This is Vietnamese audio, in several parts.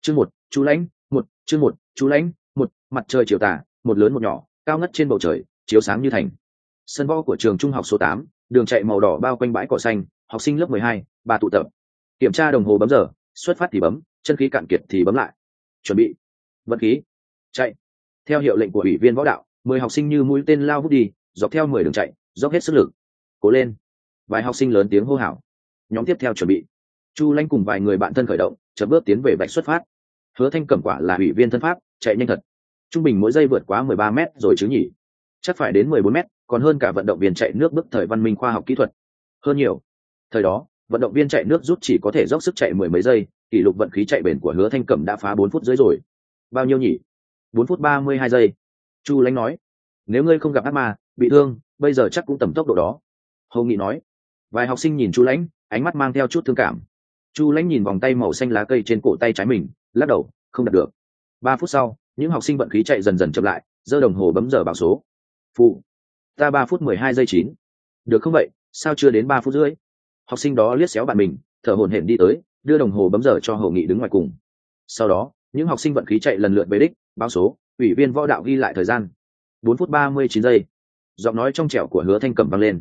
Chương một, chú lãnh, một, chương một, chú lãnh, một, mặt trời chiều tà, một lớn một nhỏ, cao ngất trên bầu trời, chiếu sáng như thành. Sân võ của trường trung học số 8, đường chạy màu đỏ bao quanh bãi cỏ xanh, học sinh lớp 12, bà tụ tập. Kiểm tra đồng hồ bấm giờ, xuất phát thì bấm, chân khí cạn kiệt thì bấm lại. Chuẩn bị, vận khí, chạy. Theo hiệu lệnh của ủy viên võ đạo, 10 học sinh như mũi tên lao vút đi, dọc theo 10 đường chạy, dốc hết sức lực. Cố lên. Vài học sinh lớn tiếng hô hào. Nhóm tiếp theo chuẩn bị. Chu Lanh cùng vài người bạn thân khởi động, chậm bước tiến về vạch xuất phát. Hứa Thanh Cẩm quả là ủy viên thân pháp, chạy nhanh thật. Trung bình mỗi giây vượt quá 13 mét rồi chứ nhỉ? Chắc phải đến 14 mét, còn hơn cả vận động viên chạy nước bước thời văn minh khoa học kỹ thuật. Hơn nhiều. Thời đó, vận động viên chạy nước rút chỉ có thể dốc sức chạy mười mấy giây, kỷ lục vận khí chạy bền của Hứa Thanh Cẩm đã phá 4 phút dưới rồi. Bao nhiêu nhỉ? 4 phút 32 giây. Chu Lanh nói. Nếu ngươi không gặp ác ma, bị thương, bây giờ chắc cũng tầm tốc độ đó. Hồ Nghị nói. Vài học sinh nhìn Chu Lãnh, ánh mắt mang theo chút thương cảm. Chu Lãnh nhìn vòng tay màu xanh lá cây trên cổ tay trái mình, lắc đầu, không đạt được. 3 phút sau, những học sinh vận khí chạy dần dần chậm lại, giơ đồng hồ bấm giờ bảo số. Phụ, ta 3 phút 12 giây 9. Được không vậy, sao chưa đến 3 phút rưỡi? Học sinh đó liếc xéo bạn mình, thở hổn hển đi tới, đưa đồng hồ bấm giờ cho Hồ Nghị đứng ngoài cùng. Sau đó, những học sinh vận khí chạy lần lượt về đích, báo số, ủy viên võ đạo ghi lại thời gian. 4 phút 39 giây. Giọng nói trong trẻo của Hứa Thanh Cẩm vang lên.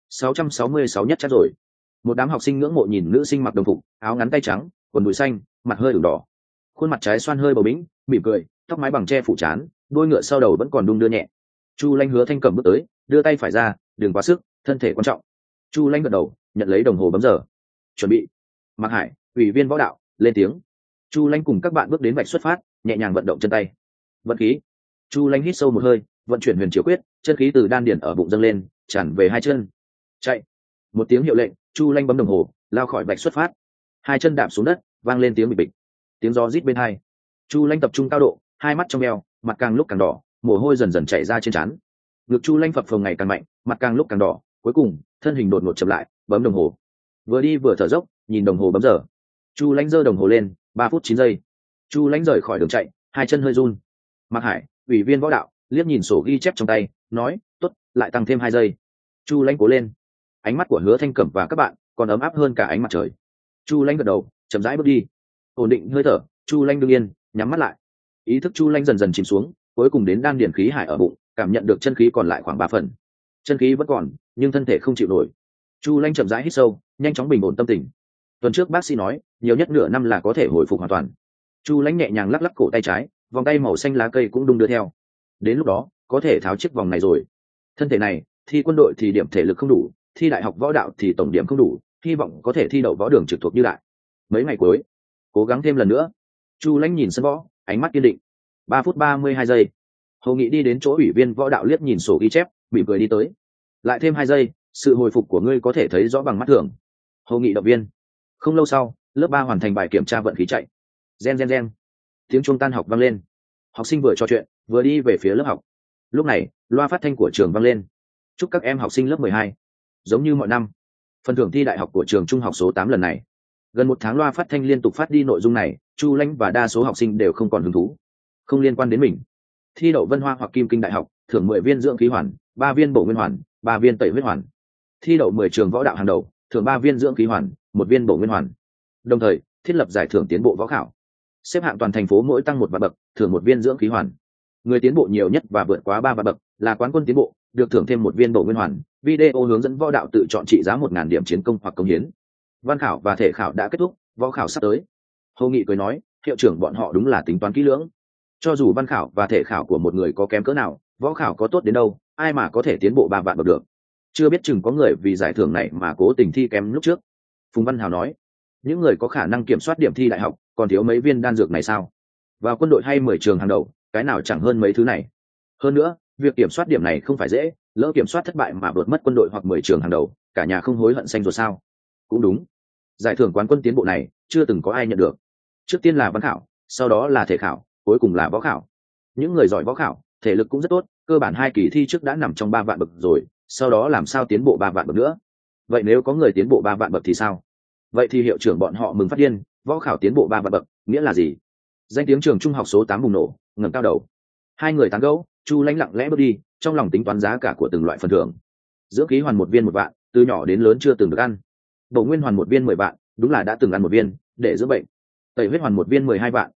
666 nhất chắc rồi. Một đám học sinh ngưỡng mộ nhìn nữ sinh mặc đồng phục, áo ngắn tay trắng, quần đùi xanh, mặt hơi ửng đỏ, khuôn mặt trái xoan hơi bầu bĩnh, mỉm cười, tóc mái bằng che phủ trán, đuôi ngựa sau đầu vẫn còn đung đưa nhẹ. Chu Lanh Hứa Thanh Cẩm bước tới, đưa tay phải ra, đừng quá sức, thân thể quan trọng. Chu Lanh gật đầu, nhận lấy đồng hồ bấm giờ. Chuẩn bị. Mạc Hải, ủy viên võ đạo, lên tiếng. Chu Lanh cùng các bạn bước đến vạch xuất phát, nhẹ nhàng vận động chân tay. Vận khí. Chu Lanh hít sâu một hơi, vận chuyển huyền chiếu quyết, chân khí từ đan điền ở bụng dâng lên, tràn về hai chân. Chạy. Một tiếng hiệu lệnh, Chu Lanh bấm đồng hồ, lao khỏi vạch xuất phát. Hai chân đạp xuống đất, vang lên tiếng bịch bịch. Tiếng gió rít bên hai. Chu Lanh tập trung cao độ, hai mắt trong eo, mặt càng lúc càng đỏ, mồ hôi dần dần chảy ra trên trán. Ngực Chu Lanh phập phồng ngày càng mạnh, mặt càng lúc càng đỏ, cuối cùng thân hình đột ngột chậm lại, bấm đồng hồ. Vừa đi vừa thở dốc, nhìn đồng hồ bấm giờ. Chu Lanh giơ đồng hồ lên, 3 phút 9 giây. Chu Lanh rời khỏi đường chạy, hai chân hơi run. Mạc Hải, ủy viên võ đạo, liếc nhìn sổ ghi chép trong tay, nói, tốt, lại tăng thêm 2 giây. Chu Lanh cố lên. Ánh mắt của Hứa Thanh Cẩm và các bạn còn ấm áp hơn cả ánh mặt trời. Chu Lanh gật đầu, chậm rãi bước đi. Ổn định hơi thở, Chu Lanh đứng yên, nhắm mắt lại. Ý thức Chu Lanh dần dần chìm xuống, cuối cùng đến đan điền khí hải ở bụng, cảm nhận được chân khí còn lại khoảng 3 phần. Chân khí vẫn còn, nhưng thân thể không chịu nổi. Chu Lanh chậm rãi hít sâu, nhanh chóng bình ổn tâm tình. Tuần trước bác sĩ nói, nhiều nhất nửa năm là có thể hồi phục hoàn toàn. Chu Lanh nhẹ nhàng lắc lắc cổ tay trái, vòng tay màu xanh lá cây cũng đung đưa theo. Đến lúc đó, có thể tháo chiếc vòng này rồi. Thân thể này, thi quân đội thì điểm thể lực không đủ, thi đại học võ đạo thì tổng điểm không đủ, hy vọng có thể thi đậu võ đường trực thuộc như lại. Mấy ngày cuối, cố gắng thêm lần nữa. Chu Lanh nhìn sân võ, ánh mắt kiên định. 3 phút 32 giây. Hồ Nghị đi đến chỗ ủy viên võ đạo, liếc nhìn sổ ghi chép, mỉm cười đi tới. Lại thêm 2 giây, sự hồi phục của ngươi có thể thấy rõ bằng mắt thường. Hồ Nghị động viên. Không lâu sau, lớp 3 hoàn thành bài kiểm tra vận khí chạy. Gen gen gen. Tiếng chuông tan học vang lên. Học sinh vừa trò chuyện, vừa đi về phía lớp học. Lúc này, loa phát thanh của trường vang lên. Chúc các em học sinh lớp 12. Giống như mọi năm, phần thưởng thi đại học của trường trung học số 8 lần này. Gần 1 tháng loa phát thanh liên tục phát đi nội dung này, Chu Lanh và đa số học sinh đều không còn hứng thú. Không liên quan đến mình. Thi đậu Vân Hoa hoặc Kim Kinh đại học, thưởng 10 viên dưỡng khí hoàn, 3 viên bổ nguyên hoàn, 3 viên tẩy huyết hoàn. Thi đậu 10 trường võ đạo hàng đầu, thưởng 3 viên dưỡng khí hoàn, 1 viên bổ nguyên hoàn. Đồng thời, thiết lập giải thưởng tiến bộ võ khảo. Xếp hạng toàn thành phố mỗi tăng 1 bậc, thưởng 1 viên dưỡng khí hoàn. Người tiến bộ nhiều nhất và vượt quá 3 bậc là quán quân tiến bộ, được thưởng thêm 1 viên bổ nguyên hoàn. Video hướng dẫn võ đạo tự chọn trị giá 1000 điểm chiến công hoặc công hiến. Văn khảo và thể khảo đã kết thúc, võ khảo sắp tới. Hồ Nghị cười nói, hiệu trưởng bọn họ đúng là tính toán kỹ lưỡng. Cho dù văn khảo và thể khảo của một người có kém cỡ nào, võ khảo có tốt đến đâu, ai mà có thể tiến bộ 3 vạn bậc được. Chưa biết chừng có người vì giải thưởng này mà cố tình thi kém lúc trước. Phùng Văn Hào nói, những người có khả năng kiểm soát điểm thi đại học còn thiếu mấy viên đan dược này sao? Vào quân đội hay 10 trường hàng đầu, cái nào chẳng hơn mấy thứ này. Hơn nữa, việc kiểm soát điểm này không phải dễ, lỡ kiểm soát thất bại mà vượt mất quân đội hoặc 10 trường hàng đầu, cả nhà không hối hận xanh rồi sao? Cũng đúng, giải thưởng quán quân tiến bộ này chưa từng có ai nhận được. Trước tiên là văn khảo, sau đó là thể khảo, cuối cùng là võ khảo. Những người giỏi võ khảo, thể lực cũng rất tốt, cơ bản 2 kỳ thi trước đã nằm trong 3 vạn bậc rồi, sau đó làm sao tiến bộ 3 vạn bậc nữa? Vậy nếu có người tiến bộ 3 vạn bậc thì sao? Vậy thì hiệu trưởng bọn họ mừng phát điên, võ khảo tiến bộ 3 vạn bậc, nghĩa là gì? Danh tiếng trường trung học số 8 bùng nổ, ngẩng cao đầu. Hai người tán gẫu, Chu Lanh lặng lẽ bước đi, trong lòng tính toán giá cả của từng loại phần thưởng. Dưỡng khí hoàn 1 viên 1 vạn, từ nhỏ đến lớn chưa từng được ăn. Bổ nguyên hoàn 1 viên 10 vạn, đúng là đã từng ăn 1 viên, để dưỡng bệnh. Tẩy huyết hoàn 1 viên 12 vạn,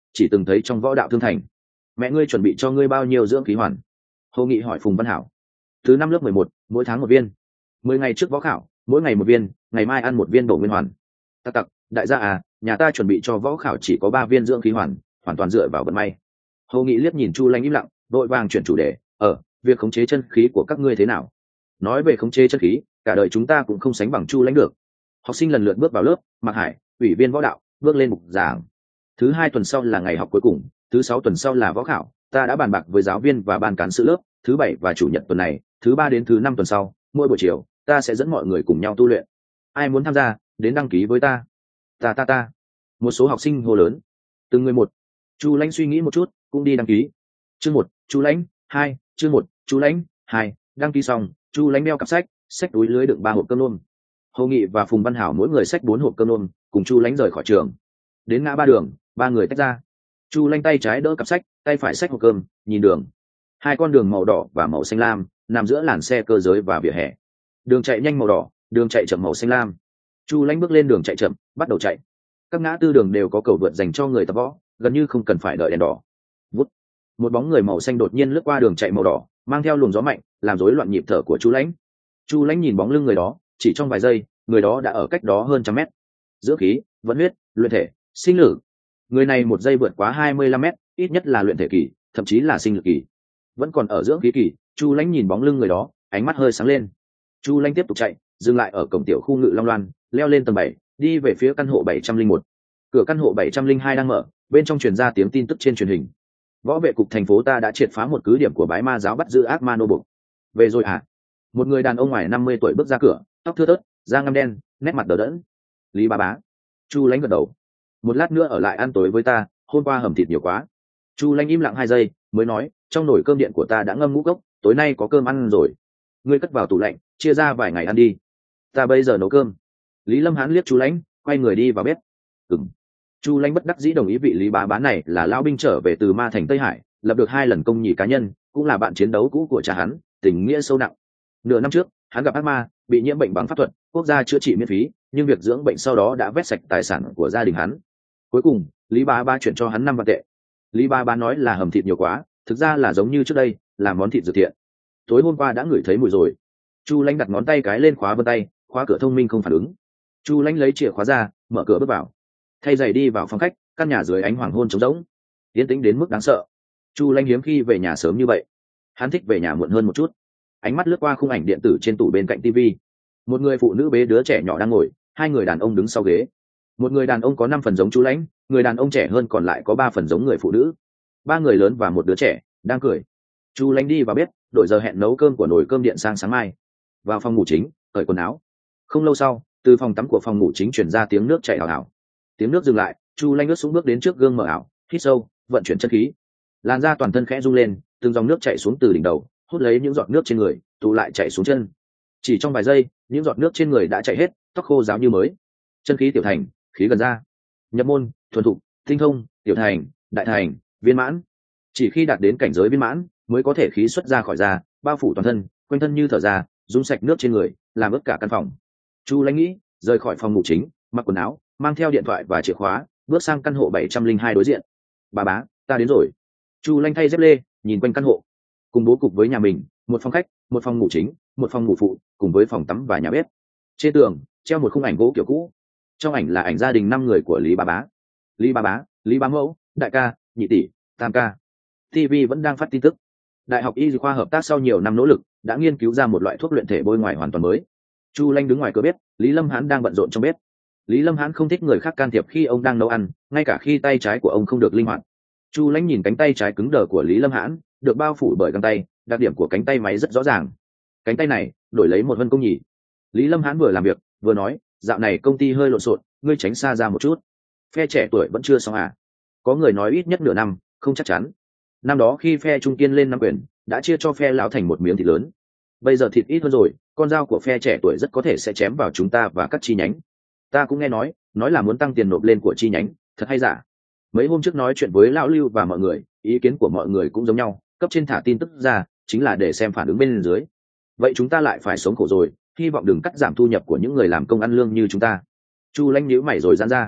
chỉ từng thấy trong võ đạo thương thành. Mẹ ngươi chuẩn bị cho ngươi bao nhiêu dưỡng khí hoàn? Hồ Nghị hỏi Phùng Văn Hảo. Thứ năm lớp 11, mỗi tháng một viên. 10 ngày trước võ khảo, mỗi ngày một viên, ngày mai ăn một viên bổ nguyên hoàn. Tặc tặc, đại gia à, nhà ta chuẩn bị cho võ khảo chỉ có 3 viên dưỡng khí hoàn, hoàn toàn dựa vào vận may. Hồ Nghị liếc nhìn Chu Lanh im lặng, đội vàng chuyển chủ đề, việc khống chế chân khí của các ngươi thế nào? Nói về khống chế chân khí, cả đời chúng ta cũng không sánh bằng Chu Lãnh được. Học sinh lần lượt bước vào lớp, Mạc Hải, ủy viên võ đạo, bước lên mục giảng. Thứ 2 tuần sau là ngày học cuối cùng, thứ 6 tuần sau là võ khảo, ta đã bàn bạc với giáo viên và ban cán sự lớp, thứ 7 và chủ nhật tuần này, thứ 3 đến thứ 5 tuần sau, mỗi buổi chiều, ta sẽ dẫn mọi người cùng nhau tu luyện. Ai muốn tham gia, đến đăng ký với ta. Ta. Một số học sinh hô lớn. Từng người một. Chu Lãnh suy nghĩ một chút, cũng đi đăng ký. Chương 1, Chu Lãnh, 2, chương 1, Chu Lãnh, 2, đăng ký xong, Chu Lãnh đeo cặp sách, xách túi lưới đựng 3 hộp cơm nôm. Hồ Nghị và Phùng Văn Hảo mỗi người xách 4 hộp cơm nôm, cùng Chu Lãnh rời khỏi trường. Đến ngã ba đường, 3 người tách ra. Chu Lãnh tay trái đỡ cặp sách, tay phải xách hộp cơm, nhìn đường. 2 con đường màu đỏ và màu xanh lam nằm giữa làn xe cơ giới và vỉa hè. Đường chạy nhanh màu đỏ, đường chạy chậm màu xanh lam. Chu Lãnh bước lên đường chạy chậm, bắt đầu chạy. Các ngã tư đường đều có cầu vượt dành cho người tập võ, gần như không cần phải đợi đèn đỏ. Vút. Một bóng người màu xanh đột nhiên lướt qua đường chạy màu đỏ, mang theo luồng gió mạnh, làm rối loạn nhịp thở của Chu Lãnh. Chu Lãnh nhìn bóng lưng người đó, chỉ trong vài giây, người đó đã ở cách đó hơn 100 mét. Dưỡng khí, vận huyết, luyện thể, sinh lực. Người này một giây vượt quá 25 mét, ít nhất là luyện thể kỳ, thậm chí là sinh lực kỳ. Vẫn còn ở dưỡng khí kỳ, Chu Lãnh nhìn bóng lưng người đó, ánh mắt hơi sáng lên. Chu Lãnh tiếp tục chạy, dừng lại ở cổng tiểu khu Ngự Long Loan, leo lên tầng 7, đi về phía căn hộ 701. Cửa căn hộ 702 đang mở, bên trong truyền ra tiếng tin tức trên truyền hình. Võ vệ cục thành phố ta đã triệt phá một cứ điểm của bái ma giáo, bắt giữ ác ma nô bộc. Về rồi à? Một người đàn ông ngoài 50 tuổi bước ra cửa, tóc thưa thớt, da ngăm đen, nét mặt đờ đẫn. Lý Bá Bá. Chu Lãnh gật đầu. Một lát nữa ở lại ăn tối với ta, hôm qua hầm thịt nhiều quá. Chu Lãnh im lặng 2 giây, mới nói, trong nồi cơm điện của ta đã ngâm ngũ cốc, tối nay có cơm ăn rồi. Ngươi cất vào tủ lạnh, chia ra vài ngày ăn đi. Ta bây giờ nấu cơm. Lý Lâm Hán liếc Chu Lãnh, quay người đi vào bếp. Chu Lãnh bất đắc dĩ đồng ý, vị Lý Bá Bá này là lão binh trở về từ Ma Thành Tây Hải, lập được 2 lần công nhì cá nhân, cũng là bạn chiến đấu cũ của cha hắn, tình nghĩa sâu nặng. Nửa năm trước, hắn gặp ác ma, bị nhiễm bệnh bằng pháp thuật, quốc gia chữa trị miễn phí, nhưng việc dưỡng bệnh sau đó đã vét sạch tài sản của gia đình hắn. Cuối cùng, Lý Bá Bá chuyển cho hắn 5 vạn tệ. Lý Bá Bá nói là hầm thịt nhiều quá, thực ra là giống như trước đây, là món thịt dược thiện. Tối hôm qua đã ngửi thấy mùi rồi. Chu Lãnh đặt ngón tay cái lên khóa vân tay, khóa cửa thông minh không phản ứng. Chu Lãnh lấy chìa khóa ra, mở cửa bước vào. Thay giày đi vào phòng khách, căn nhà dưới ánh hoàng hôn trống rỗng, yên tĩnh đến mức đáng sợ. Chu Lãnh hiếm khi về nhà sớm như vậy, hắn thích về nhà muộn hơn một chút. Ánh mắt lướt qua khung ảnh điện tử trên tủ bên cạnh tivi. Một người phụ nữ bế đứa trẻ nhỏ đang ngồi, 2 người đàn ông đứng sau ghế. Một người đàn ông có 5 phần giống Chu Lãnh, người đàn ông trẻ hơn còn lại có 3 phần giống người phụ nữ. 3 người lớn và một đứa trẻ đang cười. Chu Lãnh đi vào bếp, đổi giờ hẹn nấu cơm của nồi cơm điện sang sáng mai. Vào phòng ngủ chính, cởi quần áo. Không lâu sau, từ phòng tắm của phòng ngủ chính truyền ra tiếng nước chảy ào ào. Tiếng nước dừng lại, Chu Lãnh lướt xuống, bước đến trước gương mở ảo, hít sâu, vận chuyển chân khí. Làn da toàn thân khẽ rung lên, từng dòng nước chảy xuống từ đỉnh đầu, hút lấy những giọt nước trên người, tụ lại chảy xuống chân. Chỉ trong vài giây, những giọt nước trên người đã chảy hết, tóc khô ráo như mới. Chân khí tiểu thành, khí gần ra. Nhập môn, thuần thục, tinh thông, tiểu thành, đại thành, viên mãn. Chỉ khi đạt đến cảnh giới viên mãn, mới có thể khí xuất ra khỏi da, bao phủ toàn thân, quanh thân như thở ra, rung sạch nước trên người, làm ướt cả căn phòng. Chu Lãnh nghĩ, rời khỏi phòng ngủ chính, mặc quần áo, mang theo điện thoại và chìa khóa, bước sang căn hộ 702 đối diện. Bà bá, ta đến rồi. Chu Lãnh thay dép lê, nhìn quanh căn hộ. Cùng bố cục với nhà mình, một phòng khách, một phòng ngủ chính, một phòng ngủ phụ, cùng với phòng tắm và nhà bếp. Trên tường treo một khung ảnh gỗ kiểu cũ. Trong ảnh là ảnh gia đình 5 người của Lý Bá Bá. Lý Bá Bá, Lý Bá Mẫu, đại ca, nhị tỷ, tam ca. TV vẫn đang phát tin tức. Đại học Y khoa hợp tác sau nhiều năm nỗ lực, đã nghiên cứu ra một loại thuốc luyện thể bôi ngoài hoàn toàn mới. Chu Lãnh đứng ngoài cửa bếp, Lý Lâm Hán đang bận rộn trong bếp. Lý Lâm Hán không thích người khác can thiệp khi ông đang nấu ăn, ngay cả khi tay trái của ông không được linh hoạt. Chu Lãnh nhìn cánh tay trái cứng đờ của Lý Lâm Hán, được bao phủ bởi găng tay, đặc điểm của cánh tay máy rất rõ ràng. Cánh tay này đổi lấy một vân công nhì. Lý Lâm Hán vừa làm việc vừa nói, dạo này công ty hơi lộn xộn, ngươi tránh xa ra một chút. Phe trẻ tuổi vẫn chưa xong à? Có người nói ít nhất nửa năm, không chắc chắn. Năm đó khi phe trung kiên lên 5 quyền, đã chia cho phe lão thành một miếng thịt lớn. Bây giờ thịt ít hơn rồi, con dao của phe trẻ tuổi rất có thể sẽ chém vào chúng ta và các chi nhánh. Ta cũng nghe nói là muốn tăng tiền nộp lên của chi nhánh, thật hay giả? Mấy hôm trước nói chuyện với lão Lưu và mọi người, ý kiến của mọi người cũng giống nhau, cấp trên thả tin tức ra chính là để xem phản ứng bên dưới. Vậy chúng ta lại phải sống khổ rồi, hy vọng đừng cắt giảm thu nhập của những người làm công ăn lương như chúng ta. Chu Lãnh nhíu mày rồi giãn ra.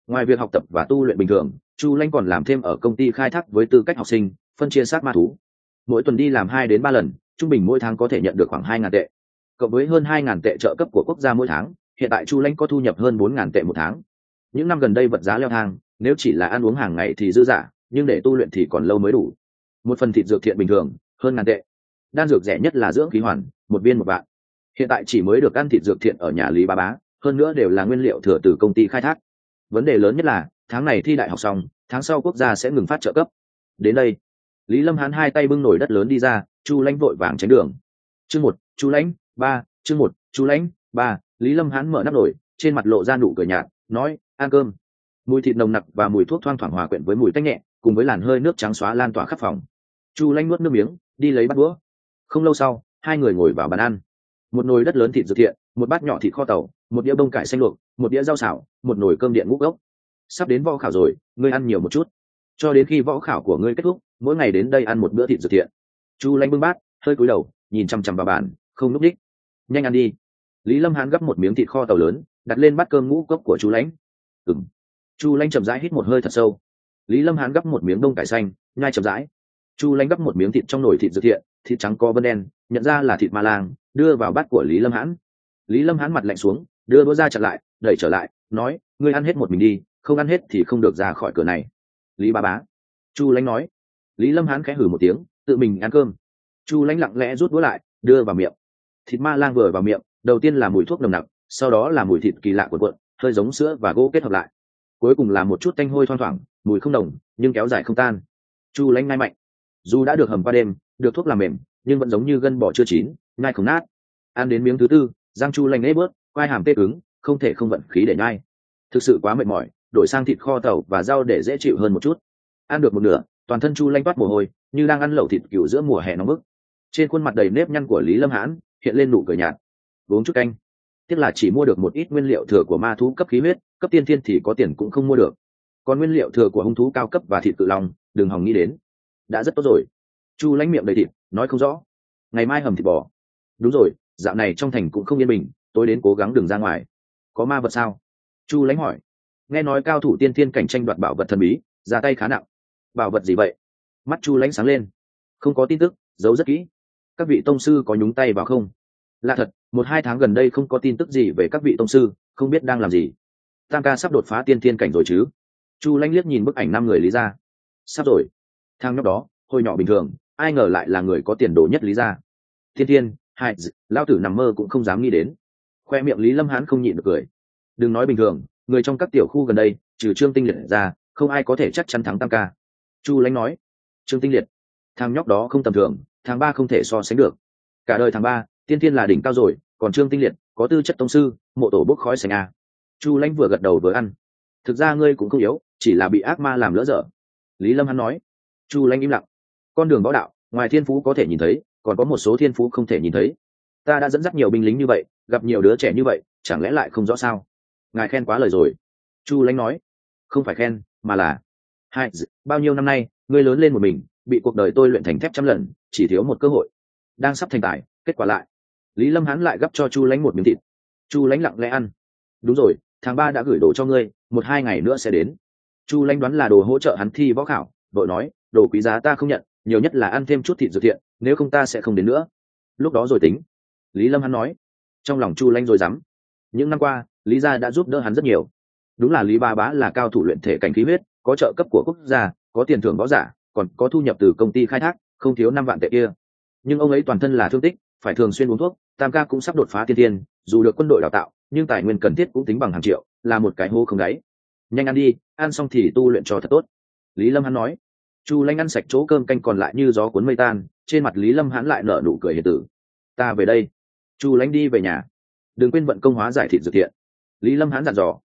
Ngoài việc học tập và tu luyện bình thường, Chu Lãnh còn làm thêm ở công ty khai thác với tư cách học sinh, phân chia xác ma thú. Mỗi tuần đi làm 2 đến 3 lần, trung bình mỗi tháng có thể nhận được khoảng 2.000 tệ. Cộng với hơn 2.000 tệ trợ cấp của quốc gia mỗi tháng, hiện tại Chu Lãnh có thu nhập hơn 4.000 tệ một tháng. Những năm gần đây vật giá leo thang, nếu chỉ là ăn uống hàng ngày thì dư dả, nhưng để tu luyện thì còn lâu mới đủ. Một phần thịt dược thiện bình thường, hơn 1.000 tệ. Đan dược rẻ nhất là dưỡng khí hoàn, một viên 1 vạn. Hiện tại chỉ mới được ăn thịt dược thiện ở nhà Lý Bá Bá, hơn nữa đều là nguyên liệu thừa từ công ty khai thác. Vấn đề lớn nhất là tháng này thi đại học xong, tháng sau quốc gia sẽ ngừng phát trợ cấp. Đến đây, Lý Lâm Hán hai tay bưng nồi đất lớn đi ra, Chu Lãnh vội vàng tránh đường. Chương 1, Chu Lãnh, 3, chương 1, Chu Lãnh, 3. Lý Lâm Hán mở nắp nồi, trên mặt lộ ra nụ cười nhạt, nói: "Ăn cơm." Mùi thịt nồng nặc và mùi thuốc thoang thoảng hòa quyện với mùi tanh nhẹ, cùng với làn hơi nước trắng xóa lan tỏa khắp phòng. Chu Lãnh nuốt nước miếng, đi lấy bát đũa. Không lâu sau, hai người ngồi vào bàn ăn. Một nồi đất lớn thịt dược thiện, một bát nhỏ thịt kho tàu, một đĩa bông cải xanh luộc, một đĩa rau xào, một nồi cơm điện ngũ cốc. Sắp đến võ khảo rồi, ngươi ăn nhiều một chút. Cho đến khi võ khảo của ngươi kết thúc, mỗi ngày đến đây ăn một bữa thịt dược thiện. Chu Lãnh bưng bát, hơi cúi đầu, nhìn chằm chằm vào bàn, không núp đích. Nhanh ăn đi. Lý Lâm Hán gấp một miếng thịt kho tàu lớn, đặt lên bát cơm ngũ cốc của Chu Lãnh. Ừm. Chu Lãnh chậm rãi hít một hơi thật sâu. Lý Lâm Hán gấp một miếng bông cải xanh, nhai chậm rãi. Chu Lãnh gấp một miếng thịt trong nồi thịt dược thiện, thịt trắng có vân đen, nhận ra là thịt ma lang, đưa vào bát của Lý Lâm Hán. Lý Lâm Hán mặt lạnh xuống, đưa đũa ra chặn lại, đẩy trở lại, nói: "Ngươi ăn hết một mình đi, không ăn hết thì không được ra khỏi cửa này." Lý Bá Bá. Chu Lãnh nói. Lý Lâm Hán khẽ hừ một tiếng, tự mình ăn cơm. Chu Lãnh lặng lẽ rút đũa lại, đưa vào miệng. Thịt ma lang vừa vào miệng, đầu tiên là mùi thuốc nồng nặc, sau đó là mùi thịt kỳ lạ cuộn cuộn, hơi giống sữa và gỗ kết hợp lại. Cuối cùng là một chút tanh hôi thoang thoảng, mùi không nồng, nhưng kéo dài không tan. Chu Lãnh nhai mạnh. Dù đã được hầm qua đêm, được thuốc làm mềm, nhưng vẫn giống như gân bò chưa chín, nhai không nát. Ăn đến miếng thứ tư, răng Chu Lãnh ế bớt, quai hàm tê cứng, không thể không vận khí để nhai. Thực sự quá mệt mỏi, đổi sang thịt kho tàu và rau để dễ chịu hơn một chút. Ăn được một nửa, toàn thân Chu Lãnh toát mồ hôi, như đang ăn lẩu thịt cừu giữa mùa hè nóng bức. Trên khuôn mặt đầy nếp nhăn của Lý Lâm Hán hiện lên nụ cười nhạt. Uống chút canh. Tiếc là chỉ mua được một ít nguyên liệu thừa của ma thú cấp khí huyết, cấp tiên thiên thì có tiền cũng không mua được. Còn nguyên liệu thừa của hung thú cao cấp và thịt cự long, đừng hòng nghĩ đến. Đã rất tốt rồi. Chu Lãnh miệng đầy thịt, nói không rõ. Ngày mai hầm thịt bò. Đúng rồi, dạo này trong thành cũng không yên bình, tối đến cố gắng đừng ra ngoài. Có ma vật sao? Chu Lãnh hỏi. Nghe nói cao thủ tiên thiên cảnh tranh đoạt bảo vật thần bí, ra tay khá nặng. Bảo vật gì vậy? Mắt Chu Lãnh sáng lên. Không có tin tức, giấu rất kỹ. Các vị tông sư có nhúng tay vào không? Lạ thật, 1-2 tháng gần đây không có tin tức gì về các vị tông sư, không biết đang làm gì. Tam ca sắp đột phá tiên thiên cảnh rồi chứ? Chu Lãnh liếc nhìn bức ảnh 5 người Lý gia. Sắp rồi. Thằng nhóc đó, hồi nhỏ bình thường, ai ngờ lại là người có tiền đồ nhất Lý gia. Thiên thiên, hai, lao tử nằm mơ cũng không dám nghĩ đến. Khoe miệng Lý Lâm Hán không nhịn được cười. Đừng nói bình thường, người trong các tiểu khu gần đây, trừ Trương Tinh Liệt ra, không ai có thể chắc chắn thắng Tam ca. Chu Lãnh nói. Trương Tinh Liệt, thằng nhóc đó không tầm thường, thằng ba không thể so sánh được. Cả đời thằng ba, tiên thiên là đỉnh cao rồi, còn Trương Tinh Liệt có tư chất tông sư, mộ tổ bốc khói sành a. Chu Lãnh vừa gật đầu vừa ăn. Thực ra ngươi cũng không yếu, chỉ là bị ác ma làm lỡ dở. Lý Lâm Hán nói. Chu Lãnh im lặng. Con đường võ đạo, ngoài thiên phú có thể nhìn thấy, còn có một số thiên phú không thể nhìn thấy. Ta đã dẫn dắt nhiều binh lính như vậy, gặp nhiều đứa trẻ như vậy, chẳng lẽ lại không rõ sao? Ngài khen quá lời rồi. Chu Lãnh nói. Không phải khen, mà là hai, bao nhiêu năm nay ngươi lớn lên một mình, bị cuộc đời tôi luyện thành thép trăm lần, chỉ thiếu một cơ hội. Đang sắp thành tài, kết quả lại. Lý Lâm Hán lại gấp cho Chu Lãnh một miếng thịt. Chu Lãnh lặng lẽ ăn. Đúng rồi, tháng 3 đã gửi đồ cho ngươi, 1-2 ngày nữa sẽ đến. Chu Lãnh đoán là đồ hỗ trợ hắn thi võ khảo, đội nói, đồ quý giá ta không nhận, nhiều nhất là ăn thêm chút thịt dược thiện, nếu không ta sẽ không đến nữa. Lúc đó rồi tính. Lý Lâm Hán nói. Trong lòng Chu Lãnh rồi dám. Những năm qua, Lý gia đã giúp đỡ hắn rất nhiều. Đúng là Lý Bá Bá là cao thủ luyện thể cảnh khí huyết, có trợ cấp của quốc gia, có tiền thưởng võ giả, còn có thu nhập từ công ty khai thác, không thiếu 5 vạn tệ kia. Nhưng ông ấy toàn thân là thương tích, phải thường xuyên uống thuốc. Tam ca cũng sắp đột phá tiên thiên, dù được quân đội đào tạo, nhưng tài nguyên cần thiết cũng tính bằng hàng triệu, là một cái hố không đáy. Nhanh ăn đi, ăn xong thì tu luyện cho thật tốt. Lý Lâm Hán nói. Chu Lãnh ăn sạch chỗ cơm canh còn lại như gió cuốn mây tan, trên mặt Lý Lâm Hán lại nở nụ cười hiền tử. Ta về đây. Chu Lãnh đi về nhà. Đừng quên vận công hóa giải thịt dược thiện. Lý Lâm Hán dặn dò.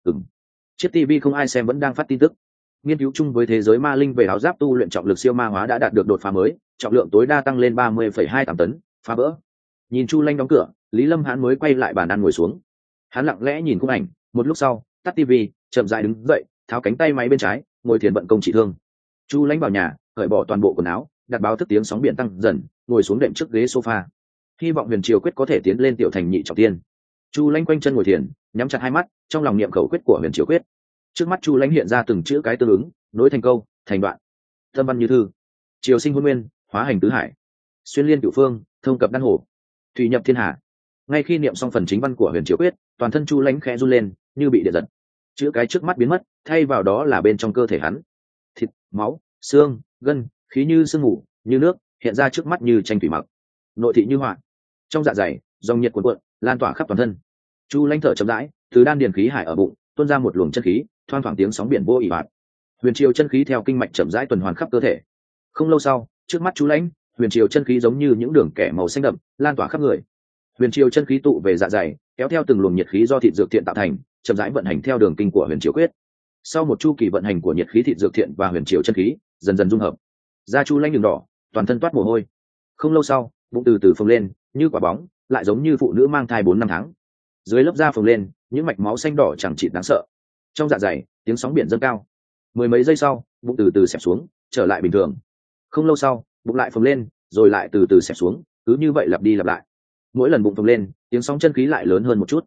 Chiếc TV không ai xem vẫn đang phát tin tức. Nghiên cứu chung với thế giới ma linh về áo giáp tu luyện trọng lực siêu ma hóa đã đạt được đột phá mới, trọng lượng tối đa tăng lên 30,28 tấn, phá vỡ. Nhìn Chu Lãnh đóng cửa, Lý Lâm Hán mới quay lại bàn ăn ngồi xuống. Hắn lặng lẽ nhìn khung ảnh, một lúc sau, tắt TV, chậm rãi đứng dậy, tháo cánh tay máy bên trái, ngồi thiền vận công trị thương. Chu Lãnh vào nhà, cởi bỏ toàn bộ quần áo, đặt báo thức tiếng sóng biển tăng dần, ngồi xuống đệm trước ghế sofa. Hy vọng Huyền Triều quyết có thể tiến lên tiểu thành nhị trọng tiên. Chu Lãnh quanh chân ngồi thiền, nhắm chặt hai mắt, trong lòng niệm khẩu quyết của Huyền Triều quyết. Trước mắt Chu Lãnh hiện ra từng chữ cái tương ứng, nối thành câu, thành đoạn. Tâm văn như thư, triều sinh hôn nguyên, hóa hành tứ hải, xuyên liên cửu phương, thông cập đan hồ, thủy nhập thiên hà. Ngay khi niệm xong phần chính văn của Huyền Triều Quyết, toàn thân Chu Lãnh khẽ run lên, như bị điện giật. Chữ cái trước mắt biến mất, thay vào đó là bên trong cơ thể hắn. Thịt, máu, xương, gân, khí như sương mù, như nước, hiện ra trước mắt như tranh thủy mặc. Nội thị như họa. Trong dạ dày, dòng nhiệt cuồn cuộn, lan tỏa khắp toàn thân. Chu Lãnh thở chậm rãi, từ đan điền khí hải ở bụng tuôn ra một luồng chân khí, thoang thoảng tiếng sóng biển vô ỉ ạt. Huyền Triều chân khí theo kinh mạch chậm rãi tuần hoàn khắp cơ thể. Không lâu sau, trước mắt Chu Lãnh, Huyền Triều chân khí giống như những đường kẻ màu xanh đậm, lan tỏa khắp người. Huyền Triều chân khí tụ về dạ dày, kéo theo từng luồng nhiệt khí do thịt dược thiện tạo thành, chậm rãi vận hành theo đường kinh của Huyền Triều Quyết. Sau một chu kỳ vận hành của nhiệt khí thịt dược thiện và Huyền Triều chân khí, dần dần dung hợp. Da Chu Lãnh đường đỏ, toàn thân toát mồ hôi. Không lâu sau, bụng từ từ phồng lên, như quả bóng, lại giống như phụ nữ mang thai 4-5 tháng. Dưới lớp da phồng lên, những mạch máu xanh đỏ chẳng chịt đáng sợ. Trong dạ dày, tiếng sóng biển dâng cao. Mười mấy giây sau, bụng từ từ xẹp xuống, trở lại bình thường. Không lâu sau, bụng lại phồng lên, rồi lại từ từ xẹp xuống, cứ như vậy lặp đi lặp lại. Mỗi lần bụng phồng lên, tiếng sóng chân khí lại lớn hơn một chút.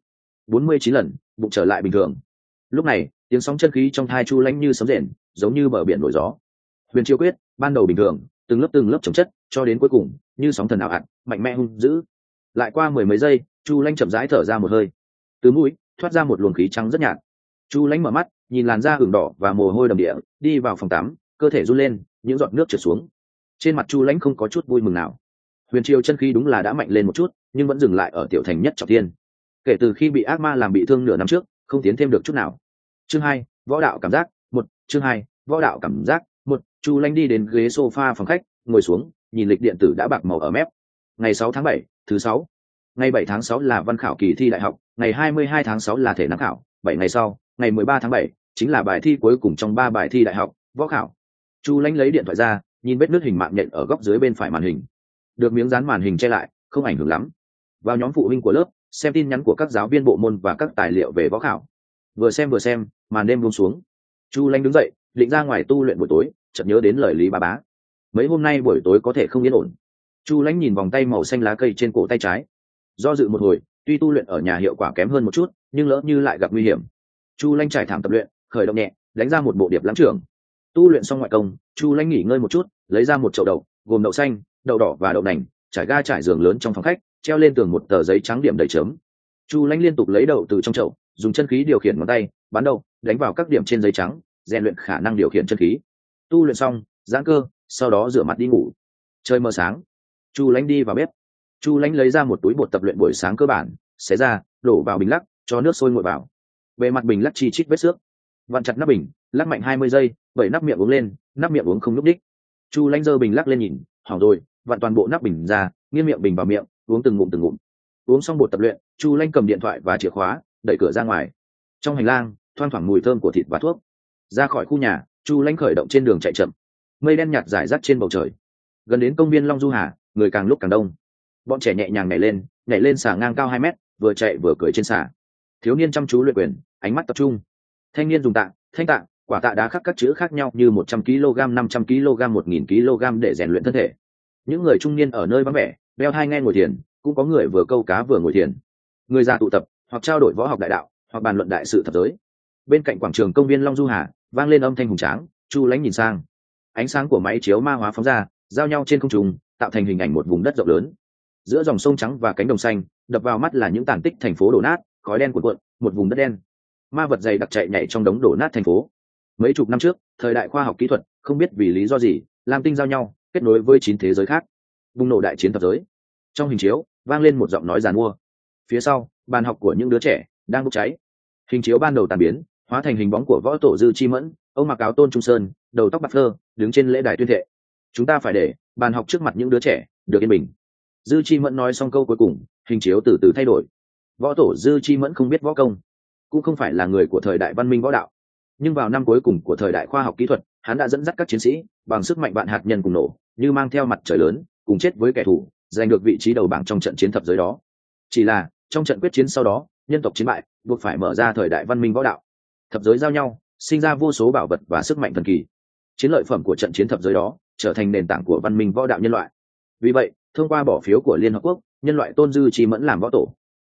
49 lần, bụng trở lại bình thường. Lúc này, tiếng sóng chân khí trong thai Chu Lãnh như sấm rền, giống như bờ biển nổi gió. Huyền Triều Quyết, ban đầu bình thường, từng lớp chồng chất, cho đến cuối cùng, như sóng thần ảo ạt, mạnh mẽ hung dữ. Lại qua mười mấy giây, Chu Lãnh chậm rãi thở ra một hơi. Từ mũi thoát ra một luồng khí trắng rất nhạt. Chu Lãnh mở mắt, nhìn làn da ửng đỏ và mồ hôi đầm địa, đi vào phòng tắm, cơ thể run lên, những giọt nước trượt xuống. Trên mặt Chu Lãnh không có chút vui mừng nào. Huyền Triều chân khí đúng là đã mạnh lên một chút, nhưng vẫn dừng lại ở tiểu thành nhất trọng thiên. Kể từ khi bị ác ma làm bị thương nửa năm trước, không tiến thêm được chút nào. Chương 2, võ đạo cảm giác 1. Chương 2, võ đạo cảm giác 1. Chu Lãnh đi đến ghế sofa phòng khách, ngồi xuống, nhìn lịch điện tử đã bạc màu ở mép. Ngày 6 tháng 7, thứ 6. Ngày 7 tháng 6 là văn khảo kỳ thi đại học, ngày 22 tháng 6 là thể năng khảo, 7 ngày sau, ngày 13 tháng 7, chính là bài thi cuối cùng trong 3 bài thi đại học, võ khảo. Chu Lãnh lấy điện thoại ra, nhìn vết nứt hình mạng nhện ở góc dưới bên phải màn hình. Được miếng dán màn hình che lại, không ảnh hưởng lắm. Vào nhóm phụ huynh của lớp, xem tin nhắn của các giáo viên bộ môn và các tài liệu về võ khảo. Vừa xem, màn đêm buông xuống. Chu Lãnh đứng dậy, định ra ngoài tu luyện buổi tối, chợt nhớ đến lời Lý Bá Bá. Mấy hôm nay buổi tối có thể không yên ổn. Chu Lãnh nhìn vòng tay màu xanh lá cây trên cổ tay trái. Do dự một hồi, tuy tu luyện ở nhà hiệu quả kém hơn một chút, nhưng lỡ như lại gặp nguy hiểm. Chu Lãnh trải thảm tập luyện, khởi động nhẹ, đánh ra một bộ điệp lãng trưởng. Tu luyện xong ngoại công, Chu Lãnh nghỉ ngơi một chút, lấy ra một chậu đậu, gồm đậu xanh, đậu đỏ và đậu nành, trải ga trải giường lớn trong phòng khách, treo lên tường một tờ giấy trắng điểm đầy chấm. Chu Lãnh liên tục lấy đậu từ trong chậu, dùng chân khí điều khiển ngón tay, bắn đậu, đánh vào các điểm trên giấy trắng, rèn luyện khả năng điều khiển chân khí. Tu luyện xong, giãn cơ, sau đó rửa mặt đi ngủ. Trời mờ sáng, Chu Lãnh đi vào bếp. Chu Lãnh lấy ra một túi bột tập luyện buổi sáng cơ bản, xé ra, đổ vào bình lắc, cho nước sôi nguội vào. Bề mặt bình lắc chi chít vết xước. Vặn chặt nắp bình, lắc mạnh 20 giây, vẩy nắp miệng uống lên, nắp miệng uống không nhúc đích. Chu Lãnh giơ bình lắc lên nhìn, hỏng rồi, vặn toàn bộ nắp bình ra, nghiêng miệng bình vào miệng, uống từng ngụm từng ngụm. Uống xong bột tập luyện, Chu Lãnh cầm điện thoại và chìa khóa, đẩy cửa ra ngoài. Trong hành lang, thoang thoảng mùi thơm của thịt và thuốc. Ra khỏi khu nhà, Chu Lãnh khởi động trên đường chạy chậm. Mây đen nhạt rải rác trên bầu trời. Gần đến công viên Long Du Hà, người càng lúc càng đông. Bọn trẻ nhẹ nhàng nhảy lên xà ngang cao 2 mét, vừa chạy vừa cười trên xà. Thiếu niên chăm chú luyện quyền, ánh mắt tập trung. Thanh niên dùng tạ, thanh tạ, quả tạ đá khắc các chữ khác nhau như 100 kg, 500 kg, 1000 kg để rèn luyện thân thể. Những người trung niên ở nơi vắng vẻ, đeo tai nghe ngồi thiền, cũng có người vừa câu cá vừa ngồi thiền. Người già tụ tập, hoặc trao đổi võ học đại đạo, hoặc bàn luận đại sự thập giới. Bên cạnh quảng trường công viên Long Du Hà, vang lên âm thanh hùng tráng. Chu Lãnh nhìn sang, ánh sáng của máy chiếu ma hóa phóng ra, giao nhau trên không trung, tạo thành hình ảnh một vùng đất rộng lớn. Giữa dòng sông trắng và cánh đồng xanh, đập vào mắt là những tàn tích thành phố đổ nát, khói đen cuộn cuộn, một vùng đất đen. Ma vật dày đặc chạy nhảy trong đống đổ nát thành phố. Mấy chục năm trước, thời đại khoa học kỹ thuật, không biết vì lý do gì, lam tinh giao nhau, kết nối với 9 thế giới khác. Bùng nổ đại chiến thập giới. Trong hình chiếu, vang lên một giọng nói giàn mua. Phía sau, bàn học của những đứa trẻ đang bốc cháy. Hình chiếu ban đầu tàn biến, hóa thành hình bóng của võ tổ Dư Chi Mẫn, ông mặc áo tôn trung sơn, đầu tóc bạc phơ, đứng trên lễ đài tuyên thệ. Chúng ta phải để bàn học trước mặt những đứa trẻ được yên bình. Dư Chi Mẫn nói xong câu cuối cùng, hình chiếu từ từ thay đổi. Võ tổ Dư Chi Mẫn không biết võ công, cũng không phải là người của thời đại văn minh võ đạo, nhưng vào năm cuối cùng của thời đại khoa học kỹ thuật, hắn đã dẫn dắt các chiến sĩ bằng sức mạnh vạn hạt nhân cùng nổ, như mang theo mặt trời lớn, cùng chết với kẻ thù, giành được vị trí đầu bảng trong trận chiến thập giới đó. Chỉ là trong trận quyết chiến sau đó, nhân tộc chiến bại, buộc phải mở ra thời đại văn minh võ đạo. Thập giới giao nhau, sinh ra vô số bảo vật và sức mạnh thần kỳ. Chiến lợi phẩm của trận chiến thập giới đó trở thành nền tảng của văn minh võ đạo nhân loại. Vì vậy, thông qua bỏ phiếu của Liên Hợp Quốc, nhân loại tôn Dư Chi Mẫn làm võ tổ.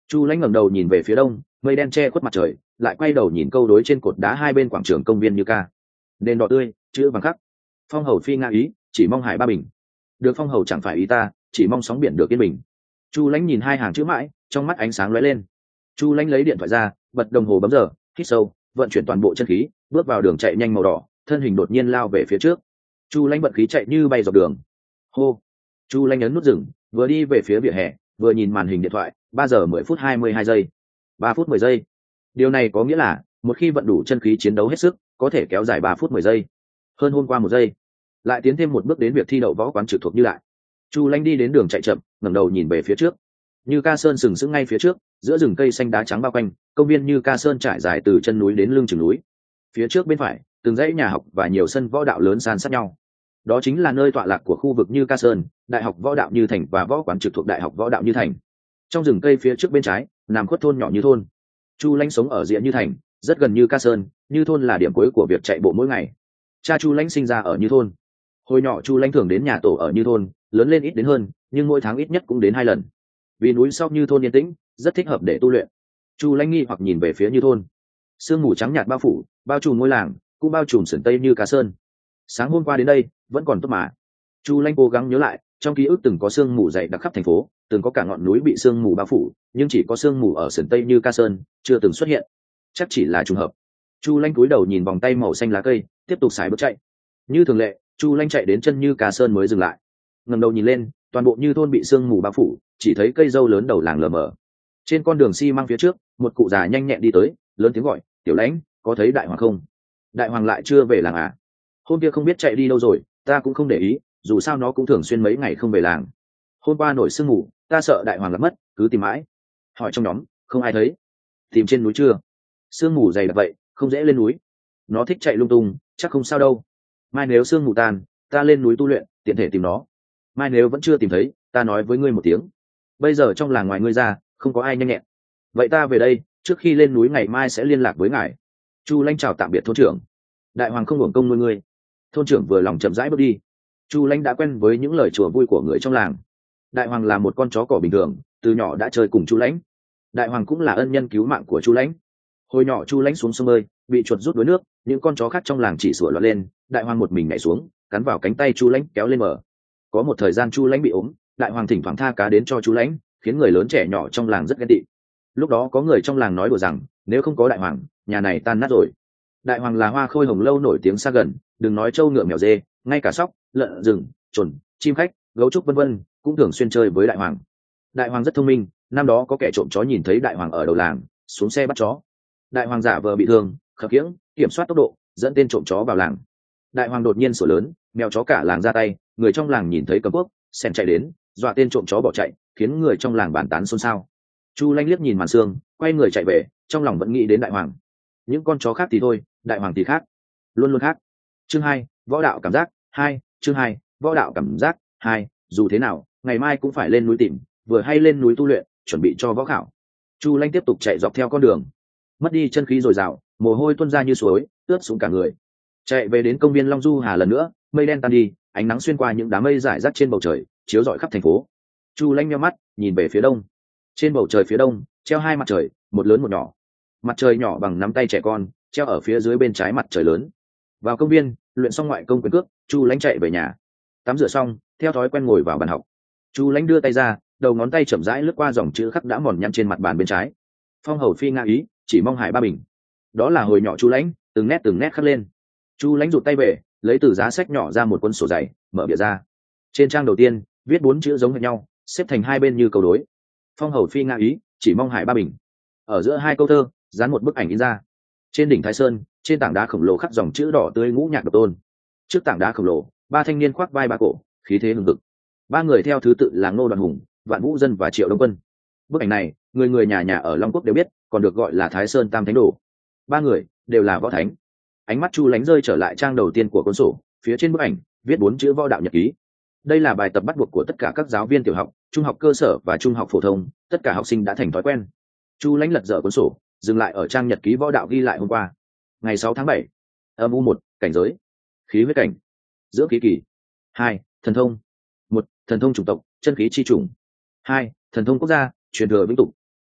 Chu Lãnh ngẩng đầu nhìn về phía đông, mây đen che khuất mặt trời, lại quay đầu nhìn câu đối trên cột đá hai bên quảng trường công viên Như Ca. Nền đỏ tươi, chữ vàng khắc. Phong hầu phi nga ý, chỉ mong hải ba bình. Được phong hầu chẳng phải ý ta, chỉ mong sóng biển được yên bình. Chu Lãnh nhìn hai hàng chữ mãi, trong mắt ánh sáng lóe lên. Chu Lãnh lấy điện thoại ra, bật đồng hồ bấm giờ, hít sâu, vận chuyển toàn bộ chân khí, bước vào đường chạy nhanh màu đỏ, thân hình đột nhiên lao về phía trước. Chu Lãnh vận khí chạy như bay dọc đường. Hô. Chu Lãnh ấn nút dừng, vừa đi về phía vỉa hè, vừa nhìn màn hình điện thoại. 3 giờ 10 phút 22 giây, 3 phút 10 giây. Điều này có nghĩa là một khi vận đủ chân khí chiến đấu hết sức, có thể kéo dài 3 phút 10 giây, hơn hôm qua 1 giây. Lại tiến thêm một bước đến việc thi đậu võ quán trực thuộc Như Lại. Chu Lãnh đi đến đường chạy chậm, ngẩng đầu nhìn về phía trước. Như Ca Sơn sừng sững ngay phía trước, giữa rừng cây xanh đá trắng bao quanh, công viên Như Ca Sơn trải dài từ chân núi đến lưng chừng núi. Phía trước bên phải, từng dãy nhà học và nhiều sân võ đạo lớn san sát nhau. Đó chính là nơi tọa lạc của khu vực Như Ca Sơn, Đại học Võ đạo Như Thành và võ quán trực thuộc Đại học Võ đạo Như Thành. Trong rừng cây phía trước bên trái, nằm khuất thôn nhỏ Như Thôn. Chu Lãnh sống ở rìa Như Thành, rất gần Như Ca Sơn. Như Thôn là điểm cuối của việc chạy bộ mỗi ngày. Cha Chu Lãnh sinh ra ở Như Thôn. Hồi nhỏ Chu Lãnh thường đến nhà tổ ở Như Thôn, lớn lên ít đến hơn, nhưng mỗi tháng ít nhất cũng đến 2 lần. Vì núi sau Như Thôn yên tĩnh, rất thích hợp để tu luyện. Chu Lãnh nghi hoặc nhìn về phía Như Thôn. Sương mù trắng nhạt bao phủ, bao trùm ngôi làng, cũng bao trùm sườn tây Như Ca Sơn. Sáng hôm qua đến đây, vẫn còn tốt mà. Chu Lãnh cố gắng nhớ lại, trong ký ức từng có sương mù dày đặc khắp thành phố, từng có cả ngọn núi bị sương mù bao phủ, nhưng chỉ có sương mù ở sườn tây Như Ca Sơn chưa từng xuất hiện. Chắc chỉ là trùng hợp. Chu Lãnh cúi đầu nhìn vòng tay màu xanh lá cây, tiếp tục sải bước chạy. Như thường lệ, Chu Lãnh chạy đến chân Như Ca Sơn mới dừng lại. Ngẩng đầu nhìn lên, toàn bộ Như Thôn bị sương mù bao phủ, chỉ thấy cây dâu lớn đầu làng lờ mờ. Trên con đường xi măng phía trước, một cụ già nhanh nhẹn đi tới, lớn tiếng gọi, "Tiểu Lãnh, có thấy Đại Hoàng không? Đại Hoàng lại chưa về làng à? Hôm kia không biết chạy đi đâu rồi, ta cũng không để ý, dù sao nó cũng thường xuyên mấy ngày không về làng. Hôm qua nổi sương mù, ta sợ Đại Hoàng lạc mất, cứ tìm mãi. Hỏi trong nhóm, không ai thấy. Tìm trên núi chưa? Sương mù dày đặc vậy, không dễ lên núi. Nó thích chạy lung tung, chắc không sao đâu. Mai nếu sương mù tan, ta lên núi tu luyện, tiện thể tìm nó. Mai nếu vẫn chưa tìm thấy, ta nói với ngươi một tiếng. Bây giờ trong làng ngoài ngươi ra, không có ai nhanh nhẹn. Vậy ta về đây, trước khi lên núi ngày mai sẽ liên lạc với ngài." Chu Lãnh chào tạm biệt thôn trưởng. "Đại Hoàng không hưởng công nuôi ngươi." Thôn trưởng vừa lòng chậm rãi bước đi. Chu Lãnh đã quen với những lời chùa vui của người trong làng. Đại Hoàng là một con chó cỏ bình thường, từ nhỏ đã chơi cùng Chu Lãnh. Đại Hoàng cũng là ân nhân cứu mạng của Chu Lãnh. Hồi nhỏ Chu Lãnh xuống sông bơi, bị chuột rút đuối nước, những con chó khác trong làng chỉ sủa loạn lên, Đại Hoàng một mình nhảy xuống, cắn vào cánh tay Chu Lãnh kéo lên bờ. Có một thời gian Chu Lãnh bị ốm, Đại Hoàng thỉnh thoảng tha cá đến cho Chu Lãnh, khiến người lớn trẻ nhỏ trong làng rất ghen tị. Lúc đó có người trong làng nói đùa rằng, nếu không có Đại Hoàng, nhà này tan nát rồi. Đại Hoàng là hoa khôi hồng lâu nổi tiếng xa gần, đừng nói trâu ngựa mèo dê, ngay cả sóc, lợn rừng, chuẩn, chim khách, gấu trúc vân vân cũng thường xuyên chơi với Đại Hoàng. Đại Hoàng rất thông minh, năm đó có kẻ trộm chó nhìn thấy Đại Hoàng ở đầu làng, xuống xe bắt chó. Đại Hoàng giả vờ bị thương, khập khiễng, kiểm soát tốc độ, dẫn tên trộm chó vào làng. Đại Hoàng đột nhiên sủa lớn, mèo chó cả làng ra tay, người trong làng nhìn thấy cầm cuốc, xèn chạy đến, dọa tên trộm chó bỏ chạy, khiến người trong làng bàn tán xôn xao. Chu Lãnh liếc nhìn màn sương, quay người chạy về, trong lòng vẫn nghĩ đến Đại Hoàng. Những con chó khác thì thôi, Đại Hoàng thì khác, luôn luôn khác. Chương 2, võ đạo cảm giác 2, chương 2, võ đạo cảm giác 2, dù thế nào, ngày mai cũng phải lên núi tìm, vừa hay lên núi tu luyện, chuẩn bị cho võ khảo. Chu Lãnh tiếp tục chạy dọc theo con đường. Mất đi chân khí dồi dào, mồ hôi tuôn ra như suối, ướt sũng cả người. Chạy về đến công viên Long Du Hà lần nữa, mây đen tan đi, ánh nắng xuyên qua những đám mây rải rác trên bầu trời, chiếu rọi khắp thành phố. Chu Lãnh nheo mắt, nhìn về phía đông. Trên bầu trời phía đông, treo hai mặt trời, một lớn một nhỏ. Mặt trời nhỏ bằng nắm tay trẻ con, treo ở phía dưới bên trái mặt trời lớn. Vào công viên, luyện xong ngoại công quyền cước, Chu Lãnh chạy về nhà. Tắm rửa xong, theo thói quen ngồi vào bàn học. Chu Lãnh đưa tay ra, đầu ngón tay chậm rãi lướt qua dòng chữ khắc đã mòn nhăn trên mặt bàn bên trái. Phong hầu phi nga ý, chỉ mong hải ba bình. Đó là hồi nhỏ Chu Lãnh từng nét khắc lên. Chu Lãnh rụt tay về, lấy từ giá sách nhỏ ra một cuốn sổ dày, mở bìa ra. Trên trang đầu tiên viết 4 chữ giống hệt nhau, xếp thành hai bên như câu đối. Phong hầu phi nga ý, chỉ mong hải ba bình. Ở giữa hai câu thơ dán một bức ảnh in ra. Trên đỉnh Thái Sơn, trên tảng đá khổng lồ khắc dòng chữ đỏ tươi Ngũ Nhạc Độc Tôn. Trước tảng đá khổng lồ, 3 thanh niên khoác vai ba cổ, khí thế hùng hực. 3 người theo thứ tự là Ngô Đoàn Hùng, Vạn Vũ Dân và Triệu Đông Quân. Bức ảnh này, người nhà ở Long Quốc đều biết, còn được gọi là Thái Sơn Tam Thánh Đồ. 3 người đều là võ thánh. Ánh mắt Chu Lãnh rơi trở lại trang đầu tiên của cuốn sổ, phía trên bức ảnh viết 4 chữ võ đạo nhật ký. Đây là bài tập bắt buộc của tất cả các giáo viên tiểu học, trung học cơ sở và trung học phổ thông, tất cả học sinh đã thành thói quen. Chu Lãnh lật dở cuốn sổ, dừng lại ở trang nhật ký võ đạo ghi lại hôm qua. Ngày 6 tháng 7, âm u 1, cảnh giới, khí huyết cảnh, dưỡng khí kỳ. 2, thần thông. 1, thần thông chủng tộc, chân khí chi chủng. 2, thần thông quốc gia, truyền thừa vĩnh tục.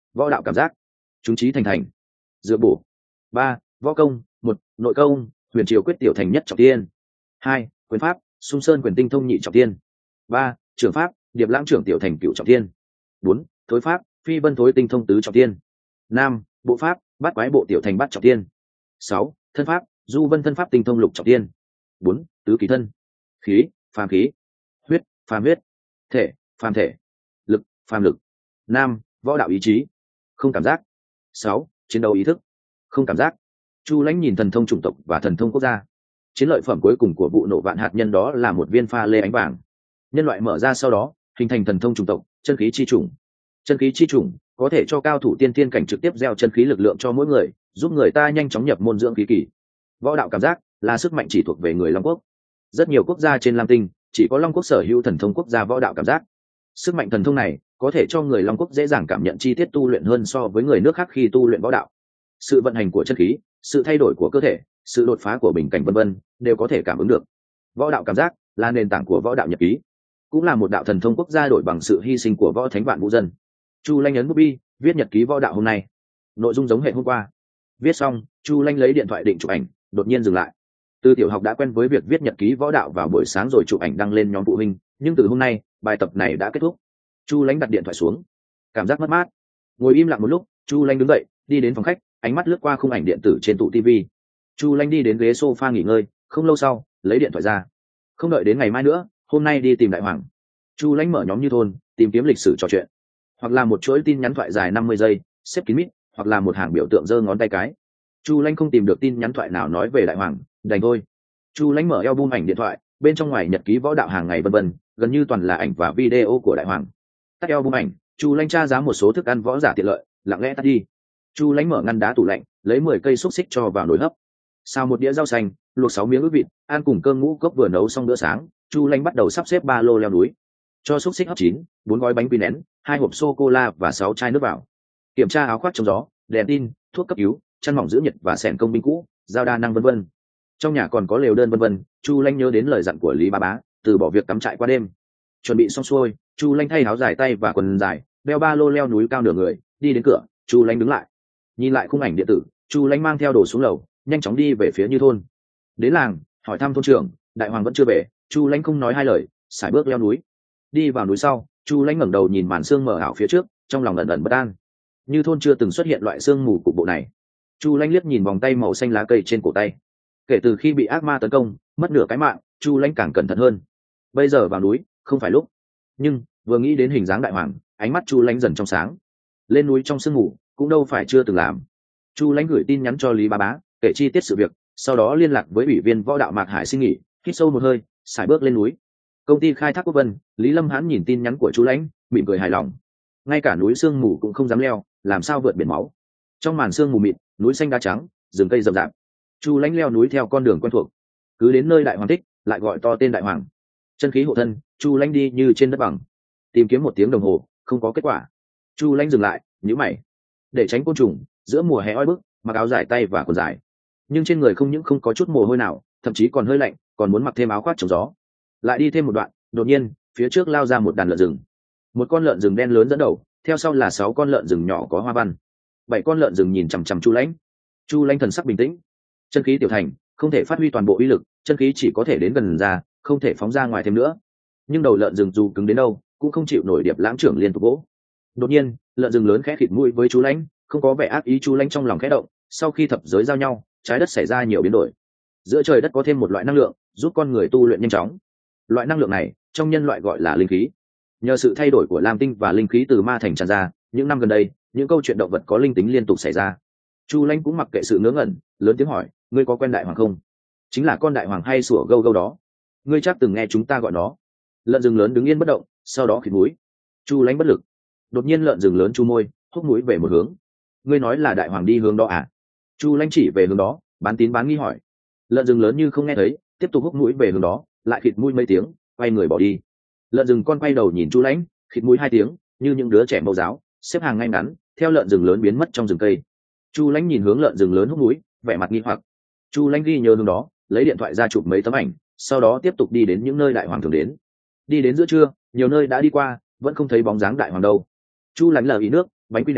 võ đạo cảm giác. Chúng trí thành thành. Dựa bổ. 3. Võ công. 1. Nội công, huyền triều quyết tiểu thành nhất trọng tiên. 2. Quyền pháp, sung sơn quyền tinh thông nhị trọng tiên. 3. Trưởng pháp, điệp lãng trưởng tiểu thành cửu trọng tiên. 4. Thối pháp, phi vân thối tinh thông tứ trọng tiên. 5. Bộ pháp, bát quái bộ tiểu thành bát trọng tiên. 6. Thân pháp, du vân thân pháp tinh thông lục trọng tiên. 4. Tứ kỳ thân. Khí, phàm khí. Huyết, phàm huyết. Thể, phàm thể. Lực, phàm lực. 5. Võ đạo ý chí. Không cảm giác. 6. Chiến đấu ý thức. Không cảm giác. Chu Lãnh nhìn thần thông chủng tộc và thần thông quốc gia. Chiến lợi phẩm cuối cùng của vụ nổ vạn hạt nhân đó là một viên pha lê ánh vàng. Nhân loại mở ra sau đó hình thành thần thông chủng tộc chân khí chi chủng. Chân khí chi chủng có thể cho cao thủ tiên thiên cảnh trực tiếp gieo chân khí lực lượng cho mỗi người, giúp người ta nhanh chóng nhập môn dưỡng khí kỳ. Võ đạo cảm giác là sức mạnh chỉ thuộc về người Long Quốc. Rất nhiều quốc gia trên Lam Tinh chỉ có Long Quốc sở hữu thần thông quốc gia võ đạo cảm giác. Sức mạnh thần thông này có thể cho người Long Quốc dễ dàng cảm nhận chi tiết tu luyện hơn so với người nước khác khi tu luyện võ đạo. Sự vận hành của chân khí, sự thay đổi của cơ thể, sự đột phá của bình cảnh vân vân đều có thể cảm ứng được. Võ đạo cảm giác là nền tảng của võ đạo nhật ký, cũng là một đạo thần thông quốc gia đổi bằng sự hy sinh của võ thánh vạn vũ dân. Chu Lanh ấn bút bi viết nhật ký võ đạo hôm nay, nội dung giống hệ hôm qua. Viết xong, Chu Lanh lấy điện thoại định chụp ảnh, đột nhiên dừng lại. Từ tiểu học đã quen với việc viết nhật ký võ đạo vào buổi sáng rồi chụp ảnh đăng lên nhóm phụ huynh, nhưng từ hôm nay bài tập này đã kết thúc. Chu Lanh đặt điện thoại xuống, cảm giác mất mát. Ngồi im lặng một lúc, Chu Lanh đứng dậy đi đến phòng khách, ánh mắt lướt qua khung ảnh điện tử trên tủ TV. Chu Lanh đi đến ghế sofa nghỉ ngơi, không lâu sau lấy điện thoại ra. Không đợi đến ngày mai nữa, hôm nay đi tìm Đại Hoàng. Chu Lanh mở nhóm Như Thôn tìm kiếm lịch sử trò chuyện, hoặc là một chuỗi tin nhắn thoại dài 50 giây xếp kín mít, hoặc là một hàng biểu tượng giơ ngón tay cái. Chu Lanh không tìm được tin nhắn thoại nào nói về Đại Hoàng, đành thôi. Chu Lanh mở album ảnh điện thoại, bên trong ngoài nhật ký võ đạo hàng ngày vân vân, gần như toàn là ảnh và video của Đại Hoàng. Tắt album ảnh, Chu Lanh tra giá một số thức ăn võ giả tiện lợi, lặng lẽ tắt đi. Chu Lanh mở ngăn đá tủ lạnh, lấy 10 cây xúc xích cho vào nồi hấp. Xào một đĩa rau xanh, luộc 6 miếng ức vịt, ăn cùng cơm ngũ cốc vừa nấu xong bữa sáng. Chu Lanh bắt đầu sắp xếp ba lô leo núi. Cho xúc xích hấp chín, 4 gói bánh quy nén, 2 hộp sô cô la và 6 chai nước vào. Kiểm tra áo khoác chống gió, đèn tin, thuốc cấp cứu, chăn mỏng giữ nhiệt và xẻng công binh cũ, dao đa năng vân vân. Trong nhà còn có lều đơn vân vân. Chu Lanh nhớ đến lời dặn của Lý Bá Bá, từ bỏ việc cắm trại qua đêm. Chuẩn bị xong xuôi, Chu Lanh thay áo dài tay và quần dài, đeo ba lô leo núi cao nửa người, đi đến cửa. Chu Lanh đứng lại, nhìn lại khung ảnh điện tử. Chu Lanh mang theo đồ xuống lầu, nhanh chóng đi về phía Như Thôn. Đến làng hỏi thăm thôn trưởng, Đại Hoàng vẫn chưa về. Chu Lanh không nói hai lời, sải bước leo núi. Đi vào núi sau, Chu Lanh ngẩng đầu nhìn màn sương mờ ảo phía trước, trong lòng ẩn ẩn bất an. Như Thôn chưa từng xuất hiện loại sương mù cục bộ này. Chu Lanh liếc nhìn vòng tay màu xanh lá cây trên cổ tay. Kể từ khi bị ác ma tấn công, mất nửa cái mạng, Chu Lanh càng cẩn thận hơn. Bây giờ vào núi không phải lúc. Nhưng vừa nghĩ đến hình dáng Đại Hoàng, ánh mắt Chu Lanh dần trong sáng. Lên núi trong sương mù cũng đâu phải chưa từng làm. Chu Lanh gửi tin nhắn cho Lý Bá Bá, kể chi tiết sự việc, sau đó liên lạc với ủy viên võ đạo Mạc Hải xin nghỉ, hít sâu một hơi, sải bước lên núi. Công ty khai thác Quốc Vân, Lý Lâm Hãn nhìn tin nhắn của Chu Lanh, mỉm cười hài lòng. Ngay cả núi sương mù cũng không dám leo, làm sao vượt biển máu. Trong màn sương mù mịt, núi xanh đá trắng, rừng cây rậm rạp. Chu Lanh leo núi theo con đường quen thuộc, cứ đến nơi Đại Hoàng thích, lại gọi to tên Đại Hoàng. Chân khí hộ thân, Chu Lanh đi như trên đất bằng. Tìm kiếm 1 tiếng đồng hồ, không có kết quả. Chu Lanh dừng lại, nhíu mày. Để tránh côn trùng, giữa mùa hè oi bức, mặc áo dài tay và quần dài, nhưng trên người không những không có chút mồ hôi nào, thậm chí còn hơi lạnh, còn muốn mặc thêm áo khoác chống gió. Lại đi thêm một đoạn, đột nhiên phía trước lao ra một đàn lợn rừng. Một con lợn rừng đen lớn dẫn đầu, theo sau là 6 con lợn rừng nhỏ có hoa văn. 7 con lợn rừng nhìn chằm chằm Chu Lanh. Chu Lanh thần sắc bình tĩnh. Chân khí tiểu thành không thể phát huy toàn bộ uy lực, chân khí chỉ có thể đến gần ra, không thể phóng ra ngoài thêm nữa. Nhưng đầu lợn rừng dù cứng đến đâu cũng không chịu nổi điệp lãng trưởng liên tục gỗ. Đột nhiên lợn rừng lớn khẽ khịt mũi với Chu Lanh, không có vẻ ác ý. Chu Lanh trong lòng khẽ động. Sau khi thập giới giao nhau, trái đất xảy ra nhiều biến đổi. Giữa trời đất có thêm một loại năng lượng giúp con người tu luyện nhanh chóng. Loại năng lượng này trong nhân loại gọi là linh khí. Nhờ sự thay đổi của lam tinh và linh khí từ ma thành tràn ra, những năm gần đây những câu chuyện động vật có linh tính liên tục xảy ra. Chu Lanh cũng mặc kệ sự ngớ ngẩn, lớn tiếng hỏi, ngươi có quen Đại Hoàng không? Chính là con Đại Hoàng hay sủa gâu gâu đó. Ngươi chắc từng nghe chúng ta gọi nó. Lợn rừng lớn đứng yên bất động, sau đó khịt mũi. Chu Lanh bất lực. Đột nhiên lợn rừng lớn chu môi, hốc mũi về một hướng. Ngươi nói là Đại Hoàng đi hướng đó à? Chu Lanh chỉ về hướng đó, bán tín bán nghi hỏi. Lợn rừng lớn như không nghe thấy, tiếp tục hốc mũi về hướng đó, lại khịt mũi mấy tiếng, quay người bỏ đi. Lợn rừng con quay đầu nhìn Chu Lanh, khịt mũi 2 tiếng, như những đứa trẻ mẫu giáo, xếp hàng ngay ngắn, theo lợn rừng lớn biến mất trong rừng cây. Chu Lanh nhìn hướng lợn rừng lớn hốc mũi, vẻ mặt nghi hoặc. Chu Lanh ghi nhớ hướng đó, lấy điện thoại ra chụp mấy tấm ảnh, sau đó tiếp tục đi đến những nơi Đại Hoàng thường đến. Đi đến giữa trưa, nhiều nơi đã đi qua, vẫn không thấy bóng dáng Đại Hoàng đâu. Chu Lanh lờ ý nước, bánh quy nén,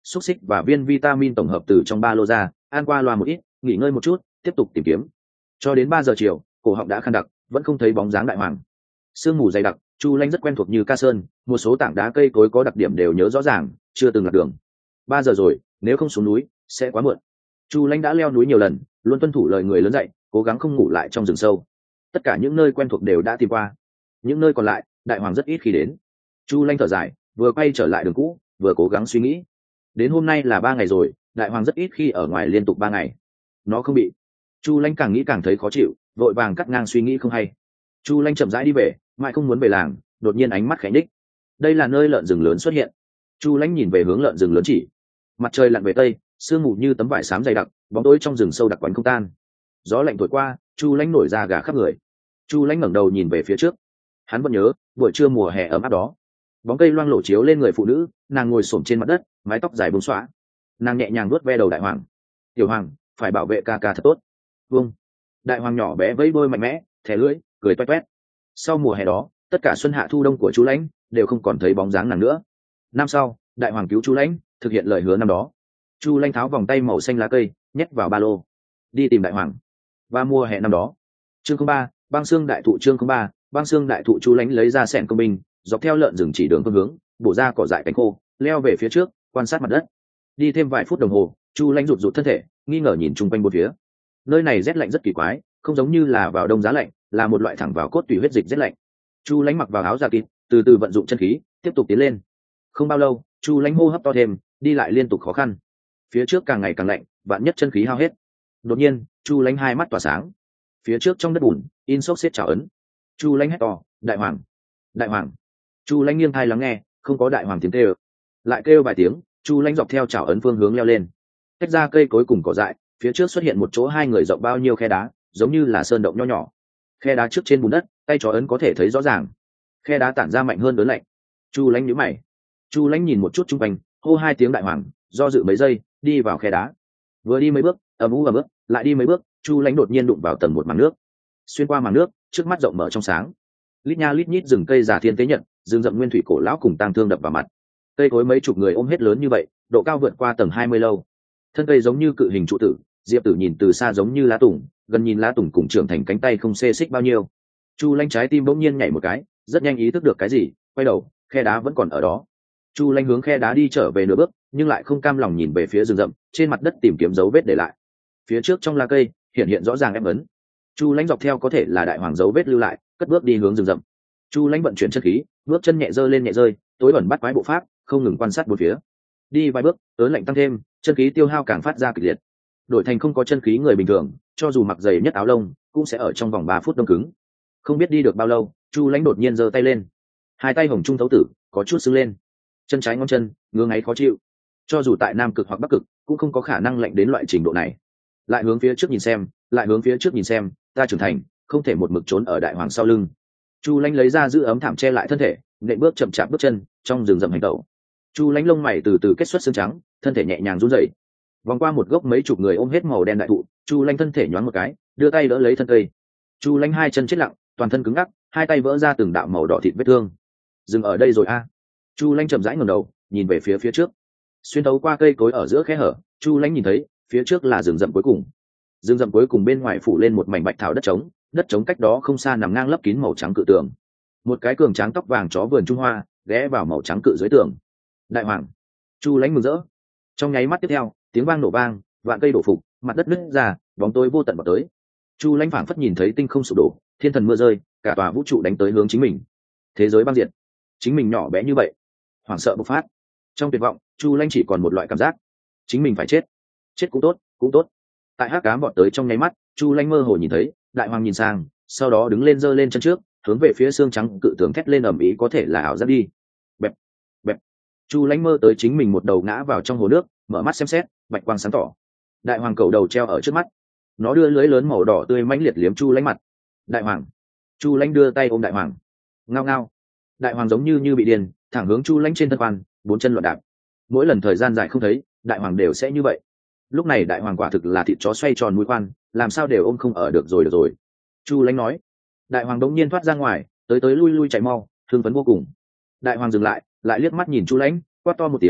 xúc xích và viên vitamin tổng hợp từ trong ba lô ra, ăn qua loa một ít, nghỉ ngơi một chút, tiếp tục tìm kiếm. Cho đến 3 giờ chiều, cổ họng đã khăn đặc, vẫn không thấy bóng dáng đại hoàng. Sương mù dày đặc, Chu Lanh rất quen thuộc như ca sơn, một số tảng đá cây cối có đặc điểm đều nhớ rõ ràng, chưa từng lạc đường. 3 giờ rồi, nếu không xuống núi sẽ quá muộn. Chu Lanh đã leo núi nhiều lần, luôn tuân thủ lời người lớn dạy, cố gắng không ngủ lại trong rừng sâu. Tất cả những nơi quen thuộc đều đã tìm qua, những nơi còn lại đại hoàng rất ít khi đến. Chu Lanh thở dài, vừa quay trở lại đường cũ, vừa cố gắng suy nghĩ. Đến hôm nay là 3 ngày rồi, đại hoàng rất ít khi ở ngoài liên tục 3 ngày. Nó không bị. Chu Lanh càng nghĩ càng thấy khó chịu, vội vàng cắt ngang suy nghĩ không hay. Chu Lanh chậm rãi đi về, mãi không muốn về làng, đột nhiên ánh mắt khẽ nhích. Đây là nơi lợn rừng lớn xuất hiện. Chu Lanh nhìn về hướng lợn rừng lớn chỉ. Mặt trời lặn về tây, sương mù như tấm vải xám dày đặc, bóng tối trong rừng sâu đặc quánh không tan. Gió lạnh thổi qua, Chu Lanh nổi da gà khắp người. Chu Lanh ngẩng đầu nhìn về phía trước. Hắn vẫn nhớ buổi trưa mùa hè ấm áp đó. Bóng cây loang lổ chiếu lên người phụ nữ, nàng ngồi xổm trên mặt đất, mái tóc dài buông xõa. Nàng nhẹ nhàng vuốt ve đầu đại hoàng. Tiểu hoàng, phải bảo vệ ca ca thật tốt. Vâng. Đại hoàng nhỏ bé vẫy đôi mạnh mẽ, thè lưỡi, cười toét toét. Sau mùa hè đó, tất cả xuân hạ thu đông của Chu Lãnh đều không còn thấy bóng dáng nàng nữa. Năm sau, đại hoàng cứu Chu Lãnh, thực hiện lời hứa năm đó. Chu Lãnh tháo vòng tay màu xanh lá cây, nhét vào ba lô, đi tìm đại hoàng. Và mùa hè năm đó. Chương 03, băng xương đại thụ. Chương 03, băng xương đại thụ. Chu Lãnh lấy ra xẻng công binh, dọc theo lợn rừng chỉ đường phương hướng, bổ ra cỏ dại cánh khô, leo về phía trước, quan sát mặt đất. Đi thêm vài phút đồng hồ, Chu Lãnh rụt rụt thân thể, nghi ngờ nhìn chung quanh bốn phía. Nơi này rét lạnh rất kỳ quái, không giống như là vào đông giá lạnh, là một loại thẳng vào cốt tủy huyết dịch rét lạnh. Chu Lãnh mặc vào áo da kịp, từ từ vận dụng chân khí, tiếp tục tiến lên. Không bao lâu, Chu Lãnh hô hấp to thêm, đi lại liên tục khó khăn. Phía trước càng ngày càng lạnh, vạn nhất chân khí hao hết. Đột nhiên, Chu Lãnh hai mắt tỏa sáng. Phía trước trong đất bùn, in xốc xếp chảo ấn. Chu Lãnh hét to, đại hoàng, đại hoàng. Chu Lãnh nghiêng tai lắng nghe, không có đại hoàng tiếng kêu. Lại kêu vài tiếng, Chu Lãnh dọc theo chảo ấn phương hướng leo lên. Tách ra cây cối cùng cỏ dại, phía trước xuất hiện một chỗ hai người rộng bao nhiêu khe đá, giống như là sơn động nho nhỏ. Khe đá trước trên bùn đất, tay chó ấn có thể thấy rõ ràng. Khe đá tản ra mạnh hơn đớn lạnh. Chu Lãnh nhíu mày. Chu Lãnh nhìn một chút chung quanh, hô hai tiếng đại hoàng, do dự mấy giây, đi vào khe đá. Vừa đi mấy bước, ầm bước, lại đi mấy bước, Chu Lãnh đột nhiên đụng vào tầng một màng nước. Xuyên qua màng nước, trước mắt rộng mở trong sáng. Lít nha lít nhít rừng cây già thiên tế nhận, rừng rậm nguyên thủy cổ lão cùng tang thương đập vào mặt. Cây cối mấy chục người ôm hết lớn như vậy, độ cao vượt qua tầng 20 lâu. Thân cây giống như cự hình trụ tử, diệp tử nhìn từ xa giống như lá tùng, gần nhìn lá tùng cùng trưởng thành cánh tay không xê xích bao nhiêu. Chu Lãnh trái tim bỗng nhiên nhảy một cái, rất nhanh ý thức được cái gì, quay đầu, khe đá vẫn còn ở đó. Chu Lãnh hướng khe đá đi trở về nửa bước, nhưng lại không cam lòng nhìn về phía rừng rậm, trên mặt đất tìm kiếm dấu vết để lại. Phía trước trong lá cây hiện rõ ràng ép ấn. Chu Lãnh dọc theo có thể là đại hoàng dấu vết lưu lại, cất bước đi hướng rừng rậm. Chu Lãnh vận chuyển chân khí, bước chân nhẹ dơ lên nhẹ rơi, tối ẩn bắt quái bộ pháp, không ngừng quan sát bốn phía. Đi vài bước, ớn lạnh tăng thêm, chân khí tiêu hao càng phát ra kịch liệt. Đổi thành không có chân khí người bình thường, cho dù mặc dày nhất áo lông, cũng sẽ ở trong vòng 3 phút đông cứng. Không biết đi được bao lâu, Chu Lãnh đột nhiên giơ tay lên. Hai tay hồng trung thấu tử, có chút sưng lên. Chân trái ngón chân, ngứa ngáy khó chịu. Cho dù tại Nam Cực hoặc Bắc Cực, cũng không có khả năng lạnh đến loại trình độ này. Lại hướng phía trước nhìn xem, lại hướng phía trước nhìn xem, ta trưởng thành, không thể một mực trốn ở đại hoàng sau lưng. Chu Lãnh lấy ra giữ ấm thảm che lại thân thể, nện bước chậm chạp bước chân trong rừng rậm hành tẩu. Chu Lãnh lông mày từ từ kết xuất xương trắng, thân thể nhẹ nhàng run rẩy. Vòng qua một gốc mấy chục người ôm hết màu đen đại thụ, Chu Lãnh thân thể nhoáng một cái, đưa tay đỡ lấy thân cây. Chu Lãnh hai chân chết lặng, toàn thân cứng ngắc, hai tay vỡ ra từng đạo màu đỏ thịt vết thương. Dừng ở đây rồi a. Chu Lãnh chậm rãi ngẩng đầu, nhìn về phía trước. Xuyên thấu qua cây cối ở giữa khe hở, Chu Lãnh nhìn thấy, phía trước là rừng rậm cuối cùng. Rừng rậm cuối cùng bên ngoài phủ lên một mảnh bạch thảo đất trống cách đó không xa nằm ngang lấp kín màu trắng cự tường. Một cái cường tráng tóc vàng chó vườn Trung Hoa ghé vào màu trắng cự dưới tường. Đại hoàng. Chu Lãnh mừng rỡ. Trong nháy mắt tiếp theo, tiếng vang nổ vang, vạn cây đổ phục, mặt đất nứt ra, bóng tối vô tận vào tới. Chu Lãnh phảng phất nhìn thấy tinh không sụp đổ, thiên thần mưa rơi, cả tòa vũ trụ đánh tới hướng chính mình. Thế giới băng diệt, chính mình nhỏ bé như vậy, hoảng sợ bộc phát. Trong tuyệt vọng, Chu Lãnh chỉ còn một loại cảm giác, chính mình phải chết. Chết cũng tốt, cũng tốt. Tại hắc ám vọt tới trong nháy mắt, Chu Lãnh mơ hồ nhìn thấy, đại hoàng nhìn sang, sau đó đứng lên giơ lên chân trước, hướng về phía xương trắng cự tường thét lên ầm ĩ, có thể là ảo giác đi. Bẹp, bẹp. Chu Lãnh mơ tới chính mình một đầu ngã vào trong hồ nước, mở mắt xem xét, bạch quang sáng tỏ. Đại hoàng cầu đầu treo ở trước mắt, nó đưa lưới lớn màu đỏ tươi mãnh liệt liếm Chu Lãnh mặt. Đại hoàng. Chu Lãnh đưa tay ôm đại hoàng. Ngao ngao. Đại hoàng giống như bị điên, thẳng hướng Chu Lãnh trên thân quan, bốn chân loạn đạp. Mỗi lần thời gian dài không thấy, đại hoàng đều sẽ như vậy. Lúc này đại hoàng quả thực là thịt chó xoay tròn mũi khoan, làm sao đều ôm không ở được rồi. Chu Lãnh nói. Đại hoàng đống nhiên thoát ra ngoài, tới lui chạy mau, hưng phấn vô cùng. Đại hoàng dừng lại, lại liếc mắt nhìn Chu Lãnh, quát to một tiếng,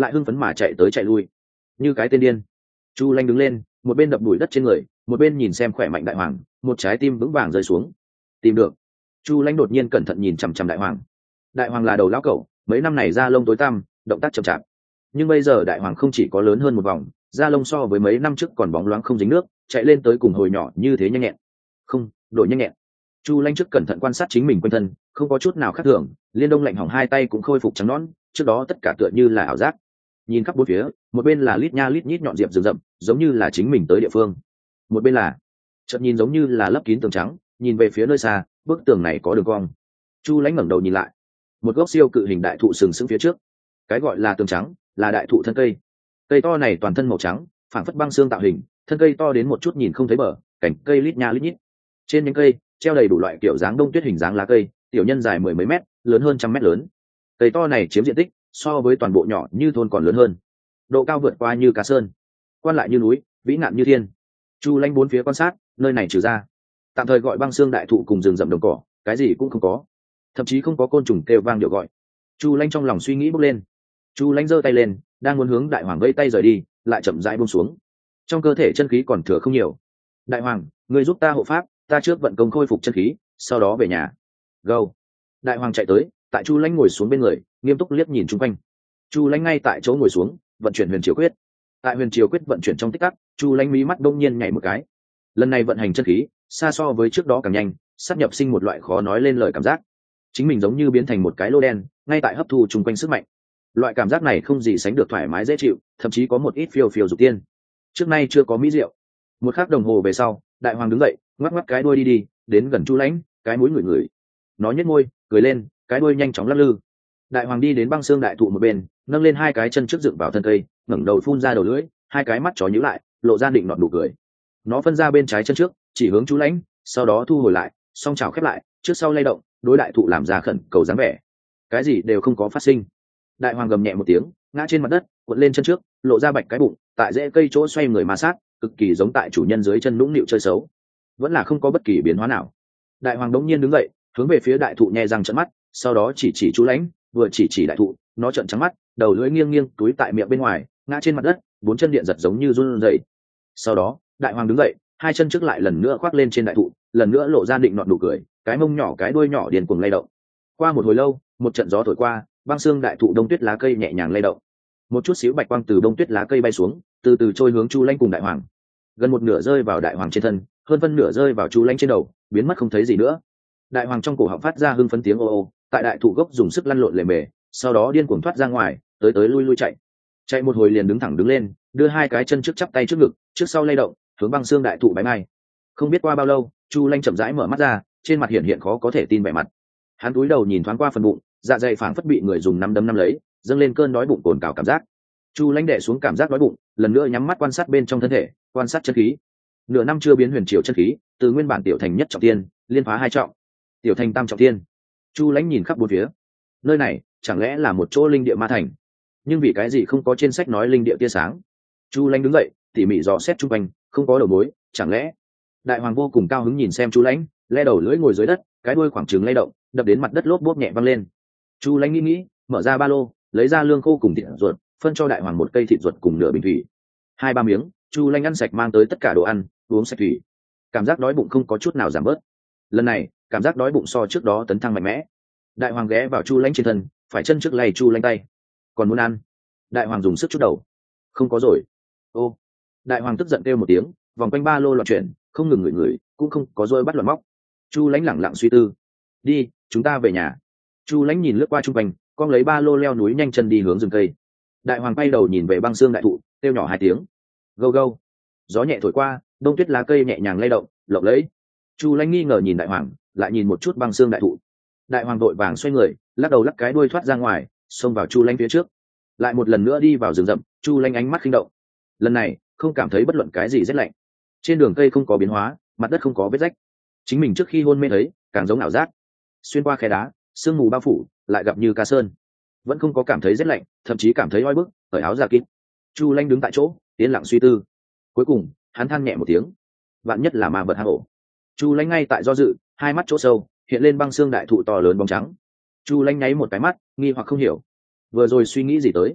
lại hưng phấn mà chạy tới chạy lui như cái tên điên. Chu Lanh đứng lên, một bên đập bụi đất trên người, một bên nhìn xem khỏe mạnh đại hoàng, một trái tim vững vàng rơi xuống. Tìm được. Chu Lanh đột nhiên cẩn thận nhìn chằm chằm đại hoàng. Đại hoàng là đầu lão cẩu, mấy năm này da lông tối tăm, động tác chậm chạp. Nhưng bây giờ đại hoàng không chỉ có lớn hơn một vòng, da lông so với mấy năm trước còn bóng loáng không dính nước, chạy lên tới cùng hồi nhỏ như thế nhanh nhẹn. Không, đổi nhanh nhẹn. Chu Lanh trước cẩn thận quan sát chính mình quanh thân, không có chút nào khác thường, liên đông lạnh hỏng hai tay cũng khôi phục trắng nõn, trước đó tất cả tựa như là ảo giác. Nhìn khắp bốn phía, một bên là lít nha lít nhít nhọn diệp rừng rậm, giống như là chính mình tới địa phương. Một bên là, chợt nhìn giống như là lấp kín tường trắng, nhìn về phía nơi xa, bức tường này có đường cong. Chu Lanh ngẩng đầu nhìn lại, một gốc siêu cự hình đại thụ sừng sững phía trước. Cái gọi là tường trắng, là đại thụ thân cây. Cây to này toàn thân màu trắng, phảng phất băng xương tạo hình, thân cây to đến một chút nhìn không thấy bờ, cành cây lít nha lít nhít. Trên nhánh cây treo đầy đủ loại kiểu dáng đông tuyết hình dáng lá cây, tiểu nhân dài mười mấy mét, lớn hơn trăm mét lớn. Cây to này chiếm diện tích so với toàn bộ nhỏ như thôn còn lớn hơn, độ cao vượt qua như cá sơn, quan lại như núi, vĩ nạn như thiên. Chu Lanh bốn phía quan sát, nơi này trừ ra tạm thời gọi băng xương đại thụ cùng rừng rậm đồng cỏ, cái gì cũng không có, thậm chí không có côn trùng kêu vang điệu gọi. Chu Lanh trong lòng suy nghĩ bốc lên. Chu Lanh giơ tay lên, đang muốn hướng đại hoàng vây tay rời đi, lại chậm rãi buông xuống. Trong cơ thể chân khí còn thừa không nhiều. Đại hoàng, ngươi giúp ta hộ pháp, ta trước vận công khôi phục chân khí, sau đó về nhà. Go. Đại hoàng chạy tới, tại Chu Lanh ngồi xuống bên người, nghiêm túc liếc nhìn chung quanh. Chu Lanh ngay tại chỗ ngồi xuống, vận chuyển huyền triều quyết. Tại huyền triều quyết vận chuyển trong tích tắc, Chu Lanh mí mắt đông nhiên nhảy một cái. Lần này vận hành chân khí xa so với trước đó càng nhanh, sắp nhập sinh một loại khó nói lên lời cảm giác. Chính mình giống như biến thành một cái lô đen, ngay tại hấp thu chung quanh sức mạnh. Loại cảm giác này không gì sánh được thoải mái dễ chịu, thậm chí có một ít phiêu phiêu dục tiên. Trước nay chưa có mỹ diệu. Một khắc đồng hồ về sau, đại hoàng đứng dậy, ngoắc ngoắc cái đuôi đi, đến gần Chu Lanh, cái mũi ngửi ngửi. Nó nhếch môi, cười lên, cái đuôi nhanh chóng lắc lư. Đại hoàng đi đến băng xương đại thụ một bên, nâng lên hai cái chân trước dựng vào thân cây, ngẩng đầu phun ra đầu lưỡi, hai cái mắt chó nhíu lại, lộ ra định nọt nụ cười. Nó phân ra bên trái chân trước, chỉ hướng Chu Lanh, sau đó thu hồi lại, song chảo khép lại, trước sau lay động, đối đại thụ làm ra khẩn cầu dáng vẻ. Cái gì đều không có phát sinh. Đại hoàng gầm nhẹ một tiếng, ngã trên mặt đất, cuộn lên chân trước, lộ ra bạch cái bụng, tại rễ cây chỗ xoay người ma sát, cực kỳ giống tại chủ nhân dưới chân nũng nịu chơi xấu. Vẫn là không có bất kỳ biến hóa nào. Đại hoàng đống nhiên đứng dậy, hướng về phía đại thụ nhẹ răng trợn mắt, sau đó chỉ Chu Lanh, vừa chỉ đại thụ, nó trợn trắng mắt, đầu lưỡi nghiêng nghiêng túi tại miệng bên ngoài, ngã trên mặt đất, bốn chân điện giật giống như run rẩy. Sau đó, đại hoàng đứng dậy, hai chân trước lại lần nữa khoác lên trên đại thụ, lần nữa lộ ra định nọt nụ cười, cái mông nhỏ cái đuôi nhỏ điên cuồng lay động. Qua một hồi lâu, một trận gió thổi qua, băng xương đại thụ đông tuyết lá cây nhẹ nhàng lay động, một chút xíu bạch quang từ đông tuyết lá cây bay xuống, từ từ trôi hướng Chu Lanh cùng đại hoàng. Gần một nửa rơi vào đại hoàng trên thân, hơn phân nửa rơi vào Chu Lanh trên đầu, biến mất không thấy gì nữa. Đại hoàng trong cổ họng phát ra hưng phấn tiếng ô ô, tại đại thụ gốc dùng sức lăn lộn lề mề, sau đó điên cuồng thoát ra ngoài, tới lui lui chạy một hồi liền đứng thẳng đứng lên, đưa hai cái chân trước chắp tay trước ngực, trước sau lay động, hướng băng xương đại thụ bái mai. Không biết qua bao lâu, Chu Lanh chậm rãi mở mắt ra, trên mặt hiện khó có thể tin vẻ mặt. Hắn cúi đầu nhìn thoáng qua phần bụng, dạ dày phảng phất bị người dùng nắm đấm nắm lấy, dâng lên cơn đói bụng cồn cào cảm giác. Chu Lanh đè xuống cảm giác đói bụng, lần nữa nhắm mắt quan sát bên trong thân thể, quan sát chân khí. Nửa năm chưa biến huyền triều chân khí, từ nguyên bản tiểu thành nhất trọng tiên, liên phá hai trọng, tiểu thành tam trọng tiên. Chu Lanh nhìn khắp bốn phía. Nơi này chẳng lẽ là một chỗ linh địa ma thành? Nhưng vì cái gì không có trên sách nói linh địa tia sáng? Chu Lanh đứng dậy, tỉ mỉ dò xét chung quanh, không có đầu mối, chẳng lẽ? Đại hoàng vô cùng cao hứng nhìn xem Chu Lanh, le đầu lưỡi ngồi dưới đất, cái đuôi khoảng trừng lay động, đập đến mặt đất lốp bốp nhẹ văng lên. Chu Lanh nghĩ, mở ra ba lô, lấy ra lương khô cùng thịt ruột, phân cho đại hoàng một cây thịt ruột cùng nửa bình thủy. 2-3 miếng, Chu Lanh ăn sạch mang tới tất cả đồ ăn, uống sạch thủy. Cảm giác đói bụng không có chút nào giảm bớt. Lần này, cảm giác đói bụng so trước đó tấn thăng mạnh mẽ. Đại hoàng ghé vào Chu Lanh trên thân, phải chân trước lay Chu Lanh tay. Còn muốn ăn? Đại hoàng dùng sức chút đầu. Không có rồi. Ô. Đại hoàng tức giận kêu một tiếng, vòng quanh ba lô loạn chuyển, không ngừng ngửi, cũng không có roi bắt loạn móc. Chu Lanh lẳng lặng suy tư. Đi, chúng ta về nhà. Chu Lanh nhìn lướt qua chung quanh, con lấy ba lô leo núi nhanh chân đi hướng rừng cây. Đại hoàng bay đầu nhìn về băng xương đại thụ, kêu nhỏ 2 tiếng. Gâu gâu. Gió nhẹ thổi qua, đông tuyết lá cây nhẹ nhàng lay động, lộng lẫy. Chu Lanh nghi ngờ nhìn đại hoàng, lại nhìn một chút băng xương đại thụ. Đại hoàng vội vàng xoay người, lắc đầu lắc cái đuôi thoát ra ngoài, xông vào Chu Lanh phía trước. Lại một lần nữa đi vào rừng rậm, Chu Lanh ánh mắt khinh động. Lần này không cảm thấy bất luận cái gì rét lạnh. Trên đường cây không có biến hóa, mặt đất không có vết rách. Chính mình trước khi hôn mê thấy, càng giống ảo giác. Xuyên qua khe đá, sương mù bao phủ, lại gặp như ca sơn. Vẫn không có cảm thấy rét lạnh, thậm chí cảm thấy oi bức, cởi áo ra kín. Chu Lanh đứng tại chỗ, yên lặng suy tư. Cuối cùng, hắn than nhẹ một tiếng. Vạn nhất là ma vật hang ổ. Chu Lanh ngay tại do dự, hai mắt chỗ sâu hiện lên băng xương đại thụ to lớn bóng trắng. Chu Lanh nháy một cái mắt, nghi hoặc không hiểu. Vừa rồi suy nghĩ gì tới?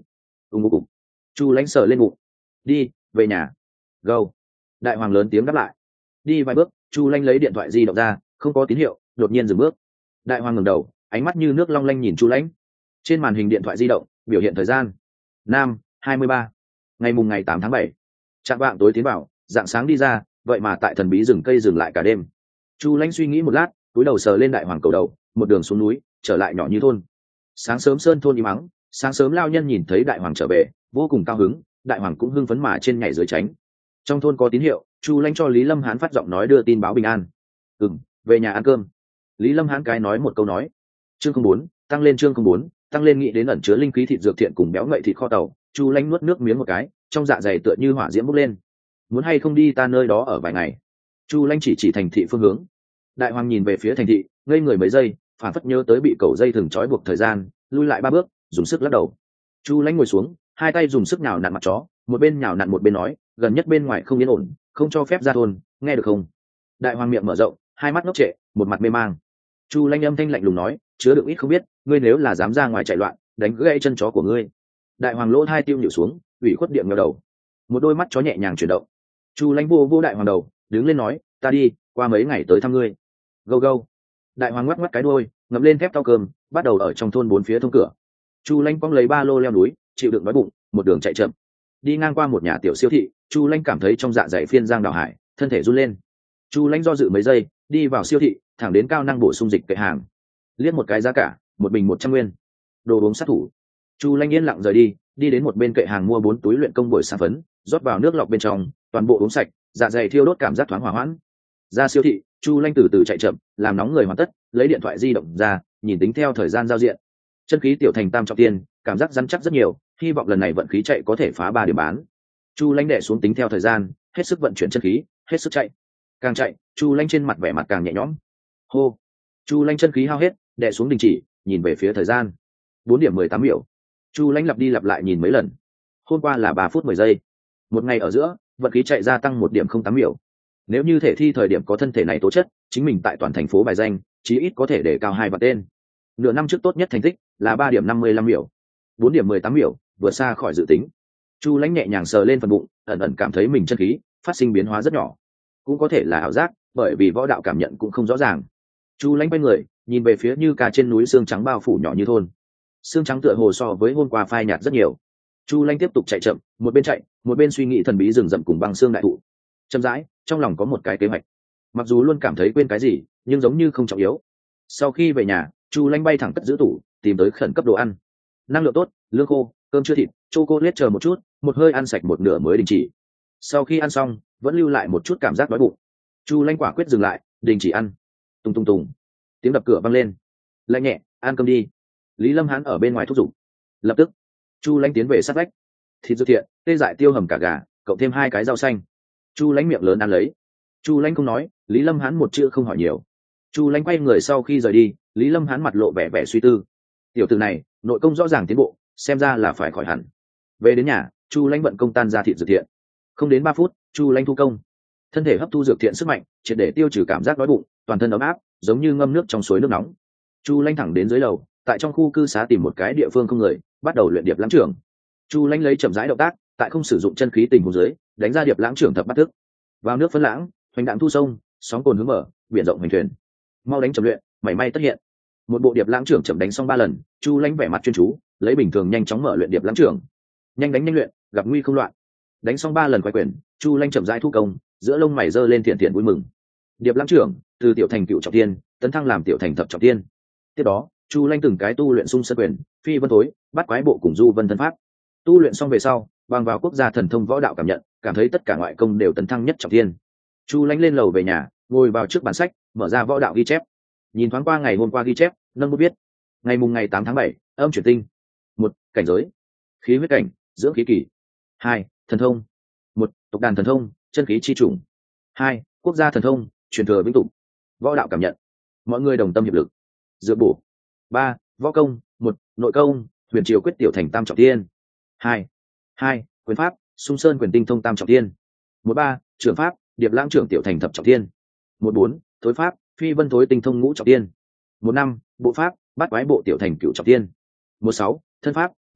ngô cục. Chu lãnh sờ lên bụng. Đi về nhà. Gâu. Đại hoàng lớn tiếng đáp lại. Đi vài bước, Chu lãnh lấy điện thoại di động ra, không có tín hiệu, đột nhiên dừng bước. Đại hoàng ngẩng đầu, ánh mắt như nước long lanh nhìn Chu lãnh. Trên màn hình điện thoại di động biểu hiện thời gian: nam 23, ngày 8 tháng 7. Trạng vạng tối tiến vào, dạng sáng đi ra, vậy mà tại thần bí rừng cây dừng lại cả đêm. Chu lãnh suy nghĩ một lát, cúi đầu sờ lên đại hoàng cầu đầu, một đường xuống núi, trở lại nhỏ như thôn. Sáng sớm sơn thôn im mắng, sáng sớm lao nhân nhìn thấy đại hoàng trở về, vô cùng cao hứng, đại hoàng cũng hưng phấn mà trên nhảy dưới tránh. Trong thôn có tín hiệu, Chu lãnh cho Lý Lâm Hán phát giọng nói đưa tin báo bình an. Về nhà ăn cơm. Lý Lâm Hán cái nói một câu nói. Chương 04, tăng lên chương 04, tăng lên nghĩ đến ẩn chứa linh khí thịt dược thiện cùng béo ngậy thịt kho tàu, Chu lãnh nuốt nước miếng một cái, trong dạ dày tựa như hỏa diễm bốc lên. Muốn hay không đi ta nơi đó ở vài ngày? Chu lãnh chỉ thành thị phương hướng. Đại hoàng nhìn về phía thành thị, ngây người mấy giây, phản phất nhớ tới bị cầu dây thừng trói buộc thời gian, lui lại 3 bước, dùng sức lắc đầu. Chu lãnh ngồi xuống, hai tay dùng sức nhào nặn mặt chó, một bên nhào nặn một bên nói, gần nhất bên ngoài không yên ổn, không cho phép ra thôn, nghe được không? Đại hoàng miệng mở rộng, hai mắt ngốc trệ, một mặt mê mang. Chu lãnh âm thanh lạnh lùng nói, chứa đựng ít không biết, ngươi nếu là dám ra ngoài chạy loạn, đánh gãy chân chó của ngươi. Đại hoàng lỗ hai tiêu nhịu xuống, ủy khuất điện ngẩng đầu, một đôi mắt chó nhẹ nhàng chuyển động. Chu lãnh vô đại hoàng đầu, đứng lên nói, ta đi, qua mấy ngày tới thăm ngươi. Gâu gâu. Đại hoàng ngoắc ngoắc cái đuôi, ngậm lên thép tao cơm, bắt đầu ở trong thôn bốn phía thông cửa. Chu lãnh cong lấy ba lô leo núi, chịu đựng đói bụng, một đường chạy chậm. Đi ngang qua một nhà tiểu siêu thị, Chu lãnh cảm thấy trong dạ dày phiên giang đào hải, thân thể run lên. Chu lãnh do dự mấy giây, đi vào siêu thị, thẳng đến cao năng bổ sung dịch kệ hàng. Liếc một cái giá cả, một bình 100 nguyên. Đồ uống sát thủ. Chu lãnh yên lặng rời đi, đi đến một bên kệ hàng mua 4 túi luyện công bồi xà phấn, rót vào nước lọc bên trong, toàn bộ uống sạch, dạ dày thiêu đốt cảm giác thoáng hòa hoãn. Ra siêu thị, Chu lãnh từ từ chạy chậm, làm nóng người hoàn tất, lấy điện thoại di động ra, nhìn tính theo thời gian giao diện. Chân khí tiểu thành tam trọng tiên, cảm giác rắn chắc rất nhiều, hy vọng lần này vận khí chạy có thể phá 3 điểm bán. Chu lãnh đệ xuống tính theo thời gian, hết sức vận chuyển chân khí, hết sức chạy. Càng chạy, Chu lãnh trên mặt vẻ mặt càng nhẹ nhõm. Hô. Chu lãnh chân khí hao hết, đệ xuống đình chỉ, nhìn về phía thời gian. 4 điểm 18 秒. Chu lãnh lặp đi lặp lại nhìn mấy lần. Hôm qua là 3 phút 10 giây. Một ngày ở giữa, vận khí chạy gia tăng 1 điểm 08 秒. Nếu như thể thi thời điểm có thân thể này tố chất, chính mình tại toàn thành phố bài danh, chí ít có thể để cao 2 vạn tên. Nửa năm trước tốt nhất thành tích là 3 điểm 55 秒. 4 điểm 18 秒, vừa xa khỏi dự tính. Chu lãnh nhẹ nhàng sờ lên phần bụng, ẩn ẩn cảm thấy mình chân khí phát sinh biến hóa rất nhỏ, cũng có thể là ảo giác, bởi vì võ đạo cảm nhận cũng không rõ ràng. Chu lãnh quay người, nhìn về phía như cả trên núi xương trắng bao phủ nhỏ như thôn. Xương trắng tựa hồ so với hôm qua phai nhạt rất nhiều. Chu lãnh tiếp tục chạy chậm, một bên suy nghĩ thần bí rừng rậm cùng băng xương đại thụ. Chậm rãi, trong lòng có một cái kế hoạch. Mặc dù luôn cảm thấy quên cái gì, nhưng giống như không trọng yếu. Sau khi về nhà, Chu lãnh bay thẳng cất giữ tủ, tìm tới khẩn cấp đồ ăn. Năng lượng tốt, lương khô, cơm chưa thịt, chocolate chờ một chút, một hơi ăn sạch một nửa mới đình chỉ. Sau khi ăn xong, vẫn lưu lại một chút cảm giác đói bụng. Chu lãnh quả quyết dừng lại, đình chỉ ăn. Tùng tùng tùng. Tiếng đập cửa vang lên. Lạnh nhẹ, ăn cơm đi. Lý Lâm Hán ở bên ngoài thúc giục. Lập tức, Chu lãnh tiến về sát vách. Thịt dược thiện, tê dại tiêu hầm cả gà, cộng thêm 2 cái rau xanh. Chu lãnh miệng lớn ăn lấy. Chu lãnh không nói, Lý Lâm Hán một chữ không hỏi nhiều. Chu lãnh quay người sau khi rời đi, Lý Lâm Hán mặt lộ vẻ suy tư. Tiểu tử này, nội công rõ ràng tiến bộ, xem ra là phải khỏi hẳn. Về đến nhà, Chu lãnh vận công tan ra thịt dược thiện. Không đến 3 phút, Chu lãnh thu công. Thân thể hấp thu dược thiện sức mạnh, triệt để tiêu trừ cảm giác đói bụng, toàn thân ấm áp, giống như ngâm nước trong suối nước nóng. Chu lãnh thẳng đến dưới lầu, tại trong khu cư xá tìm một cái địa phương không người, bắt đầu luyện điệp lãng trưởng. Chu lãnh lấy chậm rãi động tác, tại không sử dụng chân khí tình huống dưới, đánh ra điệp lãng trưởng thập bát thức. Vào nước phân lãng, hoành đạn thu sông, sóng cồn hướng mở, biển rộng hành thuyền. Mau đánh chậm luyện, mảy may tất hiện. Một bộ điệp lãng trưởng chậm đánh xong 3 lần, Chu lãnh vẻ mặt chuyên chú, lấy bình thường nhanh chóng mở luyện điệp lãng trưởng. Nhanh đánh nhanh luyện, gặp nguy không loạn. Đánh xong 3 lần quay quyền, Chu lãnh chậm rãi thu công, giữa lông mày giơ lên thiện vui mừng. Điệp lãng trưởng, từ tiểu thành cựu trọng thiên, tấn thăng làm tiểu thành thập trọng thiên. Tiếp đó, Chu lãnh từng cái tu luyện xung sơn quyền, phi vân thối, bắt quái bộ cùng du vân thân pháp. Tu luyện xong về sau, bằng vào quốc gia thần thông võ đạo cảm thấy tất cả ngoại công đều tấn thăng nhất trọng thiên. Chu lãnh lên lầu về nhà, ngồi vào trước bản sách, mở ra võ đạo ghi chép. Nhìn thoáng qua ngày hôm qua ghi chép, nâng bút viết. Ngày 8 tháng 7, âm chuyển tinh. 1. Cảnh giới. Khí huyết cảnh, dưỡng khí kỳ. 2. Thần thông. 1. Tộc đàn thần thông, chân khí chi chủng. 2. Quốc gia thần thông, truyền thừa vĩnh tụ. Võ đạo cảm nhận. Mọi người đồng tâm hiệp lực. Dược bổ. 3. Võ công. 1. Nội công, huyền triều quyết tiểu thành tam trọng thiên. 2. Quyền pháp, xung sơn quyền tinh thông tam trọng thiên. 1. Trưởng pháp, điệp lãng trưởng tiểu thành thập trọng thiên. 1. Thối pháp, phi vân thối tinh thông ngũ trọng thiên. 1. Bộ pháp, bát quái bộ tiểu thành cửu trọng thiên. 1. Thân pháp,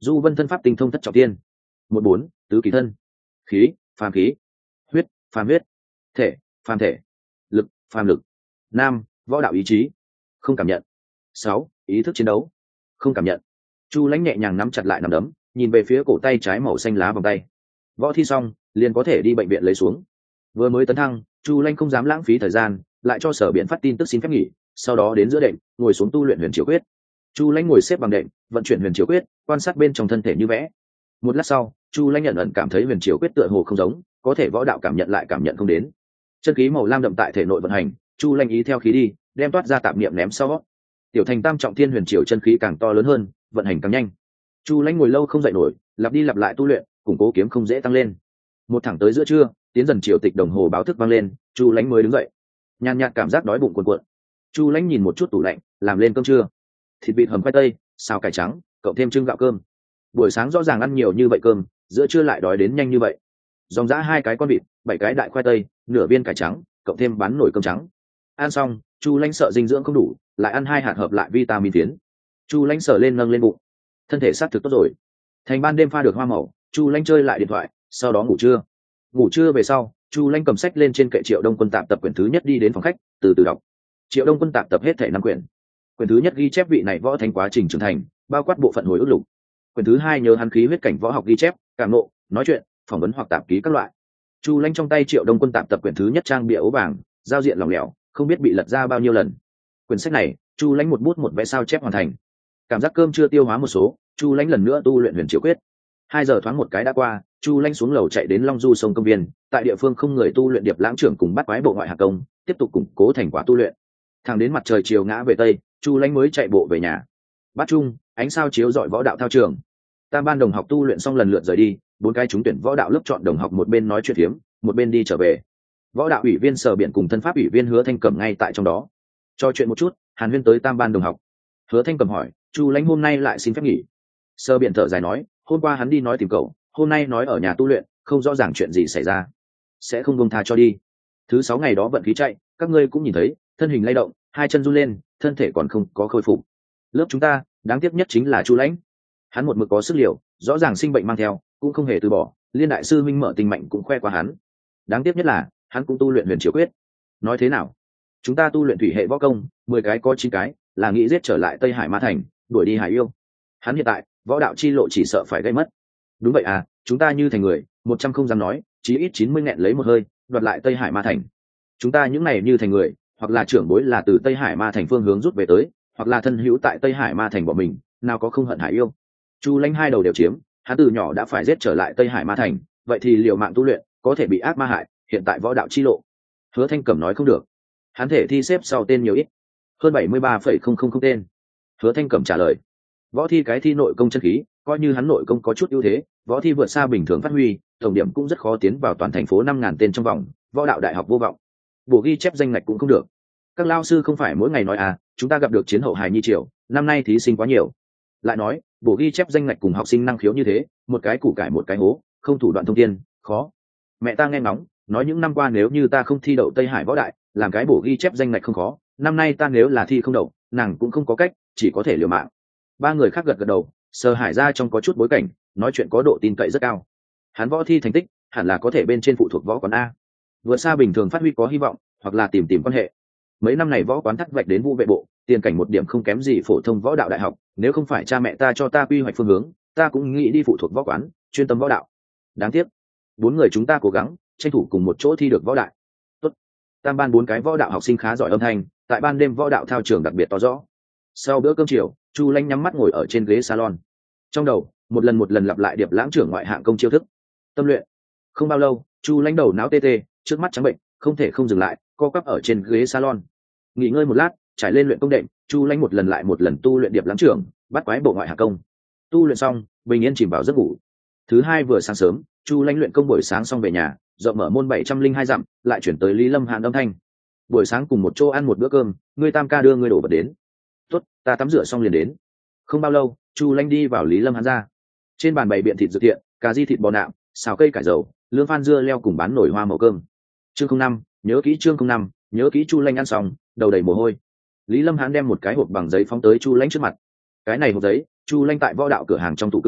Du Vân thân pháp tinh thông thất trọng tiên. 14, tứ kỳ thân. Khí, phàm khí. Huyết, phàm huyết. Thể, phàm thể. Lực, phàm lực. Nam, võ đạo ý chí. Không cảm nhận. 6, ý thức chiến đấu. Không cảm nhận. Chu Lãnh nhẹ nhàng nắm chặt lại nắm đấm, nhìn về phía cổ tay trái màu xanh lá vòng tay. Võ thi xong, liền có thể đi bệnh viện lấy xuống. Vừa mới tấn thăng, Chu Lãnh không dám lãng phí thời gian, lại cho sở biện phát tin tức xin phép nghỉ, sau đó đến giữa đệm, ngồi xuống tu luyện huyền triều quyết. Chu Lãnh ngồi xếp bằng đệm, vận chuyển huyền triều quyết, quan sát bên trong thân thể như vẽ. Một lát sau, Chu Lãnh nhận ẩn cảm thấy huyền triều quyết tựa hồ không giống, có thể võ đạo cảm nhận lại cảm nhận không đến. Chân khí màu lam đậm tại thể nội vận hành, Chu Lãnh ý theo khí đi, đem toát ra tạp niệm ném sau. Tiểu thành tam trọng thiên huyền triều chân khí càng to lớn hơn, vận hành càng nhanh. Chu Lãnh ngồi lâu không dậy nổi, lặp đi lặp lại tu luyện, củng cố kiếm không dễ tăng lên. Một thẳng tới giữa trưa, tiến dần triều tịch đồng hồ báo thức vang lên, Chu Lãnh mới đứng dậy. Nhàn nhạt cảm giác đói bụng cuồn cuộn. Chu Lãnh nhìn một chút tủ lạnh, làm lên cơm trưa. Thịt vịt hầm khoai tây, xào cải trắng, cộng thêm trưng gạo cơm. Buổi sáng rõ ràng ăn nhiều như vậy cơm, giữa trưa lại đói đến nhanh như vậy. Dòng dã 2 cái con vịt, 7 cái đại khoai tây, nửa viên cải trắng, cộng thêm bán nổi cơm trắng. Ăn xong, Chu Lãnh sợ dinh dưỡng không đủ, lại ăn 2 hạt hợp lại vitamin tiến. Chu Lãnh sờ lên nâng lên bụng, thân thể sát thực tốt rồi. Thành ban đêm pha được hoa màu, Chu Lãnh chơi lại điện thoại, sau đó ngủ trưa. Ngủ trưa về sau, Chu Lãnh cầm sách lên trên kệ Triệu Đông Quân tạp tập quyển thứ nhất đi đến phòng khách, từ từ đọc. Triệu Đông Quân tạp tập hết thể 5 quyển. Quyển thứ nhất ghi chép vị này võ thánh quá trình trưởng thành, bao quát bộ phận hồi ức lục. Quyển thứ hai nhớ hắn khí huyết cảnh võ học ghi chép, cảm ngộ, nói chuyện, phỏng vấn hoặc tạp ký các loại. Chu Lãnh trong tay Triệu Đông Quân tạp tập quyển thứ nhất trang bìa ố vàng, giao diện lỏng lẻo, không biết bị lật ra bao nhiêu lần. Quyển sách này, Chu Lãnh một bút một vẽ sao chép hoàn thành. Cảm giác cơm chưa tiêu hóa một số, Chu Lãnh lần nữa tu luyện huyền triều quyết. 2 giờ thoáng một cái đã qua, Chu Lãnh xuống lầu chạy đến Long Du sông công viên, tại địa phương không người tu luyện Điệp Lãng trưởng cùng bắt quái bộ ngoại hạ công, tiếp tục củng cố thành quả tu luyện. Thẳng đến mặt trời chiều ngã về tây, Chu Lãnh mới chạy bộ về nhà. Bát trung, ánh sao chiếu rọi võ đạo thao trường. Tam ban đồng học tu luyện xong lần lượt rời đi, 4 cái trúng tuyển võ đạo lớp chọn đồng học một bên nói chuyện thiếm, một bên đi trở về. Võ đạo ủy viên Sở Biện cùng thân pháp ủy viên Hứa Thanh Cẩm ngay tại trong đó. Cho chuyện một chút, Hàn Huyên tới tam ban đồng học. Hứa Thanh Cẩm hỏi, Chu Lãnh hôm nay lại xin phép nghỉ. Sở Biện thở dài nói, hôm qua hắn đi nói tìm cậu, hôm nay nói ở nhà tu luyện, không rõ ràng chuyện gì xảy ra, sẽ không buông tha cho đi. Thứ 6 ngày đó vận khí chạy, các ngươi cũng nhìn thấy, thân hình lay động, 2 chân run lên, thân thể còn không có khôi phục. Lớp chúng ta, đáng tiếc nhất chính là Chu Lãnh. Hắn một mực có sức liều, rõ ràng sinh bệnh mang theo, cũng không hề từ bỏ, liên đại sư minh mở tình mạnh cũng khoe qua hắn. Đáng tiếc nhất là, hắn cũng tu luyện huyền triều quyết. Nói thế nào? Chúng ta tu luyện thủy hệ võ công, 10 cái có 9 cái, là nghĩ giết trở lại Tây Hải Ma Thành, đuổi đi Hải Yêu. Hắn hiện tại, võ đạo chi lộ chỉ sợ phải gây mất. Đúng vậy à, chúng ta như thành người, 100 không dám nói, chí ít 90 nghẹn lấy một hơi, đoạt lại Tây Hải Ma Thành. Chúng ta những này như thành người, hoặc là trưởng bối là từ Tây Hải Ma Thành phương hướng rút về tới, hoặc là thân hữu tại Tây Hải Ma Thành của mình, nào có không hận Hải Yêu. Chu Lãnh 2 đầu đều chiếm, hắn từ nhỏ đã phải giết trở lại Tây Hải Ma Thành, vậy thì liều mạng tu luyện, có thể bị ác ma hại, hiện tại võ đạo chi lộ. Hứa Thanh Cẩm nói không được. Hắn thể thi xếp sau tên nhiều ít, hơn 73,000 tên. Hứa Thanh Cẩm trả lời, võ thi cái thi nội công chân khí, coi như hắn nội công có chút ưu thế, võ thi vượt xa bình thường phát huy, tổng điểm cũng rất khó tiến vào toàn thành phố 5.000 tên trong vòng, võ đạo đại học vô vọng. Bổ ghi chép danh ngạch cũng không được. Các lao sư không phải mỗi ngày nói à, chúng ta gặp được chiến hậu hài nhi triều, năm nay thí sinh quá nhiều. Lại nói, bổ ghi chép danh ngạch cùng học sinh năng khiếu như thế, một cái củ cải một cái hố, không thủ đoạn thông thiên, khó. Mẹ ta nghe ngóng, nói những năm qua nếu như ta không thi đậu Tây Hải võ đại, làm cái bổ ghi chép danh ngạch không khó, năm nay ta nếu là thi không đậu, nàng cũng không có cách, chỉ có thể liều mạng. 3 người khác gật gật đầu, Sở Hải ra trong có chút bối cảnh, nói chuyện có độ tin cậy rất cao. Hắn võ thi thành tích, hẳn là có thể bên trên phụ thuộc võ quán A. Vượt xa bình thường phát huy có hy vọng, hoặc là tìm quan hệ. Mấy năm này võ quán thắt vạch đến Vũ Vệ Bộ, tiền cảnh một điểm không kém gì phổ thông võ đạo đại học, nếu không phải cha mẹ ta cho ta quy hoạch phương hướng, ta cũng nghĩ đi phụ thuộc võ quán, chuyên tâm võ đạo. Đáng tiếc, 4 người chúng ta cố gắng, tranh thủ cùng một chỗ thi được võ đại. Tốt. Tam ban 4 cái võ đạo học sinh khá giỏi âm thanh, tại ban đêm võ đạo thao trường đặc biệt to rõ. Sau bữa cơm chiều, Chu Lãnh nhắm mắt ngồi ở trên ghế salon. Trong đầu, một lần lặp lại Điệp Lãng trưởng ngoại hạng công chiêu thức. Tâm luyện. Không bao lâu, Chu Lãnh đầu não tê tê, trước mắt trắng bệnh, không thể không dừng lại, co quắp ở trên ghế salon. Nghỉ ngơi một lát, trải lên luyện công đệm, Chu Lãnh một lần lại một lần tu luyện Điệp Lãng trưởng, bắt quái bộ ngoại hạng công. Tu luyện xong, bình yên chìm vào giấc ngủ. Thứ hai vừa sáng sớm, Chu Lãnh luyện công buổi sáng xong về nhà, rộng mở môn 702 dặm, lại chuyển tới Lý Lâm Hàn âm thanh. Buổi sáng cùng một chỗ ăn một bữa cơm, ngươi Tam ca đưa ngươi đổ vật đến. Tốt, ta tắm rửa xong liền đến. Không bao lâu, Chu Lãnh đi vào Lý Lâm Hàn ra. Trên bàn bày biện thịt dược thiện, cà ri thịt bò nạm, xào cây cải dầu, lương phan dưa leo cùng bán nổi hoa màu cơm. Chương 05, nhớ kỹ chương 05, nhớ kỹ. Chu Lãnh ăn xong, đầu đầy mồ hôi. Lý Lâm Hàn đem một cái hộp bằng giấy phóng tới Chu Lãnh trước mặt. Cái này hộp giấy, Chu Lãnh tại võ đạo cửa hàng trong tủ cửa,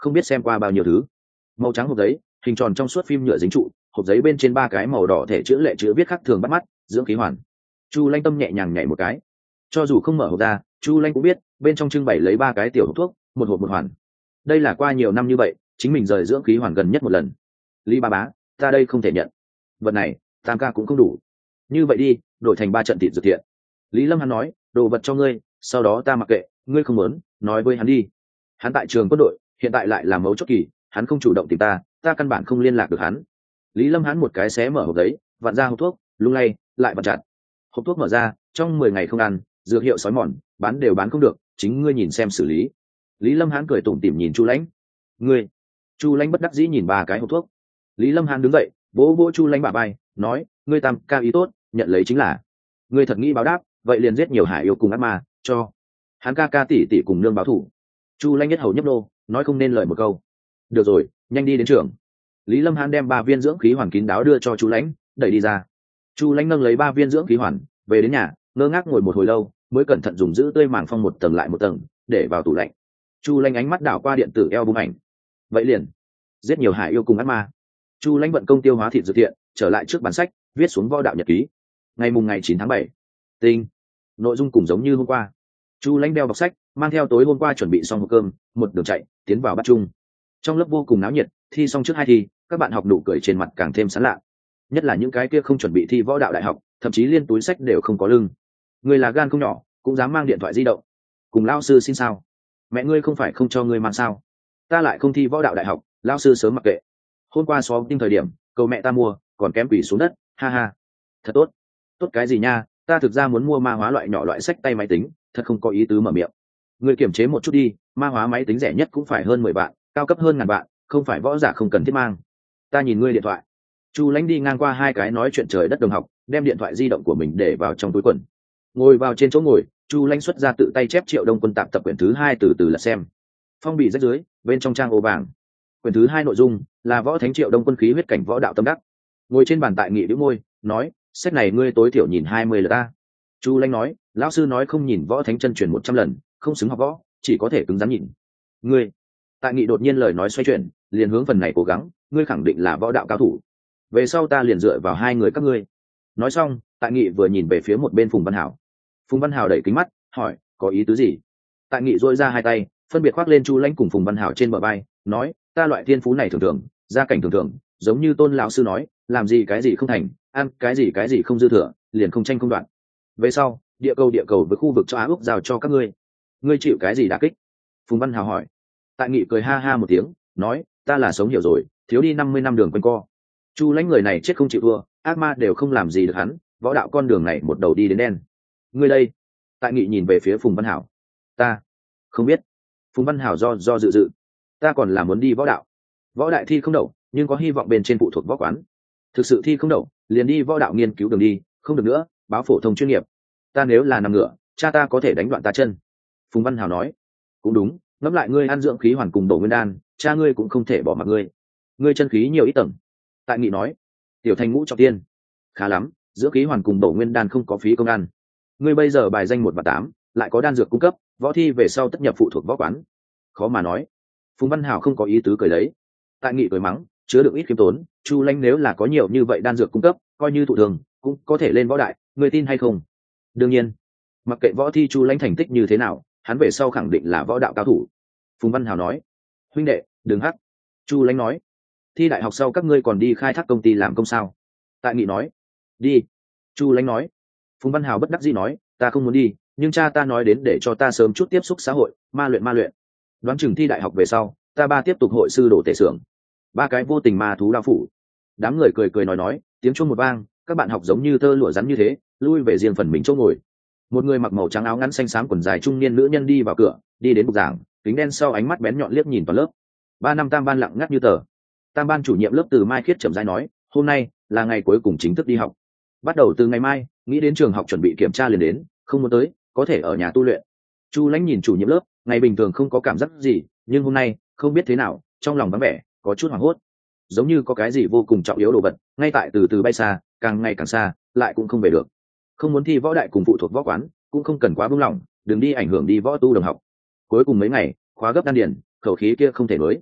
không biết xem qua bao nhiêu thứ. Màu trắng hộp giấy, hình tròn trong suốt phim nhựa dính trụ, hộp giấy bên trên 3 cái màu đỏ thể chữ lệ chữ viết khắc thường bắt mắt, dưỡng khí hoàn. Chu Lanh tâm nhẹ nhàng nhảy một cái. Cho dù không mở hộp ra, Chu Lanh cũng biết bên trong trưng bày lấy 3 cái tiểu hộp thuốc, một hộp một hoàn. Đây là qua nhiều năm như vậy chính mình rời dưỡng khí hoàn gần nhất một lần. Lý ba bá, ta đây không thể nhận. Vật này tam ca cũng không đủ. Như vậy đi, đổi thành 3 trận thịt dược thiện. Lý Lâm hắn nói, đồ vật cho ngươi, sau đó ta mặc kệ, ngươi không muốn, nói với hắn đi. Hắn tại trường quân đội, hiện tại lại là mấu chốt kỳ, hắn không chủ động tìm ta căn bản không liên lạc được hắn. Lý Lâm hắn một cái xé mở hộp giấy, vặn ra hộp thuốc, lung lay lại vặn chặt. Hộp thuốc mở ra, trong 10 ngày không ăn, dược hiệu sói mòn, bán đều bán không được, chính ngươi nhìn xem xử lý. Lý Lâm hắn cười tủm tỉm nhìn Chu Lãnh. Ngươi? Chu Lãnh bất đắc dĩ nhìn 3 cái hộp thuốc. Lý Lâm hắn đứng dậy, vỗ vỗ Chu Lãnh bả vai, nói, ngươi tam ca ý tốt, nhận lấy chính là. Ngươi thật nghĩ báo đáp, vậy liền giết nhiều hải yêu cùng ác ma, cho hắn ca ca tỷ tỷ cùng nương báo thủ. Chu Lãnh nhất hầu nhấp nô, nói không nên lời một câu. Được rồi, nhanh đi đến trường. Lý Lâm Hán đem 3 viên dưỡng khí hoàn kín đáo đưa cho Chu Lãnh, đẩy đi ra. Chu Lãnh nâng lấy 3 viên dưỡng khí hoàn, về đến nhà, ngơ ngác ngồi một hồi lâu, mới cẩn thận dùng giữ tươi màng phong một tầng lại một tầng, để vào tủ lạnh. Chu Lãnh ánh mắt đảo qua điện tử album ảnh. Vậy liền, giết nhiều hải yêu cùng ác ma. Chu Lãnh vận công tiêu hóa thịt dược thiện, trở lại trước bản sách, viết xuống võ đạo nhật ký. Ngày 9 tháng 7. Tinh. Nội dung cùng giống như hôm qua. Chu Lãnh đeo bọc sách, mang theo tối hôm qua chuẩn bị xong hộp cơm, một đường chạy tiến vào bắt chung. Trong lớp vô cùng náo nhiệt, thi xong trước 2 thi, các bạn học nụ cười trên mặt càng thêm sán lạ. Nhất là những cái kia không chuẩn bị thi võ đạo đại học, thậm chí liên túi sách đều không có lưng. Người là gan không nhỏ, cũng dám mang điện thoại di động. Cùng lao sư xin sao? Mẹ ngươi không phải không cho ngươi mang sao? Ta lại không thi võ đạo đại học, lao sư sớm mặc kệ. Hôm qua xóm tinh thời điểm, cầu mẹ ta mua, còn kém quỷ xuống đất, ha ha. Thật tốt. Tốt cái gì nha, ta thực ra muốn mua ma hóa loại nhỏ loại sách tay máy tính, thật không có ý tứ mở miệng. Ngươi kiềm chế một chút đi, ma hóa máy tính rẻ nhất cũng phải hơn 10 vạn, cao cấp hơn ngàn vạn, không phải võ giả không cần thiết mang. Ta nhìn ngươi điện thoại. Chu Lãnh đi ngang qua 2 cái nói chuyện trời đất đồng học, đem điện thoại di động của mình để vào trong túi quần. Ngồi vào trên chỗ ngồi, Chu Lãnh xuất ra tự tay chép Triệu Đông Quân tạm tập quyển thứ 2 từ từ lật xem. Phong bì rách dưới, bên trong trang ô vàng. Quyển thứ 2 nội dung là võ thánh Triệu Đông Quân khí huyết cảnh võ đạo tâm đắc. Ngồi trên bàn tại nghị bĩu môi, nói, sách này ngươi tối thiểu nhìn 20 lượt ta. Chu Lãnh nói, lão sư nói không nhìn võ thánh chân truyền 100 lần, không xứng học võ, chỉ có thể cứng rắn nhìn. Ngươi. Tại nghị đột nhiên lời nói xoay chuyển, liền hướng phần này cố gắng, ngươi khẳng định là võ đạo cao thủ. Về sau ta liền dựa vào 2 người các ngươi. Nói xong, tại nghị vừa nhìn về phía một bên Phùng Văn Hảo. Phùng Văn Hảo đẩy kính mắt, hỏi, có ý tứ gì? Tại nghị duỗi ra 2 tay, phân biệt khoác lên Chu Lãnh cùng Phùng Văn Hảo trên bờ vai, nói, ta loại thiên phú này thường thường, gia cảnh thường thường, giống như Tôn lão sư nói, làm gì cái gì không thành, ăn cái gì không dư thừa, liền không tranh không đoạn. Về sau, địa cầu với khu vực cho Á Úc giao cho các ngươi. Ngươi chịu cái gì đả kích? Phùng Văn Hảo hỏi. Tại nghị cười ha ha một tiếng, nói, ta là sống hiểu rồi, thiếu đi 50 năm đường quanh co. Chu Lãnh người này chết không chịu thua, ác ma đều không làm gì được hắn, võ đạo con đường này một đầu đi đến đen. Ngươi đây? Tại nghị nhìn về phía Phùng Văn Hảo. Ta không biết. Phùng Văn Hảo do dự. Ta còn là muốn đi võ đạo. Võ đại thi không đậu, nhưng có hy vọng bên trên phụ thuộc võ quán. Thực sự thi không đậu, liền đi võ đạo nghiên cứu đường đi, không được nữa, báo phổ thông chuyên nghiệp. Ta nếu là nằm ngựa, cha ta có thể đánh đoạn ta chân. Phùng Văn Hảo nói. Cũng đúng, ngẫm lại ngươi ăn dưỡng khí hoàn cùng bổ nguyên đan, cha ngươi cũng không thể bỏ mặc ngươi. Ngươi chân khí nhiều ít tầng. Tại nghị nói. Tiểu thành ngũ trọng tiên. Khá lắm, dưỡng khí hoàn cùng bổ nguyên đan không có phí công ăn. Ngươi bây giờ bài danh 1 và 8, lại có đan dược cung cấp, võ thi về sau tất nhập phụ thuộc võ quán. Khó mà nói. Phùng Văn Hảo không có ý tứ cười lấy. Tại nghị cười mắng, chứa đựng ít khiêm tốn, Chu Lãnh nếu là có nhiều như vậy đan dược cung cấp, coi như thụ thường, cũng có thể lên võ đại, ngươi tin hay không? Đương nhiên, mặc kệ võ thi Chu Lãnh thành tích như thế nào, hắn về sau khẳng định là võ đạo cao thủ. Phùng Văn Hảo nói. Huynh đệ, đừng hắc. Chu Lãnh nói. Thi đại học sau các ngươi còn đi khai thác công ty làm công sao? Tại nghị nói. Đi. Chu Lãnh nói. Phùng Văn Hảo bất đắc dĩ nói, ta không muốn đi, nhưng cha ta nói đến để cho ta sớm chút tiếp xúc xã hội, ma luyện. Đoán chừng thi đại học về sau, ta ba tiếp tục hội sư đổ tể xưởng. 3 cái vô tình ma thú đao phủ. Đám người cười nói, tiếng chuông một vang, các bạn học giống như tơ lụa rắn như thế, lui về riêng phần mình chỗ ngồi. Một người mặc màu trắng áo ngắn xanh xám quần dài trung niên nữ nhân đi vào cửa, đi đến bục giảng, kính đen sau ánh mắt bén nhọn liếc nhìn toàn lớp. 3 năm tam ban lặng ngắt như tờ. Tam ban chủ nhiệm lớp Từ Mai Khiết chậm rãi nói, hôm nay là ngày cuối cùng chính thức đi học. Bắt đầu từ ngày mai, nghĩ đến trường học chuẩn bị kiểm tra liền đến, không muốn tới, có thể ở nhà tu luyện. Chu Lãnh nhìn chủ nhiệm lớp, ngày bình thường không có cảm giác gì, nhưng hôm nay, không biết thế nào, trong lòng vắng vẻ, có chút hoảng hốt. Giống như có cái gì vô cùng trọng yếu đồ vật, ngay tại từ từ bay xa, càng ngày càng xa, lại cũng không về được. Không muốn thi võ đại cùng phụ thuộc võ quán, cũng không cần quá buông lỏng, đừng đi ảnh hưởng đi võ tu đồng học. Cuối cùng mấy ngày, khóa gấp đan điền, khẩu khí kia không thể nối.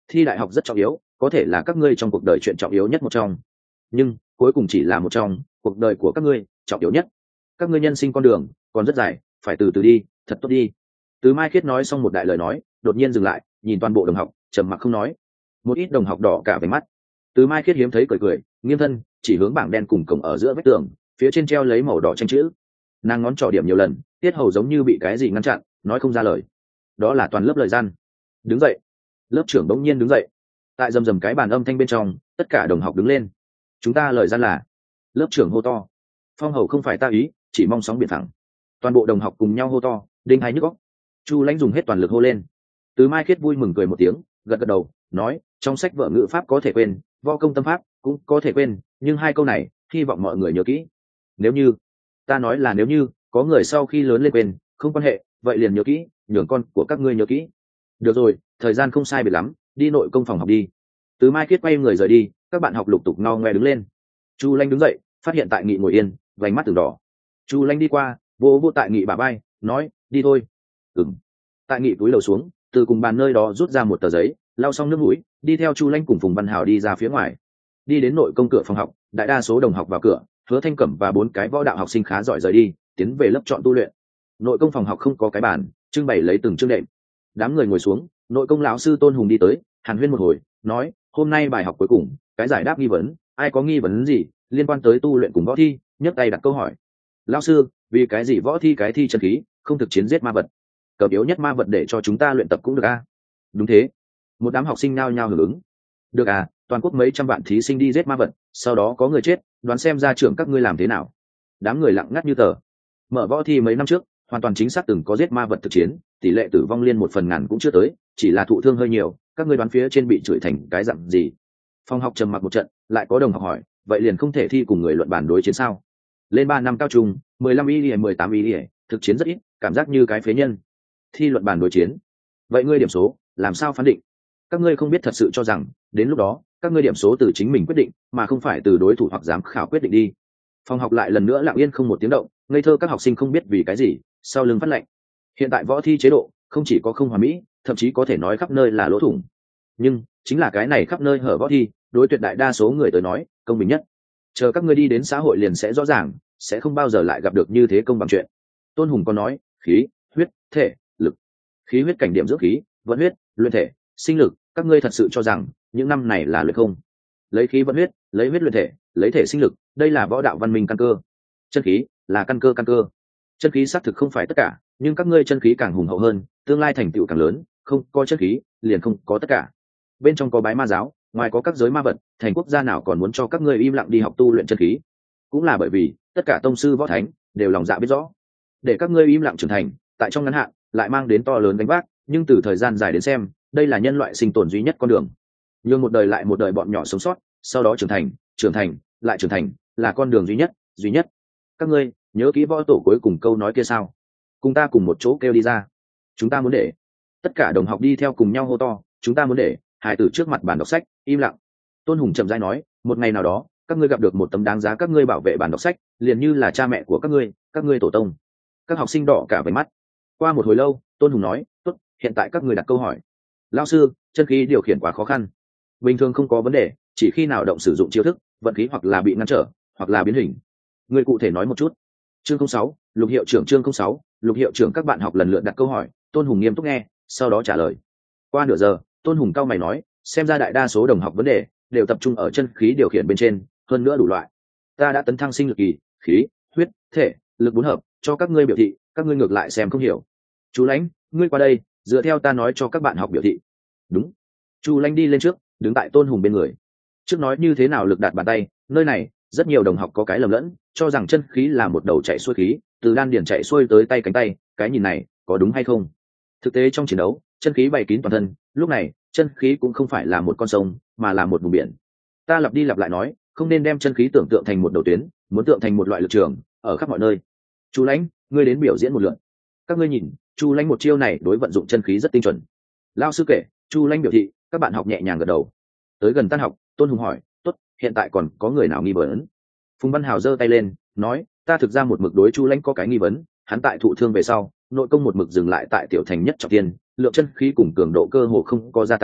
thi đại học rất trọng yếu, có thể là các ngươi trong cuộc đời chuyện trọng yếu nhất một trong, nhưng cuối cùng chỉ là một trong cuộc đời của các ngươi trọng yếu nhất. Các ngươi nhân sinh con đường còn rất dài, phải từ từ đi, thật tốt đi. Từ Mai Khiết nói xong một đại lời nói, đột nhiên dừng lại, nhìn toàn bộ đồng học, trầm mặc không nói. Một ít đồng học đỏ cả váy mắt. Từ Mai Khiết hiếm thấy cười cười, nghiêm thân chỉ hướng bảng đen cùng cổng ở giữa vách tường, phía trên treo lấy màu đỏ tranh chữ. Nàng ngón trỏ điểm nhiều lần, tiết hầu giống như bị cái gì ngăn chặn, nói không ra lời. Đó là toàn lớp lời gian. Đứng dậy. Lớp trưởng bỗng nhiên đứng dậy. Tại rầm rầm cái bàn âm thanh bên trong, tất cả đồng học đứng lên. Chúng ta lời gian là. Lớp trưởng hô to. Phong hầu không phải ta ý, chỉ mong sóng biển thẳng. Toàn bộ đồng học cùng nhau hô to, đinh hai nhức óc. Chu Lãnh dùng hết toàn lực hô lên. Từ Mai Khiết vui mừng cười một tiếng, gật gật đầu, nói, trong sách vở ngữ pháp có thể quên, võ công tâm pháp cũng có thể quên, nhưng hai câu này hy vọng mọi người nhớ kỹ. Nếu như, ta nói là nếu như có người sau khi lớn lên quên, không quan hệ, vậy liền nhớ kỹ, nhường con của các ngươi nhớ kỹ. Được rồi, thời gian không sai biệt lắm, đi nội công phòng học đi. Từ Mai Khiết quay người rời đi, các bạn học lục tục ngao ngoe đứng lên. Chu Lãnh đứng dậy, phát hiện Tại Nghị ngồi yên, vành mắt từng đỏ. Chu Lãnh đi qua, vỗ vỗ Tại Nghị bả vai, nói, đi thôi. Ừm. Tại Nghị cúi đầu xuống, từ cùng bàn nơi đó rút ra một tờ giấy, lau xong nước mũi, đi theo Chu Lãnh cùng Phùng Văn Hảo đi ra phía ngoài. Đi đến nội công cửa phòng học, đại đa số đồng học vào cửa, Hứa Thanh Cẩm và 4 cái võ đạo học sinh khá giỏi rời đi, tiến về lớp chọn tu luyện. Nội công phòng học không có cái bàn, trưng bày lấy từng chương đệm. Đám người ngồi xuống, nội công lão sư Tôn Hùng đi tới, hàn huyên một hồi, nói, hôm nay bài học cuối cùng, cái giải đáp nghi vấn, ai có nghi vấn gì liên quan tới tu luyện cùng võ thi, nhấc tay đặt câu hỏi. Lão sư, vì cái gì võ thi cái thi chân khí, không thực chiến giết ma vật? Cờ yếu nhất ma vật để cho chúng ta luyện tập cũng được a? Đúng thế. Một đám học sinh nao nhao hưởng ứng. Được à, toàn quốc mấy trăm vạn thí sinh đi giết ma vật, sau đó có người chết, đoán xem ra trưởng các ngươi làm thế nào. Đám người lặng ngắt như tờ. Mở võ thi mấy năm trước, hoàn toàn chính xác từng có giết ma vật thực chiến, tỷ lệ tử vong liên 1/1000 cũng chưa tới, chỉ là thụ thương hơi nhiều, các ngươi đoán phía trên bị chửi thành cái dạng gì? Phòng học trầm mặc một trận, lại có đồng học hỏi, vậy liền không thể thi cùng người luận bàn đối chiến sao? Lên 3 năm cao trung, 15 y 18 y, thực chiến rất ít, cảm giác như cái phế nhân. Thi luận bàn đối chiến. Vậy ngươi điểm số làm sao phán định? Các ngươi không biết thật sự cho rằng đến lúc đó các ngươi điểm số từ chính mình quyết định mà không phải từ đối thủ hoặc giám khảo quyết định đi. Phòng học lại lần nữa lặng yên không một tiếng động, ngây thơ các học sinh không biết vì cái gì sau lưng phát lệnh. Hiện tại võ thi chế độ không chỉ có không hoàn mỹ, thậm chí có thể nói khắp nơi là lỗ thủng, nhưng chính là cái này khắp nơi hở võ thi đối tuyệt đại đa số người tới nói công bình nhất. Chờ các ngươi đi đến xã hội liền sẽ rõ ràng, sẽ không bao giờ lại gặp được như thế công bằng chuyện. Tôn Hùng còn nói, khí, huyết, thể, lực. Khí huyết cảnh điểm dưỡng khí, vận huyết, luyện thể, sinh lực, các ngươi thật sự cho rằng những năm này là luyện không? Lấy khí vận huyết, lấy huyết luyện thể, lấy thể sinh lực, đây là võ đạo văn minh căn cơ. Chân khí là căn cơ. Chân khí xác thực không phải tất cả, nhưng các ngươi chân khí càng hùng hậu hơn, tương lai thành tựu càng lớn, không có chân khí liền không có tất cả. Bên trong có bái ma giáo, ngoài có các giới ma vật, thành quốc gia nào còn muốn cho các ngươi im lặng đi học tu luyện chân khí? Cũng là bởi vì tất cả tông sư võ thánh đều lòng dạ biết rõ, để các ngươi im lặng trưởng thành, tại trong ngắn hạn lại mang đến to lớn gánh vác, nhưng từ thời gian dài đến xem, đây là nhân loại sinh tồn duy nhất con đường. Nhưng một đời lại một đời bọn nhỏ sống sót, sau đó trưởng thành, lại trưởng thành, là con đường duy nhất. Các ngươi nhớ kỹ võ tổ cuối cùng câu nói kia sao? Cùng ta cùng một chỗ kêu đi ra. Chúng ta muốn để. Tất cả đồng học đi theo cùng nhau hô to, chúng ta muốn để hải tử trước mặt bàn đọc sách im lặng. Tôn Hùng chậm rãi nói, một ngày nào đó các ngươi gặp được một tấm đáng giá các ngươi bảo vệ bàn đọc sách, liền như là cha mẹ của các ngươi tổ tông. Các học sinh đỏ cả váy mắt. Qua một hồi lâu, Tôn Hùng nói, tốt, hiện tại các ngươi đặt câu hỏi. Lão sư, chân khí điều khiển quá khó khăn. Bình thường không có vấn đề, chỉ khi nào động sử dụng chiêu thức, vận khí hoặc là bị ngăn trở, hoặc là biến hình. Người cụ thể nói một chút. Chương 06, Lục hiệu trưởng. Chương 06, Lục hiệu trưởng. Các bạn học lần lượt đặt câu hỏi, Tôn Hùng nghiêm túc nghe, sau đó trả lời. Qua nửa giờ, Tôn Hùng cau mày nói, xem ra đại đa số đồng học vấn đề đều tập trung ở chân khí điều khiển bên trên, hơn nữa đủ loại. Ta đã tấn thăng sinh lực kỳ, khí, huyết, thể, lực 4 hợp, cho các ngươi biểu thị, các ngươi ngược lại xem không hiểu. Chú Lãnh, ngươi qua đây, dựa theo ta nói cho các bạn học biểu thị. Đúng. Chu Lãnh đi lên trước, đứng tại Tôn Hùng bên người. Trước nói như thế nào lực đạt bàn tay, nơi này rất nhiều đồng học có cái lầm lẫn, cho rằng chân khí là một đầu chạy xuôi khí, từ đan điền chạy xuôi tới tay cánh tay, cái nhìn này có đúng hay không? Thực tế trong chiến đấu, chân khí bày kín toàn thân, lúc này chân khí cũng không phải là một con sông, mà là một vùng biển. Ta lặp đi lặp lại nói, không nên đem chân khí tưởng tượng thành một đầu tuyến, muốn tượng thành một loại lực trường ở khắp mọi nơi. Chu Lãnh, ngươi đến biểu diễn một lượt. Các ngươi nhìn, Chu Lãnh một chiêu này đối vận dụng chân khí rất tinh chuẩn. Lao sư kể, Chu Lãnh biểu thị, các bạn học nhẹ nhàng gật đầu. Tới gần tan học, Tôn Hùng hỏi, tốt, hiện tại còn có người nào nghi vấn? Phùng Văn Hào giơ tay lên, nói, ta thực ra một mực đối Chu Lãnh có cái nghi vấn, hắn tại thụ thương về sau, nội công một mực dừng lại tại tiểu thành nhất trọng thiên, lượng chân khí cùng cường độ cơ hồ không có gia tăng,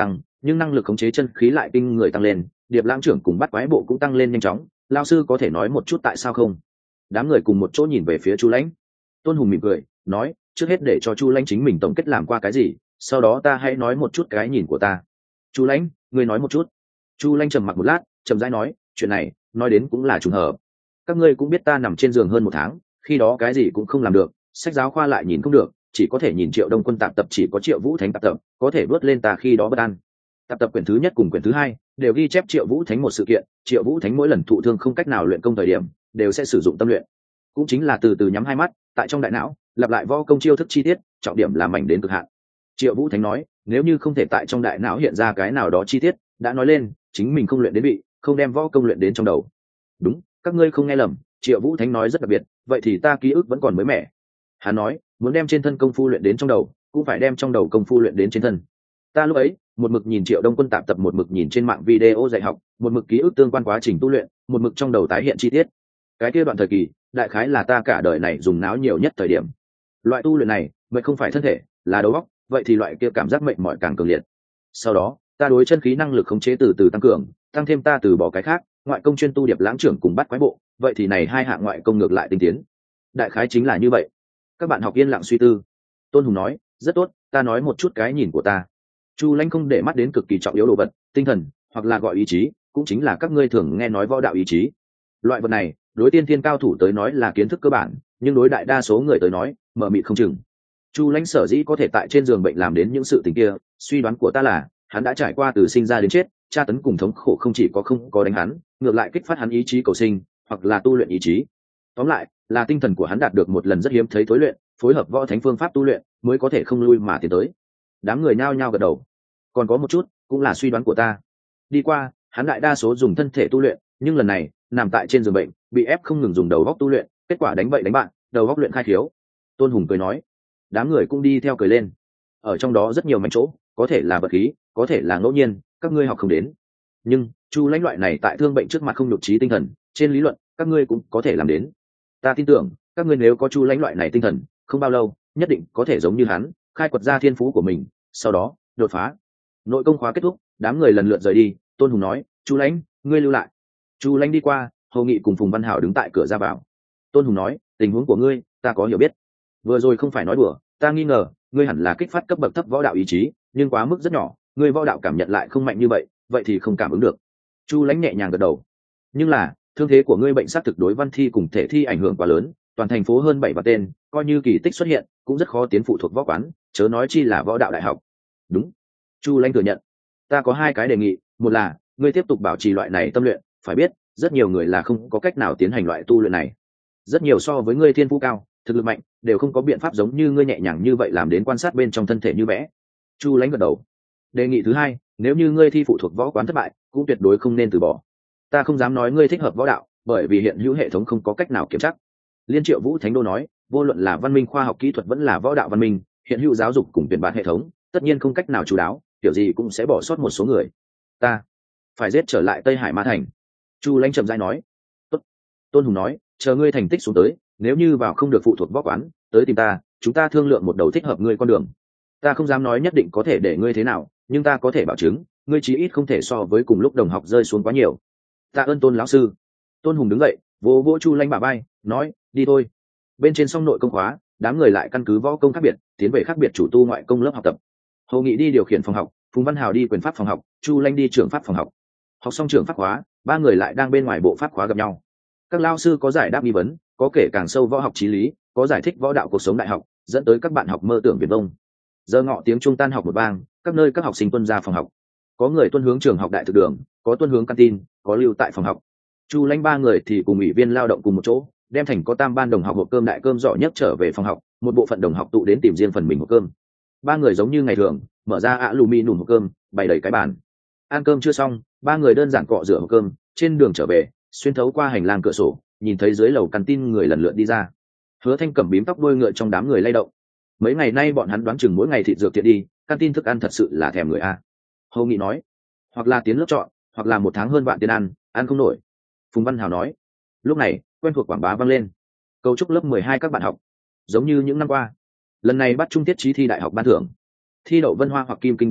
nhưng năng lực khống chế chân khí lại kinh người tăng lên, Điệp Lãng trưởng cùng Bắt Quái bộ cũng tăng lên nhanh chóng. Lao sư có thể nói một chút tại sao không? Đám người cùng một chỗ nhìn về phía Chu Lãnh. Tôn Hùng mỉm cười nói, trước hết để cho Chu Lãnh chính mình tổng kết làm qua cái gì, sau đó ta hãy nói một chút cái nhìn của ta. Chu Lãnh, ngươi nói một chút. Chu Lãnh trầm mặc một lát, chậm rãi nói, chuyện này nói đến cũng là trùng hợp. Các ngươi cũng biết ta nằm trên giường hơn 1 tháng, khi đó cái gì cũng không làm được, sách giáo khoa lại nhìn không được, chỉ có thể nhìn Triệu Đông Quân tạp tập, chỉ có Triệu Vũ Thánh tạp tập có thể vớt lên ta khi đó bất an. Tạp tập quyển thứ nhất cùng quyển thứ hai đều ghi chép Triệu Vũ Thánh một sự kiện, Triệu Vũ Thánh mỗi lần thụ thương không cách nào luyện công thời điểm đều sẽ sử dụng tâm luyện, cũng chính là từ từ nhắm hai mắt, tại trong đại não lặp lại võ công chiêu thức chi tiết, trọng điểm là mảnh đến cực hạn. Triệu Vũ Thánh nói, nếu như không thể tại trong đại não hiện ra cái nào đó chi tiết, đã nói lên chính mình không luyện đến vị, không đem võ công luyện đến trong đầu. Đúng, các ngươi không nghe lầm, Triệu Vũ Thánh nói rất đặc biệt, vậy thì ta ký ức vẫn còn mới mẻ. Hắn nói, muốn đem trên thân công phu luyện đến trong đầu, cũng phải đem trong đầu công phu luyện đến trên thân. Ta lúc ấy một mực nhìn Triệu Đông Quân tạp tập, một mực nhìn trên mạng video dạy học, một mực ký ức tương quan quá trình tu luyện, một mực trong đầu tái hiện chi tiết. Cái kia đoạn thời kỳ, đại khái là ta cả đời này dùng não nhiều nhất thời điểm. Loại tu luyện này, mệt không phải thân thể, là đầu óc, vậy thì loại kia cảm giác mệt mỏi càng cường liệt. Sau đó, ta đối chân khí năng lực khống chế từ từ tăng cường, tăng thêm ta từ bỏ cái khác, ngoại công chuyên tu Điệp Lãng trưởng cùng Bắt Quái bộ, vậy thì này hai hạng ngoại công ngược lại tinh tiến. Đại khái chính là như vậy. Các bạn học yên lặng suy tư. Tôn Hùng nói, rất tốt, ta nói một chút cái nhìn của ta. Chu Lãnh không để mắt đến cực kỳ trọng yếu đồ vật, tinh thần, hoặc là gọi ý chí, cũng chính là các ngươi thường nghe nói võ đạo ý chí. Loại vật này, đối tiên thiên cao thủ tới nói là kiến thức cơ bản, nhưng đối đại đa số người tới nói, mờ mịt không chừng. Chu Lãnh sở dĩ có thể tại trên giường bệnh làm đến những sự tình kia, suy đoán của ta là, hắn đã trải qua từ sinh ra đến chết, tra tấn cùng thống khổ không chỉ có không có đánh hắn, ngược lại kích phát hắn ý chí cầu sinh, hoặc là tu luyện ý chí. Tóm lại, là tinh thần của hắn đạt được một lần rất hiếm thấy tối luyện, phối hợp võ thánh phương pháp tu luyện, mới có thể không lui mà tiến tới. Đám người nhao nhao gật đầu. Còn có một chút, cũng là suy đoán của ta. Đi qua, hắn đại đa số dùng thân thể tu luyện, nhưng lần này, nằm tại trên giường bệnh, bị ép không ngừng dùng đầu óc tu luyện, kết quả đánh bậy đánh bạn, đầu óc luyện khai thiếu. Tôn Hùng cười nói. Đám người cũng đi theo cười lên. Ở trong đó rất nhiều mảnh chỗ, có thể là vật khí, có thể là ngẫu nhiên, các ngươi học không đến. Nhưng Chu Lãnh loại này tại thương bệnh trước mặt không nhục trí tinh thần, trên lý luận các ngươi cũng có thể làm đến. Ta tin tưởng các ngươi nếu có Chu Lãnh loại này tinh thần, không bao lâu nhất định có thể giống như hắn, khai quật ra thiên phú của mình, sau đó đột phá. Nội công khóa kết thúc, đám người lần lượt rời đi. Tôn Hùng nói, Chu Lãnh, ngươi lưu lại. Chu Lãnh đi qua, Hồ Nghị cùng Phùng Văn Hảo đứng tại cửa ra vào. Tôn Hùng nói, tình huống của ngươi ta có hiểu biết, vừa rồi không phải nói đùa, ta nghi ngờ ngươi hẳn là kích phát cấp bậc thấp võ đạo ý chí, nhưng quá mức rất nhỏ, ngươi võ đạo cảm nhận lại không mạnh như vậy, vậy thì không cảm ứng được. Chu Lãnh nhẹ nhàng gật đầu. Nhưng là thương thế của ngươi bệnh sát thực đối văn thi cùng thể thi ảnh hưởng quá lớn, toàn thành phố hơn 7 vạn tên, coi như kỳ tích xuất hiện cũng rất khó tiến phụ thuộc võ quán, chớ nói chi là võ đạo đại học. Đúng, Chu Lãnh thừa nhận. Ta có 2 cái đề nghị, một là ngươi tiếp tục bảo trì loại này tâm luyện, phải biết rất nhiều người là không có cách nào tiến hành loại tu luyện này, rất nhiều so với ngươi thiên phú cao, thực lực mạnh, đều không có biện pháp giống như ngươi nhẹ nhàng như vậy làm đến quan sát bên trong thân thể như vẽ. Chu Lãnh gật đầu. Đề nghị thứ 2, nếu như ngươi thi phụ thuộc võ quán thất bại, cũng tuyệt đối không nên từ bỏ. Ta không dám nói ngươi thích hợp võ đạo, bởi vì hiện hữu hệ thống không có cách nào kiểm chắc. Liên Triệu Vũ Thánh Đô nói, vô luận là văn minh khoa học kỹ thuật vẫn là võ đạo văn minh, hiện hữu giáo dục cùng tuyển bạn hệ thống, tất nhiên không cách nào chú đáo, kiểu gì cũng sẽ bỏ sót một số người. Ta phải giết trở lại Tây Hải Ma Thành. Chu Lãnh chậm rãi nói. Tốt. Tôn Hùng nói, chờ ngươi thành tích xuống tới, nếu như vào không được phụ thuộc võ quán, tới tìm ta, chúng ta thương lượng một đầu thích hợp ngươi con đường. Ta không dám nói nhất định có thể để ngươi thế nào, nhưng ta có thể bảo chứng, ngươi chí ít không thể so với cùng lúc đồng học rơi xuống quá nhiều. Tạ ơn Tôn lão sư. Tôn Hùng đứng dậy, vỗ vỗ Chu Lãnh bả vai, nói, đi thôi. Bên trên xong nội công khóa, đám người lại căn cứ võ công khác biệt, tiến về khác biệt chủ tu ngoại công lớp học tập. Hồ Nghị đi điều khiển phòng học, Phùng Văn Hào đi quyền pháp phòng học, Chu Lãnh đi trưởng pháp phòng học. Học xong trưởng pháp khóa, 3 người lại đang bên ngoài bộ pháp khóa gặp nhau. Các lao sư có giải đáp nghi vấn, có kể càng sâu võ học chí lý, có giải thích võ đạo cuộc sống đại học, dẫn tới các bạn học mơ tưởng viển vông. Giờ ngọ tiếng chuông tan học một vang, các nơi các học sinh tuân ra phòng học. Có người tuân hướng trường học đại thực đường, có tuân hướng canteen, có lưu tại phòng học. Chu Lãnh 3 người thì cùng ủy viên lao động cùng một chỗ, đem thành có tam ban đồng học hộp cơm đại cơm giỏ nhất trở về phòng học, một bộ phận đồng học tụ đến tìm riêng phần mình hộp cơm. 3 người giống như ngày thường, mở ra aluminum hộp cơm, bày đầy cái bàn. Ăn cơm chưa xong, 3 người đơn giản cọ rửa hộp cơm, trên đường trở về, xuyên thấu qua hành lang cửa sổ, nhìn thấy dưới lầu canteen người lần lượt đi ra. Hứa Thanh cầm bím tóc đuôi ngựa trong đám người lay động. Mấy ngày nay bọn hắn đoán chừng mỗi ngày thịt dược tiện đi, canteen thức ăn thật sự là thèm người a. Hồ Nghị nói, hoặc là tiến lớp chọn, hoặc là 1 tháng hơn vạn tiền ăn không nổi. Phùng Văn Hào nói. Lúc này, quen thuộc quảng bá vang lên. Cấu trúc lớp 12 các bạn học, giống như những năm qua. Lần này bắt chung tiết trí thi đại học ban thưởng. Thi đậu Vân Hoa hoặc Kim Kinh đại học,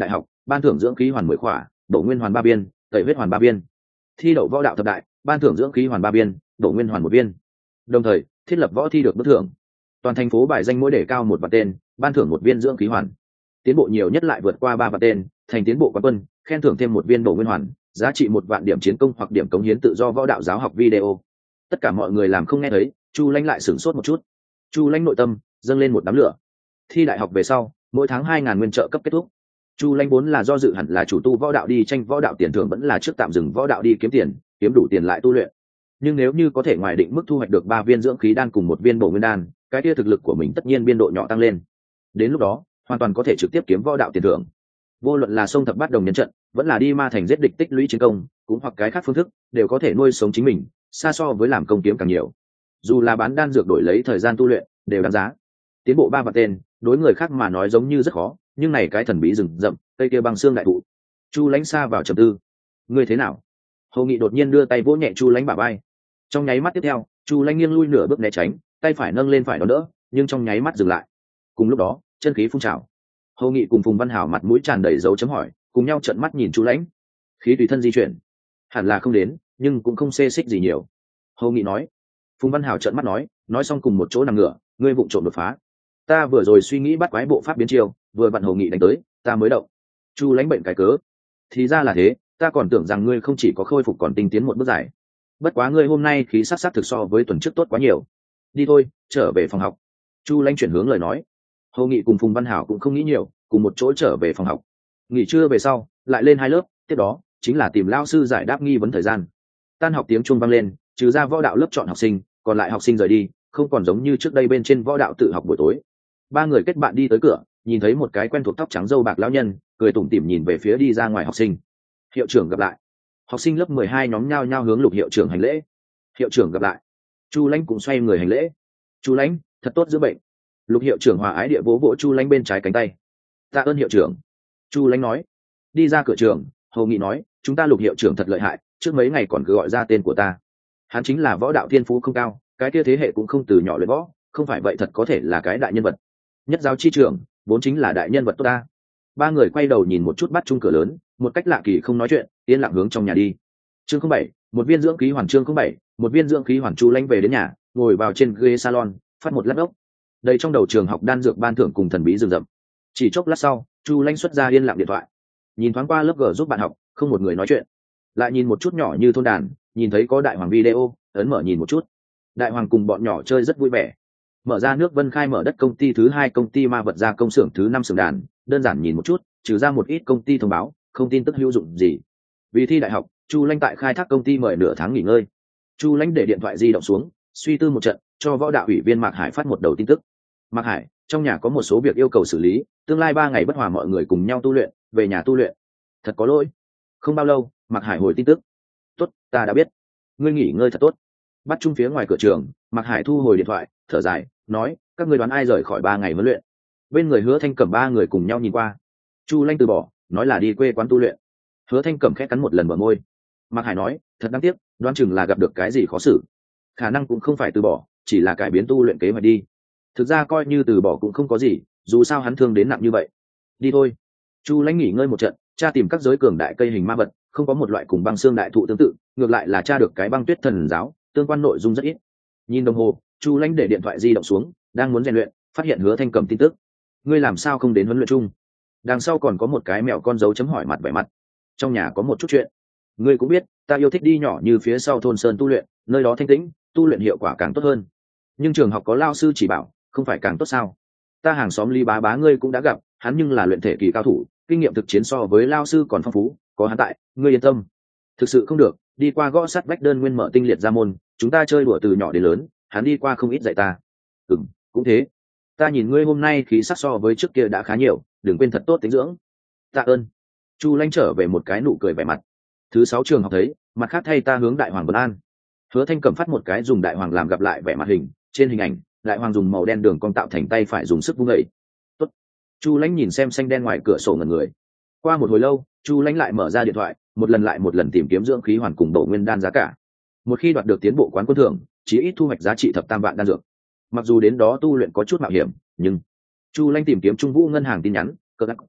ban thưởng dưỡng khí hoàn 10 khỏa, bổ nguyên hoàn 3 viên, tẩy huyết hoàn 3 viên. Thi đậu võ đạo thập đại, ban thưởng dưỡng khí hoàn 3 viên, bổ nguyên hoàn 1 viên. Đồng thời thiết lập võ thi được bức thưởng, toàn thành phố bài danh mỗi đề cao 1 vạn tên, ban thưởng 1 viên dưỡng khí hoàn, tiến bộ nhiều nhất lại vượt qua 3 vạn tên thành tiến bộ quán quân, khen thưởng thêm 1 viên bổ nguyên hoàn, giá trị 1 vạn điểm chiến công hoặc điểm cống hiến tự do võ đạo giáo học video. Tất cả mọi người làm không nghe thấy, Chu Lãnh lại sửng sốt một chút. Chu Lãnh nội tâm dâng lên một đám lửa. Thi đại học về sau, mỗi tháng 2.000 nguyên trợ cấp kết thúc. Chu Lãnh vốn là do dự hẳn là chủ tu võ đạo đi tranh võ đạo tiền thưởng vẫn là trước tạm dừng võ đạo đi kiếm tiền, kiếm đủ tiền lại tu luyện. Nhưng nếu như có thể ngoài định mức thu hoạch được 3 viên dưỡng khí đan cùng 1 viên bổ nguyên đan, cái kia thực lực của mình tất nhiên biên độ nhỏ tăng lên. Đến lúc đó, hoàn toàn có thể trực tiếp kiếm võ đạo tiền thưởng. Vô luận là xông thập bát đồng nhân trận, vẫn là đi ma thành giết địch tích lũy chiến công, cũng hoặc cái khác phương thức, đều có thể nuôi sống chính mình, xa so với làm công kiếm càng nhiều. Dù là bán đan dược đổi lấy thời gian tu luyện, đều đáng giá. Tiến bộ 3 vạn tên, đối người khác mà nói giống như rất khó, nhưng này cái thần bí rừng rậm, cây kia băng xương đại thụ. Chu Lãnh xa vào trầm tư. Ngươi thế nào? Hồ Nghị đột nhiên đưa tay vỗ nhẹ Chu Lãnh bả vai. Trong nháy mắt tiếp theo, Chu Lãnh nghiêng lui nửa bước né tránh, tay phải nâng lên phải đón đỡ, nhưng trong nháy mắt dừng lại. Cùng lúc đó, chân khí phun trào. Hồ Nghị cùng Phùng Văn Hảo mặt mũi tràn đầy dấu chấm hỏi, cùng nhau trợn mắt nhìn Chu Lãnh. Khí tùy thân di chuyển, hẳn là không đến, nhưng cũng không xê xích gì nhiều. Hồ Nghị nói. Phùng Văn Hảo trợn mắt nói xong cùng một chỗ nằm ngửa, ngươi vụng trộm đột phá. Ta vừa rồi suy nghĩ bắt quái bộ pháp biến chiêu, vừa vặn Hồ Nghị đánh tới, ta mới động. Chu Lãnh bệnh cái cớ. Thì ra là thế, ta còn tưởng rằng ngươi không chỉ có khôi phục còn tinh tiến một bước dài. Bất quá ngươi hôm nay khí sắc thực so với tuần trước tốt quá nhiều. Đi thôi, trở về phòng học. Chu Lãnh chuyển hướng lời nói. Hồ Nghị cùng Phùng Văn Hảo cũng không nghĩ nhiều, cùng một chỗ trở về phòng học. Nghỉ trưa về sau, lại lên 2 lớp, tiếp đó chính là tìm lao sư giải đáp nghi vấn thời gian. Tan học tiếng chuông vang lên, trừ ra võ đạo lớp chọn học sinh, còn lại học sinh rời đi, không còn giống như trước đây bên trên võ đạo tự học buổi tối. 3 người kết bạn đi tới cửa, nhìn thấy một cái quen thuộc tóc trắng râu bạc lão nhân, cười tủm tỉm nhìn về phía đi ra ngoài học sinh. Hiệu trưởng gặp lại. Học sinh lớp 12 nhóm nhao nhao hướng Lục hiệu trưởng hành lễ. Hiệu trưởng gặp lại. Chu Lãnh cũng xoay người hành lễ. Chu Lãnh, thật tốt dưỡng bệnh. Lục hiệu trưởng hòa ái địa vỗ vỗ Chu Lãnh bên trái cánh tay. Tạ ơn hiệu trưởng. Chu Lãnh nói. Đi ra cửa trường, Hồ Nghị nói, chúng ta Lục hiệu trưởng thật lợi hại, trước mấy ngày còn cứ gọi ra tên của ta. Hắn chính là võ đạo thiên phú không cao, cái kia thế hệ cũng không từ nhỏ luyện võ, không phải vậy thật có thể là cái đại nhân vật. Nhất giáo chi trưởng, vốn chính là đại nhân vật tốt ta. 3 người quay đầu nhìn một chút bắt chung cửa lớn, một cách lạ kỳ không nói chuyện, yên lặng hướng trong nhà đi. Chương 07, một viên dưỡng khí hoàn. Chương 07, một viên dưỡng khí hoàn. Chu Lãnh về đến nhà, ngồi vào trên ghế salon, phát một lát ốc. Đây trong đầu trường học đan dược ban thưởng cùng thần bí rừng rậm. Chỉ chốc lát sau, Chu Lãnh xuất ra yên lặng điện thoại, nhìn thoáng qua lớp G giúp bạn học, không một người nói chuyện. Lại nhìn một chút nhỏ như thôn đàn, nhìn thấy có Đại Hoàng video, ấn mở nhìn một chút. Đại Hoàng cùng bọn nhỏ chơi rất vui vẻ. Mở ra nước Vân khai mở đất công ty thứ 2 công ty ma vật gia công xưởng thứ 5 xưởng đàn, đơn giản nhìn một chút, trừ ra một ít công ty thông báo, không tin tức hữu dụng gì. Vì thi đại học, Chu Lãnh tại khai thác công ty mời nửa tháng nghỉ ngơi. Chu Lãnh để điện thoại di động xuống, suy tư một trận, cho võ đạo ủy viên Mạc Hải phát một đầu tin tức. Mạc Hải, trong nhà có một số việc yêu cầu xử lý, tương lai 3 ngày bất hòa mọi người cùng nhau tu luyện, về nhà tu luyện. Thật có lỗi. Không bao lâu, Mạc Hải hồi tin tức. Tốt, ta đã biết. Ngươi nghỉ ngơi thật tốt. Bắt chung phía ngoài cửa trường, Mạc Hải thu hồi điện thoại, thở dài, nói, các ngươi đoán ai rời khỏi 3 ngày huấn luyện? Bên người Hứa Thanh Cẩm 3 người cùng nhau nhìn qua. Chu Lãnh từ bỏ, nói là đi quê quán tu luyện. Hứa Thanh Cẩm khẽ cắn một lần bờ môi. Mạc Hải nói, thật đáng tiếc, đoán chừng là gặp được cái gì khó xử. Khả năng cũng không phải từ bỏ, chỉ là cải biến tu luyện kế hoạch đi. Thực ra coi như từ bỏ cũng không có gì, dù sao hắn thương đến nặng như vậy. Đi thôi. Chu Lãnh nghỉ ngơi một trận, tra tìm các giới cường đại cây hình ma vật, không có một loại cùng băng xương đại thụ tương tự, ngược lại là tra được cái băng tuyết thần giáo, tương quan nội dung rất ít. Nhìn đồng hồ, Chu Lãnh để điện thoại di động xuống, đang muốn rèn luyện, phát hiện Hứa Thanh Cẩm tin tức. Ngươi làm sao không đến huấn luyện chung? Đằng sau còn có một cái mèo con dấu chấm hỏi mặt vẻ mặt. Trong nhà có một chút chuyện. Ngươi cũng biết, ta yêu thích đi nhỏ như phía sau thôn sơn tu luyện, nơi đó thanh tĩnh, tu luyện hiệu quả càng tốt hơn. Nhưng trường học có lao sư chỉ bảo, không phải càng tốt sao? Ta hàng xóm Lý Bá Bá ngươi cũng đã gặp, hắn nhưng là luyện thể kỳ cao thủ, kinh nghiệm thực chiến so với lao sư còn phong phú, có hắn tại, ngươi yên tâm. Thực sự không được, đi qua gõ sắt vách đơn nguyên mở tinh liệt ra môn, chúng ta chơi đùa từ nhỏ đến lớn, hắn đi qua không ít dạy ta. Cũng thế. Ta nhìn ngươi hôm nay khí sắc so với trước kia đã khá nhiều, đừng quên thật tốt tính dưỡng. Tạ ơn. Chu Lãnh trở về một cái nụ cười vẻ mặt. Thứ 6 trường học thấy, mặt khác thay ta hướng Đại Hoàng vấn an. Hứa Thanh Cẩm phát một cái dùng Đại Hoàng làm gặp lại vẻ mặt hình, trên hình ảnh, Đại Hoàng dùng màu đen đường cong tạo thành tay phải dùng sức vung đẩy. Tốt. Chu Lãnh nhìn xem xanh đen ngoài cửa sổ ngẩn người. Qua một hồi lâu, Chu Lãnh lại mở ra điện thoại, một lần tìm kiếm dưỡng khí hoàn cùng bổ nguyên đan giá cả. Một khi đoạt được tiến bộ quán quân thưởng, chí ít thu hoạch giá trị thập tam vạn đan dược. Mặc dù đến đó tu luyện có chút mạo hiểm, nhưng Chu Lãnh tìm kiếm Trung Vũ ngân hàng tin nhắn, cơ đắc.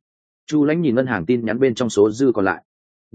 Chu Lãnh nhìn ngân hàng tin nhắn bên trong số dư còn lại.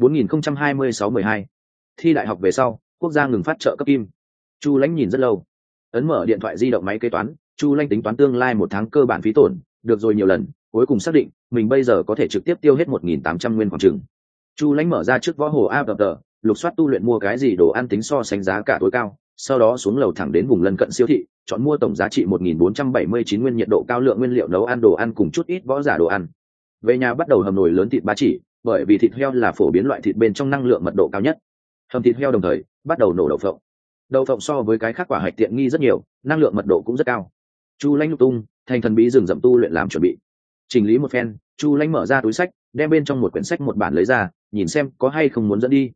4026-12. Thi đại học về sau, quốc gia ngừng phát trợ cấp kim. Chu Lãnh nhìn rất lâu. Ấn mở điện thoại di động máy kế toán, Chu Lãnh tính toán tương lai một tháng cơ bản phí tổn, được rồi nhiều lần, cuối cùng xác định, mình bây giờ có thể trực tiếp tiêu hết 1.800 nguyên khoảng chừng. Chu Lãnh mở ra trước võ hồ app, lục soát tu luyện mua cái gì đồ ăn tính so sánh giá cả tối cao, sau đó xuống lầu thẳng đến vùng lân cận siêu thị, chọn mua tổng giá trị 1.479 nguyên nhiệt độ cao lượng nguyên liệu nấu ăn đồ ăn cùng chút ít võ giả đồ ăn. Về nhà bắt đầu hầm nồi lớn thịt ba chỉ, bởi vì thịt heo là phổ biến loại thịt bên trong năng lượng mật độ cao nhất. Hầm thịt heo đồng thời bắt đầu nổ đậu phộng. Đậu phộng so với cái khác quả hạch tiện nghi rất nhiều, năng lượng mật độ cũng rất cao. Chu Lãnh lục tung, thành thần bí rừng rậm tu luyện làm chuẩn bị. Chỉnh lý một phen, Chu Lãnh mở ra túi sách, đem bên trong một quyển sách một bản lấy ra, nhìn xem có hay không muốn dẫn đi.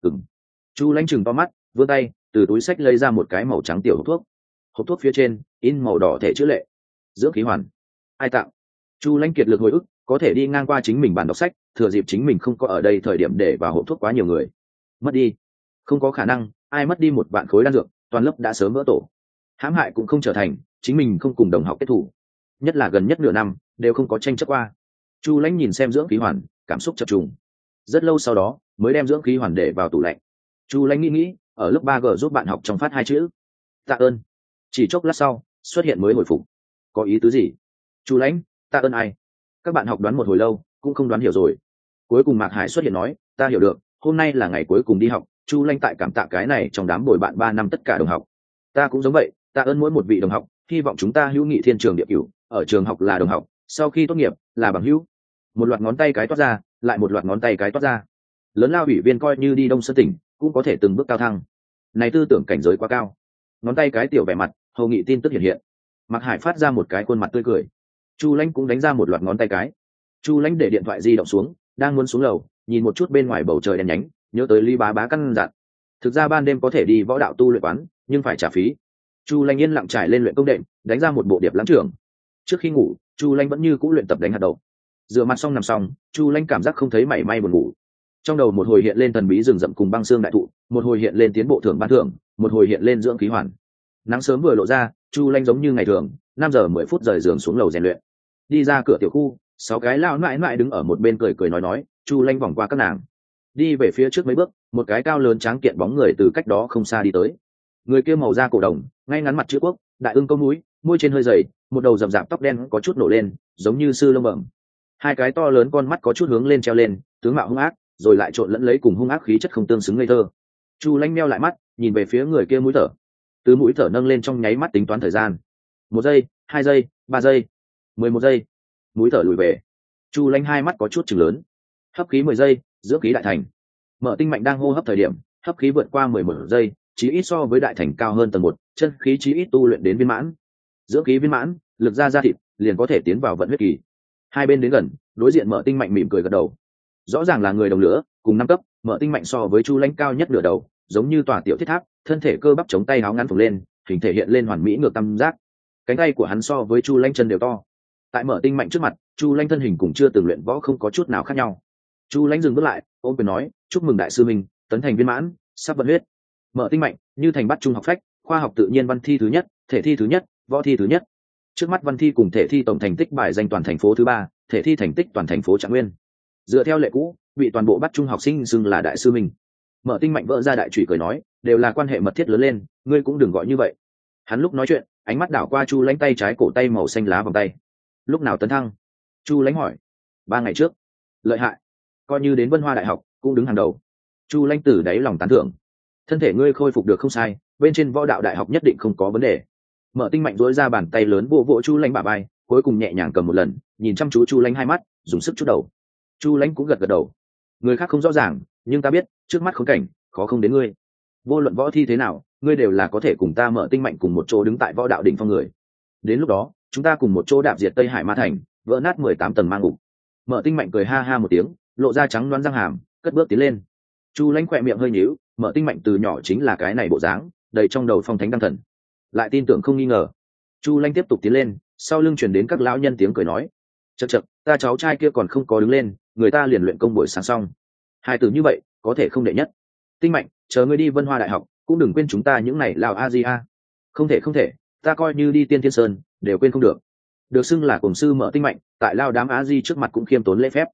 Chu Lãnh chừng to mắt, vươn tay, từ túi sách lấy ra một cái màu trắng tiểu hộp thuốc. Hộp thuốc phía trên in màu đỏ thể chữ lệ. Dưỡng khí hoàn. Ai tặng? Chu Lãnh kiệt lực hồi ức, có thể đi ngang qua chính mình bàn đọc sách, thừa dịp chính mình không có ở đây thời điểm để vào hộp thuốc quá nhiều người. Mất đi? Không có khả năng, ai mất đi một vạn khối đan dược, toàn lớp đã sớm vỡ tổ. Hãm hại cũng không trở thành, chính mình không cùng đồng học kết thủ. Nhất là gần nhất nửa năm, đều không có tranh chấp qua. Chu Lãnh nhìn xem dưỡng khí hoàn, cảm xúc chập trùng. Rất lâu sau đó, mới đem dưỡng khí hoàn để vào tủ lạnh. Chu Lãnh nghĩ, ở lớp 3G giúp bạn học trong phát 2 chữ. Tạ ơn. Chỉ chốc lát sau, xuất hiện mới hồi phục. Có ý tứ gì? Chu Lãnh, tạ ơn ai? Các bạn học đoán một hồi lâu, cũng không đoán hiểu rồi. Cuối cùng Mạc Hải xuất hiện nói, ta hiểu được, hôm nay là ngày cuối cùng đi học, Chu Lãnh tại cảm tạ cái này trong đám bồi bạn 3 năm tất cả đồng học. Ta cũng giống vậy, tạ ơn mỗi một vị đồng học, hy vọng chúng ta hữu nghị thiên trường địa cửu, ở trường học là đồng học, sau khi tốt nghiệp là bằng hữu. Một loạt ngón tay cái toát ra, lại một loạt ngón tay cái toát ra. Lớn lao ủy viên coi như đi Đông Sơn tỉnh, cũng có thể từng bước cao thăng. Này tư tưởng cảnh giới quá cao. Ngón tay cái tiểu vẻ mặt, hầu nghị tin tức hiện hiện. Mạc Hải phát ra một cái khuôn mặt tươi cười. Chu Lãnh cũng đánh ra một loạt ngón tay cái. Chu Lãnh để điện thoại di động xuống, đang muốn xuống lầu, nhìn một chút bên ngoài bầu trời đen nhánh, nhớ tới Lý Bá Bá căn dặn. Thực ra ban đêm có thể đi võ đạo tu luyện quán, nhưng phải trả phí. Chu Lãnh yên lặng trải lên luyện công đệm, đánh ra một bộ điệp lãng trưởng. Trước khi ngủ, Chu Lãnh vẫn như cũ luyện tập đánh hạt đậu. Rửa mặt xong nằm xong, Chu Lãnh cảm giác không thấy mảy may buồn ngủ. Trong đầu một hồi hiện lên thần bí rừng rậm cùng băng xương đại thụ, một hồi hiện lên tiến bộ thưởng ban thưởng, một hồi hiện lên dưỡng khí hoàn. Nắng sớm vừa lộ ra, Chu Lãnh giống như ngày thường, 5 giờ 10 phút rời giường xuống lầu rèn luyện. Đi ra cửa tiểu khu, 6 cái lão nại nại đứng ở một bên cười cười nói, Chu Lãnh vòng qua các nàng, đi về phía trước mấy bước, một cái cao lớn tráng kiện bóng người từ cách đó không xa đi tới. Người kia màu da cổ đồng, ngay ngắn mặt chữ quốc, đại ưng câu mũi, môi trên hơi dày, một đầu rậm rạp tóc đen có chút nổ lên, giống như sư lông bẩm. Hai cái to lớn con mắt có chút hướng lên treo lên, tướng mạo hung ác, rồi lại trộn lẫn lấy cùng hung ác khí chất không tương xứng ngây thơ. Chu Lãnh meo lại mắt, nhìn về phía người kia mũi thở. Từ mũi thở nâng lên trong nháy mắt tính toán thời gian. 1 giây, 2 giây, 3 giây, 11 giây. Mũi thở lùi về. Chu Lãnh hai mắt có chút chừng lớn. Hấp khí 10 giây, dưỡng khí đại thành. Mở tinh mạnh đang hô hấp thời điểm, hấp khí vượt qua 11 giây, chí ít so với đại thành cao hơn tầng 1, chân khí chí ít tu luyện đến viên mãn. Dưỡng khí viên mãn, lực ra thịt, liền có thể tiến vào vận huyết kỳ. Hai bên đến gần, đối diện Mở tinh mạnh mỉm cười gật đầu. Rõ ràng là người đồng lửa, cùng 5 cấp, Mở tinh mạnh so với Chu Lãnh cao nhất nửa đầu, giống như tòa tiểu thiết tháp, thân thể cơ bắp chống tay áo ngắn phồng lên, hình thể hiện lên hoàn mỹ ngược tam giác. Cánh tay của hắn so với Chu Lãnh chân đều to. Tại Mở tinh mạnh trước mặt, Chu Lãnh thân hình cũng chưa từng luyện võ không có chút nào khác nhau. Chu Lãnh dừng bước lại, ôm quyền nói, chúc mừng đại sư minh, tấn thành viên mãn, sắp vận huyết. Mở tinh mạnh, như thành bắt trung học phách, khoa học tự nhiên văn thi thứ nhất, thể thi thứ nhất, võ thi thứ nhất. Trước mắt văn thi cùng thể thi tổng thành tích bài danh toàn thành phố thứ 3, thể thi thành tích toàn thành phố Trạng Nguyên. Dựa theo lệ cũ, bị toàn bộ bắt trung học sinh xưng là đại sư minh. Mở tinh mạnh vỡ ra đại chủy cười nói, đều là quan hệ mật thiết lớn lên, ngươi cũng đừng gọi như vậy. Hắn lúc nói chuyện, ánh mắt đảo qua Chu Lãnh tay trái cổ tay màu xanh lá vòng tay. Lúc nào tấn thăng? Chu Lãnh hỏi. 3 ngày trước. Lợi hại, coi như đến Vân Hoa đại học cũng đứng hàng đầu. Chu Lãnh từ đáy lòng tán thưởng. Thân thể ngươi khôi phục được không sai, bên trên võ đạo đại học nhất định không có vấn đề. Mở tinh mạnh duỗi ra bàn tay lớn vỗ vỗ Chu Lãnh bả vai, cuối cùng nhẹ nhàng cầm một lần, nhìn chăm chú Chu Lãnh hai mắt, dùng sức chút đầu. Chu Lãnh cũng gật gật đầu. Người khác không rõ ràng, nhưng ta biết, trước mắt khốn cảnh, khó không đến ngươi. Vô luận võ thi thế nào, ngươi đều là có thể cùng ta Mở tinh mạnh cùng một chỗ đứng tại võ đạo đỉnh phong người. Đến lúc đó, chúng ta cùng một chỗ đạp diệt Tây Hải Ma Thành, vỡ nát 18 tầng ma ngục. Mở tinh mạnh cười ha ha một tiếng, lộ ra trắng đoán răng hàm, cất bước tiến lên. Chu Lãnh khỏe miệng hơi nhíu, Mở tinh mạnh từ nhỏ chính là cái này bộ dáng, đầy trong đầu phong thánh đăng thần. Lại tin tưởng không nghi ngờ. Chu Lãnh tiếp tục tiến lên, sau lưng truyền đến các lão nhân tiếng cười nói, chậc chậc, ta cháu trai kia còn không có đứng lên, người ta liền luyện công buổi sáng xong. Hai từ như vậy, có thể không đệ nhất. Tinh mạnh, chờ ngươi đi Vân Hoa đại học, cũng đừng quên chúng ta những này Lào A Di A. Không thể, ta coi như đi Tiên Thiên Sơn, đều quên không được. Được xưng là cùng sư Mở tinh mạnh, tại Lao đám A Di trước mặt cũng khiêm tốn lễ phép.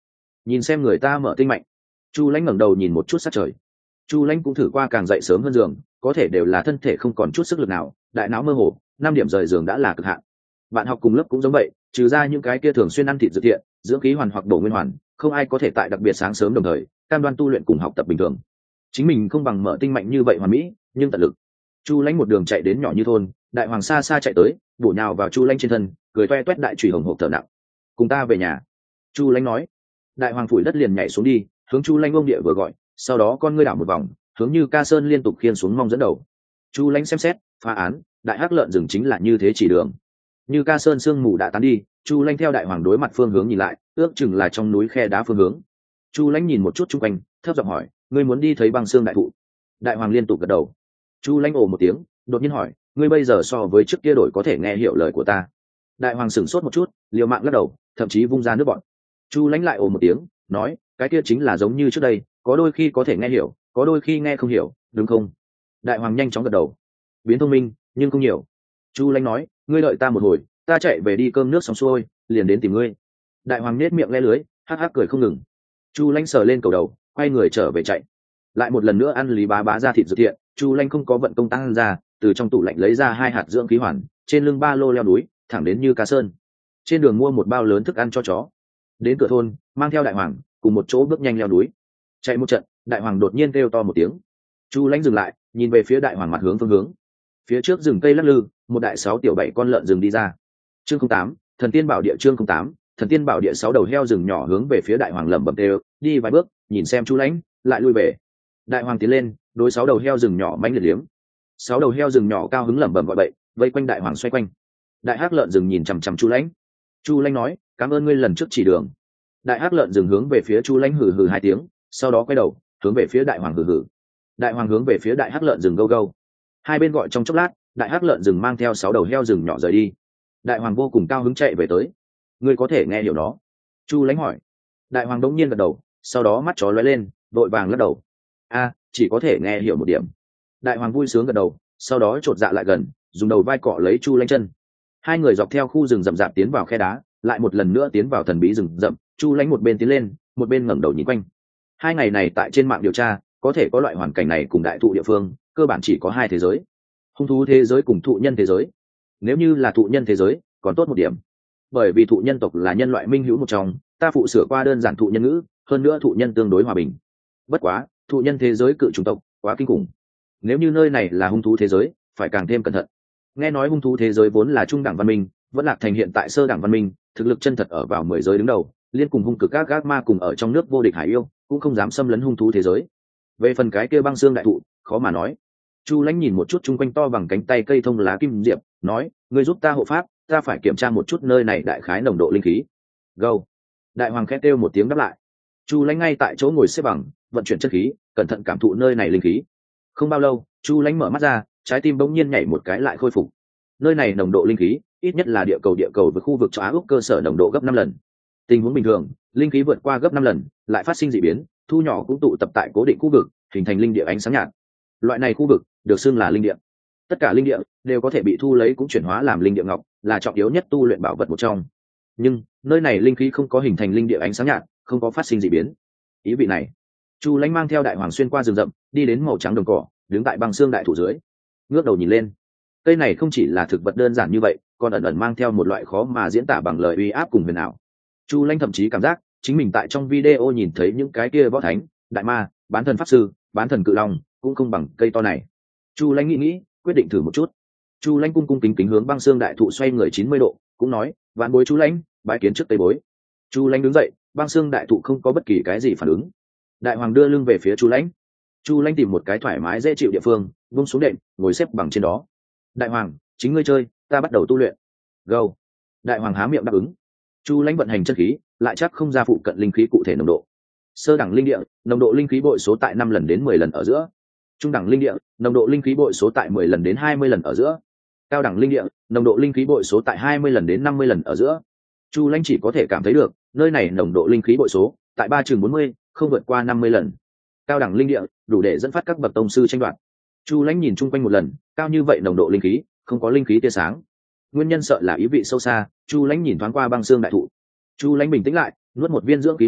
nhìn xem người ta mở tinh mạnh. Chu lãnh ngẩng đầu nhìn một chút sát trời. Chu lãnh cũng thử qua càng dậy sớm hơn giường, có thể đều là thân thể không còn chút sức lực nào, đại não mơ hồ, 5 điểm rời giường đã là cực hạn. Bạn học cùng lớp cũng giống vậy, trừ ra những cái kia thường xuyên ăn thịt dược thiện, dưỡng khí hoàn hoặc bổ nguyên hoàn, không ai có thể tại đặc biệt sáng sớm đồng thời cam đoan tu luyện cùng học tập bình thường. Chính mình không bằng mở tinh mạnh như vậy hoàn mỹ, nhưng tận lực. Chu lãnh một đường chạy đến nhỏ như thôn, đại hoàng xa xa chạy tới, bổ nhào vào Chu lãnh trên thân, cười toe toét đại chùy hồng hộc thở nặng. Cùng ta về nhà. Chu lãnh nói. Đại hoàng phủi đất liền nhảy xuống đi, hướng Chu lãnh ôm địa vừa gọi, sau đó con ngươi đảo một vòng, hướng Như Ca Sơn liên tục khiên xuống mong dẫn đầu. Chu lãnh xem xét, phá án, đại hắc lợn rừng chính là như thế chỉ đường. Như Ca Sơn sương mù đã tán đi, Chu lãnh theo đại hoàng đối mặt phương hướng nhìn lại, ước chừng là trong núi khe đá phương hướng. Chu lãnh nhìn một chút chung quanh, thấp giọng hỏi, ngươi muốn đi thấy băng xương đại thụ? Đại hoàng liên tục gật đầu. Chu lãnh ồ một tiếng, đột nhiên hỏi, ngươi bây giờ so với trước kia đổi có thể nghe hiểu lời của ta? Đại hoàng sửng sốt một chút, liều mạng lắc đầu, thậm chí vung ra nước bọn. Chu lãnh lại ồ một tiếng, nói, cái kia chính là giống như trước đây, có đôi khi có thể nghe hiểu, có đôi khi nghe không hiểu, đúng không? Đại hoàng nhanh chóng gật đầu. Biến thông minh, nhưng không nhiều. Chu lãnh nói, ngươi đợi ta một hồi, ta chạy về đi cơm nước xong xuôi, liền đến tìm ngươi. Đại hoàng nết miệng le lưới, hắc hắc cười không ngừng. Chu lãnh sờ lên cầu đầu, quay người trở về chạy. Lại một lần nữa ăn Lý Bá Bá ra thịt dược thiện, Chu lãnh không có vận công tăng ra, từ trong tủ lạnh lấy ra 2 hạt dưỡng khí hoàn, trên lưng ba lô leo núi, thẳng đến Như Ca Sơn. Trên đường mua một bao lớn thức ăn cho chó. Đến cửa thôn, mang theo đại hoàng cùng một chỗ bước nhanh leo núi. Chạy một trận, đại hoàng đột nhiên kêu to một tiếng. Chu lãnh dừng lại, nhìn về phía đại hoàng mặt hướng phương hướng. Phía trước rừng cây lắc lư, một đại 6 tiểu 7 con lợn rừng đi ra. Chương 08, Thần Tiên Bảo Địa. Chương 08, Thần Tiên Bảo Địa. 6 đầu heo rừng nhỏ hướng về phía đại hoàng lẩm bẩm đều, đi vài bước, nhìn xem Chu lãnh, lại lui về. Đại hoàng tiến lên, đối 6 đầu heo rừng nhỏ mãnh liệt liếm. 6 đầu heo rừng nhỏ cao hứng lẩm bẩm gọi bậy, vây quanh đại hoàng xoay quanh. Đại hắc lợn rừng nhìn chằm chằm Chu lãnh. Chu lãnh nói, cảm ơn ngươi lần trước chỉ đường. Đại hắc lợn rừng hướng về phía Chu lãnh hừ hừ 2 tiếng, sau đó quay đầu hướng về phía đại hoàng hừ hừ. Đại hoàng hướng về phía đại hắc lợn rừng gâu gâu. Hai bên gọi trong chốc lát, đại hắc lợn rừng mang theo 6 đầu heo rừng nhỏ rời đi. Đại hoàng vô cùng cao hứng chạy về tới. Ngươi có thể nghe hiểu nó? Chu lãnh hỏi. Đại hoàng đống nhiên gật đầu, sau đó mắt chó lóe lên, vội vàng lắc đầu. Chỉ có thể nghe hiểu một điểm. Đại hoàng vui sướng gật đầu, sau đó chột dạ lại gần, dùng đầu vai cọ lấy Chu lãnh chân. Hai người dọc theo khu rừng rậm rạp tiến vào khe đá, lại một lần nữa tiến vào thần bí rừng rậm. Chu lãnh một bên tiến lên, một bên ngẩng đầu nhìn quanh. 2 ngày này tại trên mạng điều tra, có thể có loại hoàn cảnh này cùng đại thụ địa phương, cơ bản chỉ có 2 thế giới: hung thú thế giới cùng thụ nhân thế giới. Nếu như là thụ nhân thế giới, còn tốt một điểm, bởi vì thụ nhân tộc là nhân loại minh hữu một trong, ta phụ sửa qua đơn giản thụ nhân ngữ, hơn nữa thụ nhân tương đối hòa bình. Bất quá, thụ nhân thế giới cự chủng tộc quá kinh khủng. Nếu như nơi này là hung thú thế giới, phải càng thêm cẩn thận. Nghe nói hung thú thế giới vốn là trung đẳng văn minh, vẫn lạc thành hiện tại sơ đẳng văn minh, thực lực chân thật ở vào 10 giới đứng đầu, liên cùng hung cực các gác ma cùng ở trong nước vô địch hải yêu, cũng không dám xâm lấn hung thú thế giới. Về phần cái kia băng xương đại thụ, khó mà nói. Chu lãnh nhìn một chút chung quanh to bằng cánh tay cây thông lá kim diệp, nói, ngươi giúp ta hộ pháp, ta phải kiểm tra một chút nơi này đại khái nồng độ linh khí. Gâu. Đại hoàng khẽ kêu một tiếng đáp lại. Chu lãnh ngay tại chỗ ngồi xếp bằng, vận chuyển chất khí, cẩn thận cảm thụ nơi này linh khí. Không bao lâu, Chu lãnh mở mắt ra, trái tim bỗng nhiên nhảy một cái lại khôi phục. Nơi này nồng độ linh khí ít nhất là địa cầu với khu vực châu Á Úc cơ sở nồng độ gấp 5 lần. Tình huống bình thường, linh khí vượt qua gấp 5 lần, lại phát sinh dị biến, thu nhỏ cũng tụ tập tại cố định khu vực, hình thành linh địa ánh sáng nhạt. Loại này khu vực được xưng là linh địa. Tất cả linh địa đều có thể bị thu lấy cũng chuyển hóa làm linh địa ngọc, là trọng yếu nhất tu luyện bảo vật một trong. Nhưng nơi này linh khí không có hình thành linh địa ánh sáng nhạt, không có phát sinh dị biến. Ý vị này, Chu lãnh mang theo đại hoàng xuyên qua rừng rậm, đi đến màu trắng đồng cỏ, đứng tại băng xương đại thụ dưới, ngước đầu nhìn lên. Cây này không chỉ là thực vật đơn giản như vậy, còn ẩn ẩn mang theo một loại khó mà diễn tả bằng lời uy áp cùng huyền ảo. Chu lãnh thậm chí cảm giác chính mình tại trong video nhìn thấy những cái kia võ thánh, đại ma, bán thần pháp sư, bán thần cự long cũng không bằng cây to này. Chu lãnh nghĩ, quyết định thử một chút. Chu lãnh cung cung kính kính hướng băng xương đại thụ xoay người 90 độ, cũng nói, vạn bối Chu lãnh, bái kiến trước tây bối. Chu lãnh đứng dậy, băng xương đại thụ không có bất kỳ cái gì phản ứng. Đại hoàng đưa lưng về phía Chu lãnh. Chu lãnh tìm một cái thoải mái dễ chịu địa phương, buông xuống đệm, ngồi xếp bằng trên đó. Đại hoàng, chính ngươi chơi, ta bắt đầu tu luyện. Go. Đại hoàng há miệng đáp ứng. Chu lãnh vận hành chân khí, lại chắc không ra phụ cận linh khí cụ thể nồng độ. Sơ đẳng linh địa, nồng độ linh khí bội số tại 5 lần đến 10 lần ở giữa. Trung đẳng linh địa, nồng độ linh khí bội số tại 10 lần đến 20 lần ở giữa. Cao đẳng linh địa, nồng độ linh khí bội số tại 20 lần đến 50 lần ở giữa. Chu lãnh chỉ có thể cảm thấy được, nơi này nồng độ linh khí bội số tại 3/40, không vượt qua 50 lần. Cao đẳng linh địa, đủ để dẫn phát các bậc tông sư tranh đoạt. Chu lãnh nhìn chung quanh một lần, cao như vậy nồng độ linh khí, không có linh khí tia sáng. Nguyên nhân sợ là ý vị sâu xa. Chu lãnh nhìn thoáng qua băng xương đại thụ. Chu lãnh bình tĩnh lại, nuốt một viên dưỡng khí hoàn,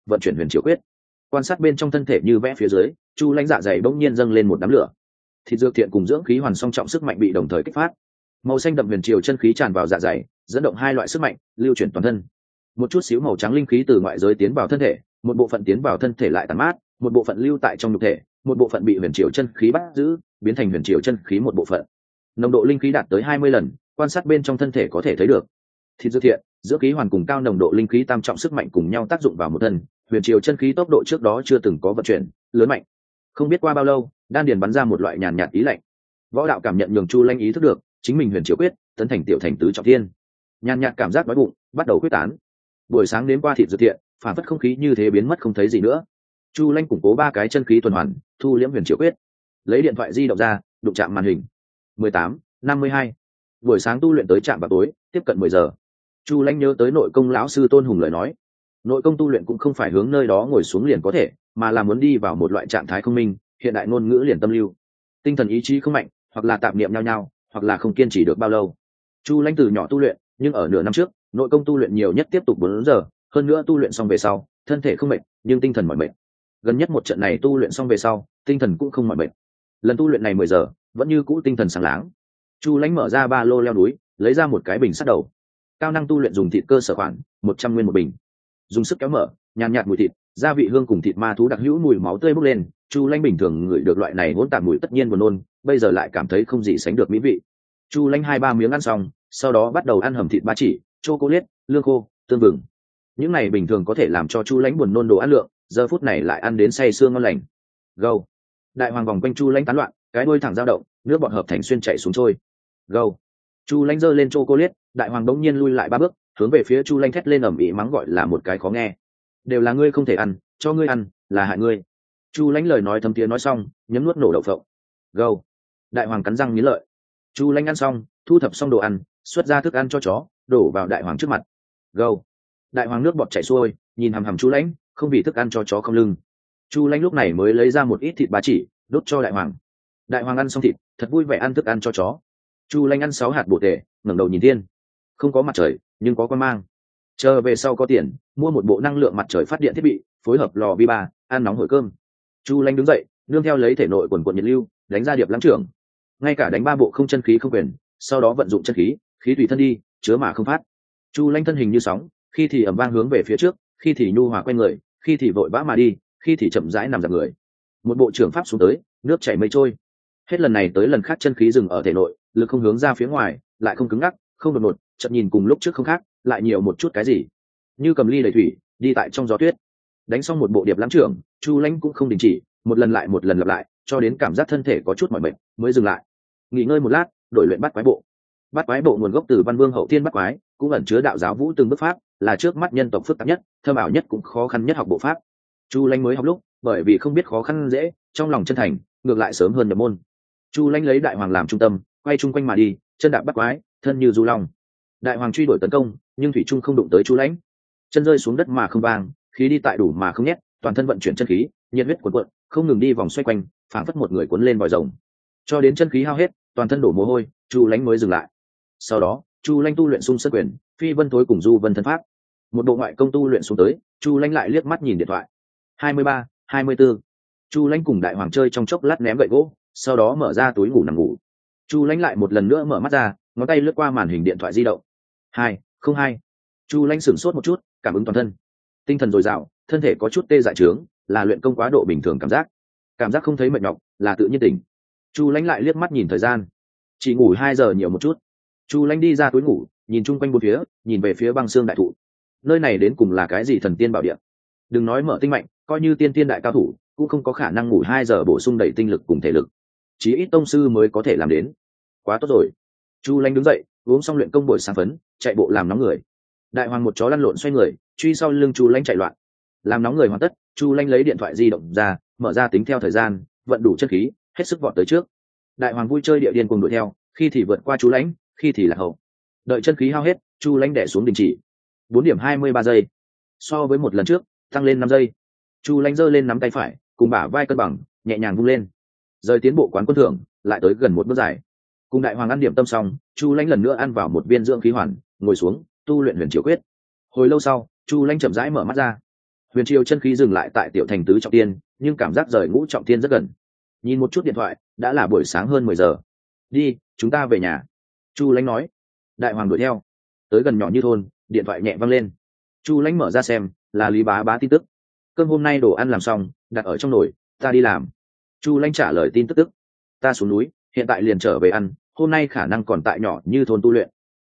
vận chuyển huyền triều quyết. Quan sát bên trong thân thể như vẽ phía dưới, chu lãnh dạ dày bỗng nhiên dâng lên một đám lửa. Thịt dược thiện cùng dưỡng khí hoàn song trọng sức mạnh bị đồng thời kích phát. Màu xanh đậm huyền triều chân khí tràn vào dạ dày, dẫn động hai loại sức mạnh lưu chuyển toàn thân. Một chút xíu màu trắng linh khí từ ngoại giới tiến vào thân thể, một bộ phận tiến vào thân thể lại tàn mát, một bộ phận lưu tại trong nhục thể, một bộ phận bị huyền triều chân khí bắt giữ, biến thành huyền triều chân khí một bộ phận. Nồng độ linh khí đạt tới 20 lần, quan sát bên trong thân thể có thể thấy được. Thịt dược thiện, dưỡng khí hoàn cùng cao nồng độ linh khí tam trọng sức mạnh cùng nhau tác dụng vào một thân, huyền triều chân khí tốc độ trước đó chưa từng có vận chuyển lớn mạnh. Không biết qua bao lâu, đan điền bắn ra một loại nhàn nhạt ý lạnh. Võ đạo cảm nhận nhường chu lãnh ý thức được chính mình huyền triều quyết tấn thành tiểu thành tứ trọng thiên. Nhàn nhạt cảm giác đói bụng bắt đầu quyết tán. Buổi sáng đến qua thịt dược thiện, phản phất không khí như thế biến mất không thấy gì nữa. Chu lãnh củng cố 3 cái chân khí tuần hoàn, thu liễm huyền triều quyết, lấy điện thoại di động ra, đụng chạm màn hình. 18:52. Buổi sáng tu luyện tới trạm vào tối, tiếp cận 10 giờ. Chu lãnh nhớ tới nội công lão sư Tôn Hùng lời nói, nội công tu luyện cũng không phải hướng nơi đó ngồi xuống liền có thể, mà là muốn đi vào một loại trạng thái không minh, hiện đại ngôn ngữ liền tâm lưu, tinh thần ý chí không mạnh, hoặc là tạp niệm nhau nhau, hoặc là không kiên trì được bao lâu. Chu lãnh từ nhỏ tu luyện, nhưng ở nửa năm trước nội công tu luyện nhiều nhất tiếp tục 4 giờ, hơn nữa tu luyện xong về sau thân thể không mệt nhưng tinh thần mỏi mệt. Gần nhất một trận này tu luyện xong về sau tinh thần cũng không mỏi mệt. Lần tu luyện này 10 giờ vẫn như cũ tinh thần sáng láng. Chu lãnh mở ra ba lô leo núi, lấy ra một cái bình sắt đầu. Cao năng tu luyện dùng thịt cơ sở khoản 100 nguyên một bình, dùng sức kéo mở, nhàn nhạt mùi thịt, gia vị hương cùng thịt ma thú đặc hữu mùi máu tươi bốc lên. Chu lãnh bình thường ngửi được loại này hỗn tạp mùi tất nhiên buồn nôn, bây giờ lại cảm thấy không gì sánh được mỹ vị. Chu lãnh 2-3 miếng ăn xong, sau đó bắt đầu ăn hầm thịt ba chỉ, chocolate, lương khô, tương vừng. Những này bình thường có thể làm cho chu lãnh buồn nôn đồ ăn lượng, giờ phút này lại ăn đến say sương ngon lành. Gâu. Đại hoàng vòng quanh chu lãnh tán loạn, cái đuôi thẳng dao động, nước bọt hợp thành xuyên chảy xuống trôi. Gâu. Chu lãnh giơ lên chocolate, đại hoàng đống nhiên lui lại 3 bước, hướng về phía chu lãnh thét lên ầm ĩ mắng gọi là một cái khó nghe. Đều là ngươi không thể ăn, cho ngươi ăn là hại ngươi. Chu lãnh lời nói thâm tiếng nói xong, nhấm nuốt nổ đậu phộng. Gâu. Đại hoàng cắn răng nghiến lợi. Chu lãnh ăn xong, thu thập xong đồ ăn, xuất ra thức ăn cho chó, đổ vào đại hoàng trước mặt. Gâu. Đại hoàng nước bọt chảy xuôi, nhìn hằm hằm chu lãnh, không vì thức ăn cho chó không lưng. Chu lãnh lúc này mới lấy ra một ít thịt ba chỉ, đốt cho đại hoàng. Đại hoàng ăn xong thịt, thật vui vẻ ăn thức ăn cho chó. Chu lãnh ăn 6 hạt bổ tể, ngẩng đầu nhìn thiên. Không có mặt trời, nhưng có quan mang. Chờ về sau có tiền, mua một bộ năng lượng mặt trời phát điện thiết bị, phối hợp lò vi ba, ăn nóng hổi cơm. Chu lãnh đứng dậy, nương theo lấy thể nội quần quần nhiệt lưu, đánh ra điệp lãng trưởng. Ngay cả đánh 3 bộ không chân khí không quyền, sau đó vận dụng chân khí, khí tùy thân đi, chứa mà không phát. Chu lãnh thân hình như sóng, khi thì ầm vang hướng về phía trước, khi thì nhu hòa quay người, khi thì vội vã mà đi, khi thì chậm rãi nằm dạp người. Một bộ trưởng pháp xuống tới, nước chảy mây trôi. Hết lần này tới lần khác chân khí dừng ở thể nội, lực không hướng ra phía ngoài, lại không cứng ngắc, không đột ngột, chợt nhìn cùng lúc trước không khác, lại nhiều một chút cái gì, như cầm ly đầy thủy, đi tại trong gió tuyết. Đánh xong một bộ điệp lãng trưởng, Chu lãnh cũng không đình chỉ, một lần lại một lần lặp lại, cho đến cảm giác thân thể có chút mỏi mệt, mới dừng lại. Nghỉ ngơi một lát, đổi luyện bát quái bộ. Bát quái bộ nguồn gốc từ Văn Vương Hậu Thiên Bát Quái, cũng ẩn chứa đạo giáo vũ từng bước pháp, là trước mắt nhân tộc phức tạp nhất, thâm ảo nhất cũng khó khăn nhất học bộ pháp. Chu lãnh mới học lúc, bởi vì không biết khó khăn dễ, trong lòng chân thành, ngược lại sớm hơn nhập môn. Chu lãnh lấy đại hoàng làm trung tâm, quay chung quanh mà đi, chân đạp bát quái, thân như du long. Đại hoàng truy đuổi tấn công, nhưng thủy trung không đụng tới Chu lãnh. Chân rơi xuống đất mà không vang, khí đi tại đủ mà không nhét, toàn thân vận chuyển chân khí, nhiệt huyết cuồn cuộn, không ngừng đi vòng xoay quanh, phảng phất một người cuốn lên vòi rồng. Cho đến chân khí hao hết, toàn thân đổ mồ hôi, Chu lãnh mới dừng lại. Sau đó, Chu lãnh tu luyện xung sơn quyền, phi vân thối cùng du vân thân pháp. Một bộ ngoại công tu luyện xuống tới, Chu lãnh lại liếc mắt nhìn điện thoại. 23, 24. Chu lãnh cùng đại hoàng chơi trong chốc lát ném gậy gỗ, sau đó mở ra túi ngủ nằm ngủ. Chu lãnh lại một lần nữa mở mắt ra, ngón tay lướt qua màn hình điện thoại di động. 202. Chu lãnh sửng sốt một chút, cảm ứng toàn thân, tinh thần dồi dào, thân thể có chút tê dại trướng, là luyện công quá độ bình thường cảm giác không thấy mệt nhọc, là tự nhiên tỉnh. Chu lãnh lại liếc mắt nhìn thời gian, chỉ ngủ 2 giờ nhiều một chút. Chu lãnh đi ra túi ngủ, nhìn chung quanh bốn phía, nhìn về phía băng xương đại thụ. Nơi này đến cùng là cái gì thần tiên bảo địa? Đừng nói mở tinh mạnh, coi như tiên tiên đại cao thủ cũng không có khả năng ngủ 2 giờ bổ sung đầy tinh lực cùng thể lực, chỉ ít tông sư mới có thể làm đến. Quá tốt rồi. Chu lãnh đứng dậy, uống xong luyện công buổi sáng phấn, chạy bộ làm nóng người. Đại hoàng một chó lăn lộn xoay người, truy sau lưng Chu lãnh chạy loạn. Làm nóng người hoàn tất, Chu lãnh lấy điện thoại di động ra, mở ra tính theo thời gian, vận đủ chân khí, hết sức vọt tới trước. Đại hoàng vui chơi địa điên cùng đuổi theo, khi thì vượt qua Chu lãnh, khi thì lạc hậu. Đợi chân khí hao hết, Chu lãnh đè xuống đình chỉ. 4 điểm 23 giây, so với một lần trước tăng lên 5 giây. Chu lãnh giơ lên nắm tay phải, cùng bả vai cân bằng, nhẹ nhàng vung lên. Rời tiến bộ quán quân thưởng, lại tới gần một bước dài. Cùng đại hoàng ăn điểm tâm xong, Chu lãnh lần nữa ăn vào một viên dưỡng khí hoàn, ngồi xuống tu luyện huyền triều quyết. Hồi lâu sau, Chu lãnh chậm rãi mở mắt ra. Huyền Triều chân khí dừng lại tại tiểu thành tứ trọng tiên, nhưng cảm giác rời ngũ trọng tiên rất gần. Nhìn một chút điện thoại, đã là buổi sáng hơn 10 giờ. Đi, chúng ta về nhà. Chu Lãnh nói. Đại Hoàng đuổi theo. Tới gần nhỏ như thôn, điện thoại nhẹ văng lên. Chu Lãnh mở ra xem, là Lý Bá Bá tin tức. Cơm hôm nay đồ ăn làm xong, đặt ở trong nồi, ta đi làm. Chu Lãnh trả lời tin tức. Ta xuống núi, hiện tại liền trở về ăn, hôm nay khả năng còn tại nhỏ như thôn tu luyện.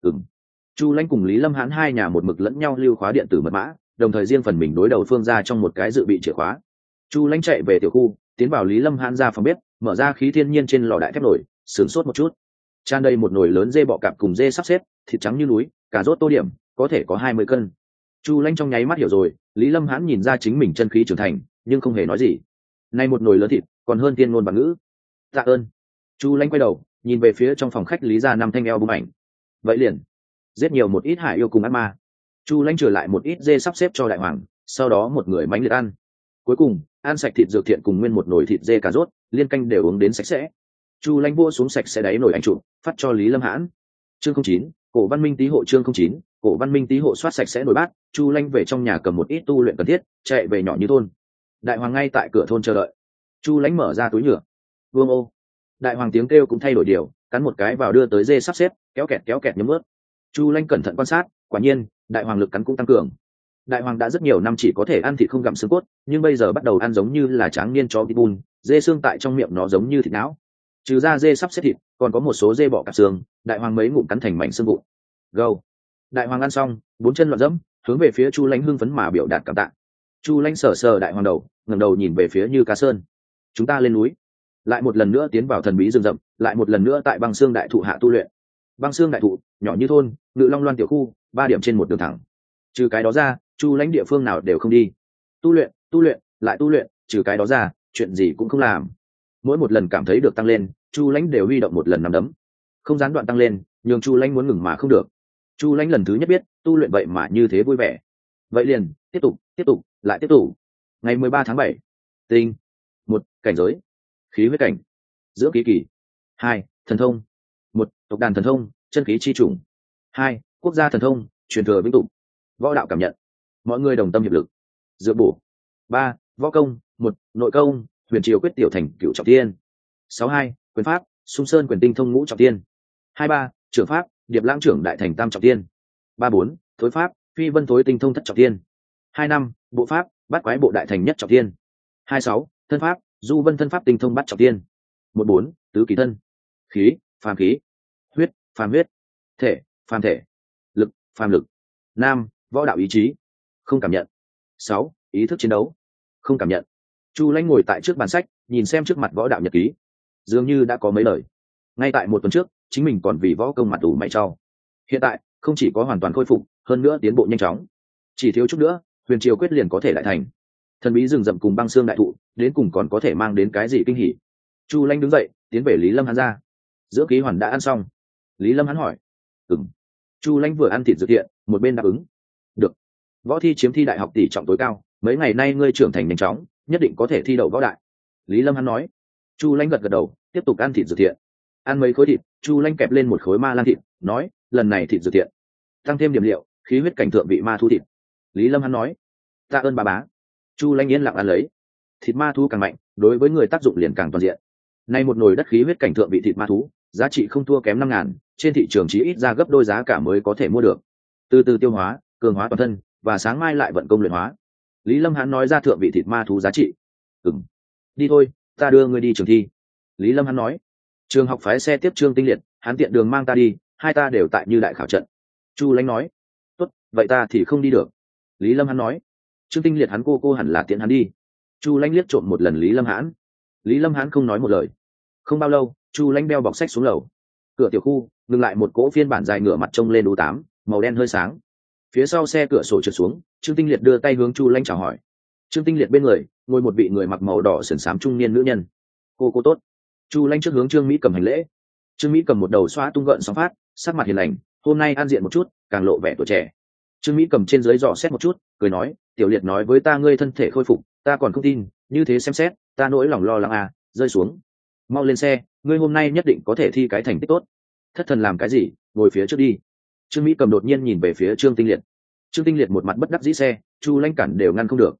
Chu Lãnh cùng Lý Lâm Hãn hai nhà một mực lẫn nhau lưu khóa điện tử mật mã, đồng thời riêng phần mình đối đầu phương ra trong một cái dự bị chìa khóa. Chu Lãnh chạy về tiểu khu, tiến vào Lý Lâm Hãn ra phòng bếp, mở ra khí thiên nhiên trên lò đại thép nồi, sướng sốt một chút. Tràn đầy một nồi lớn dê bọ cạp cùng dê sắp xếp, thịt trắng như núi, cà rốt tô điểm, có thể có 20 cân. Chu Lãnh trong nháy mắt hiểu rồi, Lý Lâm Hãn nhìn ra chính mình chân khí trưởng thành, nhưng không hề nói gì. Nay một nồi lớn thịt, còn hơn tiên ngôn bằng ngữ. Tạ ơn. Chu Lãnh quay đầu, nhìn về phía trong phòng khách Lý gia năm thanh eo bung ảnh. Vậy liền giết nhiều một ít hải yêu cùng ác ma. Chu Lãnh trở lại một ít dê sắp xếp cho đại hoàng, sau đó một người mánh liệt ăn. Cuối cùng ăn sạch thịt dược thiện cùng nguyên một nồi thịt dê cà rốt, liên canh đều uống đến sạch sẽ. Chu Lãnh vua xuống sạch sẽ đáy nồi ảnh chụp, phát cho Lý Lâm Hãn. Chương 09, Cổ Văn Minh Tý hộ. Chương 09, Cổ Văn Minh Tý hộ soát sạch sẽ nồi bát. Chu Lãnh về trong nhà cầm một ít tu luyện cần thiết, chạy về nhỏ như thôn. Đại hoàng ngay tại cửa thôn chờ đợi. Chu Lãnh mở ra túi nhựa. Vương ô. Đại hoàng tiếng kêu cũng thay đổi điều, cắn một cái vào đưa tới dê sắp xếp, kéo kẹt nhấm ướt. Chu Lãnh cẩn thận quan sát, quả nhiên đại hoàng lực cắn cũng tăng cường. Đại hoàng đã rất nhiều năm chỉ có thể ăn thịt không gặm xương cốt, nhưng bây giờ bắt đầu ăn giống như là tráng niên chó pitbull, dê xương tại trong miệng nó giống như thịt não. Trừ ra dê sắp xếp thịt, còn có một số dê bọ cạp xương, đại hoàng mấy ngụm cắn thành mảnh xương vụn. Gâu. Đại hoàng ăn xong, bốn chân loạn dẫm, hướng về phía Chu Lãnh hưng phấn mà biểu đạt cảm tạ. Chu Lãnh sờ sờ đại hoàng đầu, ngẩng đầu nhìn về phía Như Cá Sơn. Chúng ta lên núi. Lại một lần nữa tiến vào thần bí rừng rậm, lại một lần nữa tại băng xương đại thụ hạ tu luyện. Băng xương đại thụ, nhỏ như thôn, Ngự Long Loan tiểu khu, 3 điểm trên một đường thẳng. Trừ cái đó ra, Chu Lãnh địa phương nào đều không đi. Tu luyện, lại tu luyện, trừ cái đó ra, chuyện gì cũng không làm. Mỗi một lần cảm thấy được tăng lên, Chu Lãnh đều huy động một lần nắm đấm. Không gián đoạn tăng lên, nhưng Chu Lãnh muốn ngừng mà không được. Chu Lãnh lần thứ nhất biết, tu luyện vậy mà như thế vui vẻ. Vậy liền, tiếp tục, lại tiếp tục. Ngày 13 tháng 7. Tinh. 1. Cảnh giới. Khí huyết cảnh. Dưỡng khí kỳ. 2. Thần thông. 1. Tộc đàn thần thông, chân khí chi chủng. 2. Quốc gia thần thông, truyền thừa vĩnh tụ. Võ đạo cảm nhận. Mọi người đồng tâm hiệp lực. Dược bổ. 3. Võ công. 1. Nội công, Huyền Triều quyết tiểu thành cửu trọng thiên. 62. Quyền pháp, Sung Sơn quyền tinh thông ngũ trọng thiên. 23. Trưởng pháp, Điệp Lãng trưởng đại thành tam trọng thiên. 34. Thối pháp, Phi Vân thối tinh thông thất trọng thiên. 25. Bộ pháp, Bát quái bộ đại thành nhất trọng thiên. 26. Thân pháp, Du Vân thân pháp tinh thông bát trọng thiên. 14. Tứ kỳ thân. Khí, phàm khí. Huyết, phàm huyết. Thể, phàm thể. Lực, phàm lực. Nam, võ đạo ý chí. Không cảm nhận. 6. Ý thức chiến đấu. Không cảm nhận. Chu Lãnh ngồi tại trước bàn sách, nhìn xem trước mặt võ đạo nhật ký, dường như đã có mấy lời. Ngay tại một tuần trước, chính mình còn vì võ công mặt ủ mày trao. Hiện tại, không chỉ có hoàn toàn khôi phục, hơn nữa tiến bộ nhanh chóng. Chỉ thiếu chút nữa, Huyền Triều quyết liền có thể lại thành. Thần bí rừng rậm cùng băng xương đại thụ, đến cùng còn có thể mang đến cái gì kinh hỉ. Chu Lãnh đứng dậy, tiến về Lý Lâm Hãn ra. Dưỡng khí hoàn đã ăn xong. Lý Lâm Hãn hỏi. Ừm. Chu Lãnh vừa ăn thịt dược thiện, một bên đáp ứng. Được. Võ thi chiếm thi đại học tỷ trọng tối cao, mấy ngày nay ngươi trưởng thành nhanh chóng, nhất định có thể thi đậu võ đại. Lý Lâm Hãn nói. Chu Lãnh gật đầu, tiếp tục ăn thịt dược thiện. Ăn mấy khối thịt, Chu Lãnh kẹp lên một khối ma lan thịt, nói, lần này thịt dược thiện, tăng thêm điểm liệu, khí huyết cảnh thượng vị ma thu thịt. Lý Lâm Hãn nói. Tạ ơn bà bá. Chu Lãnh yên lặng ăn lấy. Thịt ma thú càng mạnh, đối với người tác dụng liền càng toàn diện. Nay một nồi đất khí huyết cảnh thượng vị thịt ma thú, giá trị không thua kém 5.000, trên thị trường chỉ ít ra gấp đôi giá cả mới có thể mua được. Từ từ tiêu hóa, cường hóa toàn thân, và sáng mai lại vận công luyện hóa. Lý Lâm Hãn nói ra thượng vị thịt ma thú giá trị. Ừm. Đi thôi, ta đưa ngươi đi trường thi. Lý Lâm Hãn nói. Trường học phái xe tiếp Trương Tinh Liệt, hắn tiện đường mang ta đi, hai ta đều tại Như Đại khảo trận. Chu Lãnh nói. Tốt, vậy ta thì không đi được. Lý Lâm Hãn nói. Trương Tinh Liệt hắn cô hẳn là tiện hắn đi. Chu Lãnh liếc trộm một lần Lý Lâm Hãn. Lý Lâm Hãn không nói một lời. Không bao lâu, Chu Lãnh đeo bọc sách xuống lầu. Cửa tiểu khu ngừng lại một cỗ phiên bản dài ngửa mặt trông lên U8, màu đen hơi sáng. Phía sau xe cửa sổ trượt xuống, Trương Tinh Liệt đưa tay hướng Chu Lãnh chào hỏi. Trương Tinh Liệt bên người ngồi một vị người mặc màu đỏ sườn xám trung niên nữ nhân. Cô tốt. Chu Lãnh trước hướng Trương Mỹ Cầm hành lễ. Trương Mỹ Cầm một đầu xoa tung gợn sóng phát, sắc mặt hiền lành, hôm nay an diện một chút, càng lộ vẻ tuổi trẻ. Trương Mỹ Cầm trên dưới dò xét một chút, cười nói, Tiểu Liệt nói với ta ngươi thân thể khôi phục, ta còn không tin, như thế xem xét, ta nỗi lòng lo lắng à, rơi xuống. Mau lên xe, ngươi hôm nay nhất định có thể thi cái thành tích tốt. Thất thần làm cái gì, ngồi phía trước đi. Trương Mỹ Cầm đột nhiên nhìn về phía Trương Tinh Liệt. Trương Tinh Liệt một mặt bất đắc dĩ xe, Chu Lãnh cản đều ngăn không được.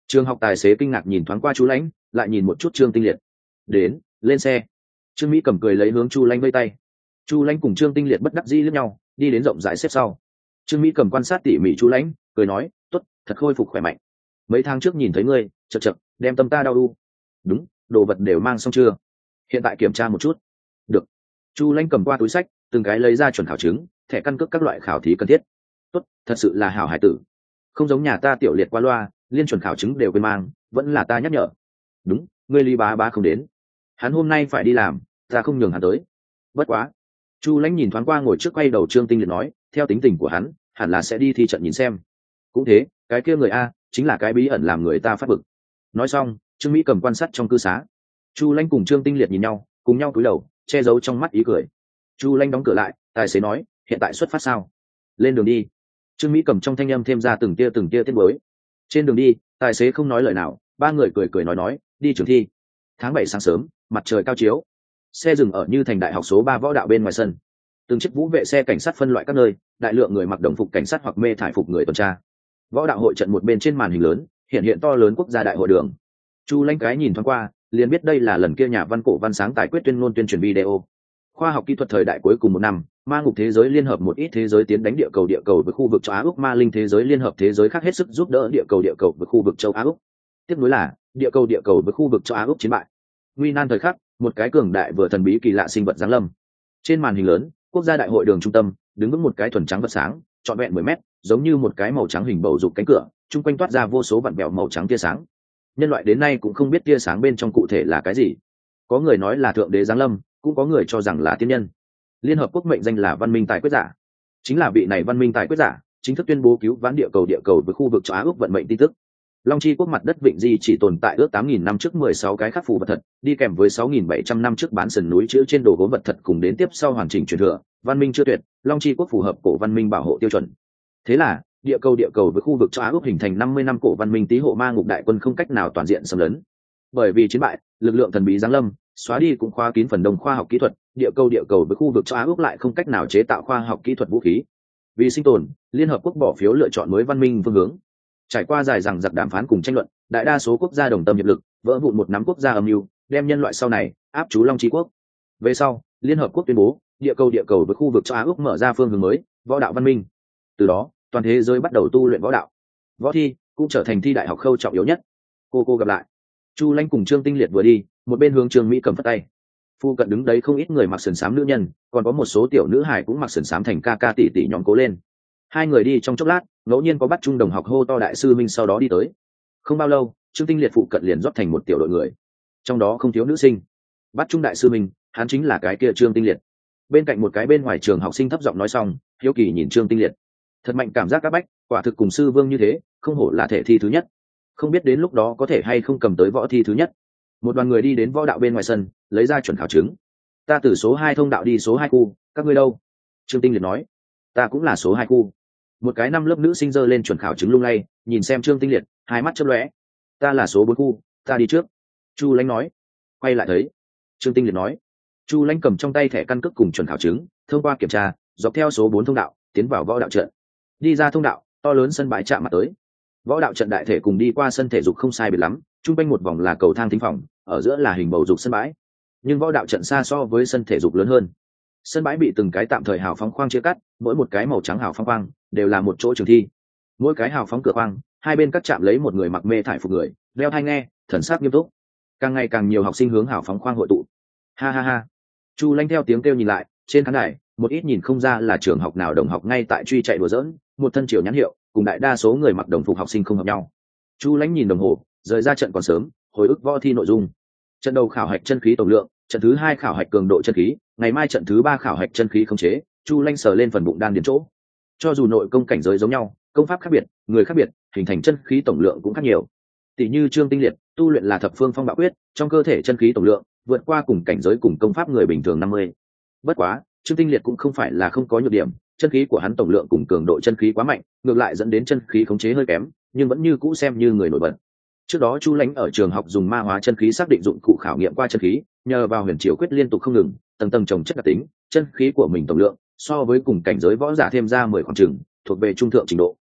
Trường học tài xế kinh ngạc nhìn thoáng qua Chu Lãnh, lại nhìn một chút Trương Tinh Liệt. Đến, lên xe. Trương Mỹ cầm cười lấy hướng Chu Lãnh vây tay. Chu Lãnh cùng Trương Tinh Liệt bất đắc dĩ lẫn nhau, đi đến rộng rãi xếp sau. Trương Mỹ cầm quan sát tỉ mỉ Chu Lãnh, cười nói, tốt, thật khôi phục khỏe mạnh. Mấy tháng trước nhìn thấy ngươi, chật chật, đem tâm ta đau đu. Đúng, đồ vật đều mang xong chưa? Hiện tại kiểm tra một chút. Được. Chu Lãnh cầm qua túi sách, từng cái lấy ra chuẩn khảo chứng, thẻ căn cước các loại khảo thí cần thiết. Tốt, thật sự là hảo hải tử. Không giống nhà ta tiểu liệt qua loa, liên chuẩn khảo chứng đều quên mang, vẫn là ta nhắc nhở. Đúng, ngươi Lý bá bá không đến. Hắn hôm nay phải đi làm, ta không nhường hắn tới. Bất quá. Chu Lãnh nhìn thoáng qua ngồi trước quay đầu Trương Tinh Liệt nói, theo tính tình của hắn, hẳn là sẽ đi thi trận nhìn xem. Cũng thế, cái kia người a, chính là cái bí ẩn làm người ta phát bực. Nói xong, Trương Mỹ cầm quan sát trong cư xá. Chu Lãnh cùng Trương Tinh Liệt nhìn nhau, cùng nhau cúi đầu, che giấu trong mắt ý cười. Chu Lãnh đóng cửa lại, tài xế nói, hiện tại xuất phát sao? Lên đường đi. Trương Mỹ cầm trong thanh âm thêm ra từng tia tiết mới. Trên đường đi, tài xế không nói lời nào, ba người cười nói, đi trường thi. Tháng 7 sáng sớm, mặt trời cao chiếu. Xe dừng ở Như Thành Đại học số 3 võ đạo bên ngoài sân. Từng chiếc vũ vệ xe cảnh sát phân loại các nơi, đại lượng người mặc đồng phục cảnh sát hoặc mê thải phục người tuần tra. Võ đạo hội trận một bên trên màn hình lớn, hiện to lớn quốc gia đại hội đường. Chu Lãnh cái nhìn thoáng qua, liền biết đây là lần kia nhà văn cổ văn sáng tài quyết tuyên ngôn tuyên truyền video. Khoa học kỹ thuật thời đại cuối cùng một năm, ma ngục thế giới liên hợp một ít thế giới tiến đánh địa cầu với khu vực châu Á Úc, ma linh thế giới liên hợp thế giới khác hết sức giúp đỡ địa cầu với khu vực châu Á Úc. Tiếp nối là địa cầu với khu vực châu Á Úc chiến bại. Nguy nan thời khắc, một cái cường đại vừa thần bí kỳ lạ sinh vật giáng lâm. Trên màn hình lớn, quốc gia đại hội đường trung tâm, đứng vững một cái thuần trắng vật sáng, trọn vẹn 10 mét, giống như một cái màu trắng hình bầu dục cánh cửa, chung quanh toát ra vô số vặn vẹo màu trắng tia sáng. Nhân loại đến nay cũng không biết tia sáng bên trong cụ thể là cái gì. Có người nói là thượng đế giáng lâm, cũng có người cho rằng là tiên nhân. Liên hợp quốc mệnh danh là văn minh tài quyết giả, chính là vị này văn minh tài quyết giả chính thức tuyên bố cứu vãn địa cầu với khu vực châu Á Úc vận mệnh tin tức. Long Chi quốc mặt đất Vịnh Di chỉ tồn tại ước 8.000 năm trước 16 cái khắc phù vật thật, đi kèm với 6.700 năm trước bán sườn núi chữ trên đồ gốm vật thật cùng đến tiếp sau hoàn chỉnh truyền thừa, văn minh chưa tuyệt, Long Chi quốc phù hợp cổ văn minh bảo hộ tiêu chuẩn. Thế là, địa cầu với khu vực châu Á Úc hình thành 50 năm cổ văn minh tý hộ ma ngục đại quân không cách nào toàn diện xâm lấn. Bởi vì chiến bại, lực lượng thần bí giáng lâm, xóa đi cũng khóa kín phần đông khoa học kỹ thuật, địa cầu với khu vực châu Á Úc lại không cách nào chế tạo khoa học kỹ thuật vũ khí. Vì sinh tồn, Liên hợp quốc bỏ phiếu lựa chọn mới văn minh phương hướng. Trải qua dài dằng dặc đàm phán cùng tranh luận, đại đa số quốc gia đồng tâm hiệp lực, vỡ vụn một nắm quốc gia âm mưu, đem nhân loại sau này áp chú Long Chi quốc. Về sau, Liên hợp quốc tuyên bố, địa cầu với khu vực châu Á Úc mở ra phương hướng mới, võ đạo văn minh. Từ đó, toàn thế giới bắt đầu tu luyện võ đạo. Võ thi cũng trở thành thi đại học khâu trọng yếu nhất. Cô gặp lại. Chu Lãnh cùng Trương Tinh Liệt vừa đi, một bên hướng Trương Mỹ cầm phất tay. Phu cận đứng đấy không ít người mặc sườn xám nữ nhân, còn có một số tiểu nữ hài cũng mặc sườn xám thành ca tỷ tỷ nhóm cố lên. Hai người đi trong chốc lát, ngẫu nhiên có bắt trung đồng học hô to đại sư minh sau đó đi tới. Không bao lâu, Trương Tinh Liệt phụ cận liền rót thành một tiểu đội người, trong đó không thiếu nữ sinh. Bắt trung đại sư minh, hắn chính là cái kia Trương Tinh Liệt. Bên cạnh một cái bên ngoài trường học sinh thấp giọng nói xong, hiếu kỳ nhìn Trương Tinh Liệt. Thật mạnh cảm giác các bách, quả thực cùng sư vương như thế, không hổ là thể thi thứ nhất. Không biết đến lúc đó có thể hay không cầm tới võ thi thứ nhất. Một đoàn người đi đến võ đạo bên ngoài sân, lấy ra chuẩn khảo chứng. Ta từ số 2 thông đạo đi số 2 khu, các ngươi đâu? Trương Tinh Liệt nói. Ta cũng là số 2 khu. Một cái năm lớp nữ sinh giơ lên chuẩn khảo chứng lung lay, nhìn xem Trương Tinh Liệt, hai mắt chớp lóe. Ta là số 4 khu, ta đi trước. Chu Lãnh nói. Quay lại thấy. Trương Tinh Liệt nói. Chu Lãnh cầm trong tay thẻ căn cước cùng chuẩn khảo chứng, thông qua kiểm tra, dọc theo số 4 thông đạo, tiến vào võ đạo trận. Đi ra thông đạo, to lớn sân bãi chạm mặt tới. Võ đạo trận đại thể cùng đi qua sân thể dục không sai biệt lắm, trung quanh một vòng là cầu thang thính phòng, ở giữa là hình bầu dục sân bãi. Nhưng võ đạo trận xa so với sân thể dục lớn hơn. Sân bãi bị từng cái tạm thời hào phóng khoang chia cắt, mỗi một cái màu trắng hào phóng khoang đều là một chỗ trường thi. Mỗi cái hào phóng cửa khoang, hai bên cắt chạm lấy một người mặc mê thải phục người, đeo tai nghe, thần sắc nghiêm túc. Càng ngày càng nhiều học sinh hướng hào phóng khoang hội tụ. Ha ha ha. Chu Lãnh theo tiếng kêu nhìn lại, trên khán đài, một ít nhìn không ra là trường học nào đồng học ngay tại truy chạy đùa giỡn, một thân triều nhãn hiệu, cùng đại đa số người mặc đồng phục học sinh không hợp nhau. Chu Lãnh nhìn đồng hồ, rời ra trận còn sớm, hồi ức võ thi nội dung. Trận đầu khảo hạch chân khí tổng lượng, trận thứ 2 khảo hạch cường độ chân khí, ngày mai trận thứ 3 khảo hạch chân khí khống chế. Chu Lãnh sờ lên phần bụng đan điền chỗ. Cho dù nội công cảnh giới giống nhau, công pháp khác biệt, người khác biệt, hình thành chân khí tổng lượng cũng khác nhiều. Tỷ như Trương Tinh Liệt, tu luyện là thập phương phong bạo quyết, trong cơ thể chân khí tổng lượng vượt qua cùng cảnh giới cùng công pháp người bình thường 50. Bất quá, Trương Tinh Liệt cũng không phải là không có nhược điểm, chân khí của hắn tổng lượng cùng cường độ chân khí quá mạnh, ngược lại dẫn đến chân khí khống chế hơi kém, nhưng vẫn như cũ xem như người nổi bật. Trước đó Chu Lãnh ở trường học dùng ma hóa chân khí xác định dụng cụ khảo nghiệm qua chân khí, nhờ vào huyền triều quyết liên tục không ngừng, tầng tầng trồng chất đặc tính, chân khí của mình tổng lượng so với cùng cảnh giới võ giả thêm ra 10 khoảng chừng, thuộc về trung thượng trình độ.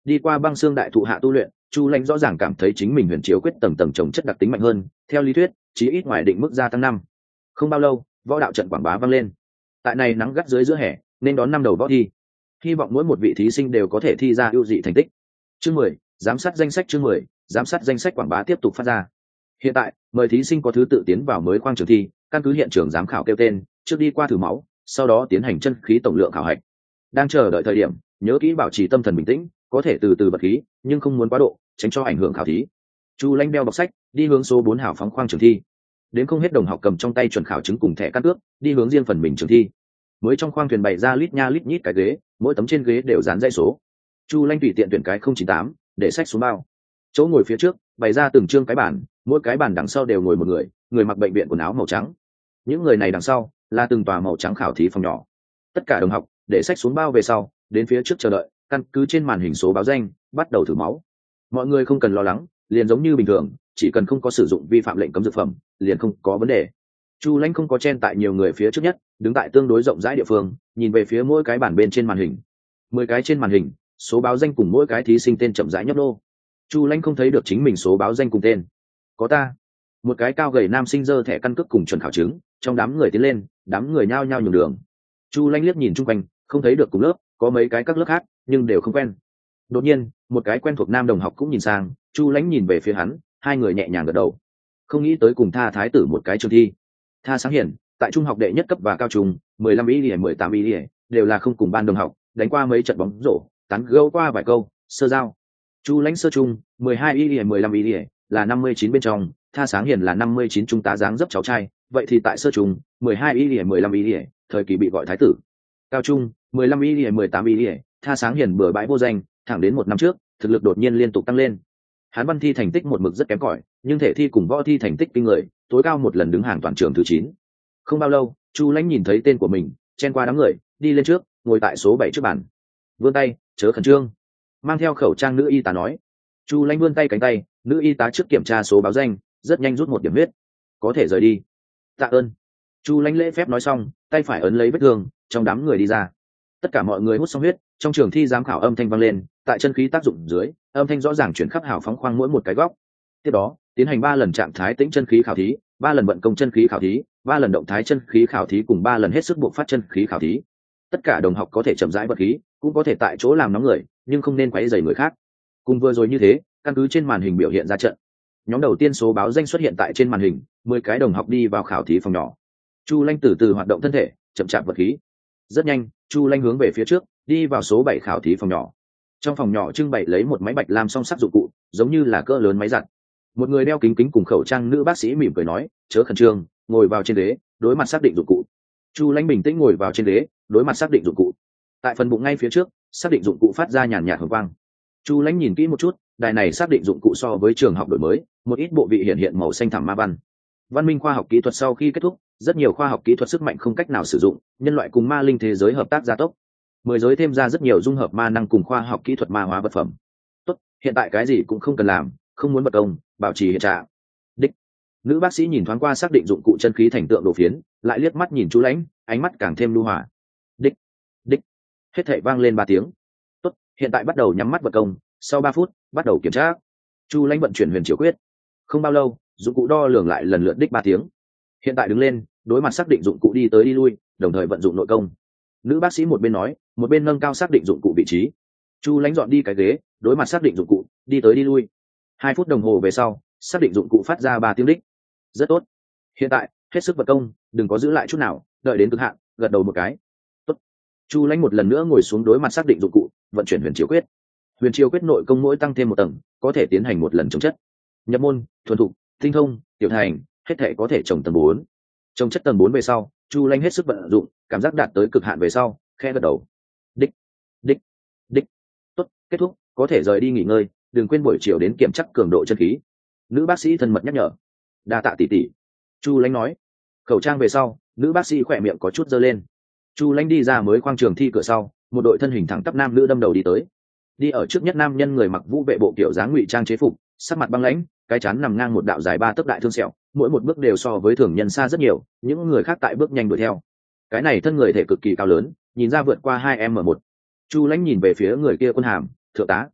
Đi qua băng xương đại thụ hạ tu luyện, Chu Lãnh rõ ràng cảm thấy chính mình huyền chiếu quyết tầng tầng trồng chất đặc tính mạnh hơn, theo lý thuyết chí ít ngoài định mức gia tăng năm. Không bao lâu, võ đạo trận quảng bá vang lên. Tại này nắng gắt dưới giữa hè, nên đón năm đầu võ thi. Hy vọng mỗi một vị thí sinh đều có thể thi ra ưu dị thành tích. Chương 10, giám sát danh sách. Chương 10, giám sát danh sách quảng bá tiếp tục phát ra. Hiện tại, mời thí sinh có thứ tự tiến vào mới khoang trường thi, căn cứ hiện trường giám khảo kêu tên, trước đi qua thử máu, sau đó tiến hành chân khí tổng lượng khảo hạch. Đang chờ đợi thời điểm, nhớ kỹ bảo trì tâm thần bình tĩnh, có thể từ từ bật khí, nhưng không muốn quá độ, tránh cho ảnh hưởng khảo thí. Chu Lãnh đeo bọc sách, đi hướng số 4 hảo phóng khoang trường thi. Đến không hết đồng học cầm trong tay chuẩn khảo chứng cùng thẻ căn cước, đi hướng riêng phần mình trường thi. Mới trong khoang thuyền bày ra lít nha lít nhít cái ghế, mỗi tấm trên ghế đều dán dãy số. Chu Lãnh tùy tiện tuyển cái 098, để sách xuống bao. Chỗ ngồi phía trước bày ra từng trương cái bàn, mỗi cái bàn đằng sau đều ngồi một người, người mặc bệnh viện quần áo màu trắng. Những người này đằng sau là từng tòa màu trắng khảo thí phòng nhỏ. Tất cả đồng học để sách xuống bao về sau, đến phía trước chờ đợi, căn cứ trên màn hình số báo danh, bắt đầu thử máu. Mọi người không cần lo lắng, liền giống như bình thường, chỉ cần không có sử dụng vi phạm lệnh cấm dược phẩm, liền không có vấn đề. Chu Lãnh không có chen tại nhiều người phía trước nhất, đứng tại tương đối rộng rãi địa phương, nhìn về phía mỗi cái bản bên trên màn hình. 10 cái trên màn hình, số báo danh cùng mỗi cái thí sinh tên chậm rãi nhấp nô. Chu Lãnh không thấy được chính mình số báo danh cùng tên. Có ta. Một cái cao gầy nam sinh giơ thẻ căn cước cùng chuẩn khảo chứng, trong đám người tiến lên, đám người nhao nhao nhường đường. Chu Lãnh liếc nhìn chung quanh, không thấy được cùng lớp, có mấy cái các lớp khác, nhưng đều không quen. Đột nhiên, một cái quen thuộc nam đồng học cũng nhìn sang, Chu Lãnh nhìn về phía hắn, hai người nhẹ nhàng gật đầu. Không nghĩ tới cùng Tha thái tử một cái trường thi. Tha Sáng Hiển, tại trung học đệ nhất cấp và cao trung, 15 ý lìa 18 ý lìa, đều là không cùng ban đồng học, đánh qua mấy trận bóng rổ, tán gẫu qua vài câu, sơ giao. Chu Lãnh sơ trung, 12 ý lìa 15 ý lìa, là 59 bên trong, Tha Sáng Hiển là 59 trung tá dáng dấp cháu trai, vậy thì tại sơ trung, 12 ý lìa 15 ý lìa, thời kỳ bị gọi thái tử. Cao trung, 15 ý lìa 18 ý lìa, Tha Sáng Hiển bừa bãi vô danh, thẳng đến một năm trước, thực lực đột nhiên liên tục tăng lên. Hắn văn thi thành tích một mực rất kém cỏi, nhưng thể thi cùng võ thi thành tích kinh người, tối cao một lần đứng hàng toàn trường thứ 9. Không bao lâu, Chu Lãnh nhìn thấy tên của mình, chen qua đám người, đi lên trước, ngồi tại số 7 trước bàn. Vươn tay, chớ khẩn trương. Mang theo khẩu trang nữ y tá nói. Chu Lãnh vươn tay cánh tay, nữ y tá trước kiểm tra số báo danh, rất nhanh rút một điểm huyết. Có thể rời đi. Tạ ơn. Chu Lãnh lễ phép nói xong, tay phải ấn lấy vết thương, trong đám người đi ra. Tất cả mọi người hút xong huyết, trong trường thi giám khảo âm thanh vang lên, tại chân khí tác dụng dưới, âm thanh rõ ràng chuyển khắp hào phóng khoang mỗi một cái góc. Tiếp đó, tiến hành 3 lần trạng thái tĩnh chân khí khảo thí, 3 lần vận công chân khí khảo thí, 3 lần động thái chân khí khảo thí cùng 3 lần hết sức buộc phát chân khí khảo thí. Tất cả đồng học có thể chậm rãi bật khí, cũng có thể tại chỗ làm nóng người, nhưng không nên quấy rầy người khác. Cùng vừa rồi như thế, căn cứ trên màn hình biểu hiện ra trận. Nhóm đầu tiên số báo danh xuất hiện tại trên màn hình, 10 cái đồng học đi vào khảo thí phòng nhỏ. Chu Lãnh từ từ hoạt động thân thể, chậm chạp bật khí. Rất nhanh, Chu Lãnh hướng về phía trước, đi vào số 7 khảo thí phòng nhỏ. Trong phòng nhỏ trưng bày lấy một máy bạch lam song sắc dụng cụ, giống như là cỡ lớn máy giặt. Một người đeo kính kính cùng khẩu trang nữ bác sĩ mỉm cười nói, chớ khẩn trương, ngồi vào trên ghế, đối mặt xác định dụng cụ. Chu Lãnh bình tĩnh ngồi vào trên ghế, đối mặt xác định dụng cụ. Tại phần bụng ngay phía trước, xác định dụng cụ phát ra nhàn nhạt hồng quang. Chu Lãnh nhìn kỹ một chút, đài này xác định dụng cụ so với trường học đổi mới, một ít bộ vị hiện hiện màu xanh thẳm ma văn. Văn minh khoa học kỹ thuật sau khi kết thúc, rất nhiều khoa học kỹ thuật sức mạnh không cách nào sử dụng, nhân loại cùng ma linh thế giới hợp tác gia tốc. Mười giới thêm ra rất nhiều dung hợp ma năng cùng khoa học kỹ thuật ma hóa vật phẩm. Tốt, hiện tại cái gì cũng không cần làm, không muốn bật công, bảo trì hiện trạng. Đích. Nữ bác sĩ nhìn thoáng qua xác định dụng cụ chân khí thành tượng đồ phiến, lại liếc mắt nhìn Chu Lãnh, ánh mắt càng thêm lưu hòa. Đích. Đích. Hết thảy vang lên 3 tiếng. Tốt, hiện tại bắt đầu nhắm mắt bật công, sau 3 phút, bắt đầu kiểm tra. Chu Lãnh vận chuyển huyền chiếu quyết. Không bao lâu, dụng cụ đo lường lại lần lượt đích 3 tiếng. Hiện tại đứng lên, đối mặt xác định dụng cụ đi tới đi lui, đồng thời vận dụng nội công. Nữ bác sĩ một bên nói, một bên nâng cao xác định dụng cụ vị trí. Chu Lãnh dọn đi cái ghế, đối mặt xác định dụng cụ, đi tới đi lui. 2 phút đồng hồ về sau, xác định dụng cụ phát ra 3 tiếng đích. Rất tốt. Hiện tại, hết sức vật công, đừng có giữ lại chút nào, đợi đến cực hạn, gật đầu một cái. Tốt. Chu Lãnh một lần nữa ngồi xuống đối mặt xác định dụng cụ, vận chuyển huyền chiếu quyết. Huyền chiếu quyết nội công mỗi tăng thêm một tầng, có thể tiến hành một lần chống chất. Nhập môn, thuần thục, tinh thông, tiểu thành, hết thể có thể trồng tầng 4. Trồng chất tầng 4 về sau, Chu Lãnh hết sức vận dụng, cảm giác đạt tới cực hạn về sau, khẽ gật đầu. Đích, đích, đích. Tốt, kết thúc, có thể rời đi nghỉ ngơi, đừng quên buổi chiều đến kiểm tra cường độ chân khí. Nữ bác sĩ thân mật nhắc nhở. Đa tạ tỷ tỷ. Chu Lãnh nói. Khẩu trang về sau, nữ bác sĩ khỏe miệng có chút giơ lên. Chu Lãnh đi ra mới khoang trường thi cửa sau, một đội thân hình thẳng tắp nam nữ đâm đầu đi tới. Đi ở trước nhất nam nhân người mặc vũ vệ bộ kiểu dáng ngụy trang chế phục, sắc mặt băng lãnh, cái chán nằm ngang một đạo dài 3 tấc đại thương sẹo, mỗi một bước đều so với thường nhân xa rất nhiều, những người khác tại bước nhanh đuổi theo. Cái này thân người thể cực kỳ cao lớn, nhìn ra vượt qua 2m1. Chu Lãnh nhìn về phía người kia quân hàm, thượng tá.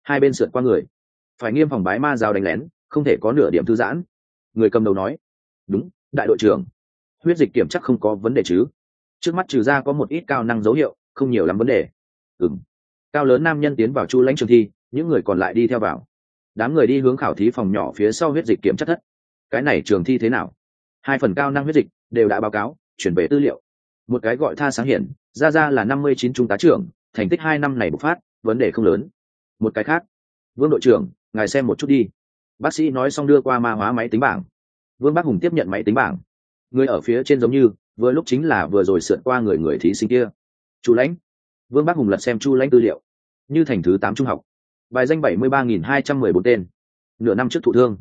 hai bên sượt qua người, phải nghiêm phòng bái ma giáo đánh lén, không thể có nửa điểm thư giãn. Người cầm đầu nói, đúng, đại đội trưởng, huyết dịch kiểm chắc không có vấn đề chứ? Trước mắt trừ ra có một ít cao năng dấu hiệu, không nhiều lắm vấn đề. Ừm. Cao lớn nam nhân tiến vào Chu Lãnh trường thi, những người còn lại đi theo vào. Đám người đi hướng khảo thí phòng nhỏ phía sau huyết dịch kiểm chất thất. Cái này trường thi thế nào? Hai phần cao năng huyết dịch đều đã báo cáo, chuyển về tư liệu. Một cái gọi Tha Sáng Hiển, ra là 59 trung tá trưởng, thành tích 2 năm này bộc phát, vấn đề không lớn. Một cái khác, Vương đội trưởng, ngài xem một chút đi. Bác sĩ nói xong đưa qua ma hóa máy tính bảng. Vương Bắc Hùng tiếp nhận máy tính bảng. Người ở phía trên giống như vừa lúc chính là vừa rồi sượt qua người thí sinh kia. Chu Lãnh. Vương Bắc Hùng lật xem Chu Lãnh tư liệu. Như thành thứ 8 trung học, bài danh 73.214 tên. Nửa năm trước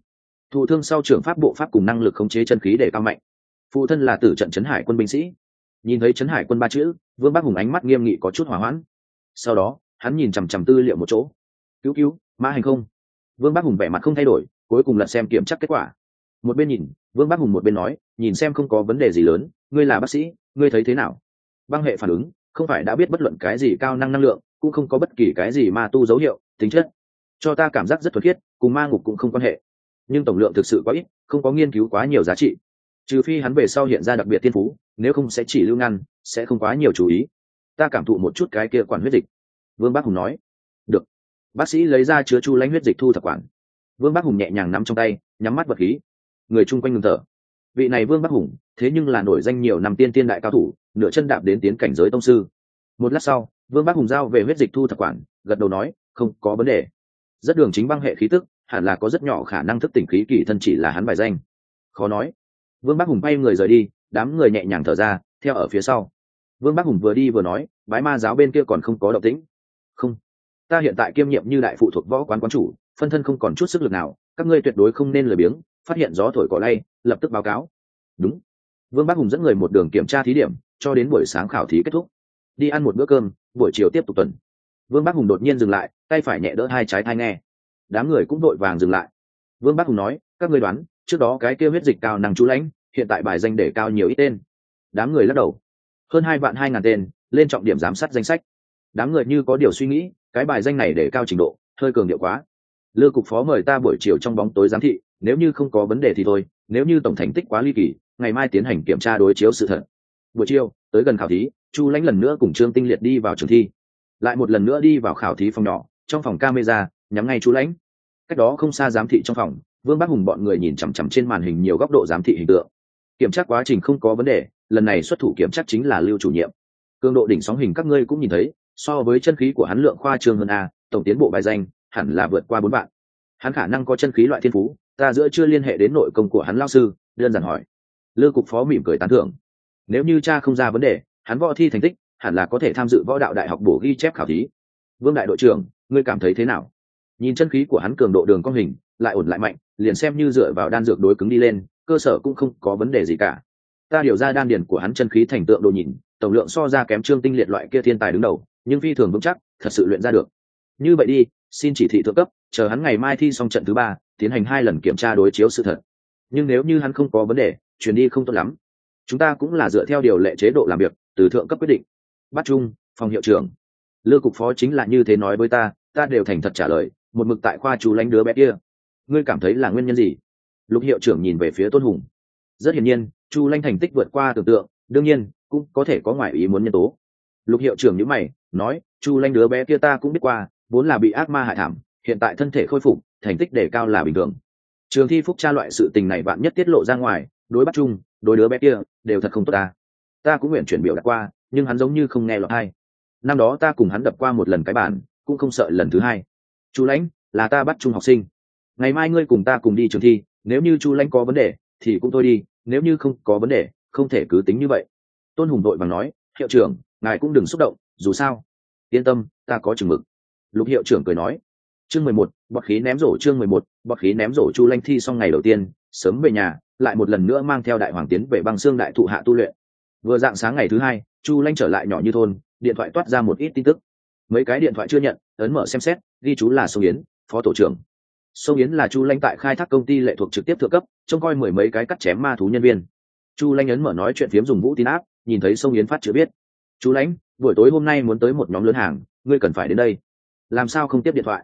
thụ thương sau trưởng pháp bộ pháp cùng năng lực khống chế chân khí để cao mạnh. Phụ thân là tử trận trấn hải quân binh sĩ. Nhìn thấy trấn hải quân 3 chữ, Vương Bắc Hùng ánh mắt nghiêm nghị có chút hỏa hoãn. Sau đó hắn nhìn chằm chằm tư liệu một chỗ. Cứu mã hành không? Vương Bắc Hùng vẻ mặt không thay đổi, cuối cùng lật xem kiểm tra kết quả. Một bên nhìn, Vương Bắc Hùng một bên nói, nhìn xem không có vấn đề gì lớn, ngươi là bác sĩ, ngươi thấy thế nào? Băng hệ phản ứng, không phải đã biết bất luận cái gì cao năng lượng, cũng không có bất kỳ cái gì ma tu dấu hiệu, tính chất cho ta cảm giác rất thuần khiết, cùng ma ngục cũng không quan hệ. Nhưng tổng lượng thực sự quá ít, không có nghiên cứu quá nhiều giá trị. Trừ phi hắn về sau hiện ra đặc biệt thiên phú, nếu không sẽ chỉ lưu ngăn, sẽ không quá nhiều chú ý. Ta cảm thụ một chút cái kia quản huyết dịch. Vương Bắc Hùng nói. Được. Bác sĩ lấy ra chứa Chu Lãnh huyết dịch thu thập quản. Vương Bắc Hùng nhẹ nhàng nắm trong tay, nhắm mắt vật khí. Người chung quanh ngừng thở. Vị này Vương Bắc Hùng, thế nhưng là nổi danh nhiều năm tiên đại cao thủ, nửa chân đạp đến tiến cảnh giới tông sư. Một lát sau, Vương Bắc Hùng giao về huyết dịch thu thập quản, gật đầu nói, không có vấn đề. Rất đường chính băng hệ khí tức, hẳn là có rất nhỏ khả năng thức tỉnh khí kỳ thân chỉ là hắn bài danh. Khó nói. Vương Bắc Hùng bay người rời đi, đám người nhẹ nhàng thở ra, theo ở phía sau. Vương Bắc Hùng vừa đi vừa nói, bái ma giáo bên kia còn không có động tĩnh. Không, ta hiện tại kiêm nhiệm như đại phụ thuộc võ quán quán chủ, phân thân không còn chút sức lực nào, các ngươi tuyệt đối không nên lười biếng, phát hiện gió thổi cỏ lay, lập tức báo cáo. Đúng. Vương Bắc Hùng dẫn người một đường kiểm tra thí điểm, cho đến buổi sáng khảo thí kết thúc. Đi ăn một bữa cơm, buổi chiều tiếp tục tuần. Vương Bắc Hùng đột nhiên dừng lại, tay phải nhẹ đỡ hai trái thai nghe. Đám người cũng đội vàng dừng lại. Vương Bắc Hùng nói, các ngươi đoán, trước đó cái kia huyết dịch cao năng Chu Lãnh, hiện tại bài danh để cao nhiều ít tên. Đám người lắc đầu. Hơn 2.200.000 tên, lên trọng điểm giám sát danh sách. Đám người như có điều suy nghĩ, cái bài danh này để cao trình độ, hơi cường điệu quá. Lư cục phó mời ta buổi chiều trong bóng tối giám thị, nếu như không có vấn đề thì thôi, nếu như tổng thành tích quá ly kỳ, ngày mai tiến hành kiểm tra đối chiếu sự thật. Buổi chiều, tới gần khảo thí, Chu Lãnh lần nữa cùng Trương Tinh Liệt đi vào trường thi. Lại một lần nữa đi vào khảo thí phòng nhỏ, trong phòng camera, nhắm ngay Chu Lãnh. Cách đó không xa giám thị trong phòng, Vương Bắc Hùng bọn người nhìn chằm chằm trên màn hình nhiều góc độ giám thị hình tượng. Kiểm tra quá trình không có vấn đề, lần này xuất thủ kiểm tra chính là Lưu chủ nhiệm. Cường độ đỉnh sóng hình các ngươi cũng nhìn thấy, so với chân khí của hắn lượng khoa trương hơn a, tổng tiến bộ bài danh hẳn là vượt qua 4 bạn. Hắn khả năng có chân khí loại thiên phú, ta giữa chưa liên hệ đến nội công của hắn lão sư, đơn giản hỏi. Lư cục phó mỉm cười tán thưởng. Nếu như cha không ra vấn đề, hắn võ thi thành tích hẳn là có thể tham dự võ đạo đại học bổ ghi chép khảo thí. Vương đại đội trưởng, ngươi cảm thấy thế nào? Nhìn chân khí của hắn cường độ đường cong hình, lại ổn lại mạnh, liền xem như dựa vào đan dược đối cứng đi lên, cơ sở cũng không có vấn đề gì cả. Ta điều ra đan điển của hắn chân khí thành tượng đồ nhìn, tổng lượng so ra kém Trương Tinh Liệt loại kia thiên tài đứng đầu, nhưng phi thường vững chắc, thật sự luyện ra được. Như vậy đi, xin chỉ thị thượng cấp, chờ hắn ngày mai thi xong trận thứ 3, tiến hành 2 lần kiểm tra đối chiếu sự thật. Nhưng nếu như hắn không có vấn đề, chuyển đi không tốt lắm. Chúng ta cũng là dựa theo điều lệ chế độ làm việc, từ thượng cấp quyết định. Bắt Trung, phòng hiệu trưởng. Lư cục phó chính là như thế nói với ta đều thành thật trả lời, một mực tại khoa Chu Lãnh đứa bé kia. Ngươi cảm thấy là nguyên nhân gì? Lục hiệu trưởng nhìn về phía Tôn Hùng. Rất hiển nhiên, Chu Lãnh thành tích vượt qua tưởng tượng, đương nhiên cũng có thể có ngoại ý muốn nhân tố. Lục hiệu trưởng nhíu mày, nói, Chu Lãnh đứa bé kia ta cũng biết qua, vốn là bị ác ma hại thảm, hiện tại thân thể khôi phục, thành tích đề cao là bình thường. Trường thi phúc tra loại sự tình này bạn nhất tiết lộ ra ngoài, đối Bắt Trung, đối đứa bé kia đều thật không tốt ta. Ta cũng nguyện chuyển biểu đạt qua, nhưng hắn giống như không nghe lọt hay. Năm đó ta cùng hắn đập qua một lần cái bản, cũng không sợ lần thứ hai. Chu Lãnh là ta Bắt Trung học sinh, ngày mai ngươi cùng ta cùng đi trường thi, nếu như Chu Lãnh có vấn đề thì cũng thôi đi, nếu như không có vấn đề không thể cứ tính như vậy. Tôn Hùng đội vàng nói, hiệu trưởng ngài cũng đừng xúc động, dù sao yên tâm, ta có chừng mực. Lục hiệu trưởng cười nói. Chương 11, bọt khí ném rổ. Chương 11, bọt khí ném rổ. Chu Lãnh thi xong ngày đầu tiên, sớm về nhà, lại một lần nữa mang theo đại hoàng tiến về băng xương đại thụ hạ tu luyện. Vừa dạng sáng ngày thứ 2, Chu Lãnh trở lại nhỏ như thôn, điện thoại toát ra một ít tin tức. Mấy cái điện thoại chưa nhận, ấn mở xem xét, ghi chú là Sông Yến, phó tổ trưởng. Sông Yến là Chu Lãnh tại khai thác công ty lệ thuộc trực tiếp thượng cấp, trông coi 10 mấy cái cắt chém ma thú nhân viên. Chu Lãnh ấn mở nói chuyện phiếm dùng vũ tin áp, nhìn thấy Sông Yến phát chữ biết. Chu Lãnh, buổi tối hôm nay muốn tới một nhóm lớn hàng, ngươi cần phải đến đây. Làm sao không tiếp điện thoại?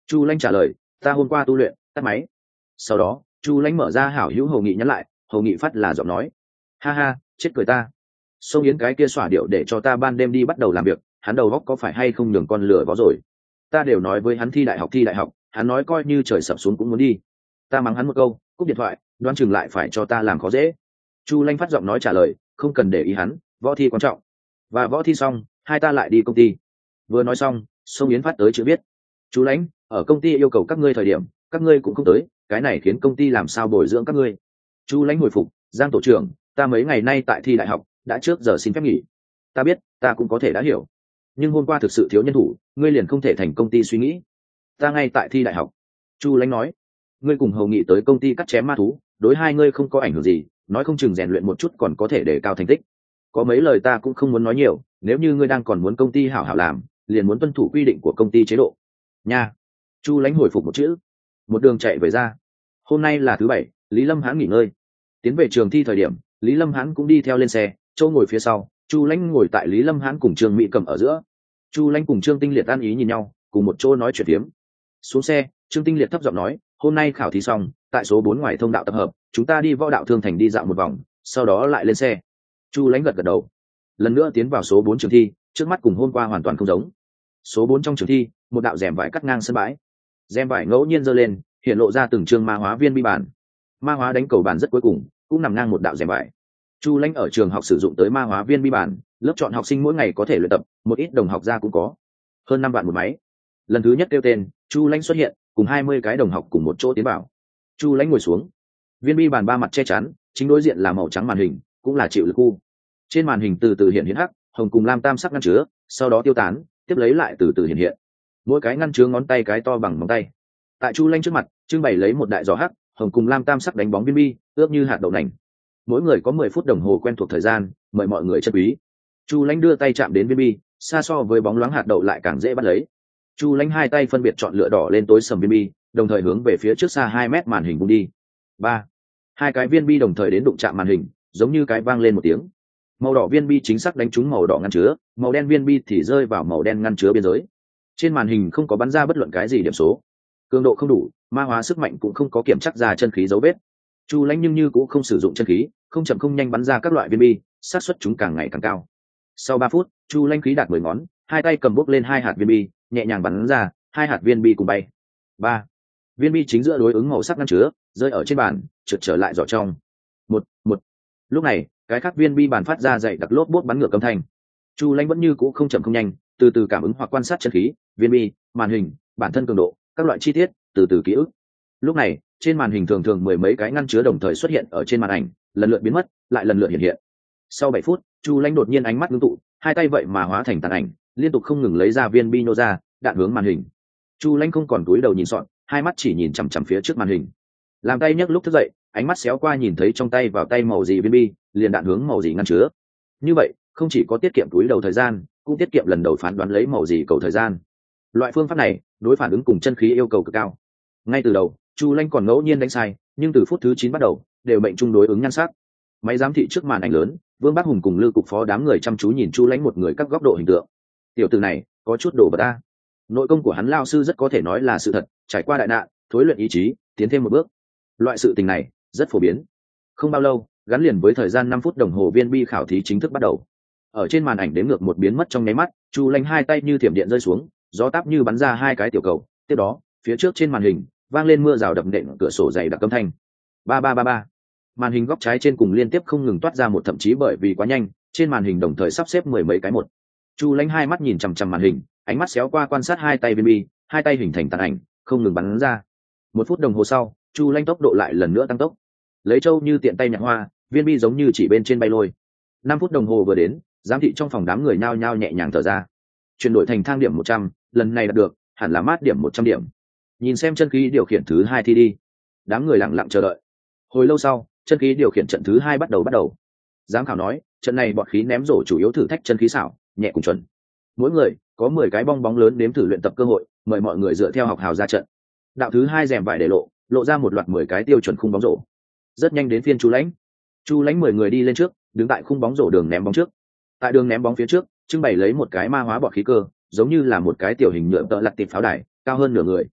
Chu Lãnh trả lời, ta hôm qua tu luyện, tắt máy. Sau đó Chu Lãnh mở ra hảo hữu Hồ Nghị nhắn lại, Hồ Nghị phát là giọng nói, ha ha, chết cười ta. Sông Yến cái kia xỏa điệu để cho ta ban đêm đi bắt đầu làm việc, hắn đầu góc có phải hay không nhường con lửa vó rồi. Ta đều nói với hắn thi đại học, hắn nói coi như trời sập xuống cũng muốn đi. Ta mắng hắn một câu, cúp điện thoại, đoán chừng lại phải cho ta làm khó dễ. Chu Lãnh phát giọng nói trả lời, không cần để ý hắn, võ thi quan trọng. Và võ thi xong, hai ta lại đi công ty. Vừa nói xong, Sông Yến phát tới chữ viết, Chu Lãnh, ở công ty yêu cầu các ngươi thời điểm, các ngươi cũng không tới, cái này khiến công ty làm sao bồi dưỡng các ngươi. Chu Lãnh hồi phục, Giang tổ trưởng, ta mấy ngày nay tại thi đại học, đã trước giờ xin phép nghỉ. Ta biết, ta cũng có thể đã hiểu, nhưng hôm qua thực sự thiếu nhân thủ, ngươi liền không thể thành công ty suy nghĩ. Ta ngay tại thi đại học. Chu Lãnh nói, ngươi cùng Hầu Nghị tới công ty cắt chém ma thú, đối hai ngươi không có ảnh hưởng gì, nói không chừng rèn luyện một chút còn có thể để cao thành tích. Có mấy lời ta cũng không muốn nói nhiều, nếu như ngươi đang còn muốn công ty hảo hảo làm, liền muốn tuân thủ quy định của công ty chế độ nha. Chu Lãnh hồi phục một chữ, một đường chạy về ra. Hôm nay là thứ bảy, Lý Lâm Hãn nghỉ ngơi. Tiến về trường thi thời điểm, Lý Lâm Hãn cũng đi theo lên xe, Châu ngồi phía sau, Chu Lãnh ngồi tại Lý Lâm Hãn cùng Trương Mỹ Cẩm ở giữa. Chu Lãnh cùng Trương Tinh Liệt ăn ý nhìn nhau, cùng một chỗ nói chuyện phiếm. Xuống xe, Trương Tinh Liệt thấp giọng nói, hôm nay khảo thí xong, tại số 4 ngoài thông đạo tập hợp, chúng ta đi Võ Đạo Thương Thành đi dạo một vòng, sau đó lại lên xe. Chu Lãnh gật gật đầu. Lần nữa tiến vào số 4 trường thi, trước mắt cùng hôm qua hoàn toàn không giống. Số 4 trong trường thi, một đạo rèm vải cắt ngang sân bãi. Rèm vải ngẫu nhiên giơ lên, hiện lộ ra từng chương ma hóa viên bi bàn. Ma hóa đánh cầu bàn rất cuối cùng, cũng nằm ngang một đạo rèm vải. Chu Lãnh ở trường học sử dụng tới ma hóa viên bi bàn, lớp chọn học sinh mỗi ngày có thể luyện tập, một ít đồng học ra cũng có. Hơn 5 vạn một máy. Lần thứ nhất kêu tên, Chu Lãnh xuất hiện, cùng 20 cái đồng học cùng một chỗ tiến vào. Chu Lãnh ngồi xuống. Viên bi bàn ba mặt che chắn, chính đối diện là màu trắng màn hình, cũng là chịu lực khu. Trên màn hình từ từ hiện hắc, hồng cùng lam tam sắc ngăn chứa, sau đó tiêu tán, tiếp lấy lại từ từ hiện. Mỗi cái ngăn chứa ngón tay cái to bằng móng tay. Tại Chu Lãnh trước mặt, trưng bày lấy một đại giỏ hắc, hồng cùng lam tam sắc đánh bóng viên bi, ướp như hạt đậu nành. Mỗi người có 10 phút đồng hồ quen thuộc thời gian, mời mọi người trân quý. Chu Lãnh đưa tay chạm đến viên bi, xa so với bóng loáng hạt đậu lại càng dễ bắt lấy. Chu Lãnh hai tay phân biệt chọn lựa đỏ lên tối sầm viên bi, đồng thời hướng về phía trước xa 2 mét màn hình bung đi. 3. Hai cái viên bi đồng thời đến đụng chạm màn hình, giống như cái vang lên một tiếng. Màu đỏ viên bi chính xác đánh trúng màu đỏ ngăn chứa, màu đen viên bi thì rơi vào màu đen ngăn chứa biên giới. Trên màn hình không có bắn ra bất luận cái gì điểm số, cường độ không đủ, ma hóa sức mạnh cũng không có kiểm chắc ra chân khí dấu vết. Chu Lãnh nhưng như cũng không sử dụng chân khí, không chậm không nhanh bắn ra các loại viên bi, xác suất chúng càng ngày càng cao. Sau 3 phút, Chu Lãnh khí đạt 10 ngón, hai tay cầm bốc lên 2 hạt viên bi, nhẹ nhàng bắn ra, 2 hạt viên bi cùng bay. 3. Viên bi chính giữa đối ứng màu sắc ngăn chứa, rơi ở trên bàn, trượt trở lại giỏ trong. Một. Lúc này, cái khác viên bi bàn phát ra dậy đặc lốp bốt bắn ngược âm thanh. Chu Lãnh vẫn như cũ không chậm không nhanh, từ từ cảm ứng hoặc quan sát chân khí, viên bi, màn hình, bản thân cường độ, các loại chi tiết, từ từ ký ức. Lúc này, trên màn hình thường thường 10 mấy cái ngăn chứa đồng thời xuất hiện ở trên màn ảnh, lần lượt biến mất, lại lần lượt hiện hiện. Sau 7 phút, Chu Lãnh đột nhiên ánh mắt ngưng tụ, hai tay vậy mà hóa thành tàn ảnh, liên tục không ngừng lấy ra viên bi nô ra, đạn hướng màn hình. Chu Lãnh không còn cúi đầu nhìn sọn, hai mắt chỉ nhìn chằm chằm phía trước màn hình. Làm tay nhấc lúc thức dậy, ánh mắt xéo qua nhìn thấy trong tay vào tay màu gì viên bi, liền đạn hướng màu gì ngăn chứa. Như vậy, không chỉ có tiết kiệm cúi đầu thời gian, cũng tiết kiệm lần đầu phán đoán lấy màu gì cầu thời gian. Loại phương pháp này, đối phản ứng cùng chân khí yêu cầu cực cao. Ngay từ đầu, Chu Lãnh còn ngẫu nhiên đánh sai, nhưng từ phút thứ 9 bắt đầu, đều mệnh trung đối ứng nhan sắc. Máy giám thị trước màn ảnh lớn, Vương Bắc Hùng cùng Lư cục phó đám người chăm chú nhìn Chu Lãnh một người các góc độ hình tượng. Tiểu tử này, có chút đồ vật ta. Nội công của hắn lao sư rất có thể nói là sự thật, trải qua đại nạn, thối luyện ý chí, tiến thêm một bước. Loại sự tình này rất phổ biến. Không bao lâu, gắn liền với thời gian 5 phút đồng hồ viên bi khảo thí chính thức bắt đầu. Ở trên màn ảnh đếm ngược một biến mất trong nháy mắt, Chu Lãnh hai tay như thiểm điện rơi xuống, gió táp như bắn ra 2 cái tiểu cầu. Tiếp đó, phía trước trên màn hình vang lên mưa rào đập nện cửa sổ dày đặc âm thanh. 3333. Màn hình góc trái trên cùng liên tiếp không ngừng toát ra một, thậm chí bởi vì quá nhanh, trên màn hình đồng thời sắp xếp 10 mấy cái một. Chu Lãnh hai mắt nhìn chằm chằm màn hình, ánh mắt xéo qua quan sát hai tay viên bi, hai tay hình thành tàn ảnh, không ngừng bắn ra. 1 phút đồng hồ sau, Chu Lãnh tốc độ lại lần nữa tăng tốc. Lấy trâu như tiện tay nhặt hoa, viên bi giống như chỉ bên trên bay lôi. 5 phút đồng hồ vừa đến, giám thị trong phòng đám người nhao nhao nhẹ nhàng thở ra. Chuyển đổi thành thang điểm 100, lần này đạt được, hẳn là mát điểm 100 điểm. Nhìn xem chân khí điều khiển thứ 2 thi đi. Đám người lặng lặng chờ đợi. Hồi lâu sau, chân khí điều khiển trận thứ 2 bắt đầu. Giám khảo nói, trận này bọt khí ném rổ chủ yếu thử thách chân khí xảo, nhẹ cùng chuẩn. Mỗi người có 10 cái bong bóng lớn đếm thử luyện tập cơ hội, mời mọi người dựa theo học hào ra trận. Đạo thứ 2 rèm vải để lộ ra một loạt 10 cái tiêu chuẩn khung bóng rổ. Rất nhanh đến phiên Chu Lãnh. Chu Lãnh 10 người đi lên trước, đứng tại khung bóng rổ đường ném bóng trước. Tại đường ném bóng phía trước, trưng bày lấy một cái ma hóa bọt khí cơ, giống như là một cái tiểu hình nhựa tợ lật tịp pháo đài, cao hơn nửa người.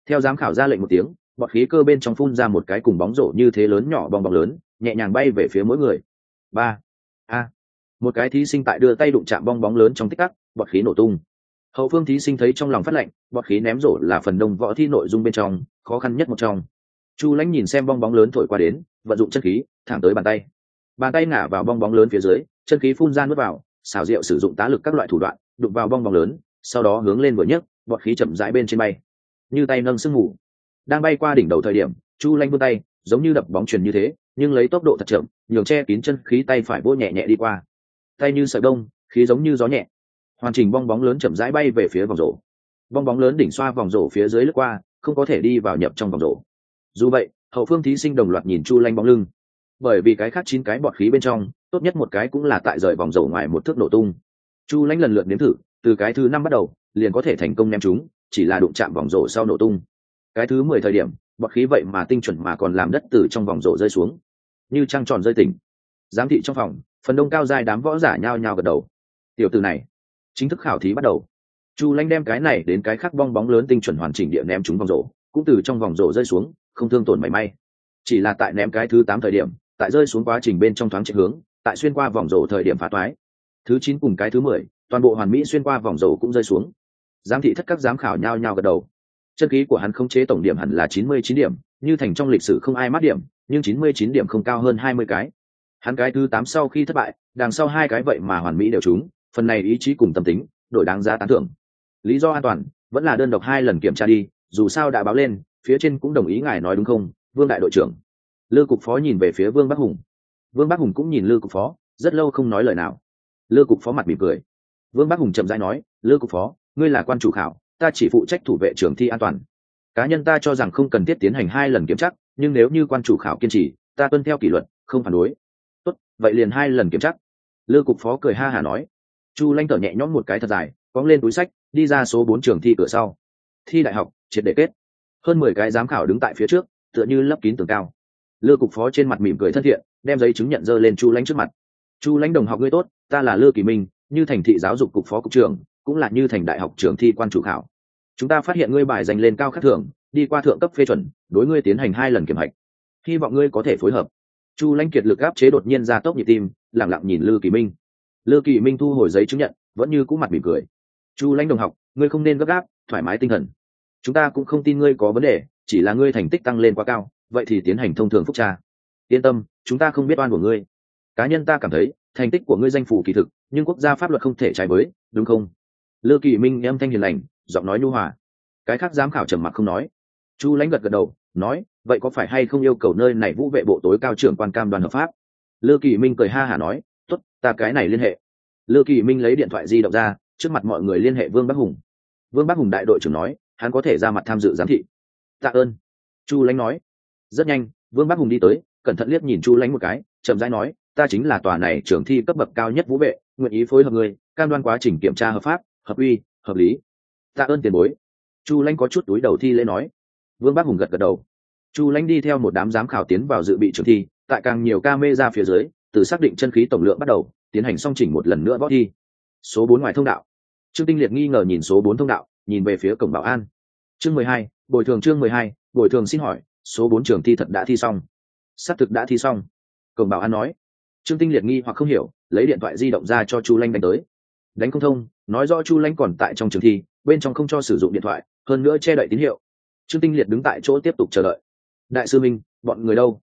Theo giám khảo ra lệnh một tiếng, bọt khí cơ bên trong phun ra một cái cùng bóng rổ như thế lớn nhỏ bong bóng lớn, nhẹ nhàng bay về phía mỗi người. Ba, a, một cái thí sinh tại đưa tay đụng chạm bong bóng lớn trong tích tắc, bọt khí nổ tung. Hậu phương thí sinh thấy trong lòng phát lạnh, bọt khí ném rổ là phần đông võ thi nội dung bên trong khó khăn nhất một trong. Chu Lãnh nhìn xem bong bóng lớn thổi qua đến, vận dụng chân khí thẳng tới bàn tay ngả vào bong bóng lớn phía dưới, chân khí phun ra nuốt vào, xảo diệu sử dụng tá lực các loại thủ đoạn đụng vào bong bóng lớn, sau đó hướng lên vừa nhấc, bọt khí chậm rãi bên trên bay, như tay nâng sương mù. Đang bay qua đỉnh đầu thời điểm, Chu Lãnh vươn tay giống như đập bóng chuyền như thế, nhưng lấy tốc độ thật chậm, nhường che kín chân khí tay phải vỗ nhẹ nhẹ đi qua, tay như sợi bông, khí giống như gió nhẹ. Hoàn chỉnh bong bóng lớn chậm rãi bay về phía vòng rổ. Bong bóng lớn đỉnh xoa vòng rổ phía dưới lướt qua, không có thể đi vào nhập trong vòng rổ. Dù vậy, hậu phương thí sinh đồng loạt nhìn Chu Lãnh bóng lưng, bởi vì cái khác 9 cái bọt khí bên trong, tốt nhất một cái cũng là tại rời vòng rổ ngoài một thước nổ tung. Chu Lãnh lần lượt nếm thử, từ cái thứ 5 bắt đầu, liền có thể thành công ném chúng, chỉ là đụng chạm vòng rổ sau nổ tung. Cái thứ 10 thời điểm, bọt khí vậy mà tinh chuẩn mà còn làm đất từ trong vòng rổ rơi xuống, như trăng tròn rơi tỉnh. Giám thị trong phòng, phần đông cao giai đám võ giả nhao nhao gật đầu. Tiểu tử này, chính thức khảo thí bắt đầu. Chu Lãnh đem cái này đến cái khác bong bóng lớn tinh chuẩn hoàn chỉnh địa ném chúng vòng rổ, cũng từ trong vòng rổ rơi xuống, không thương tổn mảy may. Chỉ là tại ném cái thứ 8 thời điểm, tại rơi xuống quá trình bên trong thoáng chạy hướng, tại xuyên qua vòng rổ thời điểm phá toái. Thứ 9 cùng cái thứ 10, toàn bộ hoàn mỹ xuyên qua vòng rổ cũng rơi xuống. Giám thị thất các giám khảo nhao nhao gật đầu. Chân khí của hắn khống chế tổng điểm hẳn là 99 điểm, như thành trong lịch sử không ai mắc điểm, nhưng 99 điểm không cao hơn 20 cái. Hắn cái thứ 8 sau khi thất bại, đằng sau 2 cái vậy mà hoàn mỹ đều trúng, phần này ý chí cùng tâm tính, đổi đáng giá tán thưởng. Lý do an toàn, vẫn là đơn độc 2 lần kiểm tra đi, dù sao đã báo lên, phía trên cũng đồng ý ngài nói đúng không, Vương đại đội trưởng. Lư cục phó nhìn về phía Vương Bắc Hùng. Vương Bắc Hùng cũng nhìn Lư cục phó, rất lâu không nói lời nào. Lư cục phó mặt mỉm cười. Vương Bắc Hùng chậm rãi nói, Lư cục phó, ngươi là quan chủ khảo, ta chỉ phụ trách thủ vệ trường thi an toàn. Cá nhân ta cho rằng không cần thiết tiến hành 2 lần kiểm tra, nhưng nếu như quan chủ khảo kiên trì, ta tuân theo kỷ luật, không phản đối. Tốt, vậy liền 2 lần kiểm tra. Lư cục phó cười ha hả nói. Chu Lãnh thở nhẹ nhõm một cái thật dài, cóng lên túi sách, đi ra số 4 trường thi cửa sau. Thi đại học, triệt để kết. Hơn 10 cái giám khảo đứng tại phía trước, tựa như lấp kín tường cao. Lư cục phó trên mặt mỉm cười thân thiện, đem giấy chứng nhận dơ lên Chu Lãnh trước mặt. Chu Lãnh đồng học ngươi tốt, ta là Lư Kỳ Minh, như thành thị giáo dục cục phó cục trưởng, cũng là như thành đại học trường thi quan chủ khảo. Chúng ta phát hiện ngươi bài dành lên cao khác thường, đi qua thượng cấp phê chuẩn, đối ngươi tiến hành 2 lần kiểm hạch. Hy vọng ngươi có thể phối hợp. Chu Lãnh kiệt lực áp chế đột nhiên ra tốc nhịp tim, lặng lặng nhìn Lư Kỳ Minh. Lư Kỳ Minh thu hồi giấy chứng nhận, vẫn như cũ mặt mỉm cười. Chu Lãnh đồng học, ngươi không nên gấp gáp, thoải mái tinh thần. Chúng ta cũng không tin ngươi có vấn đề, chỉ là ngươi thành tích tăng lên quá cao, vậy thì tiến hành thông thường phúc tra. Yên tâm, chúng ta không biết oan của ngươi. Cá nhân ta cảm thấy thành tích của ngươi danh phủ kỳ thực, nhưng quốc gia pháp luật không thể trái với, đúng không? Lư Kỳ Minh âm thanh hiền lành, giọng nói nhu hòa. Cái khác giám khảo trầm mặc không nói. Chu Lãnh gật gật đầu, nói, vậy có phải hay không yêu cầu nơi này vũ vệ bộ tối cao trưởng quan cam đoan hợp pháp? Lư Kỳ Minh cười ha hả nói, tốt, ta cái này liên hệ. Lư Kỳ Minh lấy điện thoại di động ra, trước mặt mọi người liên hệ Vương Bắc Hùng. Vương Bắc Hùng đại đội trưởng nói, hắn có thể ra mặt tham dự giám thị. Tạ ơn. Chu Lãnh nói. Rất nhanh, Vương Bắc Hùng đi tới, cẩn thận liếc nhìn Chu Lãnh một cái, chậm rãi nói, ta chính là tòa này trưởng thi cấp bậc cao nhất vũ vệ, nguyện ý phối hợp người, cam đoan quá trình kiểm tra hợp pháp, hợp uy, hợp lý. Tạ ơn tiền bối. Chu Lãnh có chút túi đầu thi lễ nói. Vương Bắc Hùng gật gật đầu. Chu Lãnh đi theo một đám giám khảo tiến vào dự bị trường thi, tại càng nhiều camera phía dưới, từ xác định chân khí tổng lượng bắt đầu, tiến hành song chỉnh một lần nữa võ thi. Số 4 ngoài thông đạo. Trương Tinh Liệt nghi ngờ nhìn số 4 thông đạo, nhìn về phía cổng bảo an. Chương 12, bồi thường chương 12, bồi thường xin hỏi, số 4 trường thi thật đã thi xong. Xác thực đã thi xong. Cổng bảo an nói. Trương Tinh Liệt nghi hoặc không hiểu, lấy điện thoại di động ra cho Chu Lãnh đánh tới. Đánh không thông, nói rõ Chu Lãnh còn tại trong trường thi, bên trong không cho sử dụng điện thoại, hơn nữa che đậy tín hiệu. Trương Tinh Liệt đứng tại chỗ tiếp tục chờ đợi. Đại sư Minh, bọn người đâu?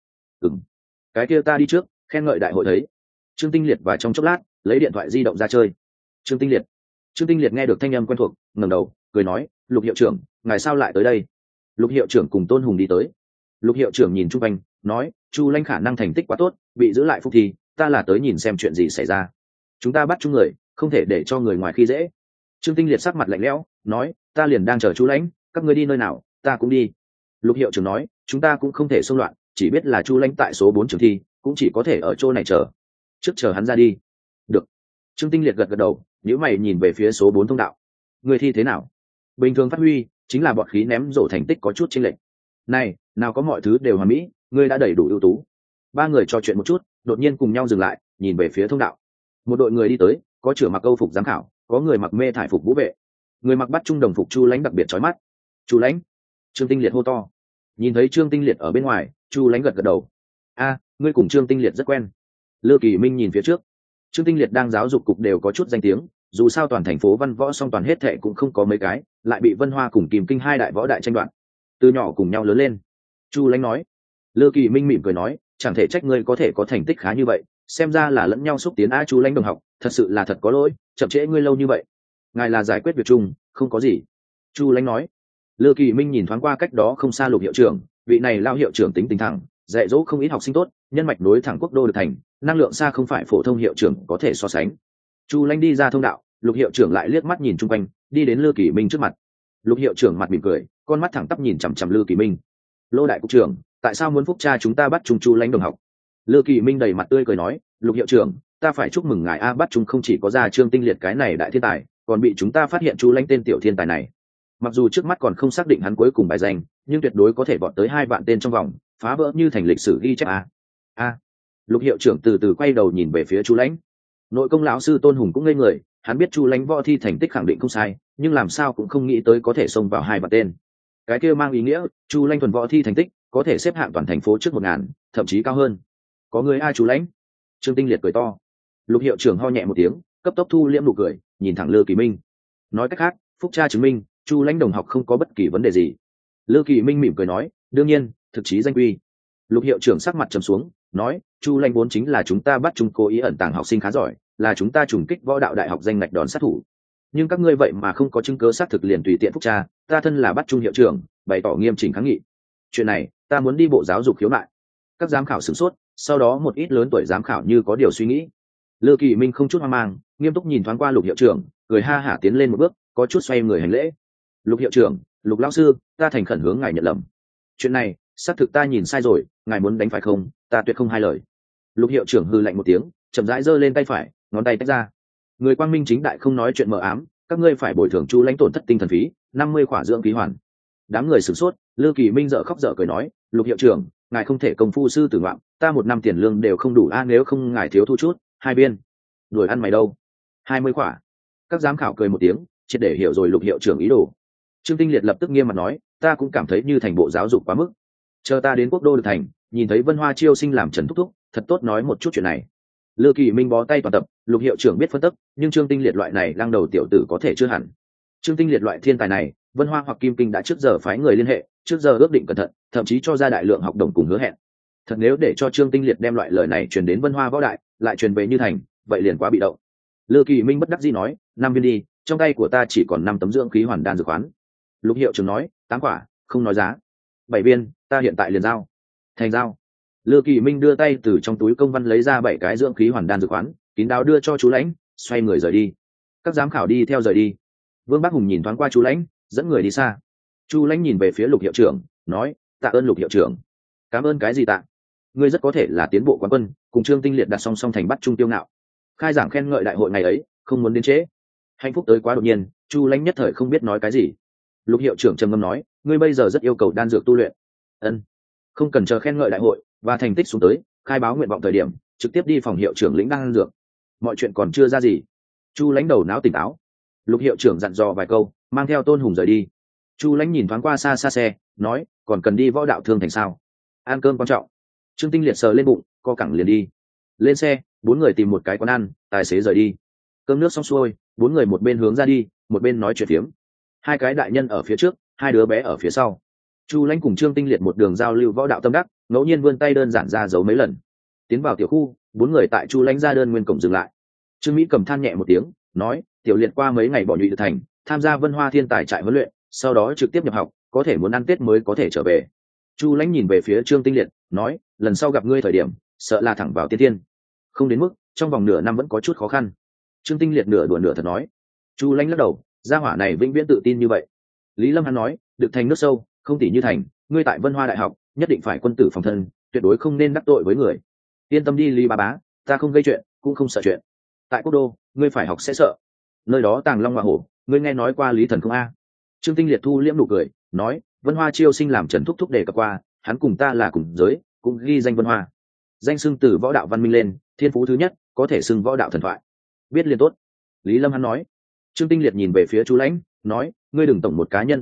Cái kia ta đi trước, khen ngợi đại hội thấy. Trương Tinh Liệt và trong chốc lát, lấy điện thoại di động ra chơi. Trương Tinh Liệt nghe được thanh âm quen thuộc, ngẩng đầu, cười nói, Lục hiệu trưởng, ngài sao lại tới đây? Lục hiệu trưởng cùng Tôn Hùng đi tới. Lục hiệu trưởng nhìn chung quanh, nói, Chu Lãnh khả năng thành tích quá tốt, bị giữ lại phúc thi, ta là tới nhìn xem chuyện gì xảy ra. Chúng ta bắt chung người, không thể để cho người ngoài khi dễ. Trương Tinh Liệt sắc mặt lạnh lẽo, nói, ta liền đang chờ Chu Lãnh, các ngươi đi nơi nào, ta cũng đi. Lục hiệu trưởng nói, chúng ta cũng không thể xung loạn, chỉ biết là Chu Lãnh tại số 4 trường thi, cũng chỉ có thể ở chỗ này chờ. Trước chờ hắn ra đi. Được. Trương Tinh Liệt gật gật đầu, nhíu mày nhìn về phía số 4 thông đạo. Người thi thế nào? Bình thường phát huy, chính là bọt khí ném rổ thành tích có chút chênh lệch. Này, nào có mọi thứ đều hoàn mỹ, ngươi đã đầy đủ ưu tú. 3 người trò chuyện một chút, đột nhiên cùng nhau dừng lại, nhìn về phía thông đạo. Một đội người đi tới, có trưởng mặc câu phục giám khảo, có người mặc mê thải phục vũ vệ. Người mặc bắt trung đồng phục Chu Lãnh đặc biệt chói mắt. Chu Lãnh, Trương Tinh Liệt hô to. Nhìn thấy Trương Tinh Liệt ở bên ngoài, Chu Lãnh gật gật đầu. A, ngươi cùng Trương Tinh Liệt rất quen. Lư Kỳ Minh nhìn phía trước. Trương Tinh Liệt đang giáo dục cục đều có chút danh tiếng, dù sao toàn thành phố văn võ song toàn hết thệ cũng không có mấy cái, lại bị Vân Hoa cùng Kim Kinh hai đại võ đại tranh đoạt. Từ nhỏ cùng nhau lớn lên. Chu Lãnh nói. Lư Kỳ Minh mỉm cười nói, chẳng thể trách ngươi có thể có thành tích khá như vậy, xem ra là lẫn nhau xúc tiến. Chu Lãnh đồng học, thật sự là thật có lỗi, chậm trễ ngươi lâu như vậy. Ngài là giải quyết việc chung, không có gì. Chu Lãnh nói. Lư Kỳ Minh nhìn thoáng qua cách đó không xa Lục hiệu trưởng, vị này lao hiệu trưởng tính tình thẳng, dạy dỗ không ít học sinh tốt, nhân mạch nối thẳng quốc đô được thành, năng lượng xa không phải phổ thông hiệu trưởng có thể so sánh. Chu Lãnh đi ra thông đạo, Lục hiệu trưởng lại liếc mắt nhìn chung quanh, đi đến Lư Kỳ Minh trước mặt. Lục hiệu trưởng mặt mỉm cười, con mắt thẳng tắp nhìn chằm chằm Lư Kỳ Minh. Lô đại cục trưởng, tại sao muốn phúc tra chúng ta bắt chung Chu Lãnh đồng học? Lư Kỳ Minh đầy mặt tươi cười nói, Lục hiệu trưởng, ta phải chúc mừng ngài a, bắt chung không chỉ có ra Trương Tinh Liệt cái này đại thiên tài, còn bị chúng ta phát hiện Chu Lãnh tên tiểu thiên tài này. Mặc dù trước mắt còn không xác định hắn cuối cùng bài danh, nhưng tuyệt đối có thể vọt tới 2 vạn tên trong vòng, phá vỡ như thành lịch sử ghi chép a. Lục hiệu trưởng từ từ quay đầu nhìn về phía Chu Lãnh. Nội công lão sư Tôn Hùng cũng ngây người, hắn biết Chu Lãnh võ thi thành tích khẳng định không sai, nhưng làm sao cũng không nghĩ tới có thể xông vào 2 vạn tên. Cái kia mang ý nghĩa Chu Lãnh thuần võ thi thành tích có thể xếp hạng toàn thành phố trước 1000, thậm chí cao hơn. Có người Chu Lãnh? Trương Tinh Liệt cười to. Lục hiệu trưởng ho nhẹ một tiếng, cấp tốc thu liễm nụ cười, nhìn thẳng Lư Kỳ Minh. Nói cách khác, phúc tra chứng minh Chu Lãnh đồng học không có bất kỳ vấn đề gì. Lư Kỳ Minh mỉm cười nói, đương nhiên, thực chí danh quy. Lục hiệu trưởng sắc mặt trầm xuống, nói, Chu Lãnh vốn chính là chúng ta bắt chúng cố ý ẩn tàng học sinh khá giỏi, là chúng ta trùng kích võ đạo đại học danh ngạch đòn sát thủ. Nhưng các ngươi vậy mà không có chứng cứ xác thực liền tùy tiện phúc tra, ta thân là bắt trung hiệu trưởng, bày tỏ nghiêm chỉnh kháng nghị. Chuyện này, ta muốn đi bộ giáo dục khiếu nại. Các giám khảo sửng sốt, sau đó một ít lớn tuổi giám khảo như có điều suy nghĩ. Lư Kỳ Minh không chút hoang mang, nghiêm túc nhìn thoáng qua Lục hiệu trưởng, cười ha hả tiến lên một bước, có chút xoay người hành lễ. Lục hiệu trưởng, Lục lão sư, ta thành khẩn hướng ngài nhận lầm. Chuyện này, xác thực ta nhìn sai rồi, ngài muốn đánh phải không? Ta tuyệt không hai lời. Lục hiệu trưởng hừ lạnh một tiếng, chậm rãi giơ lên tay phải, ngón tay tách ra. Người quang minh chính đại không nói chuyện mờ ám, các ngươi phải bồi thường Chu Lãnh tổn thất tinh thần phí 50 khỏa dưỡng khí hoàn. Đám người sửng sốt, Lư Kỳ Minh dở khóc dở cười nói, Lục hiệu trưởng, ngài không thể công phu sư tử ngoạm, ta 1 năm tiền lương đều không đủ nếu không ngài thiếu thu chút, hai biên. Đuổi ăn mày đâu? 20 khỏa. Các giám khảo cười một tiếng, triệt để hiểu rồi Lục hiệu trưởng ý đồ. Trương Tinh Liệt lập tức nghiêm mặt nói, ta cũng cảm thấy như thành bộ giáo dục quá mức. Chờ ta đến quốc đô được thành, nhìn thấy Vân Hoa chiêu sinh làm Trần thúc thúc, thật tốt nói một chút chuyện này. Lư Kỳ Minh bó tay toàn tập, Lục hiệu trưởng biết phân tích, nhưng Trương Tinh Liệt loại này lăng đầu tiểu tử có thể chưa hẳn. Trương Tinh Liệt loại thiên tài này, Vân Hoa hoặc Kim Kinh đã trước giờ phái người liên hệ, trước giờ ước định cẩn thận, thậm chí cho ra đại lượng học đồng cùng hứa hẹn. Thật nếu để cho Trương Tinh Liệt đem loại lời này truyền đến Vân Hoa võ đại, lại truyền về Như Thành, vậy liền quá bị động. Lư Kỳ Minh bất đắc dĩ nói, 5 viên đi, trong tay của ta chỉ còn 5 tấm dưỡng khí hoàn đan dược khoán. Lục hiệu trưởng nói, 8 quả, không nói giá. 7 viên, ta hiện tại liền giao. Thành giao. Lư Kỳ Minh đưa tay từ trong túi công văn lấy ra 7 cái dưỡng khí hoàn đan dược khoán, kín đáo đưa cho chú Lãnh, xoay người rời đi. Các giám khảo đi theo rời đi. Vương Bắc Hùng nhìn thoáng qua chú Lãnh, dẫn người đi xa. Chu Lãnh nhìn về phía Lục hiệu trưởng, nói, tạ ơn Lục hiệu trưởng. Cảm ơn cái gì tạ? Ngươi rất có thể là tiến bộ quán quân, cùng Trương Tinh Liệt đặt song song thành bắt trung tiêu ngạo. Khai giảng khen ngợi đại hội ngày ấy, không muốn đến trễ. Hạnh phúc tới quá đột nhiên, Chu Lãnh nhất thời không biết nói cái gì. Lục hiệu trưởng trầm ngâm nói, ngươi bây giờ rất yêu cầu đan dược tu luyện. Ân, không cần chờ khen ngợi đại hội và thành tích xuống tới, khai báo nguyện vọng thời điểm, trực tiếp đi phòng hiệu trưởng lĩnh đan dược. Mọi chuyện còn chưa ra gì. Chu Lãnh đầu não tỉnh táo. Lục hiệu trưởng dặn dò vài câu, mang theo Tôn Hùng rời đi. Chu Lãnh nhìn thoáng qua xa xa xe, nói, còn cần đi võ đạo thương thành sao? Ăn cơm quan trọng. Trương Tinh Liệt sờ lên bụng, co cẳng liền đi. Lên xe, 4 người tìm một cái quán ăn, tài xế rời đi. Cơm nước xong xuôi, 4 người một bên hướng ra đi, một bên nói chuyện phiếm. 2 cái đại nhân ở phía trước, 2 đứa bé ở phía sau. Chu Lãnh cùng Trương Tinh Liệt một đường giao lưu võ đạo tâm đắc, ngẫu nhiên vươn tay đơn giản ra giấu mấy lần. Tiến vào tiểu khu, 4 người tại Chu Lãnh ra đơn nguyên cổng dừng lại. Trương Mỹ cầm than nhẹ một tiếng, nói, tiểu Liệt qua mấy ngày bỏ nhụy từ thành, tham gia Vân Hoa Thiên Tài trại huấn luyện, sau đó trực tiếp nhập học, có thể muốn ăn Tết mới có thể trở về. Chu Lãnh nhìn về phía Trương Tinh Liệt, nói, lần sau gặp ngươi thời điểm, sợ là thẳng vào tiên thiên. Không đến mức, trong vòng nửa năm vẫn có chút khó khăn. Trương Tinh Liệt nửa đùa nửa thật nói. Chu Lãnh lắc đầu, gia hỏa này vĩnh viễn tự tin như vậy. Lý Lâm hắn nói, được thành nước sâu, không tỷ như thành, ngươi tại Vân Hoa đại học, nhất định phải quân tử phòng thân, tuyệt đối không nên đắc tội với người. Yên tâm đi Lý bá bá, ta không gây chuyện, cũng không sợ chuyện. Tại quốc đô, ngươi phải học sẽ sợ. Nơi đó tàng long hoa hổ, ngươi nghe nói qua Lý Thần không a? Trương Tinh Liệt thu liễm nụ cười, nói, Vân Hoa chiêu sinh làm Trần thúc thúc đề cập qua, hắn cùng ta là cùng giới, cũng ghi danh Vân Hoa. Danh xưng từ võ đạo văn minh lên, thiên phú thứ nhất, có thể xưng võ đạo thần thoại. Biết liền tốt. Lý Lâm hắn nói. Trương Tinh Liệt nhìn về phía Chu Lãnh, nói, ngươi đừng tổng một cá nhân tu luyện,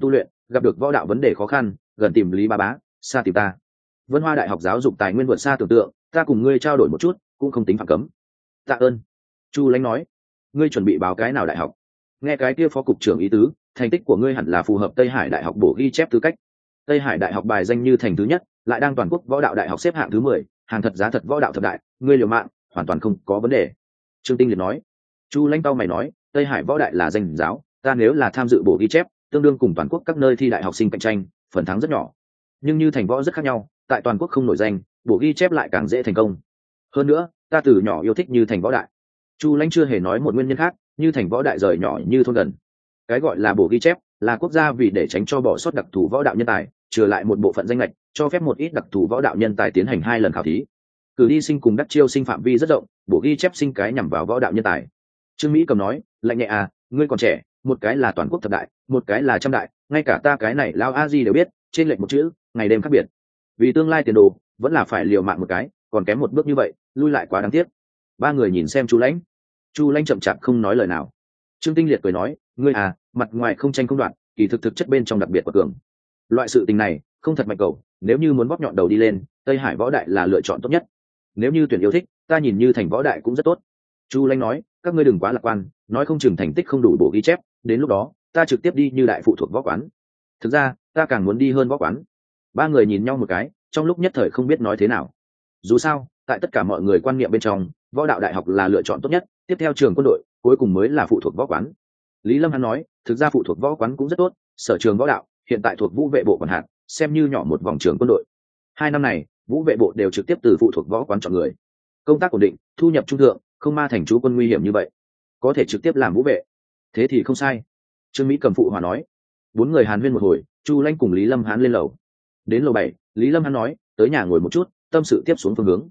gặp được võ đạo vấn đề khó khăn, gần tìm Lý Bá Bá, xa tìm ta. Vân Hoa Đại học giáo dục tài nguyên vượt xa tưởng tượng, ta cùng ngươi trao đổi một chút cũng không tính phạm cấm. Tạ ơn. Chu Lãnh nói. Ngươi chuẩn bị báo cái nào đại học? Nghe cái kia phó cục trưởng ý tứ, thành tích của ngươi hẳn là phù hợp Tây Hải Đại học bổ ghi chép tư cách. Tây Hải Đại học bài danh như thành thứ nhất, lại đang toàn quốc võ đạo đại học xếp hạng thứ 10, hàng thật giá thật võ đạo thập đại, ngươi liều mạng, hoàn toàn không có vấn đề. Trương Tinh Liệt nói. Chu Lãnh tao mày nói, Tây Hải võ đại là danh giáo, ta nếu là tham dự bổ ghi chép, tương đương cùng toàn quốc các nơi thi đại học sinh cạnh tranh, phần thắng rất nhỏ. Nhưng như thành võ rất khác nhau, tại toàn quốc không nổi danh, bổ ghi chép lại càng dễ thành công. Hơn nữa, ta từ nhỏ yêu thích như thành võ đại. Chu Lãnh chưa hề nói một nguyên nhân khác, như thành võ đại rời nhỏ như thôn gần. Cái gọi là bổ ghi chép là quốc gia vì để tránh cho bỏ sót đặc thù võ đạo nhân tài, trừ lại một bộ phận danh lệch, cho phép một ít đặc thù võ đạo nhân tài tiến hành 2 lần khảo thí. Cử đi sinh cùng đắc chiêu sinh phạm vi rất rộng, bổ ghi chép sinh cái nhằm vào võ đạo nhân tài. Trương Mỹ Cầm nói, lạnh nhẹ à, ngươi còn trẻ, một cái là toàn quốc thập đại, một cái là trăm đại, ngay cả ta cái này lao a di đều biết, trên lệch một chữ, ngày đêm khác biệt. Vì tương lai tiền đồ, vẫn là phải liều mạng một cái, còn kém một bước như vậy, lui lại quá đáng tiếc. Ba người nhìn xem Chu Lãnh. Chu Lãnh chậm chạp không nói lời nào. Trương Tinh Liệt cười nói, ngươi à, mặt ngoài không tranh không đoạn, kỳ thực chất bên trong đặc biệt của cường. Loại sự tình này, không thật mạnh cầu, nếu như muốn bóp nhọn đầu đi lên, Tây Hải võ đại là lựa chọn tốt nhất. Nếu như tuyển yêu thích, ta nhìn như thành võ đại cũng rất tốt. Chu Lãnh nói, các ngươi đừng quá lạc quan, nói không chừng thành tích không đủ bổ ghi chép, đến lúc đó, ta trực tiếp đi như đại phụ thuộc võ quán. Thực ra, ta càng muốn đi hơn võ quán. Ba người nhìn nhau một cái, trong lúc nhất thời không biết nói thế nào. Dù sao, tại tất cả mọi người quan niệm bên trong, võ đạo đại học là lựa chọn tốt nhất, tiếp theo trường quân đội, cuối cùng mới là phụ thuộc võ quán. Lý Lâm hắn nói, thực ra phụ thuộc võ quán cũng rất tốt, sở trường võ đạo hiện tại thuộc vũ vệ bộ quản hạt, xem như nhỏ một vòng trường quân đội. 2 năm này, vũ vệ bộ đều trực tiếp từ phụ thuộc võ quán chọn người. Công tác ổn định, thu nhập trung thượng, không ma thành trú quân nguy hiểm như vậy, có thể trực tiếp làm vũ vệ. Thế thì không sai. Trương Mỹ Cầm phụ hòa nói. 4 người hàn huyên một hồi, Chu Lãnh cùng Lý Lâm Hán lên lầu. Đến lầu 7, Lý Lâm Hán nói, tới nhà ngồi một chút, tâm sự tiếp xuống phương hướng.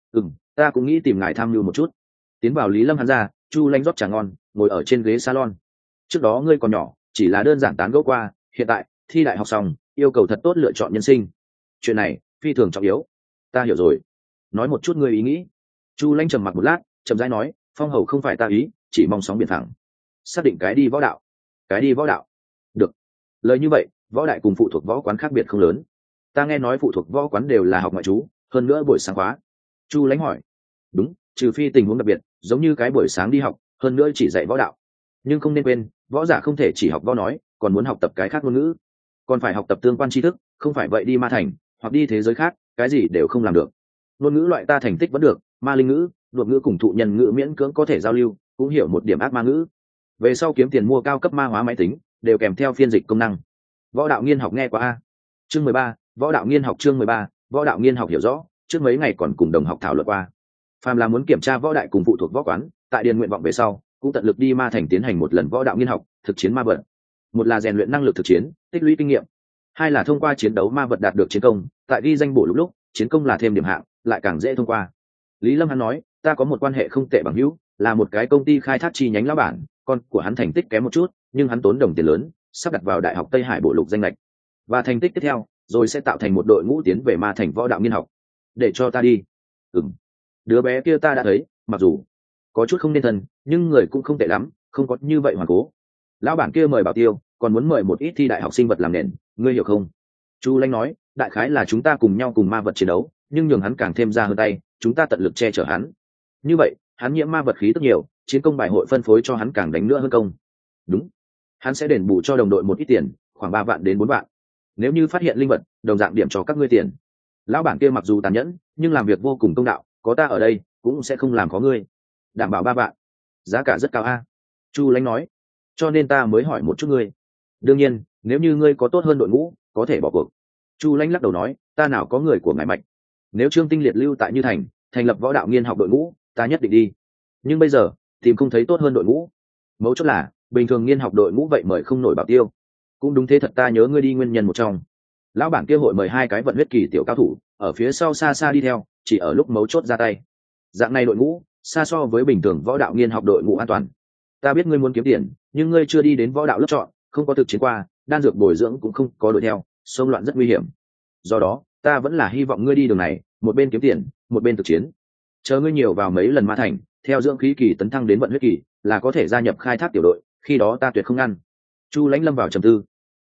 Ta cũng nghĩ tìm ngài tham mưu một chút. Tiến vào Lý Lâm Hán ra, Chu Lãnh rót trà ngon, ngồi ở trên ghế salon. Trước đó ngươi còn nhỏ, chỉ là đơn giản tán gẫu qua, hiện tại thi đại học xong, yêu cầu thật tốt lựa chọn nhân sinh. Chuyện này phi thường trọng yếu. Ta hiểu rồi. Nói một chút ngươi ý nghĩ. Chu Lãnh trầm mặc một lát, chậm rãi nói, phong hầu không phải ta ý, chỉ mong sóng biển thẳng. Xác định cái đi võ đạo. Cái đi võ đạo. Được. Lời như vậy, võ đại cùng phụ thuộc võ quán khác biệt không lớn. Ta nghe nói phụ thuộc võ quán đều là học ngoại trú, hơn nữa buổi sáng khóa. Chu Lãnh hỏi. Đúng, trừ phi tình huống đặc biệt, giống như cái buổi sáng đi học, hơn nữa chỉ dạy võ đạo. Nhưng không nên quên, võ giả không thể chỉ học võ nói, còn muốn học tập cái khác ngôn ngữ, còn phải học tập tương quan tri thức, không phải vậy đi ma thành hoặc đi thế giới khác, cái gì đều không làm được. Ngôn ngữ loại ta thành tích vẫn được, ma linh ngữ, đột ngữ cùng thụ nhân ngữ miễn cưỡng có thể giao lưu, cũng hiểu một điểm ác ma ngữ. Về sau kiếm tiền mua cao cấp ma hóa máy tính, đều kèm theo phiên dịch công năng. Võ đạo nghiên học nghe qua a. Chương 13, võ đạo nghiên học. Chương 13, võ đạo nghiên học hiểu rõ, trước mấy ngày còn cùng đồng học thảo luận qua. Phàm là muốn kiểm tra võ đại cùng phụ thuộc võ quán, tại điền nguyện vọng về sau, cũng tận lực đi ma thành tiến hành một lần võ đạo nghiên học, thực chiến ma vật. Một là rèn luyện năng lực thực chiến, tích lũy kinh nghiệm. 2 là thông qua chiến đấu ma vật đạt được chiến công, tại ghi danh bổ lúc chiến công là thêm điểm hạng, lại càng dễ thông qua. Lý Lâm hắn nói, ta có một quan hệ không tệ bằng hữu, là một cái công ty khai thác chi nhánh lão bản, con của hắn thành tích kém một chút, nhưng hắn tốn đồng tiền lớn, sắp đặt vào đại học Tây Hải bộ lục danh lệch. Và thành tích tiếp theo, rồi sẽ tạo thành một đội ngũ tiến về ma thành võ đạo nghiên học. Để cho ta đi. Đứa bé kia ta đã thấy, mặc dù có chút không nên thân, nhưng người cũng không tệ lắm, không có như vậy hoàn cố. Lão bản kia mời bảo tiêu, còn muốn mời một ít thi đại học sinh vật làm nền, ngươi hiểu không? Chu Lãnh nói, đại khái là chúng ta cùng nhau cùng ma vật chiến đấu, nhưng nhường hắn càng thêm ra hơn tay, chúng ta tận lực che chở hắn. Như vậy, hắn nhiễm ma vật khí tức nhiều, chiến công bài hội phân phối cho hắn càng đánh nữa hơn công. Đúng, hắn sẽ đền bù cho đồng đội một ít tiền, khoảng 3 vạn đến 4 vạn. Nếu như phát hiện linh vật, đồng dạng điểm cho các ngươi tiền. Lão bản kia mặc dù tàn nhẫn, nhưng làm việc vô cùng công đạo, có ta ở đây, cũng sẽ không làm khó ngươi. Đảm bảo 3 vạn, giá cả rất cao a. Chu Lãnh nói, cho nên ta mới hỏi một chút ngươi. Đương nhiên, nếu như ngươi có tốt hơn đội ngũ, có thể bỏ cuộc. Chu Lãnh lắc đầu nói, ta nào có người của ngài mạnh. Nếu Trương Tinh Liệt lưu tại Như Thành, thành lập võ đạo nghiên học đội ngũ, ta nhất định đi. Nhưng bây giờ, tìm không thấy tốt hơn đội ngũ. Mấu chốt là, bình thường nghiên học đội ngũ vậy mời không nổi bảo tiêu. Cũng đúng thế thật, ta nhớ ngươi đi nguyên nhân một trong. Lão bản kia hội mời 2 cái vận huyết kỳ tiểu cao thủ, ở phía sau xa xa đi theo, chỉ ở lúc mấu chốt ra tay. Dạng này đội ngũ, xa so với bình thường võ đạo nghiên học đội ngũ an toàn. Ta biết ngươi muốn kiếm tiền, nhưng ngươi chưa đi đến võ đạo lớp chọn, không có thực chiến qua, đan dược bồi dưỡng cũng không có đội theo, xông loạn rất nguy hiểm. Do đó, ta vẫn là hy vọng ngươi đi đường này, một bên kiếm tiền, một bên thực chiến. Chờ ngươi nhiều vào mấy lần ma thành, theo dưỡng khí kỳ tấn thăng đến vận huyết kỳ, là có thể gia nhập khai thác tiểu đội, khi đó ta tuyệt không ngăn. Chu Lãnh lâm vào trầm tư.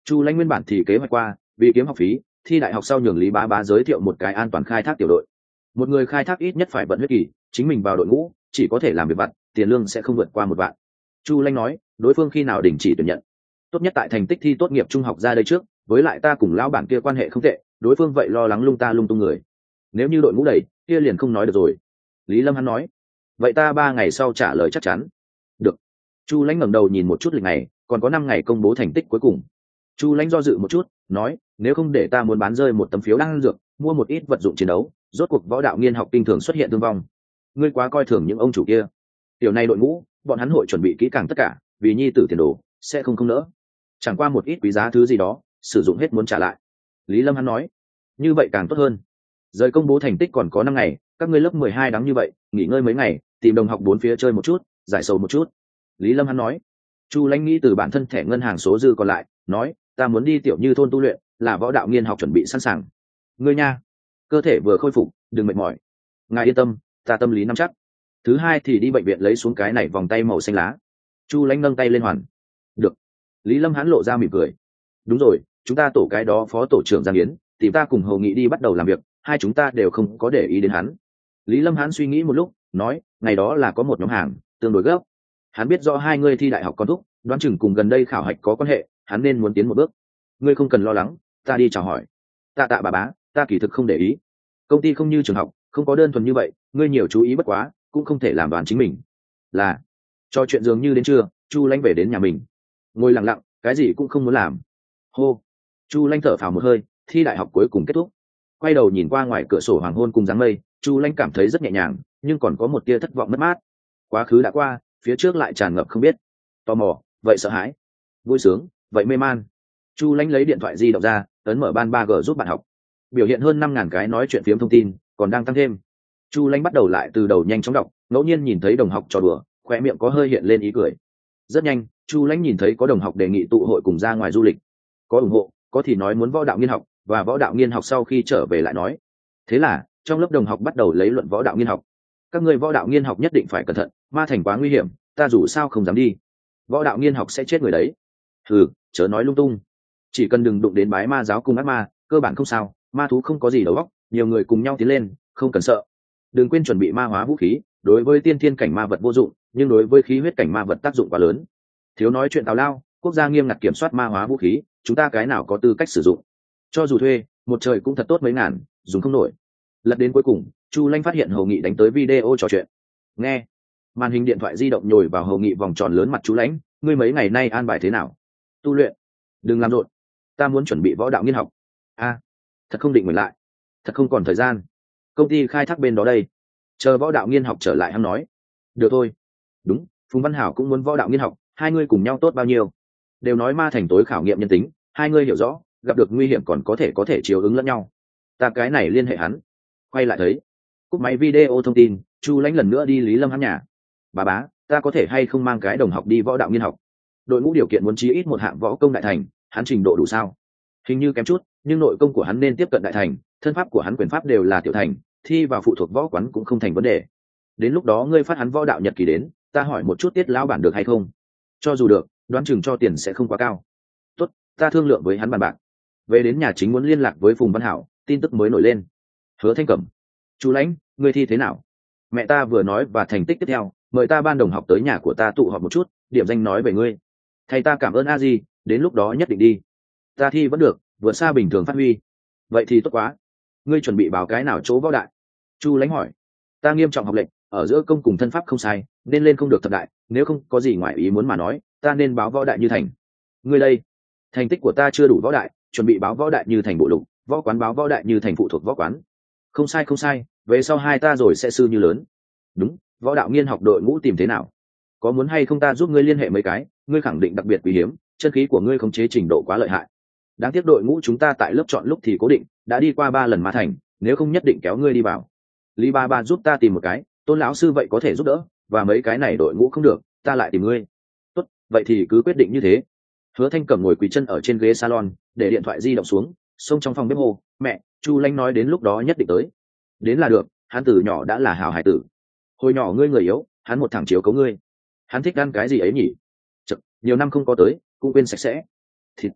Chu Lãnh nguyên bản thì kế hoạch qua, vì kiếm học phí, thi đại học sau nhường Lý Bá Bá giới thiệu một cái an toàn khai thác tiểu đội. Một người khai thác ít nhất phải vận huyết kỳ, chính mình vào đội ngũ chỉ có thể làm việc vặt, tiền lương sẽ không vượt qua 1 vạn. Chu Lãnh nói, đối phương khi nào đình chỉ tuyển nhận? Tốt nhất tại thành tích thi tốt nghiệp trung học ra đây trước, với lại ta cùng lão bản kia quan hệ không tệ, đối phương vậy lo lắng lung ta lung tung người. Nếu như đội ngũ đầy, kia liền không nói được rồi. Lý Lâm hắn nói, vậy ta 3 ngày sau trả lời chắc chắn. Được. Chu Lãnh ngẩng đầu nhìn một chút lịch này, còn có 5 ngày công bố thành tích cuối cùng. Chu Lãnh do dự một chút, nói, nếu không để ta muốn bán rơi một tấm phiếu đan dược, mua một ít vật dụng chiến đấu, rốt cuộc võ đạo nghiên học kinh thường xuất hiện thương vong. Ngươi quá coi thường những ông chủ kia. Tiểu này đội ngũ, bọn hắn hội chuẩn bị kỹ càng tất cả, vì nhi tử tiền đồ, sẽ không nỡ. Chẳng qua một ít quý giá thứ gì đó, sử dụng hết muốn trả lại. Lý Lâm hắn nói, như vậy càng tốt hơn. Rời công bố thành tích còn có 5 ngày, các ngươi lớp 12 đáng như vậy, nghỉ ngơi mấy ngày, tìm đồng học 4 phía chơi một chút, giải sầu một chút. Lý Lâm hắn nói. Chu Lãnh nghĩ từ bản thân thẻ ngân hàng số dư còn lại, nói, ta muốn đi tiểu như thôn tu luyện, là võ đạo nghiên học chuẩn bị sẵn sàng. Ngươi nha, cơ thể vừa khôi phục, đừng mệt mỏi. Ngài yên tâm, ta tâm lý nắm chắc. Thứ hai thì đi bệnh viện lấy xuống cái này vòng tay màu xanh lá. Chu Lãnh nâng tay lên hoàn. Được. Lý Lâm hắn lộ ra mỉm cười. Đúng rồi, chúng ta tổ cái đó phó tổ trưởng Giang Yến, tìm ta cùng Hầu Nghị đi bắt đầu làm việc, hai chúng ta đều không có để ý đến hắn. Lý Lâm hắn suy nghĩ một lúc, nói, ngày đó là có một nhóm hàng tương đối gấp. Hắn biết rõ hai ngươi thi đại học con thúc, đoán chừng cùng gần đây khảo hạch có quan hệ, hắn nên muốn tiến một bước. Ngươi không cần lo lắng, ta đi chào hỏi. Tạ bà bá, ta kỳ thực không để ý. Công ty không như trường học, không có đơn thuần như vậy, ngươi nhiều chú ý bất quá, cũng không thể làm đoàn chính mình. Là, cho chuyện dường như đến trưa, Chu Lãnh về đến nhà mình, ngồi lặng lặng, cái gì cũng không muốn làm. Hô, Chu Lãnh thở phào một hơi, thi đại học cuối cùng kết thúc. Quay đầu nhìn qua ngoài cửa sổ hoàng hôn cùng dáng mây, Chu Lãnh cảm thấy rất nhẹ nhàng, nhưng còn có một tia thất vọng mất mát. Quá khứ đã qua, phía trước lại tràn ngập không biết. Tò mò, vậy sợ hãi. Vui sướng, vậy mê man. Chu Lãnh lấy điện thoại di động ra, ấn mở ban 3G giúp bạn học. Biểu hiện hơn 5.000 cái nói chuyện phiếm thông tin, còn đang tăng thêm. Chu Lãnh bắt đầu lại từ đầu nhanh chóng đọc, ngẫu nhiên nhìn thấy đồng học trò đùa, khóe miệng có hơi hiện lên ý cười. Rất nhanh, Chu Lãnh nhìn thấy có đồng học đề nghị tụ hội cùng ra ngoài du lịch. Có ủng hộ, có thì nói muốn võ đạo nghiên học, và võ đạo nghiên học sau khi trở về lại nói. Thế là, trong lớp đồng học bắt đầu lấy luận võ đạo nghiên học. Các người võ đạo nghiên học nhất định phải cẩn thận, ma thành quá nguy hiểm, ta dù sao không dám đi. Võ đạo nghiên học sẽ chết người đấy. Chớ nói lung tung. Chỉ cần đừng đụng đến bái ma giáo cùng ác ma, cơ bản không sao, ma thú không có gì đầu óc, nhiều người cùng nhau tiến lên, không cần sợ. Đừng quên chuẩn bị ma hóa vũ khí, đối với tiên thiên cảnh ma vật vô dụng, nhưng đối với khí huyết cảnh ma vật tác dụng quá lớn. Thiếu nói chuyện tào lao, quốc gia nghiêm ngặt kiểm soát ma hóa vũ khí, chúng ta cái nào có tư cách sử dụng. Cho dù thuê, một trời cũng thật tốt mấy ngàn, dùng không nổi. Lật đến cuối cùng, Chu Lãnh phát hiện Hầu Nghị đánh tới video trò chuyện. Nghe, màn hình điện thoại di động nhồi vào Hầu Nghị vòng tròn lớn mặt Chu Lãnh, ngươi mấy ngày nay an bài thế nào? Tu luyện. Đừng làm rộn, ta muốn chuẩn bị võ đạo nghiên học. Thật không định mình lại, thật không còn thời gian. Công ty khai thác bên đó đây, chờ võ đạo nghiên học trở lại hắn nói. Được thôi. Đúng, Phùng Văn Hảo cũng muốn võ đạo nghiên học, hai ngươi cùng nhau tốt bao nhiêu. Đều nói ma thành tối khảo nghiệm nhân tính, hai ngươi hiểu rõ, gặp được nguy hiểm còn có thể chiếu ứng lẫn nhau. Ta cái này liên hệ hắn. Quay lại thấy cúp máy video thông tin, Chu Lãnh lần nữa đi Lý Lâm hắn nhà. Bà bá, ta có thể hay không mang cái đồng học đi võ đạo nghiên học? Đội ngũ điều kiện muốn chí ít một hạng võ công đại thành, hắn trình độ đủ sao? Hình như kém chút, nhưng nội công của hắn nên tiếp cận đại thành, thân pháp của hắn quyền pháp đều là tiểu thành, thi vào phụ thuộc võ quán cũng không thành vấn đề. Đến lúc đó ngươi phát hắn võ đạo nhật ký đến, ta hỏi một chút Tiết lão bản được hay không? Cho dù được, đoán chừng cho tiền sẽ không quá cao. Tốt, ta thương lượng với hắn bàn bạc. Về đến nhà chính muốn liên lạc với Phùng Văn Hảo, tin tức mới nổi lên. Hứa Thanh Cẩm, Chu Lãnh, ngươi thi thế nào? Mẹ ta vừa nói và thành tích tiếp theo, mời ta ban đồng học tới nhà của ta tụ họp một chút, điểm danh nói về ngươi. Thầy ta cảm ơn a di, đến lúc đó nhất định đi. Ta thi vẫn được, vượt xa bình thường phát huy. Vậy thì tốt quá. Ngươi chuẩn bị báo cái nào chỗ võ đại? Chu Lãnh hỏi. Ta nghiêm trọng học lệnh, ở giữa công cùng thân pháp không sai, nên lên không được thập đại, nếu không có gì ngoài ý muốn mà nói, ta nên báo võ đại như thành. Ngươi đây, thành tích của ta chưa đủ võ đại, chuẩn bị báo võ đại như thành bộ lục, võ quán báo võ đại như thành phụ thuộc võ quán. Không sai, về sau hai ta rồi sẽ sư như lớn. Đúng, võ đạo nghiên học đội ngũ tìm thế nào? Có muốn hay không ta giúp ngươi liên hệ mấy cái, ngươi khẳng định đặc biệt quý hiếm, chân khí của ngươi khống chế trình độ quá lợi hại. Đáng tiếc đội ngũ chúng ta tại lớp chọn lúc thì cố định, đã đi qua 3 lần ma thành, nếu không nhất định kéo ngươi đi vào. Lý ba giúp ta tìm một cái, Tôn lão sư vậy có thể giúp đỡ, và mấy cái này đội ngũ không được, ta lại tìm ngươi. Tốt, vậy thì cứ quyết định như thế. Hứa Thanh Cẩm ngồi quỳ chân ở trên ghế salon, để điện thoại di động xuống, xông trong phòng bếp hồ, mẹ, Chu Lãnh nói đến lúc đó nhất định tới. Đến là được, hắn từ nhỏ đã là hào hải tử. Hồi nhỏ ngươi người yếu, hắn một thằng chiếu cấu ngươi. Hắn thích ăn cái gì ấy nhỉ? Chật, nhiều năm không có tới, cũng quên sạch sẽ. Thịt.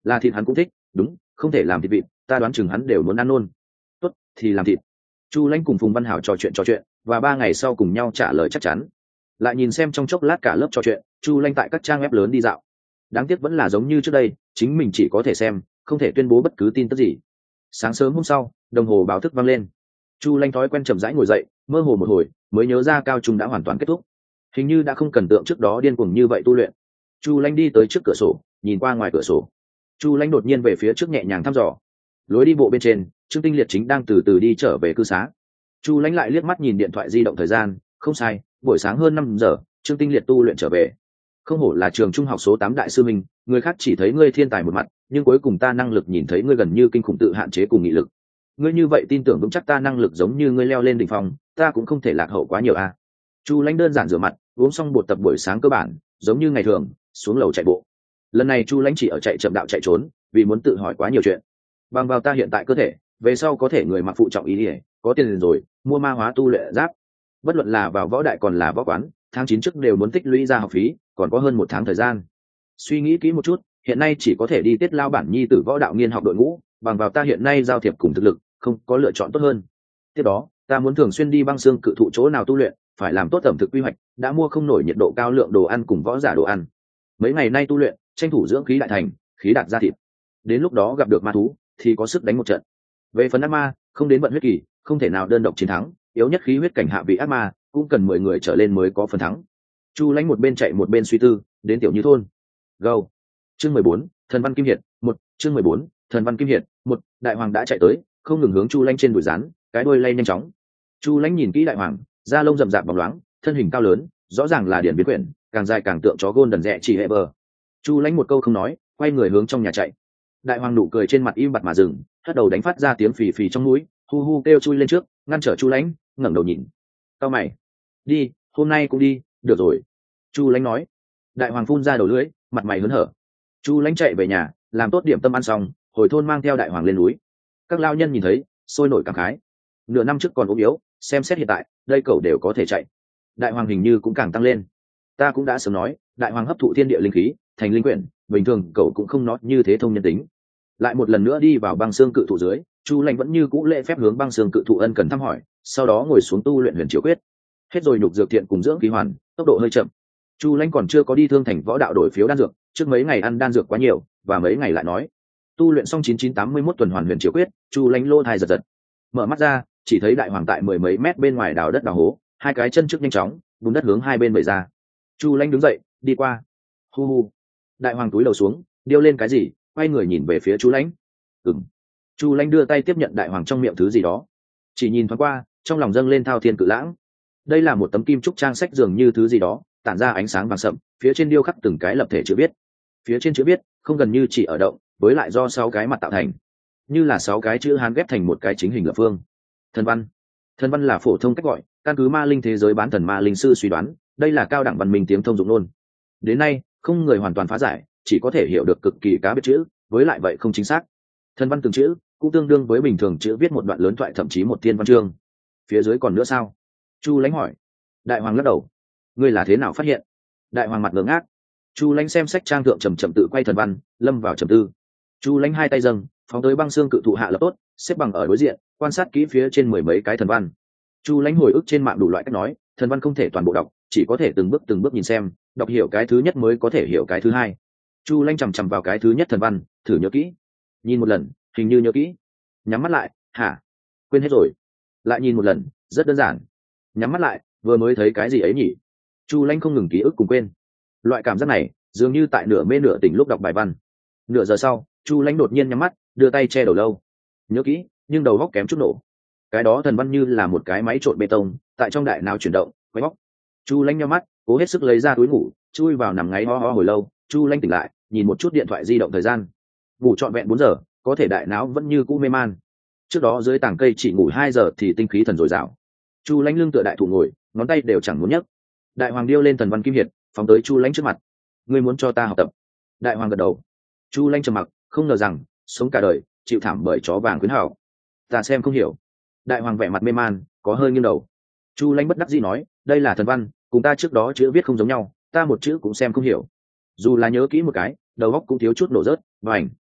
Là thịt hắn cũng thích, đúng, không thể làm thịt vịt, ta đoán chừng hắn đều muốn ăn luôn. Tốt, thì làm thịt. Chu Lãnh cùng Phùng Văn Hảo trò chuyện, và 3 ngày sau cùng nhau trả lời chắc chắn. Lại nhìn xem trong chốc lát cả lớp trò chuyện, Chu Lãnh tại các trang web lớn đi dạo. Đáng tiếc vẫn là giống như trước đây, chính mình chỉ có thể xem, không thể tuyên bố bất cứ tin tức gì. Sáng sớm hôm sau, đồng hồ báo thức vang lên. Chu Lãnh thói quen chậm rãi ngồi dậy, mơ hồ một hồi, mới nhớ ra cao trung đã hoàn toàn kết thúc. Hình như đã không cần tượng trước đó điên cuồng như vậy tu luyện. Chu Lãnh đi tới trước cửa sổ, nhìn qua ngoài cửa sổ. Chu Lãnh đột nhiên về phía trước nhẹ nhàng thăm dò. Lối đi bộ bên trên, Trương Tinh Liệt chính đang từ từ đi trở về cư xá. Chu Lãnh lại liếc mắt nhìn điện thoại di động thời gian, không sai, buổi sáng hơn 5 giờ, Trương Tinh Liệt tu luyện trở về. Không hổ là trường trung học số 8 đại sư minh, người khác chỉ thấy ngươi thiên tài một mặt, nhưng cuối cùng ta năng lực nhìn thấy ngươi gần như kinh khủng tự hạn chế cùng nghị lực. Ngươi như vậy tin tưởng vững chắc ta năng lực giống như ngươi leo lên đỉnh phong, ta cũng không thể lạc hậu quá nhiều a. Chu Lãnh đơn giản rửa mặt, uống xong bột tập buổi sáng cơ bản, giống như ngày thường, xuống lầu chạy bộ. Lần này Chu Lãnh chỉ ở chạy chậm đạo chạy trốn, vì muốn tự hỏi quá nhiều chuyện. Bằng vào ta hiện tại cơ thể, về sau có thể người mặc phụ trọng ý ỉa, có tiền rồi, mua ma hóa tu luyện giáp. Bất luận là vào võ đại còn là võ quán, tháng 9 trước đều muốn tích lũy ra học phí, còn có hơn 1 tháng thời gian. Suy nghĩ kỹ một chút, hiện nay chỉ có thể đi tiết lao bản nhi tử võ đạo nghiên học đội ngũ, bằng vào ta hiện nay giao thiệp cùng thực lực, không có lựa chọn tốt hơn. Tiếp đó, ta muốn thường xuyên đi băng xương cự thụ chỗ nào tu luyện, phải làm tốt ẩm thực quy hoạch, đã mua không nổi nhiệt độ cao lượng đồ ăn cùng võ giả đồ ăn. Mấy ngày nay tu luyện, tranh thủ dưỡng khí đại thành, khí đạt ra thịt. Đến lúc đó gặp được ma thú, thì có sức đánh một trận. Về phần ác ma, không đến vận huyết kỳ, không thể nào đơn độc chiến thắng, yếu nhất khí huyết cảnh hạ vị ác ma, cũng cần 10 người trở lên mới có phần thắng. Chu Lãnh một bên chạy một bên suy tư, đến tiểu Như thôn. Go. Chương 14, Thần văn kim hiệt, 1, chương 14, Thần văn kim hiệt, 1, đại hoàng đã chạy tới, không ngừng hướng Chu Lãnh trên đùi rán, cái đuôi lay nhanh chóng. Chu Lãnh nhìn kỹ đại hoàng, da lông rậm rạp bóng loáng, thân hình cao lớn, rõ ràng là điển biến quyển, càng dài càng tượng chó golden rẻ chỉ hệ bờ. Chu Lãnh một câu không nói, quay người hướng trong nhà chạy. Đại hoàng nụ cười trên mặt im bặt mà dừng, hất đầu đánh phát ra tiếng phì phì trong mũi, hu hu kêu chui lên trước, ngăn trở Chu Lãnh, ngẩng đầu nhìn. Cao mày, đi, hôm nay cũng đi, được rồi. Chu Lãnh nói. Đại hoàng phun ra đầu lưỡi, mặt mày hớn hở. Chu Lãnh chạy về nhà, làm tốt điểm tâm ăn xong, hồi thôn mang theo đại hoàng lên núi. Các lao nhân nhìn thấy, sôi nổi cảm khái. Nửa năm trước còn ốm yếu, xem xét hiện tại, đây cậu đều có thể chạy. Đại hoàng hình như cũng càng tăng lên. Ta cũng đã sớm nói, đại hoàng hấp thụ thiên địa linh khí, thành linh quyển, bình thường cậu cũng không nói như thế thông nhân tính. Lại một lần nữa đi vào băng xương cự thụ dưới, Chu Lãnh vẫn như cũ lễ phép hướng băng xương cự thụ ân cần thăm hỏi, sau đó ngồi xuống tu luyện huyền chiếu quyết. Hết rồi nhục dược thiện cùng dưỡng khí hoàn, tốc độ hơi chậm. Chu Lãnh còn chưa có đi thương thành võ đạo đổi phiếu đan dược, trước mấy ngày ăn đan dược quá nhiều, và mấy ngày lại nói. Tu luyện xong 9981 tuần hoàn huyền chiếu quyết, Chu Lãnh lô thai giật giật. Mở mắt ra, chỉ thấy đại hoàng tại 10 mấy mét bên ngoài đào đất đào hố, hai cái chân trước nhanh chóng, bùn đất hướng hai bên bày ra. Chu Lãnh đứng dậy, đi qua. Hu hu. Đại hoàng túi đầu xuống, điêu lên cái gì, quay người nhìn về phía Chu Lãnh. Ừm. Chu Lãnh đưa tay tiếp nhận đại hoàng trong miệng thứ gì đó. Chỉ nhìn thoáng qua, trong lòng dâng lên thao thiên cự lãng. Đây là một tấm kim trúc trang sách dường như thứ gì đó, tản ra ánh sáng vàng sậm, phía trên điêu khắc từng cái lập thể chữ viết. Phía trên chữ viết không gần như chỉ ở động, với lại do 6 cái mặt tạo thành, như là 6 cái chữ Hán ghép thành một cái chính hình lập phương. Thần văn. Thần văn là phổ thông cách gọi, căn cứ ma linh thế giới bán thần ma linh sư suy đoán, đây là cao đẳng văn minh tiếng thông dụng luôn. Đến nay, không người hoàn toàn phá giải, chỉ có thể hiểu được cực kỳ cá biệt chữ, với lại vậy không chính xác. Thần văn từng chữ cũng tương đương với bình thường chữ viết một đoạn lớn thoại, thậm chí một thiên văn chương. Phía dưới còn nữa sao? Chu Lãnh hỏi. Đại hoàng lắc đầu. Ngươi là thế nào phát hiện? Đại hoàng mặt ngớ ngác. Chu Lãnh xem sách trang thượng chậm chậm tự quay thần văn, lâm vào trầm tư. Chu Lãnh hai tay dâng, phóng tới băng xương cự thụ hạ lập tốt, xếp bằng ở đối diện, quan sát kỹ phía trên 10 mấy cái thần văn. Chu Lãnh hồi ức trên mạng đủ loại cách nói, thần văn không thể toàn bộ đọc, chỉ có thể từng bước nhìn xem, đọc hiểu cái thứ nhất mới có thể hiểu cái thứ hai. Chu Lãnh chằm chằm vào cái thứ nhất thần văn, thử nhớ kỹ. Nhìn một lần, hình như nhớ kỹ. Nhắm mắt lại, hả? Quên hết rồi. Lại nhìn một lần, rất đơn giản. Nhắm mắt lại, vừa mới thấy cái gì ấy nhỉ? Chu Lãnh không ngừng ký ức cùng quên. Loại cảm giác này, dường như tại nửa mê nửa tỉnh lúc đọc bài văn. Nửa giờ sau, Chu Lãnh đột nhiên nhắm mắt, đưa tay che đầu lâu. Nhớ kỹ, nhưng đầu góc kém chút nổ. Cái đó thần văn như là một cái máy trộn bê tông, tại trong đại não chuyển động, quay bóc. Chu Lãnh nhắm mắt, cố hết sức lấy ra túi ngủ, chui vào nằm ngáy ho ho hồi lâu. Chu Lãnh tỉnh lại, nhìn một chút điện thoại di động thời gian. Ngủ trọn vẹn 4 giờ, có thể đại não vẫn như cũ mê man. Trước đó dưới tảng cây chỉ ngủ 2 giờ thì tinh khí thần dồi dào. Chu Lãnh lưng tựa đại thụ ngồi, ngón tay đều chẳng muốn nhấc. Đại hoàng điêu lên thần văn kim hiệt, phóng tới Chu Lãnh trước mặt. Ngươi muốn cho ta học tập? Đại hoàng gật đầu. Chu Lãnh trầm mặc, không ngờ rằng sống cả đời chịu thảm bởi chó vàng khuyến hảo. Ta xem không hiểu. Đại hoàng vẻ mặt mê man, có hơi nghiêng đầu. Chu Lãnh bất đắc dĩ nói, đây là thần văn, cùng ta trước đó chữ viết không giống nhau, ta một chữ cũng xem không hiểu. Dù là nhớ kỹ một cái, đầu óc cũng thiếu chút nổ rớt. Vành.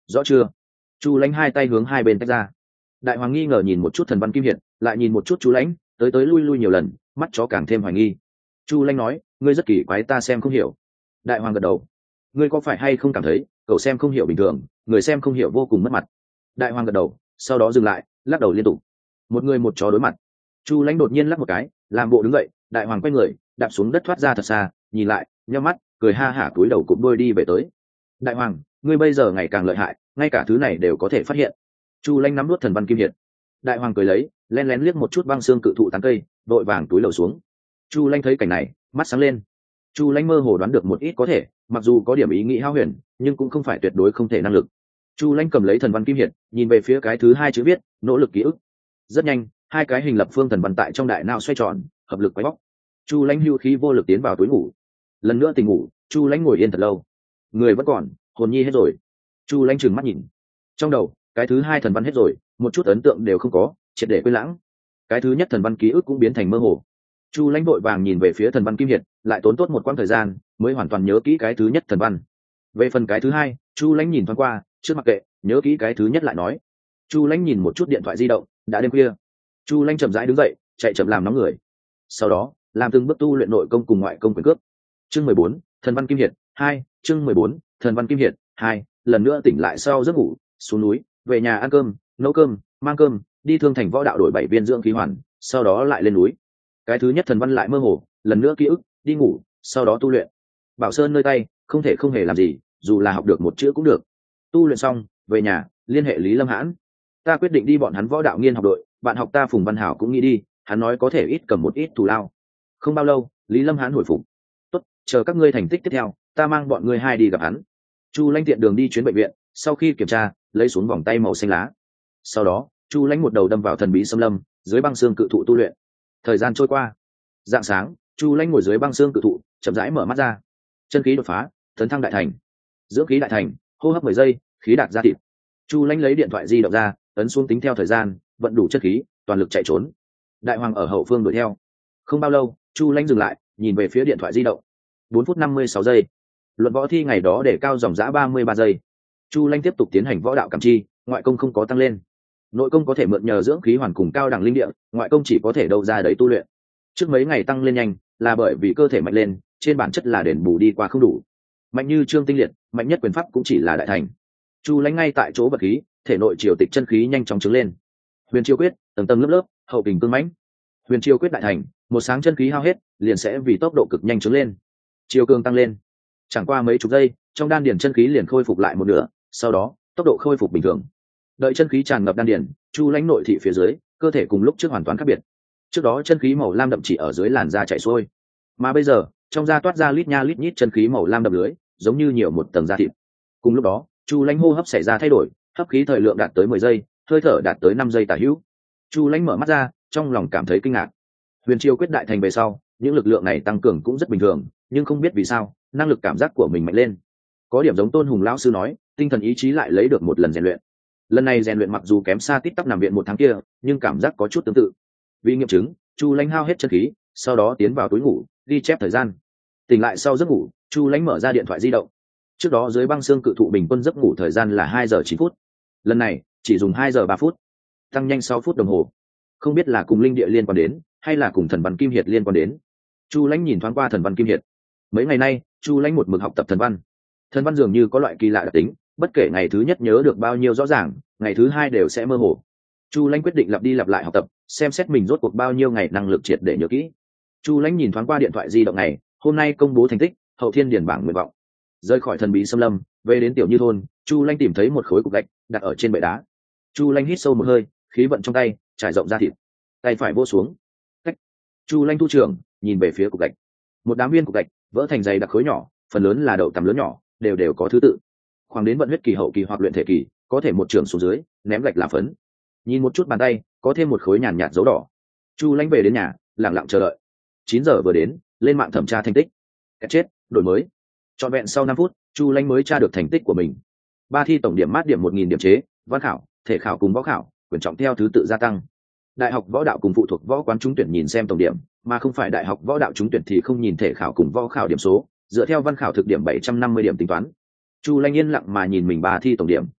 rõ chưa? Chu Lãnh hai tay hướng hai bên tách ra. Đại hoàng nghi ngờ nhìn một chút thần văn kim hiện, lại nhìn một chút Chu Lãnh, tới tới lui lui nhiều lần, mắt chó càng thêm hoài nghi. Chu Lãnh nói, ngươi rất kỳ quái, ta xem không hiểu. Đại hoàng gật đầu, ngươi có phải hay không cảm thấy cậu xem không hiểu bình thường, người xem không hiểu vô cùng mất mặt? Đại hoàng gật đầu, sau đó dừng lại, lắc đầu liên tục. Một người một chó đối mặt. Chu Lãnh đột nhiên lắc một cái, làm bộ đứng dậy. Đại hoàng quay người, đạp xuống đất thoát ra thật xa, nhìn lại, nhắm mắt, cười ha hả cúi đầu cụp đôi đi về tới. Đại hoàng, ngươi bây giờ ngày càng lợi hại, ngay cả thứ này đều có thể phát hiện. Chu Lãnh nắm nuốt thần văn kim hiện. Đại hoàng cười lấy, lén lén liếc một chút băng xương cự thụ tán cây, vội vàng túi lầu xuống. Chu Lãnh thấy cảnh này, mắt sáng lên. Chu Lãnh mơ hồ đoán được một ít có thể, mặc dù có điểm ý nghĩ hao huyền, nhưng cũng không phải tuyệt đối không thể năng lực. Chu Lãnh cầm lấy thần văn kim hiện, nhìn về phía cái thứ hai chữ viết, nỗ lực ký ức. Rất nhanh, hai cái hình lập phương thần văn tại trong đại não xoay tròn, hợp lực quay bóc. Chu Lãnh hưu khí vô lực tiến vào túi ngủ. Lần nữa tỉnh ngủ, Chu Lãnh ngồi yên thật lâu. Người vẫn còn, hồn nhi hết rồi. Chu Lãnh trừng mắt nhìn. Trong đầu, cái thứ hai thần văn hết rồi, một chút ấn tượng đều không có, triệt để quên lãng. Cái thứ nhất thần văn ký ức cũng biến thành mơ hồ. Chu Lãnh vội vàng nhìn về phía thần văn kim hiện, lại tốn tốt một quãng thời gian mới hoàn toàn nhớ kỹ cái thứ nhất thần văn. Về phần cái thứ hai, Chu Lãnh nhìn thoáng qua, trước mặc kệ, nhớ kỹ cái thứ nhất lại nói. Chu Lãnh nhìn một chút điện thoại di động, đã đêm khuya. Chu Lãnh chậm rãi đứng dậy, chạy chậm làm nóng người. Sau đó, làm từng bước tu luyện nội công cùng ngoại công quyền cước. Chương 14, thần văn kim hiện 2, chương 14, thần văn kim hiện 2, lần nữa tỉnh lại sau giấc ngủ, xuống núi, về nhà ăn cơm, nấu cơm, mang cơm, đi Thương Thành võ đạo đổi 7 viên dưỡng khí hoàn, sau đó lại lên núi. Cái thứ nhất thần văn lại mơ hồ, lần nữa ký ức, đi ngủ, sau đó tu luyện. Bảo Sơn nơi tay, không thể không hề làm gì, dù là học được một chữ cũng được. Tu luyện xong, về nhà, liên hệ Lý Lâm Hãn. Ta quyết định đi bọn hắn võ đạo nghiên học đội, bạn học ta Phùng Văn Hảo cũng nghĩ đi, hắn nói có thể ít cầm một ít thù lao. Không bao lâu, Lý Lâm Hãn hồi phục. Tốt, chờ các ngươi thành tích tiếp theo, ta mang bọn ngươi hai đi gặp hắn. Chu Lãnh tiện đường đi chuyến bệnh viện, sau khi kiểm tra, lấy xuống vòng tay màu xanh lá. Sau đó, Chu Lãnh một đầu đâm vào thần bí xâm lâm, dưới băng xương cự thụ tu luyện. Thời gian trôi qua, rạng sáng, Chu Lãnh ngồi dưới băng xương cự thụ, chậm rãi mở mắt ra. Chân khí đột phá, tấn thăng đại thành. Dưỡng khí đại thành, hô hấp 10 giây, khí đạt ra thịt. Chu Lãnh lấy điện thoại di động ra, ấn xuống tính theo thời gian, vận đủ chất khí, toàn lực chạy trốn. Đại hoàng ở hậu phương đuổi theo. Không bao lâu, Chu Lãnh dừng lại, nhìn về phía điện thoại di động. 4 phút 56 giây. Luận võ thi ngày đó để cao dòng dã 33 giây. Chu Lãnh tiếp tục tiến hành võ đạo cảm chi, ngoại công không có tăng lên. Nội công có thể mượn nhờ dưỡng khí hoàn cùng cao đẳng linh địa, ngoại công chỉ có thể đâu ra đấy tu luyện. Trước mấy ngày tăng lên nhanh, là bởi vì cơ thể mạnh lên, trên bản chất là đền bù đi qua không đủ. Mạnh như Trương Tinh Liệt, mạnh nhất quyền pháp cũng chỉ là đại thành. Chu Lãnh ngay tại chỗ bật khí, thể nội triều tịch chân khí nhanh chóng trứng lên. Huyền Chiêu Quyết, tầng tầng lớp lớp, hậu kình cương mãnh. Huyền Chiêu Quyết đại thành, một sáng chân khí hao hết, liền sẽ vì tốc độ cực nhanh trứng lên. Chiêu cương tăng lên. Chẳng qua mấy chục giây, trong đan điền chân khí liền khôi phục lại một nửa, sau đó, tốc độ khôi phục bình thường. Đợi chân khí tràn ngập đan điền, Chu Lãnh nội thị phía dưới, cơ thể cùng lúc trước hoàn toàn khác biệt. Trước đó chân khí màu lam đậm chỉ ở dưới làn da chảy xuôi, mà bây giờ, trong da toát ra lít nha lít nhít chân khí màu lam đậm lưới, giống như nhiều một tầng da thịt. Cùng lúc đó, Chu Lãnh hô hấp xảy ra thay đổi, hấp khí thời lượng đạt tới 10 giây, hơi thở đạt tới 5 giây tả hữu. Chu Lãnh mở mắt ra, trong lòng cảm thấy kinh ngạc. Huyền Chiêu Quyết đại thành về sau, những lực lượng này tăng cường cũng rất bình thường, nhưng không biết vì sao, năng lực cảm giác của mình mạnh lên. Có điểm giống Tôn Hùng lão sư nói, tinh thần ý chí lại lấy được một lần rèn luyện. Lần này rèn luyện mặc dù kém xa tít tắp nằm viện 1 tháng kia, nhưng cảm giác có chút tương tự. Vì nghiệm chứng, Chu Lãnh hao hết chân khí, sau đó tiến vào túi ngủ, ghi chép thời gian. Tỉnh lại sau giấc ngủ, Chu Lãnh mở ra điện thoại di động. Trước đó dưới băng xương cự thụ bình quân giấc ngủ thời gian là 2 giờ 9 phút. Lần này, chỉ dùng 2 giờ 3 phút, tăng nhanh 6 phút đồng hồ. Không biết là cùng linh địa liên quan đến, hay là cùng thần văn kim hiệt liên quan đến. Chu Lãnh nhìn thoáng qua thần văn kim hiệt. Mấy ngày nay, Chu Lãnh một mực học tập thần văn. Thần văn dường như có loại kỳ lạ đặc tính, bất kể ngày thứ nhất nhớ được bao nhiêu rõ ràng, ngày thứ hai đều sẽ mơ hồ. Chu Lãnh quyết định lặp đi lặp lại học tập, xem xét mình rốt cuộc bao nhiêu ngày năng lực triệt để nhớ kỹ. Chu Lãnh nhìn thoáng qua điện thoại di động này, hôm nay công bố thành tích, hậu thiên điển bảng nguyện vọng. Rời khỏi thần bí xâm lâm, về đến tiểu Như thôn, Chu Lãnh tìm thấy một khối cục gạch đặt ở trên bệ đá. Chu Lãnh hít sâu một hơi, khí vận trong tay trải rộng ra thịt, tay phải vô xuống. Cách. Chu Lãnh thu trưởng, nhìn về phía cục gạch. Một đám viên cục gạch vỡ thành dày đặc khối nhỏ, phần lớn là đậu tằm lớn nhỏ, đều đều có thứ tự. Khoảng đến vận huyết kỳ hậu kỳ hoặc luyện thể kỳ, có thể một trường xuống dưới, ném gạch là phấn. Nhìn một chút bàn tay, có thêm một khối nhàn nhạt dấu đỏ. Chu Lãnh về đến nhà, lặng lặng chờ đợi. 9 giờ vừa đến, lên mạng thẩm tra thành tích. Cái chết, đổi mới. Trọn vẹn sau 5 phút, Chu Lãnh mới tra được thành tích của mình. 3 thi tổng điểm mát điểm 1000 điểm chế, văn khảo, thể khảo cùng võ khảo, quyền trọng theo thứ tự gia tăng. Đại học võ đạo cùng phụ thuộc võ quán trúng tuyển nhìn xem tổng điểm, mà không phải đại học võ đạo trúng tuyển thì không nhìn thể khảo cùng võ khảo điểm số, dựa theo văn khảo thực điểm 750 điểm tính toán. Chu Lãnh yên lặng mà nhìn mình 3 thi tổng điểm.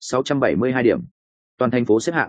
672 điểm. Toàn thành phố xếp hạng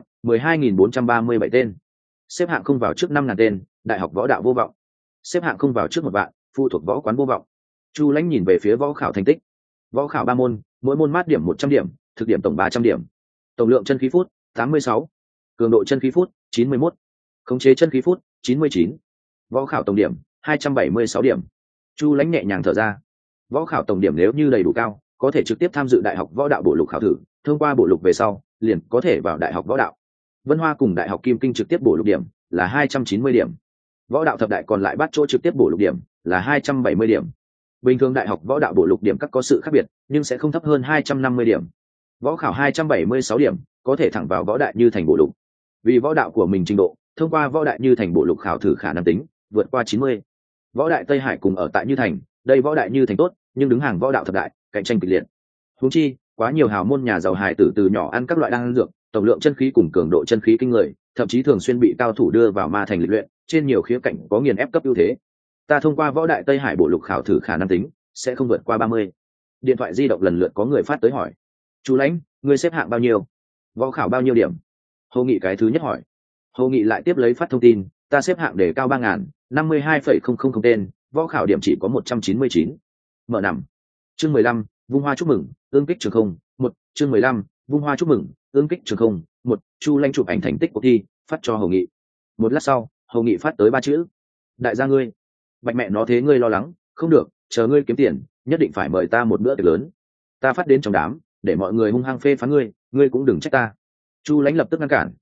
12.437 tên. Xếp hạng không vào trước 5.000 tên, đại học võ đạo vô vọng. Xếp hạng không vào trước 1 vạn, phụ thuộc võ quán vô vọng. Chu Lãnh nhìn về phía võ khảo thành tích. Võ khảo 3 môn, mỗi môn mát điểm 100 điểm, thực điểm tổng 300 điểm. Tổng lượng chân khí phút 86, cường độ chân khí phút 91, khống chế chân khí phút 99. Võ khảo tổng điểm 276 điểm. Chu Lãnh nhẹ nhàng thở ra. Võ khảo tổng điểm nếu như đầy đủ cao, có thể trực tiếp tham dự đại học võ đạo bổ lục khảo thử, thông qua bổ lục về sau, liền có thể vào đại học võ đạo. Vân Hoa cùng đại học Kim Kinh trực tiếp bổ lục điểm là 290 điểm. Võ đạo thập đại còn lại bắt chỗ trực tiếp bổ lục điểm là 270 điểm. Bình thường đại học võ đạo bổ lục điểm các có sự khác biệt, nhưng sẽ không thấp hơn 250 điểm. Võ khảo 276 điểm, có thể thẳng vào võ đại như thành bổ lục. Vì võ đạo của mình trình độ, thông qua võ đại như thành bổ lục khảo thử khả năng tính vượt qua 90. Võ đại Tây Hải cùng ở tại Như Thành, đây võ đại Như Thành tốt, nhưng đứng hàng võ đạo thập đại, cạnh tranh kịch liệt. Huống chi, quá nhiều hào môn nhà giàu hài tử từ nhỏ ăn các loại đan dược, tổng lượng chân khí cùng cường độ chân khí kinh người, thậm chí thường xuyên bị cao thủ đưa vào ma thành lịch luyện, trên nhiều khía cạnh có nghiền ép cấp ưu thế. Ta thông qua võ đại Tây Hải bổ lục khảo thử khả năng tính sẽ không vượt qua 30. Điện thoại di động lần lượt có người phát tới hỏi: "Chú Lãnh, ngươi xếp hạng bao nhiêu? Võ khảo bao nhiêu điểm?" Hồ Nghị cái thứ nhất hỏi. Hồ Nghị lại tiếp lấy phát thông tin: "Ta xếp hạng đề cao 3000, 52,000 tên, võ khảo điểm chỉ có 199. Mở nằm." Chương 15, vung hoa chúc mừng, ương kích trường không, 1, chương 15, vung hoa chúc mừng, ương kích trường không, 1, Chu Lãnh chụp ảnh thành tích cuộc thi, phát cho Hồ Nghị. Một lát sau, Hồ Nghị phát tới 3 chữ: "Đại gia ngươi." Bạch mẹ nó thế ngươi lo lắng, không được, chờ ngươi kiếm tiền, nhất định phải mời ta một bữa tiệc lớn. Ta phát đến trong đám, để mọi người hung hăng phê phán ngươi, ngươi cũng đừng trách ta. Chu Lãnh lập tức ngăn cản.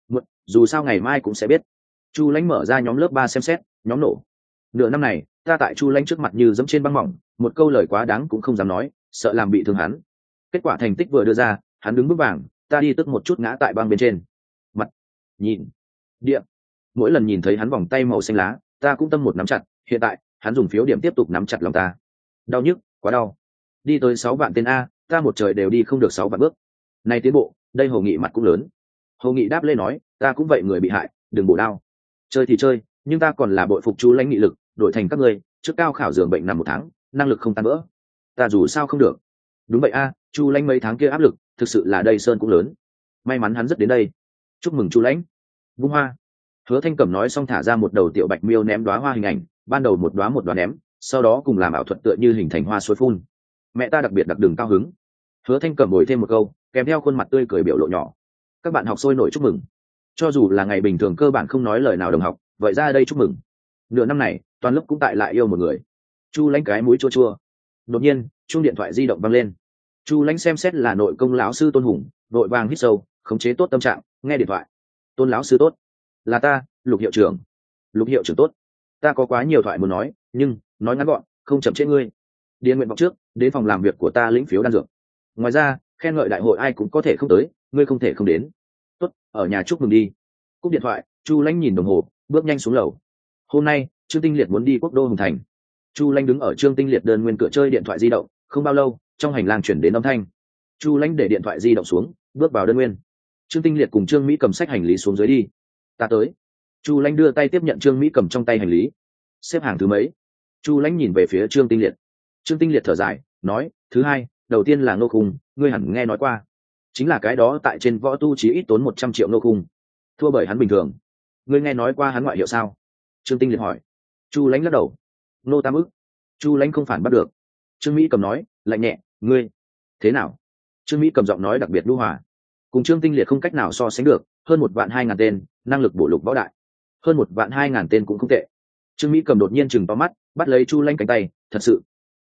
Dù sao ngày mai cũng sẽ biết. Chu Lãnh mở ra nhóm lớp 3 xem xét, nhóm nổ. Nửa năm này, ta tại Chu Lãnh trước mặt như dẫm trên băng mỏng, một câu lời quá đáng cũng không dám nói, sợ làm bị thương hắn. Kết quả thành tích vừa đưa ra, hắn đứng bước vàng, ta đi tức một chút ngã tại băng bên trên. Mặt, nhìn, địa. Mỗi lần nhìn thấy hắn vòng tay màu xanh lá, ta cũng tâm một nắm chặt, hiện tại, hắn dùng phiếu điểm tiếp tục nắm chặt lòng ta. Đau nhức, quá đau. Đi tới 6 vạn tên a, ta một trời đều đi không được 6 vạn bước. Này tiến bộ, đây Hồ Nghị mặt cũng lớn. Hồ Nghị đáp lên nói, ta cũng vậy người bị hại, đừng bổ đau. Chơi thì chơi, nhưng ta còn là bội phục Chu Lãnh nghị lực, đổi thành các ngươi, trước cao khảo giường bệnh nằm 1 tháng, năng lực không tan vỡ. Ta dù sao không được. Đúng vậy a, Chu Lãnh mấy tháng kia áp lực, thực sự là đây sơn cũng lớn. May mắn hắn rất đến đây. Chúc mừng Chu Lãnh. Vung hoa. Hứa Thanh Cẩm nói xong thả ra một đầu tiểu bạch miêu ném đóa hoa hình ảnh, ban đầu một đóa ném, sau đó cùng làm ảo thuật tựa như hình thành hoa suối phun. Mẹ ta đặc biệt đặc đường cao hứng. Hứa Thanh Cẩm bồi thêm một câu, kèm theo khuôn mặt tươi cười biểu lộ nhỏ. Các bạn học sôi nổi chúc mừng. Cho dù là ngày bình thường cơ bản không nói lời nào đồng học, vậy ra đây chúc mừng. Nửa năm này, toàn lớp cũng tại lại yêu một người. Chu Lãnh cái mũi chua chua. Đột nhiên, chuông điện thoại di động vang lên. Chu Lãnh xem xét là nội công lão sư Tôn Hùng, vội vàng hít sâu, khống chế tốt tâm trạng, nghe điện thoại. Tôn lão sư tốt, là ta, Lục hiệu trưởng. Lục hiệu trưởng tốt, ta có quá nhiều thoại muốn nói, nhưng nói ngắn gọn, không chậm trễ ngươi. Điền nguyện vọng trước, đến phòng làm việc của ta lĩnh phiếu đan dược. Ngoài ra, khen ngợi đại hội ai cũng có thể không tới, ngươi không thể không đến. Tốt, ở nhà chúc mừng đi. Cúp điện thoại, Chu Lãnh nhìn đồng hồ, bước nhanh xuống lầu. Hôm nay, Trương Tinh Liệt muốn đi Quốc đô Hồng Thành. Chu Lãnh đứng ở Trương Tinh Liệt đơn nguyên cửa chơi điện thoại di động, không bao lâu, trong hành lang chuyển đến âm thanh. Chu Lãnh để điện thoại di động xuống, bước vào đơn nguyên. Trương Tinh Liệt cùng Trương Mỹ cầm sách hành lý xuống dưới đi. Ta tới. Chu Lãnh đưa tay tiếp nhận Trương Mỹ cầm trong tay hành lý. Xếp hàng thứ mấy? Chu Lãnh nhìn về phía Trương Tinh Liệt. Trương Tinh Liệt thở dài, nói, thứ 2, đầu tiên là Ngô Khung, ngươi hẳn nghe nói qua. Chính là cái đó tại trên võ tu chí ít tốn 100 triệu Ngô Khung. Thua bởi hắn bình thường. Ngươi nghe nói qua hắn ngoại hiệu sao? Trương Tinh Liệt hỏi. Chu Lãnh lắc đầu. Nô Tam ức. Chu Lãnh không phản bắt được. Trương Mỹ cầm nói, lạnh nhẹ, ngươi thế nào? Trương Mỹ cầm giọng nói đặc biệt lưu hòa. Cùng Trương Tinh Liệt không cách nào so sánh được, hơn 1.200.000 tên, năng lực bổ lục võ đại. Hơn 1.200.000 tên cũng không tệ. Trương Mỹ cầm đột nhiên chừng to mắt, bắt lấy Chu Lãnh cánh tay, thật sự,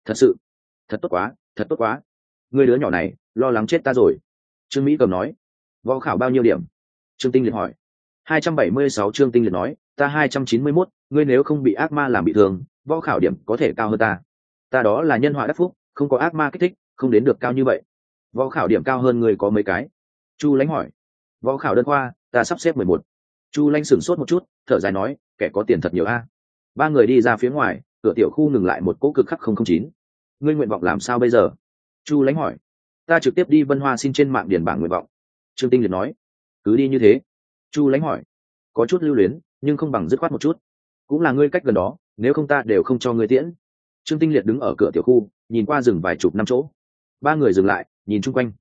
thật tốt quá. Ngươi đứa nhỏ này, lo lắng chết ta rồi. Trương Mỹ cầm nói. Võ khảo bao nhiêu điểm? Trương Tinh Liệt hỏi. 276. Trương Tinh Liệt nói, ta 291, ngươi nếu không bị ác ma làm bị thương, võ khảo điểm có thể cao hơn ta. Ta đó là nhân họa đắc phúc, không có ác ma kích thích, không đến được cao như vậy. Võ khảo điểm cao hơn ngươi có mấy cái? Chu Lãnh hỏi. Võ khảo đơn khoa, ta sắp xếp 11. Chu Lãnh sửng sốt một chút, thở dài nói, kẻ có tiền thật nhiều a. 3 người đi ra phía ngoài, cửa tiểu khu ngừng lại một cỗ cực khắc 009. Ngươi nguyện vọng làm sao bây giờ? Chu Lãnh hỏi. Ta trực tiếp đi Vân Hoa xin trên mạng điền bảng nguyện vọng. Trương Tinh Liệt nói. Cứ đi như thế. Chu Lãnh hỏi. Có chút lưu luyến, nhưng không bằng dứt khoát một chút. Cũng là ngươi cách gần đó, nếu không ta đều không cho ngươi tiễn. Trương Tinh Liệt đứng ở cửa tiểu khu, nhìn qua rừng vài chục năm chỗ. 3 người dừng lại, nhìn chung quanh.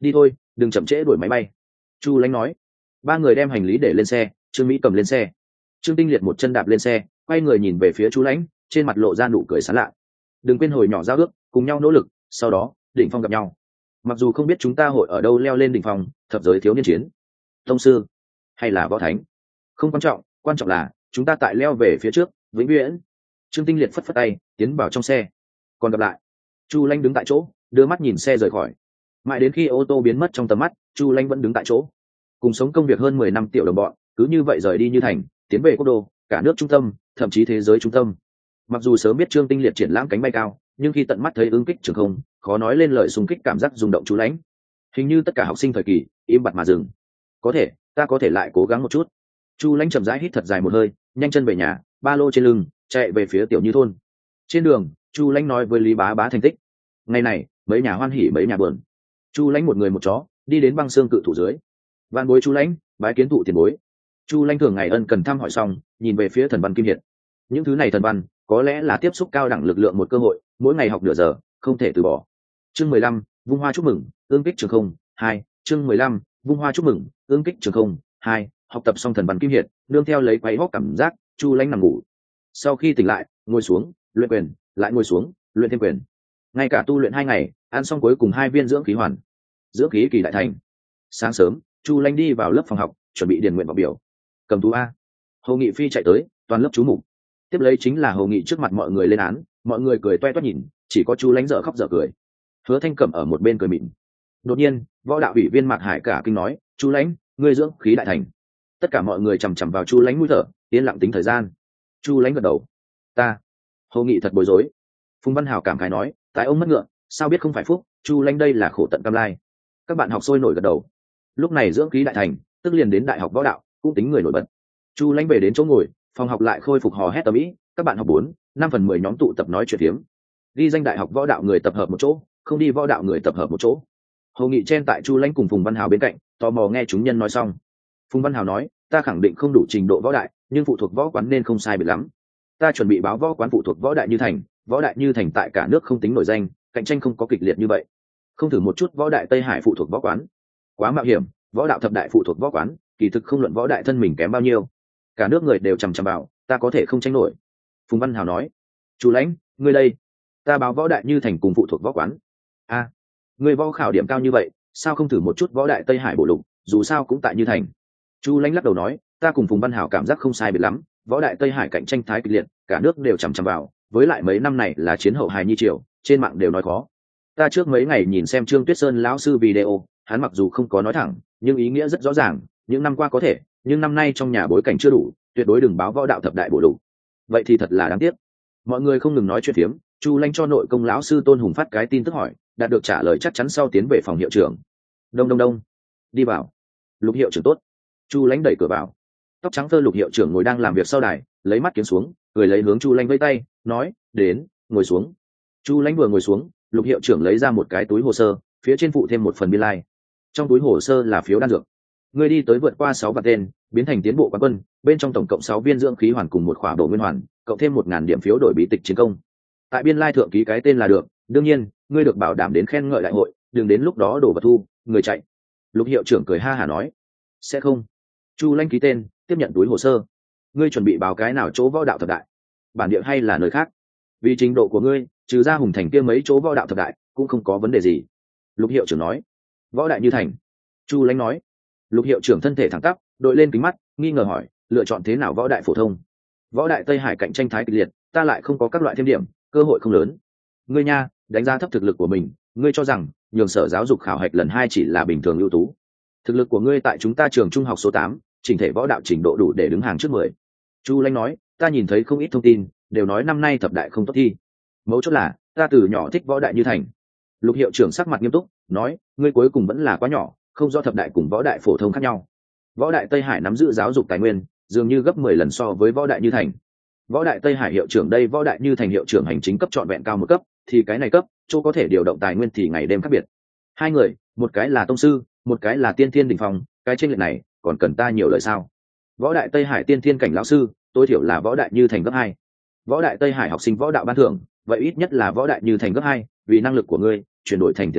đi thôi, đừng chậm trễ đuổi máy bay. Chu Lãnh nói. Ba người đem hành lý để lên xe, Trương Mỹ cầm lên xe, Trương Tinh Liệt một chân đạp lên xe, quay người nhìn về phía Chu Lãnh, trên mặt lộ ra nụ cười sảng lạ. Đừng quên hồi nhỏ giao ước, cùng nhau nỗ lực, sau đó đỉnh phong gặp nhau. Mặc dù không biết chúng ta hội ở đâu leo lên đỉnh phong, thập giới thiếu niên chiến, tông sư hay là võ thánh, không quan trọng là chúng ta tại leo về phía trước, vĩnh viễn. Trương Tinh Liệt phất phất tay, tiến vào trong xe. Còn gặp lại. Chu Lãnh đứng tại chỗ, đưa mắt nhìn xe rời khỏi. Mãi đến khi ô tô biến mất trong tầm mắt, Chu Lãnh vẫn đứng tại chỗ. Cùng sống công việc hơn 10 năm tiểu đồng bọn, cứ như vậy rời đi như thành, tiến về quốc đô, cả nước trung tâm, thậm chí thế giới trung tâm. Mặc dù sớm biết Trương Tinh Liệt triển lãm cánh bay cao, nhưng khi tận mắt thấy ứng kích trường không, khó nói lên lời xung kích cảm giác rung động Chu Lãnh. Hình như tất cả học sinh thời kỳ im bặt mà dừng. Có thể, ta có thể lại cố gắng một chút. Chu Lãnh chậm rãi hít thật dài một hơi, nhanh chân về nhà, ba lô trên lưng, chạy về phía tiểu Như thôn. Trên đường, Chu Lãnh nói với Lý Bá Bá thành tích. Ngày này, mấy nhà hoan hỉ mấy nhà buồn. Chu Lãnh một người một chó, đi đến băng xương cự thủ dưới. Vạn bối Chu Lãnh, bái kiến thụ tiền bối. Chu Lãnh thường ngày ân cần thăm hỏi xong, nhìn về phía thần văn Kim Hiệt. Những thứ này thần văn, có lẽ là tiếp xúc cao đẳng lực lượng một cơ hội, mỗi ngày học nửa giờ, không thể từ bỏ. Chương 15, vung hoa chúc mừng, ương kích trường không, 2, chương 15, vung hoa chúc mừng, ương kích trường không, 2, học tập xong thần văn Kim Hiệt, nương theo lấy quấy hốc cảm giác, Chu Lãnh nằm ngủ. Sau khi tỉnh lại, ngồi xuống, luyện quyền, lại ngồi xuống, luyện thêm quyền. Ngay cả tu luyện 2 ngày, ăn xong cuối cùng 2 viên dưỡng khí hoàn. Dưỡng khí kỳ đại thành. Sáng sớm, Chu Lãnh đi vào lớp phòng học, chuẩn bị điền nguyện vọng biểu. Cầm tú a. Hồ Nghị Phi chạy tới, toàn lớp chú mục. Tiếp lấy chính là Hồ Nghị trước mặt mọi người lên án, mọi người cười toe toét nhìn, chỉ có Chu Lãnh dở khóc dở cười. Hứa Thanh Cẩm ở một bên cười mỉm. Đột nhiên, võ đạo ủy viên Mạc Hải cả kinh nói, "Chu Lãnh, ngươi dưỡng khí đại thành." Tất cả mọi người chằm chằm vào Chu Lãnh mũi thở, yên lặng tính thời gian. Chu Lãnh gật đầu. "Ta." Hồ Nghị thật bối rối. Phùng Văn Hào cảm khái nói, "Tại ông mất ngựa, sao biết không phải phúc, Chu Lãnh đây là khổ tận cam lai." Các bạn học sôi nổi gật đầu. Lúc này dưỡng khí đại thành, tức liền đến đại học võ đạo, cũng tính người nổi bật. Chu Lãnh về đến chỗ ngồi, phòng học lại khôi phục hò hét tầm ĩ, các bạn học 4, 5 phần 10 nhóm tụ tập nói chuyện phiếm. Ghi danh đại học võ đạo người tập hợp một chỗ, không đi võ đạo người tập hợp một chỗ. Hồ Nghị chen tại Chu Lãnh cùng Phùng Văn Hào bên cạnh, tò mò nghe chúng nhân nói xong. Phùng Văn Hào nói, "Ta khẳng định không đủ trình độ võ đại, nhưng phụ thuộc võ quán nên không sai biệt lắm. Ta chuẩn bị báo võ quán phụ thuộc võ đại như thành, võ đại như thành tại cả nước không tính nổi danh, cạnh tranh không có kịch liệt như vậy. Không thử một chút võ đại Tây Hải phụ thuộc võ quán. Quá mạo hiểm, võ đạo thập đại phụ thuộc võ quán, kỳ thực không luận võ đại thân mình kém bao nhiêu. Cả nước người đều chằm chằm vào, ta có thể không tranh nổi." Phùng Văn Hào nói, "Chu Lãnh, ngươi đây, ta báo võ đại như thành cùng phụ thuộc võ quán. A, ngươi võ khảo điểm cao như vậy, sao không thử một chút võ đại Tây Hải bổ lục, dù sao cũng tại như thành." Chu Lãnh lắc đầu nói, "Ta cùng Phùng Văn Hào cảm giác không sai biệt lắm, võ đại Tây Hải cạnh tranh thái kịch liệt, cả nước đều chằm chằm vào, với lại mấy năm này là chiến hậu hài nhi triều, trên mạng đều nói khó. Ta trước mấy ngày nhìn xem Trương Tuyết Sơn lão sư video, hắn mặc dù không có nói thẳng, nhưng ý nghĩa rất rõ ràng, những năm qua có thể, nhưng năm nay trong nhà bối cảnh chưa đủ, tuyệt đối đừng báo võ đạo thập đại bổ lục." Vậy thì thật là đáng tiếc. Mọi người không ngừng nói chuyện phiếm, Chu Lãnh cho nội công lão sư Tôn Hùng phát cái tin tức hỏi, đạt được trả lời chắc chắn sau tiến về phòng hiệu trưởng. Đông đông đông, đi vào. Lục hiệu trưởng tốt. Chu Lãnh đẩy cửa vào. Tóc trắng phơ Lục hiệu trưởng ngồi đang làm việc sau đài, lấy mắt kiếm xuống, cười lấy hướng Chu Lãnh vẫy tay, nói, "Đến, ngồi xuống." Chu Lãnh vừa ngồi xuống, Lục hiệu trưởng lấy ra một cái túi hồ sơ, phía trên phụ thêm một phần biên lai. Trong túi hồ sơ là phiếu đan dược. Ngươi đi tới vượt qua 6 vạn tên, biến thành tiến bộ quán quân, bên trong tổng cộng 6 viên dưỡng khí hoàn cùng một khỏa bổ nguyên hoàn, cộng thêm 1000 điểm phiếu đổi bí tịch chiến công. Tại biên lai thượng ký cái tên là được, đương nhiên, ngươi được bảo đảm đến khen ngợi đại hội, đừng đến lúc đó đổ vật thu, người chạy. Lục hiệu trưởng cười ha hả nói, "Sẽ không." Chu Lãnh ký tên, tiếp nhận túi hồ sơ. "Ngươi chuẩn bị báo cái nào chỗ võ đạo thập đại? Bản địa hay là nơi khác? Vì trình độ của ngươi, trừ ra Hùng Thành kia mấy chỗ võ đạo thập đại, cũng không có vấn đề gì." Lục hiệu trưởng nói. "Võ đại như thành." Chu Lãnh nói. Lục hiệu trưởng thân thể thẳng tắp, đội lên kính mắt, nghi ngờ hỏi, "Lựa chọn thế nào võ đại phổ thông? Võ đại Tây Hải cạnh tranh thái kịch liệt, ta lại không có các loại thêm điểm, cơ hội không lớn. Ngươi nha, đánh giá thấp thực lực của mình, ngươi cho rằng nhường sở giáo dục khảo hạch lần 2 chỉ là bình thường ưu tú. Thực lực của ngươi tại chúng ta trường trung học số 8, chỉnh thể võ đạo trình độ đủ để đứng hàng trước 10. Chu Lãnh nói, "Ta nhìn thấy không ít thông tin, đều nói năm nay thập đại không tốt thi. Mấu chốt là, ta từ nhỏ thích võ đại như thành." Lục hiệu trưởng sắc mặt nghiêm túc, nói, "Ngươi cuối cùng vẫn là quá nhỏ, không do thập đại cùng võ đại phổ thông khác nhau. Võ đại Tây Hải nắm giữ giáo dục tài nguyên, dường như gấp 10 lần so với võ đại như thành. Võ đại Tây Hải hiệu trưởng đây, võ đại như thành hiệu trưởng hành chính cấp trọn vẹn cao một cấp, thì cái này cấp, chỗ có thể điều động tài nguyên thì ngày đêm khác biệt. Hai người, một cái là tông sư, một cái là tiên thiên đỉnh phong, cái chênh lệch này, còn cần ta nhiều lời sao? Võ đại Tây Hải tiên thiên cảnh lão sư, tối thiểu là võ đại như thành gấp 2. Võ đại Tây Hải học sinh võ đạo ban thưởng, vậy ít nhất là võ đại như thành gấp 2, vì năng lực của ngươi, chuyển đổi thành tiền tài,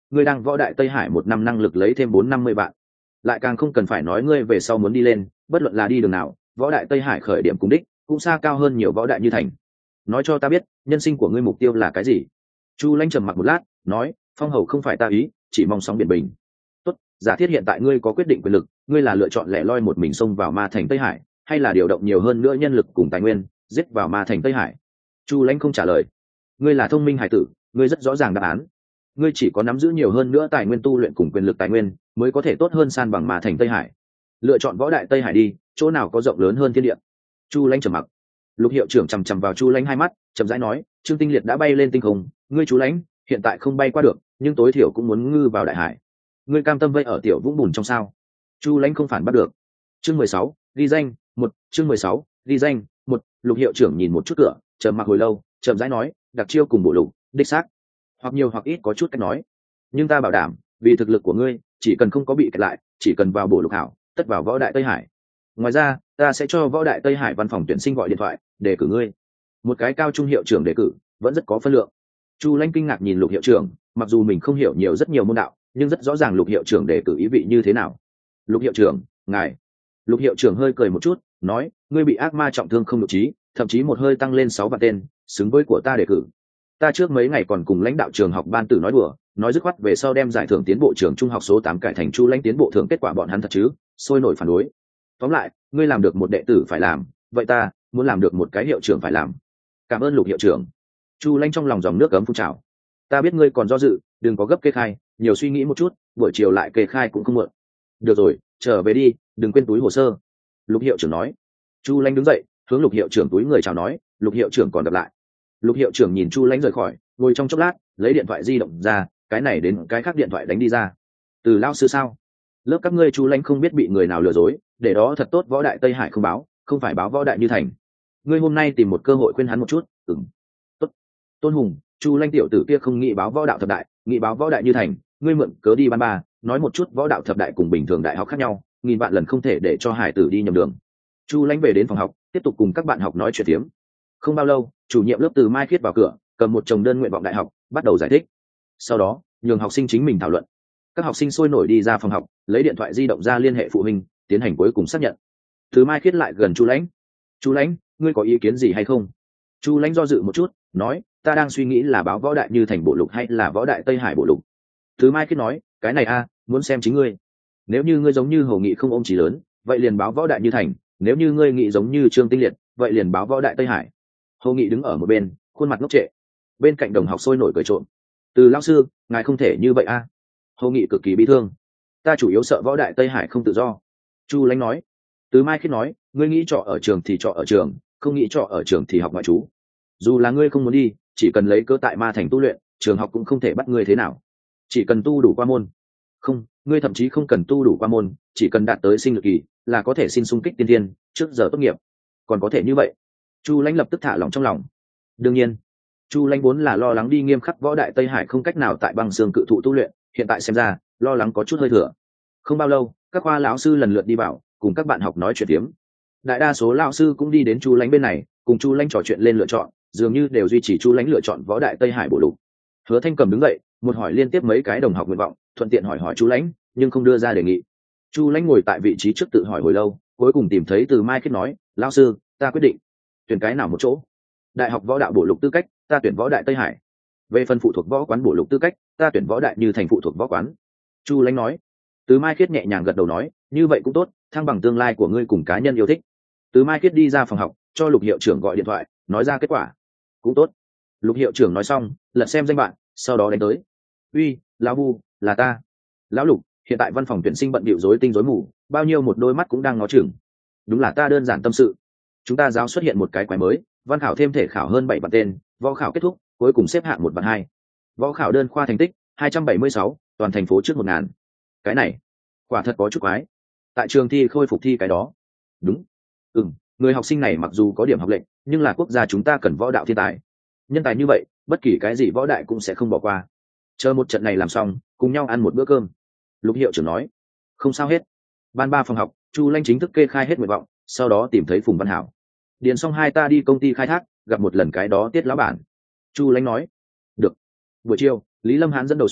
ngươi đang võ đại Tây Hải một năm năng lực lấy thêm 450 vạn, lại càng không cần phải nói ngươi về sau muốn đi lên, bất luận là đi đường nào, võ đại Tây Hải khởi điểm cùng đích cũng xa cao hơn nhiều võ đại Như Thành. Nói cho ta biết, nhân sinh của ngươi mục tiêu là cái gì? Chu Lãnh trầm mặc một lát, nói, phong hầu không phải ta ý, chỉ mong sóng biển bình. Tốt, giả thiết hiện tại ngươi có quyết định quyền lực, ngươi là lựa chọn lẻ loi một mình xông vào ma thành Tây Hải, hay là điều động nhiều hơn nữa nhân lực cùng tài nguyên giết vào ma thành Tây Hải? Chu Lãnh không trả lời. Ngươi là thông minh hải tử, ngươi rất rõ ràng đáp án. Ngươi chỉ có nắm giữ nhiều hơn nữa tài nguyên tu luyện cùng quyền lực tài nguyên, mới có thể tốt hơn san bằng ma thành Tây Hải. Lựa chọn võ đại Tây Hải đi, chỗ nào có rộng lớn hơn thiên địa. Chu Lãnh trầm mặc. Lục hiệu trưởng chằm chằm vào Chu Lãnh hai mắt, chậm rãi nói, Trương Tinh Liệt đã bay lên tinh không, ngươi Chu Lãnh hiện tại không bay qua được, nhưng tối thiểu cũng muốn ngư vào đại hải. Ngươi cam tâm vây ở tiểu vũng bùn trong sao? Chu Lãnh không phản bắt được. Chương 16, ghi danh, chương 16, ghi danh, Lục hiệu trưởng nhìn một chút cửa, trầm mặc hồi lâu, chậm rãi nói, đặc chiêu cùng bộ lục, đích xác, hoặc nhiều hoặc ít có chút cách nói, nhưng ta bảo đảm, vì thực lực của ngươi, chỉ cần không có bị kẹt lại, chỉ cần vào bộ lục hảo, tất vào võ đại Tây Hải. Ngoài ra, ta sẽ cho võ đại Tây Hải văn phòng tuyển sinh gọi điện thoại, để cử ngươi. Một cái cao trung hiệu trưởng đề cử, vẫn rất có phân lượng. Chu Lãnh kinh ngạc nhìn Lục hiệu trưởng, mặc dù mình không hiểu nhiều rất nhiều môn đạo, nhưng rất rõ ràng Lục hiệu trưởng đề cử ý vị như thế nào. Lục hiệu trưởng, ngài. Lục hiệu trưởng hơi cười một chút, nói, ngươi bị ác ma trọng thương không nhục trí, thậm chí một hơi tăng lên 6 vạn tên, xứng với của ta đề cử. Ta trước mấy ngày còn cùng lãnh đạo trường học ban tử nói đùa, nói dứt khoát về sau đem giải thưởng tiến bộ trường trung học số 8 cải thành Chu Lãnh tiến bộ thưởng, kết quả bọn hắn thật chứ, sôi nổi phản đối. Tóm lại, ngươi làm được một đệ tử phải làm, vậy ta muốn làm được một cái hiệu trưởng phải làm. Cảm ơn Lục hiệu trưởng. Chu Lãnh trong lòng dòng nước ấm phun trào. Ta biết ngươi còn do dự, đừng có gấp kê khai, nhiều suy nghĩ một chút, buổi chiều lại kê khai cũng không muộn. Được rồi, trở về đi, đừng quên túi hồ sơ. Lục hiệu trưởng nói. Chu Lãnh đứng dậy, hướng Lục hiệu trưởng túi người chào nói, Lục hiệu trưởng còn gặp lại. Lục hiệu trưởng nhìn Chu Lãnh rời khỏi, ngồi trong chốc lát, lấy điện thoại di động ra, cái này đến cái khác điện thoại đánh đi ra. Từ lao sư sao? Lớp các ngươi Chu Lãnh không biết bị người nào lừa dối, để đó thật tốt võ đại Tây Hải không báo, không phải báo võ đại Như Thành. Ngươi hôm nay tìm một cơ hội khuyên hắn một chút. Tốt. Tôn Hùng, Chu Lãnh tiểu tử kia không nghĩ báo võ đạo thập đại, nghĩ báo võ đại Như Thành, ngươi mượn cớ đi ban ba, nói một chút võ đạo thập đại cùng bình thường đại học khác nhau, nghìn vạn lần không thể để cho hải tử đi nhầm đường. Chu Lãnh về đến phòng học, tiếp tục cùng các bạn học nói chuyện tiếm. Không bao lâu, chủ nhiệm lớp Từ Mai Khiết vào cửa, cầm một chồng đơn nguyện vọng đại học, bắt đầu giải thích. Sau đó, nhường học sinh chính mình thảo luận. Các học sinh sôi nổi đi ra phòng học, lấy điện thoại di động ra liên hệ phụ huynh, tiến hành cuối cùng xác nhận. Từ Mai Khiết lại gần Chu Lãnh. Chu Lãnh, ngươi có ý kiến gì hay không? Chu Lãnh do dự một chút, nói, ta đang suy nghĩ là báo võ đại Như Thành bộ lục hay là võ đại Tây Hải bộ lục. Từ Mai Khiết nói, cái này muốn xem chính ngươi. Nếu như ngươi giống như Hồ Nghị không ôm chí lớn, vậy liền báo võ đại Như Thành, nếu như ngươi nghĩ giống như Trương Tinh Liệt, vậy liền báo võ đại Tây Hải. Hồ Nghị đứng ở một bên, khuôn mặt ngốc trệ. Bên cạnh đồng học sôi nổi cười trộm. Từ lão sư, ngài không thể như vậy Hồ Nghị cực kỳ bi thương. Ta chủ yếu sợ võ đại Tây Hải không tự do. Chu Lãnh nói. Từ Mai Khiết nói, ngươi nghĩ trọ ở trường thì trọ ở trường, không nghĩ trọ ở trường thì học ngoại trú. Dù là ngươi không muốn đi, chỉ cần lấy cớ tại ma thành tu luyện, trường học cũng không thể bắt ngươi thế nào. Chỉ cần tu đủ qua môn. Không, ngươi thậm chí không cần tu đủ qua môn, chỉ cần đạt tới sinh lực kỳ là có thể xin xung kích tiên thiên trước giờ tốt nghiệp. Còn có thể như vậy. Chu Lãnh lập tức thả lỏng trong lòng. Đương nhiên, Chu Lãnh vốn là lo lắng đi nghiêm khắc võ đại Tây Hải không cách nào tại băng xương cự thụ tu luyện, hiện tại xem ra lo lắng có chút hơi thừa. Không bao lâu, các khoa lão sư lần lượt đi vào, cùng các bạn học nói chuyện tiếm. Đại đa số lão sư cũng đi đến Chu Lãnh bên này, cùng Chu Lãnh trò chuyện lên lựa chọn, dường như đều duy trì Chu Lãnh lựa chọn võ đại Tây Hải bộ lục. Hứa Thanh Cầm đứng dậy, một hỏi liên tiếp mấy cái đồng học nguyện vọng, thuận tiện hỏi Chu Lãnh, nhưng không đưa ra đề nghị. Chu Lãnh ngồi tại vị trí trước tự hỏi hồi lâu, cuối cùng tìm thấy Từ Mai Khiết nói, lão sư, ta quyết định tuyển cái nào một chỗ. Đại học võ đạo bổ lục tư cách, ta tuyển võ đại Tây Hải. Về phần phụ thuộc võ quán bổ lục tư cách, ta tuyển võ đại Như Thành phụ thuộc võ quán. Chu Lãnh nói. Từ Mai Khiết nhẹ nhàng gật đầu nói, như vậy cũng tốt, thăng bằng tương lai của ngươi cùng cá nhân yêu thích. Từ Mai Khiết đi ra phòng học, cho Lục hiệu trưởng gọi điện thoại, nói ra kết quả. Cũng tốt. Lục hiệu trưởng nói xong, lật xem danh bạn, sau đó đánh tới. Uy, lão Bu, là ta. Lão Lục, hiện tại văn phòng tuyển sinh bận bịu rối tinh rối mù, bao nhiêu một đôi mắt cũng đang ngó chừng. Đúng là ta đơn giản tâm sự. Chúng ta giáo xuất hiện một cái quái mới, văn khảo thêm thể khảo hơn 7 vạn tên, võ khảo kết thúc, cuối cùng xếp hạng 1 vạn 2. Võ khảo đơn khoa thành tích 276, toàn thành phố trước 1000. Cái này, quả thật có chút quái. Tại trường thi khôi phục thi cái đó. Đúng. Người học sinh này mặc dù có điểm học lệnh, nhưng là quốc gia chúng ta cần võ đạo thiên tài. Nhân tài như vậy, bất kỳ cái gì võ đại cũng sẽ không bỏ qua. Chờ một trận này làm xong, cùng nhau ăn một bữa cơm. Lục hiệu trưởng nói. Không sao hết. Ban 3 phòng học, Chu Lãnh chính thức kê khai hết nguyện vọng, sau đó tìm thấy Phùng Văn Hảo. Điền xong hai ta đi công ty khai thác, gặp một lần cái đó Tiết lão bản. Chu Lãnh nói. Được. Buổi chiều, Lý Lâm Hán dẫn đầu xuống,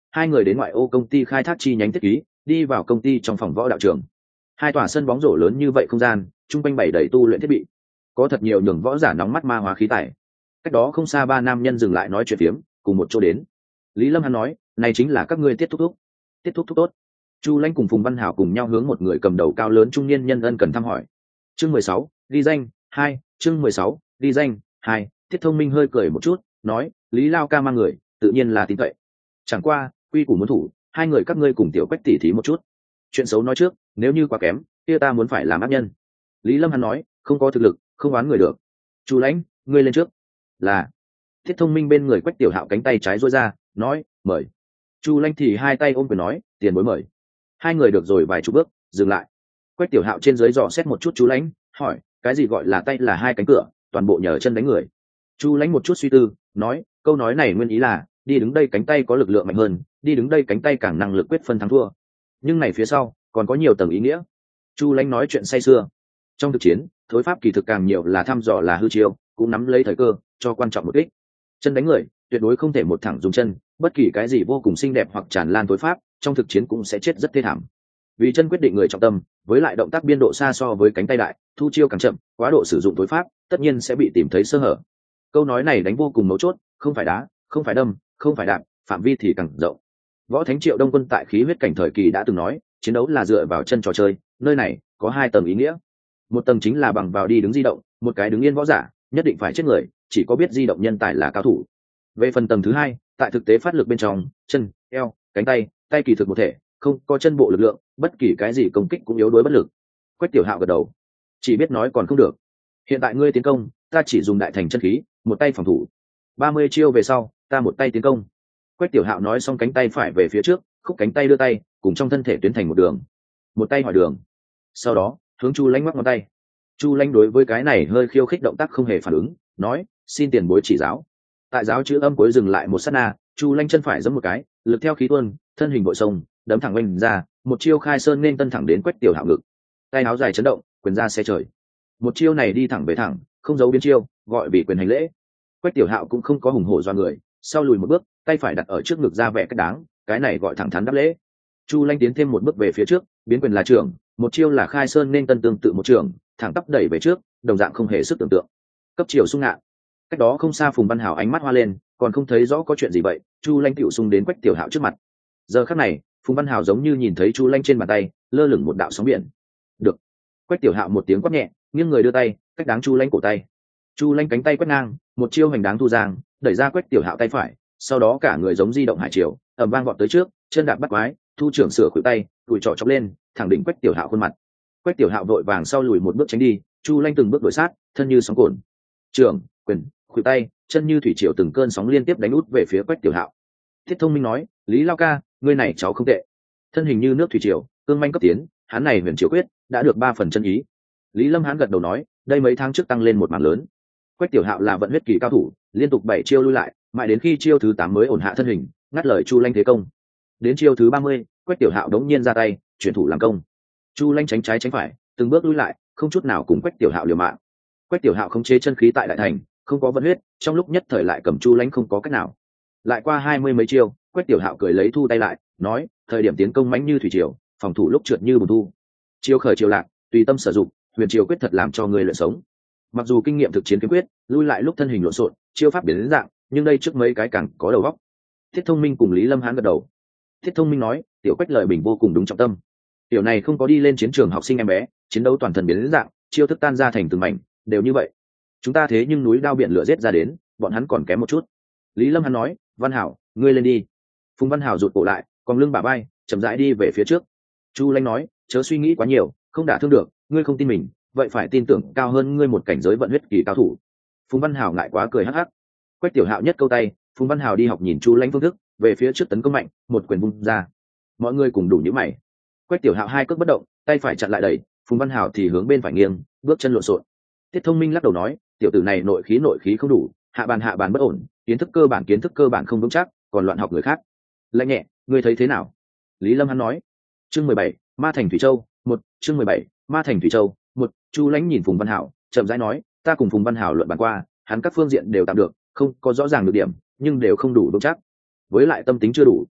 hai người đến ngoại ô công ty khai thác chi nhánh thiết ký, đi vào công ty trong phòng võ đạo trường. Hai tòa sân bóng rổ lớn như vậy không gian, chung quanh bày đầy tu luyện thiết bị, có thật nhiều nhường võ giả nóng mắt ma hóa khí tài. Cách đó không xa ba nam nhân dừng lại nói chuyện phiếm, cùng một chỗ đến. Lý Lâm hắn nói, này chính là các ngươi tiết thúc thúc. Tiết thúc thúc tốt. Chu Lãnh cùng Phùng Văn Hảo cùng nhau hướng một người cầm đầu cao lớn trung niên nhân ân cần thăm hỏi. Chương 16, ghi danh 2, chương 16, ghi danh 2. Tiết Thông Minh hơi cười một chút, nói, Lý Lao ca mang người, tự nhiên là tin cậy. Chẳng qua, quy củ muốn thủ, hai người các ngươi cùng tiểu Quách tỉ thí một chút. Chuyện xấu nói trước, nếu như quá kém, kia ta muốn phải làm ác nhân. Lý Lâm hắn nói, không có thực lực, không oán người được. Chu Lãnh, ngươi lên trước. Là. Tiết Thông Minh bên người Quách Tiểu Hạo cánh tay trái duỗi ra, nói, mời. Chu Lãnh thì hai tay ôm quyền nói, tiền bối mời. Hai người được rồi vài chục bước, dừng lại. Quách Tiểu Hạo trên dưới dò xét một chút Chu Lãnh, hỏi, cái gì gọi là tay là hai cánh cửa, toàn bộ nhờ chân đánh người. Chu Lãnh một chút suy tư, nói, câu nói này nguyên ý là, đi đứng đây cánh tay có lực lượng mạnh hơn, đi đứng đây cánh tay càng năng lực quyết phân thắng thua. Nhưng này phía sau còn có nhiều tầng ý nghĩa. Chu Lãnh nói chuyện say sưa. Trong thực chiến, thối pháp kỳ thực càng nhiều là thăm dò là hư chiêu, cũng nắm lấy thời cơ, cho quan trọng một kích. Chân đánh người, tuyệt đối không thể một thẳng dùng chân, bất kỳ cái gì vô cùng xinh đẹp hoặc tràn lan thối pháp, trong thực chiến cũng sẽ chết rất thê thảm. Vì chân quyết định người trọng tâm, với lại động tác biên độ xa so với cánh tay đại, thu chiêu càng chậm, quá độ sử dụng thối pháp, tất nhiên sẽ bị tìm thấy sơ hở. Câu nói này đánh vô cùng mấu chốt, không phải đá, không phải đâm, không phải đạp, phạm vi thì càng rộng. Võ Thánh Triệu Đông Quân tại khí huyết cảnh thời kỳ đã từng nói, chiến đấu là dựa vào chân trò chơi, nơi này có hai tầng ý nghĩa. Một tầng chính là bằng vào đi đứng di động, một cái đứng yên võ giả, nhất định phải chết người, chỉ có biết di động nhân tài là cao thủ. Về phần tầng thứ hai, tại thực tế phát lực bên trong, chân, eo, cánh tay, tay kỳ thực một thể, không có chân bộ lực lượng, bất kỳ cái gì công kích cũng yếu đuối bất lực. Quách Tiểu Hạo gật đầu, chỉ biết nói còn không được. Hiện tại ngươi tiến công, ta chỉ dùng đại thành chân khí, một tay phòng thủ. 30 chiêu về sau, ta một tay tiến công. Quách Tiểu Hạo nói xong cánh tay phải về phía trước, khúc cánh tay đưa tay, cùng trong thân thể tuyến thành một đường. Một tay hỏi đường. Sau đó, hướng Chu Lãnh ngoắc ngón tay. Chu Lãnh đối với cái này hơi khiêu khích động tác không hề phản ứng, nói, xin tiền bối chỉ giáo. Tại giáo chữ âm cuối dừng lại một sát na, Chu Lãnh chân phải giẫm một cái, lực theo khí tuôn, thân hình bội sông, đấm thẳng oanh ra, một chiêu khai sơn nên tân thẳng đến Quách Tiểu Hạo ngực. Tay áo dài chấn động, quyền ra xe trời. Một chiêu này đi thẳng về thẳng, không giấu biến chiêu, gọi vì quyền hành lễ. Quách Tiểu Hạo cũng không có hùng hổ do người, sau lùi một bước, tay phải đặt ở trước ngực ra vẻ cách đáng, cái này gọi thẳng thắn đáp lễ. Chu Lãnh tiến thêm một bước về phía trước, biến quyền là trưởng, một chiêu là khai sơn nên tân tương tự một trưởng, thẳng tắp đẩy về trước, đồng dạng không hề sức tưởng tượng. Cấp chiều xung ngạn. Cách đó không xa Phùng Văn Hảo ánh mắt hoa lên, còn không thấy rõ có chuyện gì vậy, Chu Lãnh tiểu xung đến Quách Tiểu Hạo trước mặt. Giờ khắc này, Phùng Văn Hảo giống như nhìn thấy Chu Lãnh trên bàn tay lơ lửng một đạo sóng biển. Được. Quách Tiểu Hạo một tiếng quát nhẹ, nghiêng người đưa tay, cách đáng Chu Lãnh cổ tay. Chu Lãnh cánh tay quét ngang, một chiêu hành đáng thu giang, đẩy ra Quách Tiểu Hạo tay phải, sau đó cả người giống di động hải triều, ầm vang vọt tới trước, chân đạp bắt quái, thu trưởng sửa khuỷu tay, đùi trỏ chọc lên, thẳng đỉnh Quách Tiểu Hạo khuôn mặt. Quách Tiểu Hạo vội vàng sau lùi một bước tránh đi, Chu Lãnh từng bước đuổi sát, thân như sóng cồn. Trưởng, quyền, khuỷu tay, chân như thủy triều từng cơn sóng liên tiếp đánh út về phía Quách Tiểu Hạo. Thiết Thông Minh nói, Lý Lao ca, ngươi này cháu không tệ. Thân hình như nước thủy triều, cương manh cấp tiến, hắn này huyền triều quyết đã được 3 phần chân ý. Lý Lâm hắn gật đầu nói, đây mấy tháng trước tăng lên một mảng lớn. Quách Tiểu Hạo là vận huyết kỳ cao thủ, liên tục 7 chiêu lui lại, mãi đến khi chiêu thứ 8 mới ổn hạ thân hình, ngắt lời Chu Lãnh thế công. Đến chiêu thứ 30, Quách Tiểu Hạo đống nhiên ra tay, chuyển thủ làm công. Chu Lãnh tránh trái tránh phải, từng bước lui lại, không chút nào cùng Quách Tiểu Hạo liều mạng. Quách Tiểu Hạo khống chế chân khí tại đại thành, không có vận huyết, trong lúc nhất thời lại cầm Chu Lãnh không có cách nào. Lại qua 20 mấy chiêu, Quách Tiểu Hạo cười lấy thu tay lại, nói, thời điểm tiến công mãnh như thủy triều, phòng thủ lúc trượt như bùn thu. Chiêu khởi chiêu lạc, tùy tâm sử dụng, huyền triều quyết thật làm cho người luyện sống. Mặc dù kinh nghiệm thực chiến kiếm quyết, lui lại lúc thân hình lộn xộn, chiêu pháp biến đến dạng, nhưng đây trước mấy cái càng có đầu óc. Thiết Thông Minh cùng Lý Lâm Hán gật đầu. Thiết Thông Minh nói, tiểu Quách lời bình vô cùng đúng trọng tâm. Tiểu này không có đi lên chiến trường học sinh em bé, chiến đấu toàn thân biến đến dạng, chiêu thức tan ra thành từng mảnh, đều như vậy. Chúng ta thế nhưng núi đao biển lửa giết ra đến, bọn hắn còn kém một chút. Lý Lâm Hán nói, Văn Hảo, ngươi lên đi. Phùng Văn Hảo rụt cổ lại, còn lưng bả vai, chậm rãi đi về phía trước. Chu Lãnh nói, chớ suy nghĩ quá nhiều, không đả thương được, ngươi không tin mình, vậy phải tin tưởng cao hơn ngươi một cảnh giới vận huyết kỳ cao thủ. Phùng Văn Hảo ngại quá cười hắc hắc. Quách Tiểu Hạo nhất câu tay, Phùng Văn Hảo đi học nhìn Chu Lãnh phương thức, về phía trước tấn công mạnh, một quyền vung ra. Mọi người cùng đủ nhíu mày. Quách Tiểu Hạo hai cước bất động, tay phải chặn lại đẩy, Phùng Văn Hảo thì hướng bên phải nghiêng, bước chân lộn xộn. Tiết Thông Minh lắc đầu nói, tiểu tử này nội khí không đủ, hạ bàn bất ổn, kiến thức cơ bản không vững chắc, còn loạn học người khác. Lạnh nhẹ, ngươi thấy thế nào? Lý Lâm hắn nói. Chương 17, Ma Thành Thủy Châu, 1, chương 17, Ma Thành Thủy Châu, 1. Chu Lãnh nhìn Phùng Văn Hảo, chậm rãi nói, ta cùng Phùng Văn Hảo luận bàn qua, hắn các phương diện đều tạm được, không có rõ ràng được điểm, nhưng đều không đủ vững chắc. Với lại tâm tính chưa đủ.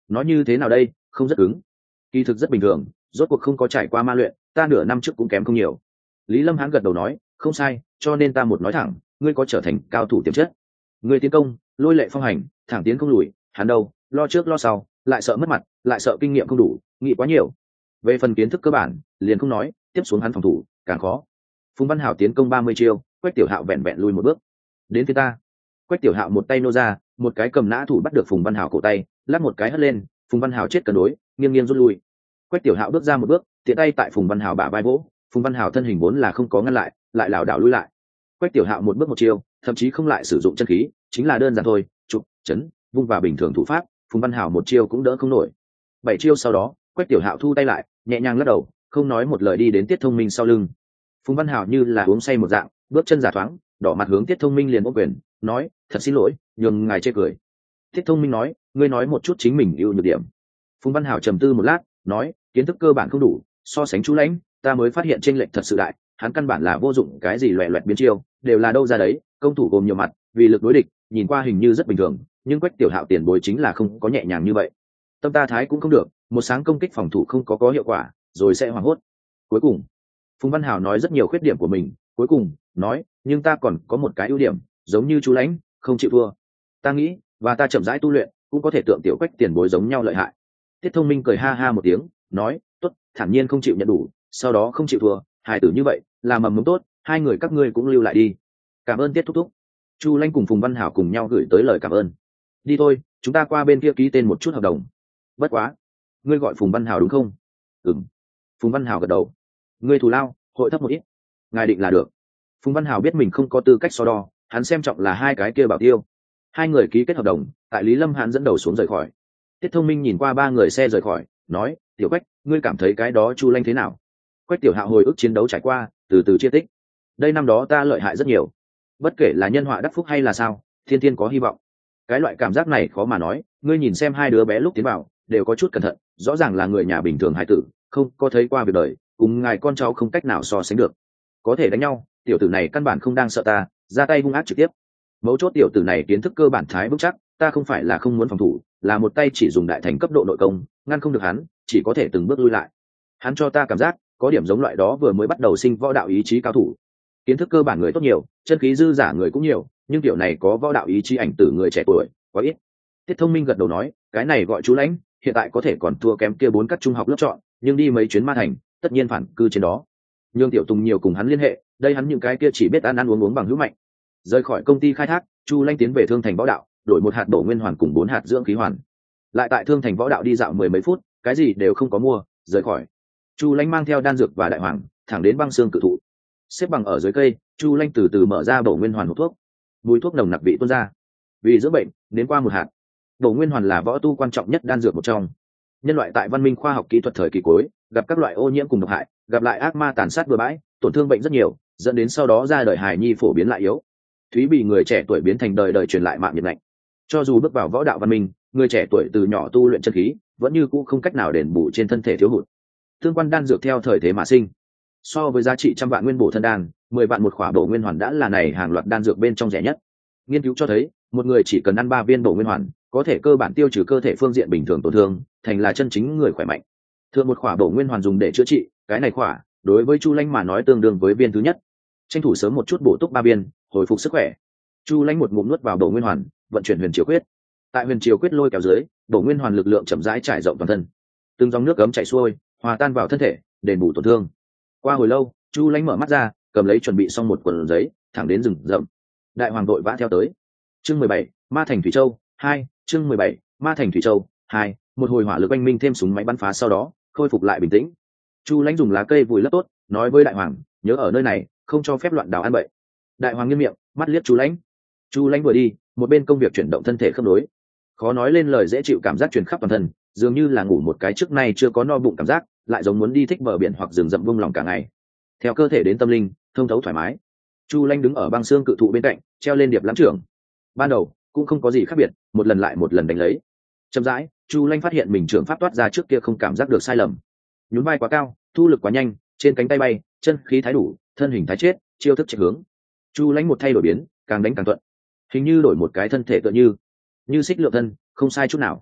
Nói như thế nào đây, không rất cứng. Kỳ thực rất bình thường, rốt cuộc không có trải qua ma luyện, ta nửa năm trước cũng kém không nhiều. Lý Lâm Hãn gật đầu nói, không sai, cho nên ta một nói thẳng, ngươi có trở thành cao thủ tiềm chất. Ngươi tiến công, lôi lệ phong hành, thẳng tiến không lùi, hắn đâu, lo trước lo sau, lại sợ mất mặt, lại sợ kinh nghiệm không đủ, nghĩ quá nhiều. Về phần kiến thức cơ bản, liền không nói, tiếp xuống hắn phòng thủ, càng khó. Phùng Văn Hảo tiến công 30 chiêu, Quách Tiểu Hạo vẹn vẹn lùi một bước. Đến phía ta. Quách Tiểu Hạo một tay nô ra, một cái cầm nã thủ bắt được Phùng Văn Hảo cổ tay, lắc một cái hất lên, Phùng Văn Hảo chết cân đối, nghiêng nghiêng rút lui. Quách Tiểu Hạo bước ra một bước, tiện tay tại Phùng Văn Hảo bả vai vỗ, Phùng Văn Hảo thân hình vốn là không có ngăn lại lảo đảo lui lại. Quách Tiểu Hạo một bước một chiêu, thậm chí không lại sử dụng chân khí, chính là đơn giản thôi, chụp, chấn, vung và bình thường thủ pháp, Phùng Văn Hảo một chiêu cũng đỡ không nổi. 7 chiêu sau đó, Quách Tiểu Hạo thu tay lại, nhẹ nhàng lắc đầu, không nói một lời đi đến Tiết Thông Minh sau lưng. Phùng Văn Hảo như là uống say một dạng, bước chân giả thoáng, đỏ mặt hướng Tiết Thông Minh liền ôm quyền, nói, thật xin lỗi, nhường ngài chê cười. Tiết Thông Minh nói, ngươi nói một chút chính mình ưu nhược điểm. Phùng Văn Hảo trầm tư một lát, nói, kiến thức cơ bản không đủ, so sánh chú Lãnh, ta mới phát hiện chênh lệch thật sự đại, hắn căn bản là vô dụng cái gì loẹt loẹt biến chiêu, đều là đâu ra đấy, công thủ gồm nhiều mặt, vì lực đối địch, nhìn qua hình như rất bình thường, nhưng Quách Tiểu Hạo tiền bối chính là không có nhẹ nhàng như vậy. Tâm ta thái cũng không được, một sáng công kích phòng thủ không có hiệu quả, rồi sẽ hoảng hốt. Cuối cùng, Phùng Văn Hảo nói rất nhiều khuyết điểm của mình, cuối cùng nói, nhưng ta còn có một cái ưu điểm, giống như chú Lãnh, không chịu thua. Ta nghĩ, và ta chậm rãi tu luyện, cũng có thể tượng tiểu Quách tiền bối giống nhau lợi hại. Tiết Thông Minh cười ha ha một tiếng, nói, tốt, thản nhiên không chịu nhận đủ, sau đó không chịu thua, hài tử như vậy, là mầm mống tốt, hai người các ngươi cũng lưu lại đi. Cảm ơn Tiết thúc thúc. Chu Lãnh cùng Phùng Văn Hảo cùng nhau gửi tới lời cảm ơn. Đi thôi, chúng ta qua bên kia ký tên một chút hợp đồng. Bất quá, ngươi gọi Phùng Văn Hảo đúng không? Ừm. Phùng Văn Hảo gật đầu. Ngươi thù lao, hội thấp một ít. Ngài định là được. Phùng Văn Hảo biết mình không có tư cách so đo, hắn xem trọng là hai cái kia bảo tiêu. Hai người ký kết hợp đồng, tại Lý Lâm Hãn dẫn đầu xuống rời khỏi. Tiết Thông Minh nhìn qua ba người xe rời khỏi, nói, Tiểu Quách, ngươi cảm thấy cái đó Chu Lãnh thế nào? Quách Tiểu Hạo hồi ức chiến đấu trải qua, từ từ chia tích. Đây năm đó ta lợi hại rất nhiều. Bất kể là nhân họa đắc phúc hay là sao, thiên thiên có hy vọng. Cái loại cảm giác này khó mà nói, ngươi nhìn xem hai đứa bé lúc tiến vào, đều có chút cẩn thận, rõ ràng là người nhà bình thường hài tử, không có thấy qua việc đời, cùng ngài con cháu không cách nào so sánh được. Có thể đánh nhau, tiểu tử này căn bản không đang sợ ta, ra tay hung ác trực tiếp. Mấu chốt tiểu tử này kiến thức cơ bản thái vững chắc, ta không phải là không muốn phòng thủ, là một tay chỉ dùng đại thành cấp độ nội công, ngăn không được hắn, chỉ có thể từng bước lui lại. Hắn cho ta cảm giác có điểm giống loại đó vừa mới bắt đầu sinh võ đạo ý chí cao thủ. Kiến thức cơ bản người tốt nhiều, chân khí dư giả người cũng nhiều, nhưng kiểu này có võ đạo ý chí ảnh tử người trẻ tuổi quá ít. Tiết Thông Minh gật đầu nói, cái này gọi chú Lãnh, hiện tại có thể còn thua kém kia 4 các trung học lớp chọn, nhưng đi mấy chuyến ma thành, tất nhiên phản cư trên đó. Nhưng Tiểu Tùng nhiều cùng hắn liên hệ, đây hắn những cái kia chỉ biết ăn uống bằng hữu mạnh. Rời khỏi công ty khai thác, Chu Lãnh tiến về Thương Thành Võ Đạo, đổi 1 hạt bổ nguyên hoàn cùng 4 hạt dưỡng khí hoàn. Lại tại Thương Thành Võ Đạo đi dạo 10 mấy phút, cái gì đều không có mua, rời khỏi. Chu Lãnh mang theo đan dược và đại hoàng, thẳng đến băng xương cự thụ. Xếp bằng ở dưới cây, Chu Lãnh từ từ mở ra bổ nguyên hoàn hộp thuốc. Mùi thuốc nồng nặc vị tuôn ra. Vì dưỡng bệnh, đến qua 1 hạt. Bổ nguyên hoàn là võ tu quan trọng nhất đan dược một trong. Nhân loại tại văn minh khoa học kỹ thuật thời kỳ cuối, gặp các loại ô nhiễm cùng độc hại, gặp lại ác ma tàn sát bừa bãi, tổn thương bệnh rất nhiều, dẫn đến sau đó ra đời hài nhi phổ biến lại yếu. Thúy bị người trẻ tuổi biến thành đời đời truyền lại mạng nhiệt lạnh. Cho dù bước vào võ đạo văn minh, người trẻ tuổi từ nhỏ tu luyện chân khí, vẫn như cũ không cách nào đền bù trên thân thể thiếu hụt. Tương quan đan dược theo thời thế mà sinh. So với giá trị trăm vạn nguyên bổ thân đan, 10 vạn một khỏa bổ nguyên hoàn đã là này hàng loạt đan dược bên trong rẻ nhất. Nghiên cứu cho thấy, một người chỉ cần ăn 3 viên bổ nguyên hoàn, có thể cơ bản tiêu trừ cơ thể phương diện bình thường tổn thương, thành là chân chính người khỏe mạnh. Thường một khỏa bổ nguyên hoàn dùng để chữa trị, cái này khỏa, đối với Chu Lãnh mà nói tương đương với viên thứ nhất. Tranh thủ sớm một chút bổ túc 3 viên, hồi phục sức khỏe. Chu Lãnh một ngụm nuốt vào bổ nguyên hoàn, vận chuyển huyền triều quyết. Tại huyền triều quyết lôi kéo dưới, bổ nguyên hoàn lực lượng chậm rãi trải rộng toàn thân. Từng dòng nước ấm chảy xuôi, hòa tan vào thân thể, đền bù tổn thương. Qua hồi lâu, Chu Lãnh mở mắt ra, cầm lấy chuẩn bị xong một quần giấy, thẳng đến rừng rậm. Đại hoàng đội vã theo tới. Chương 17, Ma Thành Thủy Châu 2, chương 17, Ma Thành Thủy Châu 2, một hồi hỏa lực oanh minh thêm súng máy bắn phá sau đó, khôi phục lại bình tĩnh. Chu Lãnh dùng lá cây vùi lấp tốt, nói với đại hoàng, nhớ ở nơi này, không cho phép loạn đào ăn bậy. Đại hoàng nghiêm miệng, mắt liếc Chu Lãnh. Chu Lãnh vừa đi, một bên công việc chuyển động thân thể khớp nối. Khó nói lên lời dễ chịu cảm giác truyền khắp toàn thân, dường như là ngủ một cái trước nay chưa có no bụng cảm giác, lại giống muốn đi thích bờ biển hoặc rừng rậm vung lòng cả ngày. Theo cơ thể đến tâm linh, thông thấu thoải mái. Chu Lãnh đứng ở băng xương cự thụ bên cạnh, treo lên điệp lãm trưởng. Ban đầu cũng không có gì khác biệt, một lần lại một lần đánh lấy. Chậm rãi, Chu Lãnh phát hiện mình trưởng pháp toát ra trước kia không cảm giác được sai lầm. Nhún vai quá cao, thu lực quá nhanh, trên cánh tay bay, chân khí thái đủ, thân hình thái chết, chiêu thức chạy hướng. Chu Lãnh một thay đổi biến, càng đánh càng thuận. Hình như đổi một cái thân thể tựa như xích lượng thân, không sai chút nào.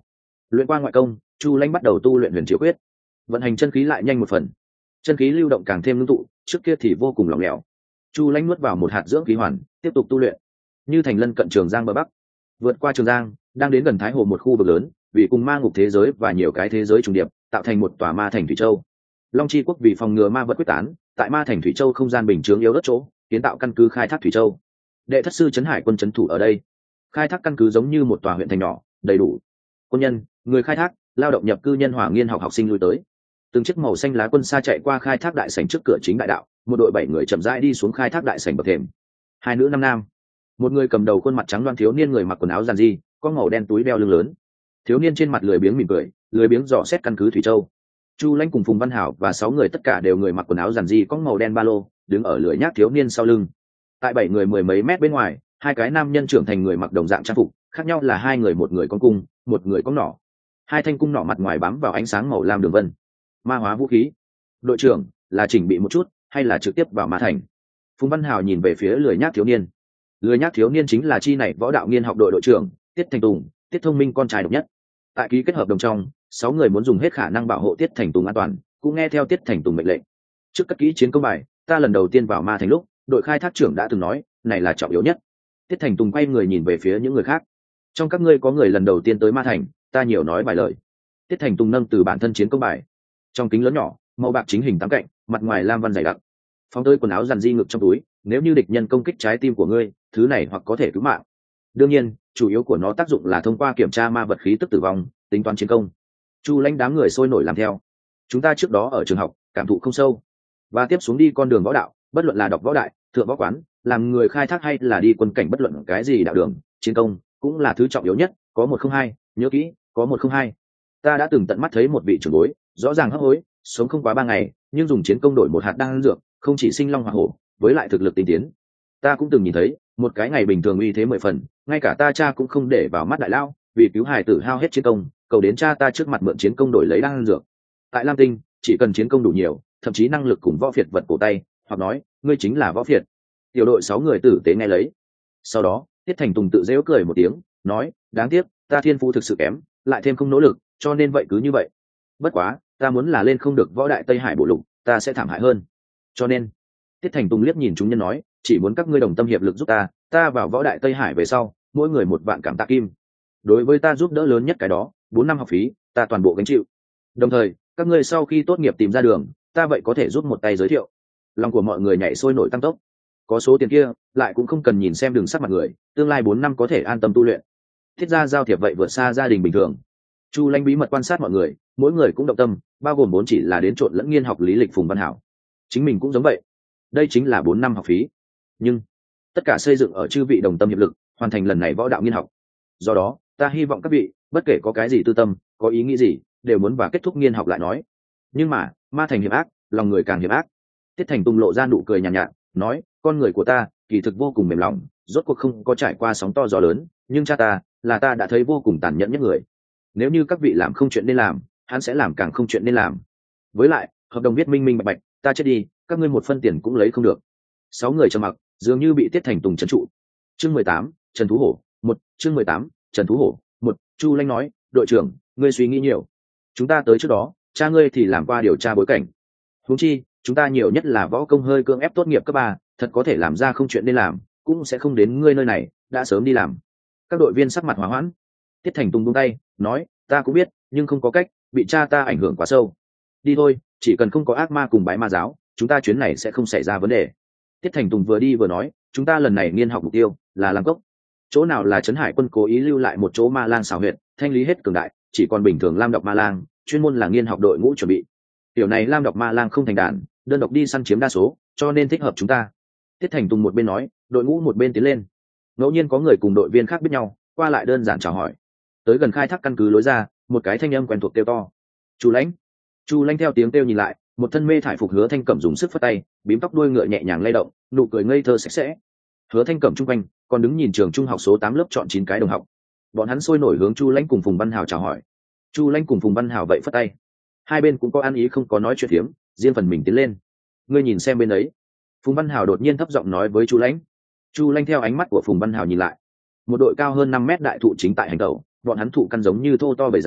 Luyện qua ngoại công, Chu Lãnh bắt đầu tu luyện huyền chiếu quyết, vận hành chân khí lại nhanh một phần, chân khí lưu động càng thêm ngưng tụ, trước kia thì vô cùng lỏng lẻo. Chu Lãnh nuốt vào một hạt dưỡng khí hoàn, tiếp tục tu luyện. Như thành lân cận Trường Giang bờ bắc, vượt qua Trường Giang, đang đến gần Thái Hồ một khu vực lớn, vì cùng ma ngục thế giới và nhiều cái thế giới trùng điệp, tạo thành một tòa ma thành Thủy Châu. Long Chi quốc vì phòng ngừa ma vật quyết tán, tại ma thành Thủy Châu không gian bình chướng yếu đất chỗ, kiến tạo căn cứ khai thác Thủy Châu. Đệ thất sư trấn hải quân trấn thủ ở đây, khai thác căn cứ giống như một tòa huyện thành nhỏ, đầy đủ quân nhân, người khai thác, lao động nhập cư nhân hòa nghiên học học sinh lui tới. Từng chiếc màu xanh lá quân xa chạy qua khai thác đại sảnh trước cửa chính đại đạo, một đội 7 người chậm rãi đi xuống khai thác đại sảnh bậc thềm. Hai nữ năm nam, một người cầm đầu khuôn mặt trắng đoan thiếu niên, người mặc quần áo giản dị, có màu đen túi đeo lưng lớn. Thiếu niên trên mặt lười biếng mỉm cười, lười biếng dò xét căn cứ Thủy Châu. Chu Lãnh cùng Phùng Văn Hảo và 6 người tất cả đều người mặc quần áo giản dị, có màu đen ba lô, đứng ở lười nhác thiếu niên sau lưng. Tại 7 người mười mấy mét bên ngoài, hai cái nam nhân trưởng thành người mặc đồng dạng trang phục, khác nhau là hai người, một người con cung, một người có nỏ. Hai thanh cung nỏ mặt ngoài bám vào ánh sáng màu lam đường vân. Ma hóa vũ khí. Đội trưởng, là chỉnh bị một chút hay là trực tiếp vào ma thành? Phùng Văn Hào nhìn về phía lười nhác thiếu niên. Lười nhác thiếu niên chính là chi này võ đạo nghiên học đội đội trưởng Tiết Thành Tùng, Tiết Thông Minh con trai độc nhất. Tại ký kết hợp đồng trong, 6 người muốn dùng hết khả năng bảo hộ Tiết Thành Tùng an toàn, cũng nghe theo Tiết Thành Tùng mệnh lệnh. Trước cất kỹ chiến công bài, ta lần đầu tiên vào ma thành lúc, đội khai thác trưởng đã từng nói, này là trọng yếu nhất. Tiết Thành Tùng quay người nhìn về phía những người khác. Trong các ngươi có người lần đầu tiên tới ma thành, ta nhiều nói vài lời. Tiết Thành Tùng nâng từ bản thân chiến công bài. Trong kính lớn nhỏ, màu bạc chính hình tám cạnh, mặt ngoài lam văn dày đặc. Phóng tới quần áo dằn di ngực trong túi, nếu như địch nhân công kích trái tim của ngươi, thứ này hoặc có thể cứu mạng. Đương nhiên, chủ yếu của nó tác dụng là thông qua kiểm tra ma vật khí tức tử vong, tính toán chiến công. Chu Lãnh đám người sôi nổi làm theo. Chúng ta trước đó ở trường học, cảm thụ không sâu, và tiếp xuống đi con đường võ đạo, bất luận là đọc võ đại, thượng võ quán, làm người khai thác hay là đi quân cảnh, bất luận cái gì đạo đường, chiến công cũng là thứ trọng yếu nhất. Có 102, nhớ kỹ, có 102. Ta đã từng tận mắt thấy một vị trưởng bối, rõ ràng hấp hối, sống không quá 3 ngày, nhưng dùng chiến công đổi một hạt đan dược, không chỉ sinh long hỏa hổ, với lại thực lực tinh tiến. Ta cũng từng nhìn thấy, một cái ngày bình thường uy thế 10 phần, ngay cả ta cha cũng không để vào mắt đại lao, vì cứu hài tử hao hết chiến công, cầu đến cha ta trước mặt mượn chiến công đổi lấy đan dược. Tại Lam Tinh, chỉ cần chiến công đủ nhiều, thậm chí năng lực cùng võ phiệt vật cổ tay, hoặc nói, ngươi chính là võ phiệt. Tiểu đội 6 người tử tế nghe lấy. Sau đó, Tiết Thành Tùng tự giễu cười một tiếng, nói, đáng tiếc, ta thiên phú thực sự kém, lại thêm không nỗ lực, cho nên vậy cứ như vậy. Bất quá, ta muốn là lên không được võ đại Tây Hải bộ lục, ta sẽ thảm hại hơn. Cho nên, Tiết Thành Tùng liếc nhìn chúng nhân nói, chỉ muốn các ngươi đồng tâm hiệp lực giúp ta vào võ đại Tây Hải về sau, mỗi người 1 vạn cảm tạ kim. Đối với ta giúp đỡ lớn nhất cái đó, 4 năm học phí, ta toàn bộ gánh chịu. Đồng thời, các ngươi sau khi tốt nghiệp tìm ra đường, ta vậy có thể giúp một tay giới thiệu. Lòng của mọi người nhảy sôi nổi tăng tốc. Có số tiền kia, lại cũng không cần nhìn xem đường sắc mặt người, tương lai 4 năm có thể an tâm tu luyện. Thiết gia giao thiệp vậy vượt xa gia đình bình thường. Chu Lãnh bí mật quan sát mọi người, mỗi người cũng động tâm, bao gồm 4 chỉ là đến trộn lẫn nghiên học lý lịch Phùng Văn Hảo. Chính mình cũng giống vậy. Đây chính là 4 năm học phí. Nhưng tất cả xây dựng ở chư vị đồng tâm hiệp lực, hoàn thành lần này võ đạo nghiên học. Do đó, ta hy vọng các vị, bất kể có cái gì tư tâm, có ý nghĩ gì, đều muốn và kết thúc nghiên học lại nói. Nhưng mà, ma thành hiểm ác, lòng người càng hiểm ác. Tiết Thành Tùng lộ ra nụ cười nhàn nhạt, nói, con người của ta, kỳ thực vô cùng mềm lòng, rốt cuộc không có trải qua sóng to gió lớn, nhưng cha ta, là ta đã thấy vô cùng tàn nhẫn nhất người. Nếu như các vị làm không chuyện nên làm, hắn sẽ làm càng không chuyện nên làm. Với lại, hợp đồng viết minh minh bạch bạch, ta chết đi, các ngươi 1 phân tiền cũng lấy không được. 6 người trầm mặc, dường như bị Tiết Thành Tùng trấn trụ. Chương 18, Trần Thú Hổ 1, chương 18, Trần Thú Hổ 1. Chu Lãnh nói, đội trưởng, ngươi suy nghĩ nhiều. Chúng ta tới trước đó, cha ngươi thì làm qua điều tra bối cảnh. Huống chi, chúng ta nhiều nhất là võ công hơi cưỡng ép tốt nghiệp cấp 3, thật có thể làm ra không chuyện nên làm, cũng sẽ không đến ngươi nơi này, đã sớm đi làm. Các đội viên sắc mặt hòa hoãn. Tiết Thành Tùng buông tay, nói, ta cũng biết, nhưng không có cách, bị cha ta ảnh hưởng quá sâu. Đi thôi, chỉ cần không có ác ma cùng bái ma giáo, chúng ta chuyến này sẽ không xảy ra vấn đề. Tiết Thành Tùng vừa đi vừa nói, chúng ta lần này nghiên học mục tiêu là Lam Cốc. Chỗ nào là Trấn Hải quân cố ý lưu lại một chỗ ma lang xảo huyệt, thanh lý hết cường đại, chỉ còn bình thường lam độc ma lang, chuyên môn là nghiên học đội ngũ chuẩn bị. Tiểu này lam độc ma lang không thành đàn, đơn độc đi săn chiếm đa số, cho nên thích hợp chúng ta. Tiết Thành Tùng một bên nói, đội ngũ một bên tiến lên. Ngẫu nhiên có người cùng đội viên khác biết nhau, qua lại đơn giản chào hỏi. Tới gần khai thác căn cứ lối ra, một cái thanh âm quen thuộc kêu to, Chu Lãnh. Chu Lãnh theo tiếng kêu nhìn lại, một thân mê thải phục Hứa Thanh Cẩm dùng sức phất tay, bím tóc đuôi ngựa nhẹ nhàng lay động, nụ cười ngây thơ sạch sẽ. Hứa Thanh Cẩm trung quanh còn đứng nhìn trường trung học số 8 lớp chọn 9 cái đồng học. Bọn hắn sôi nổi hướng Chu Lãnh cùng Phùng Văn Hào chào hỏi. Chu Lãnh cùng Phùng Văn Hào vậy phất tay. Hai bên cũng có ăn ý không có nói chuyện thiếm, riêng phần mình tiến lên. Ngươi nhìn xem bên ấy. Phùng Văn Hào đột nhiên thấp giọng nói với Chu Lãnh. Chu Lãnh theo ánh mắt của Phùng Văn Hào nhìn lại. Một đội cao hơn 5 mét đại thụ chính tại hành tẩu, bọn hắn thụ căn giống như thô to bầy rắn,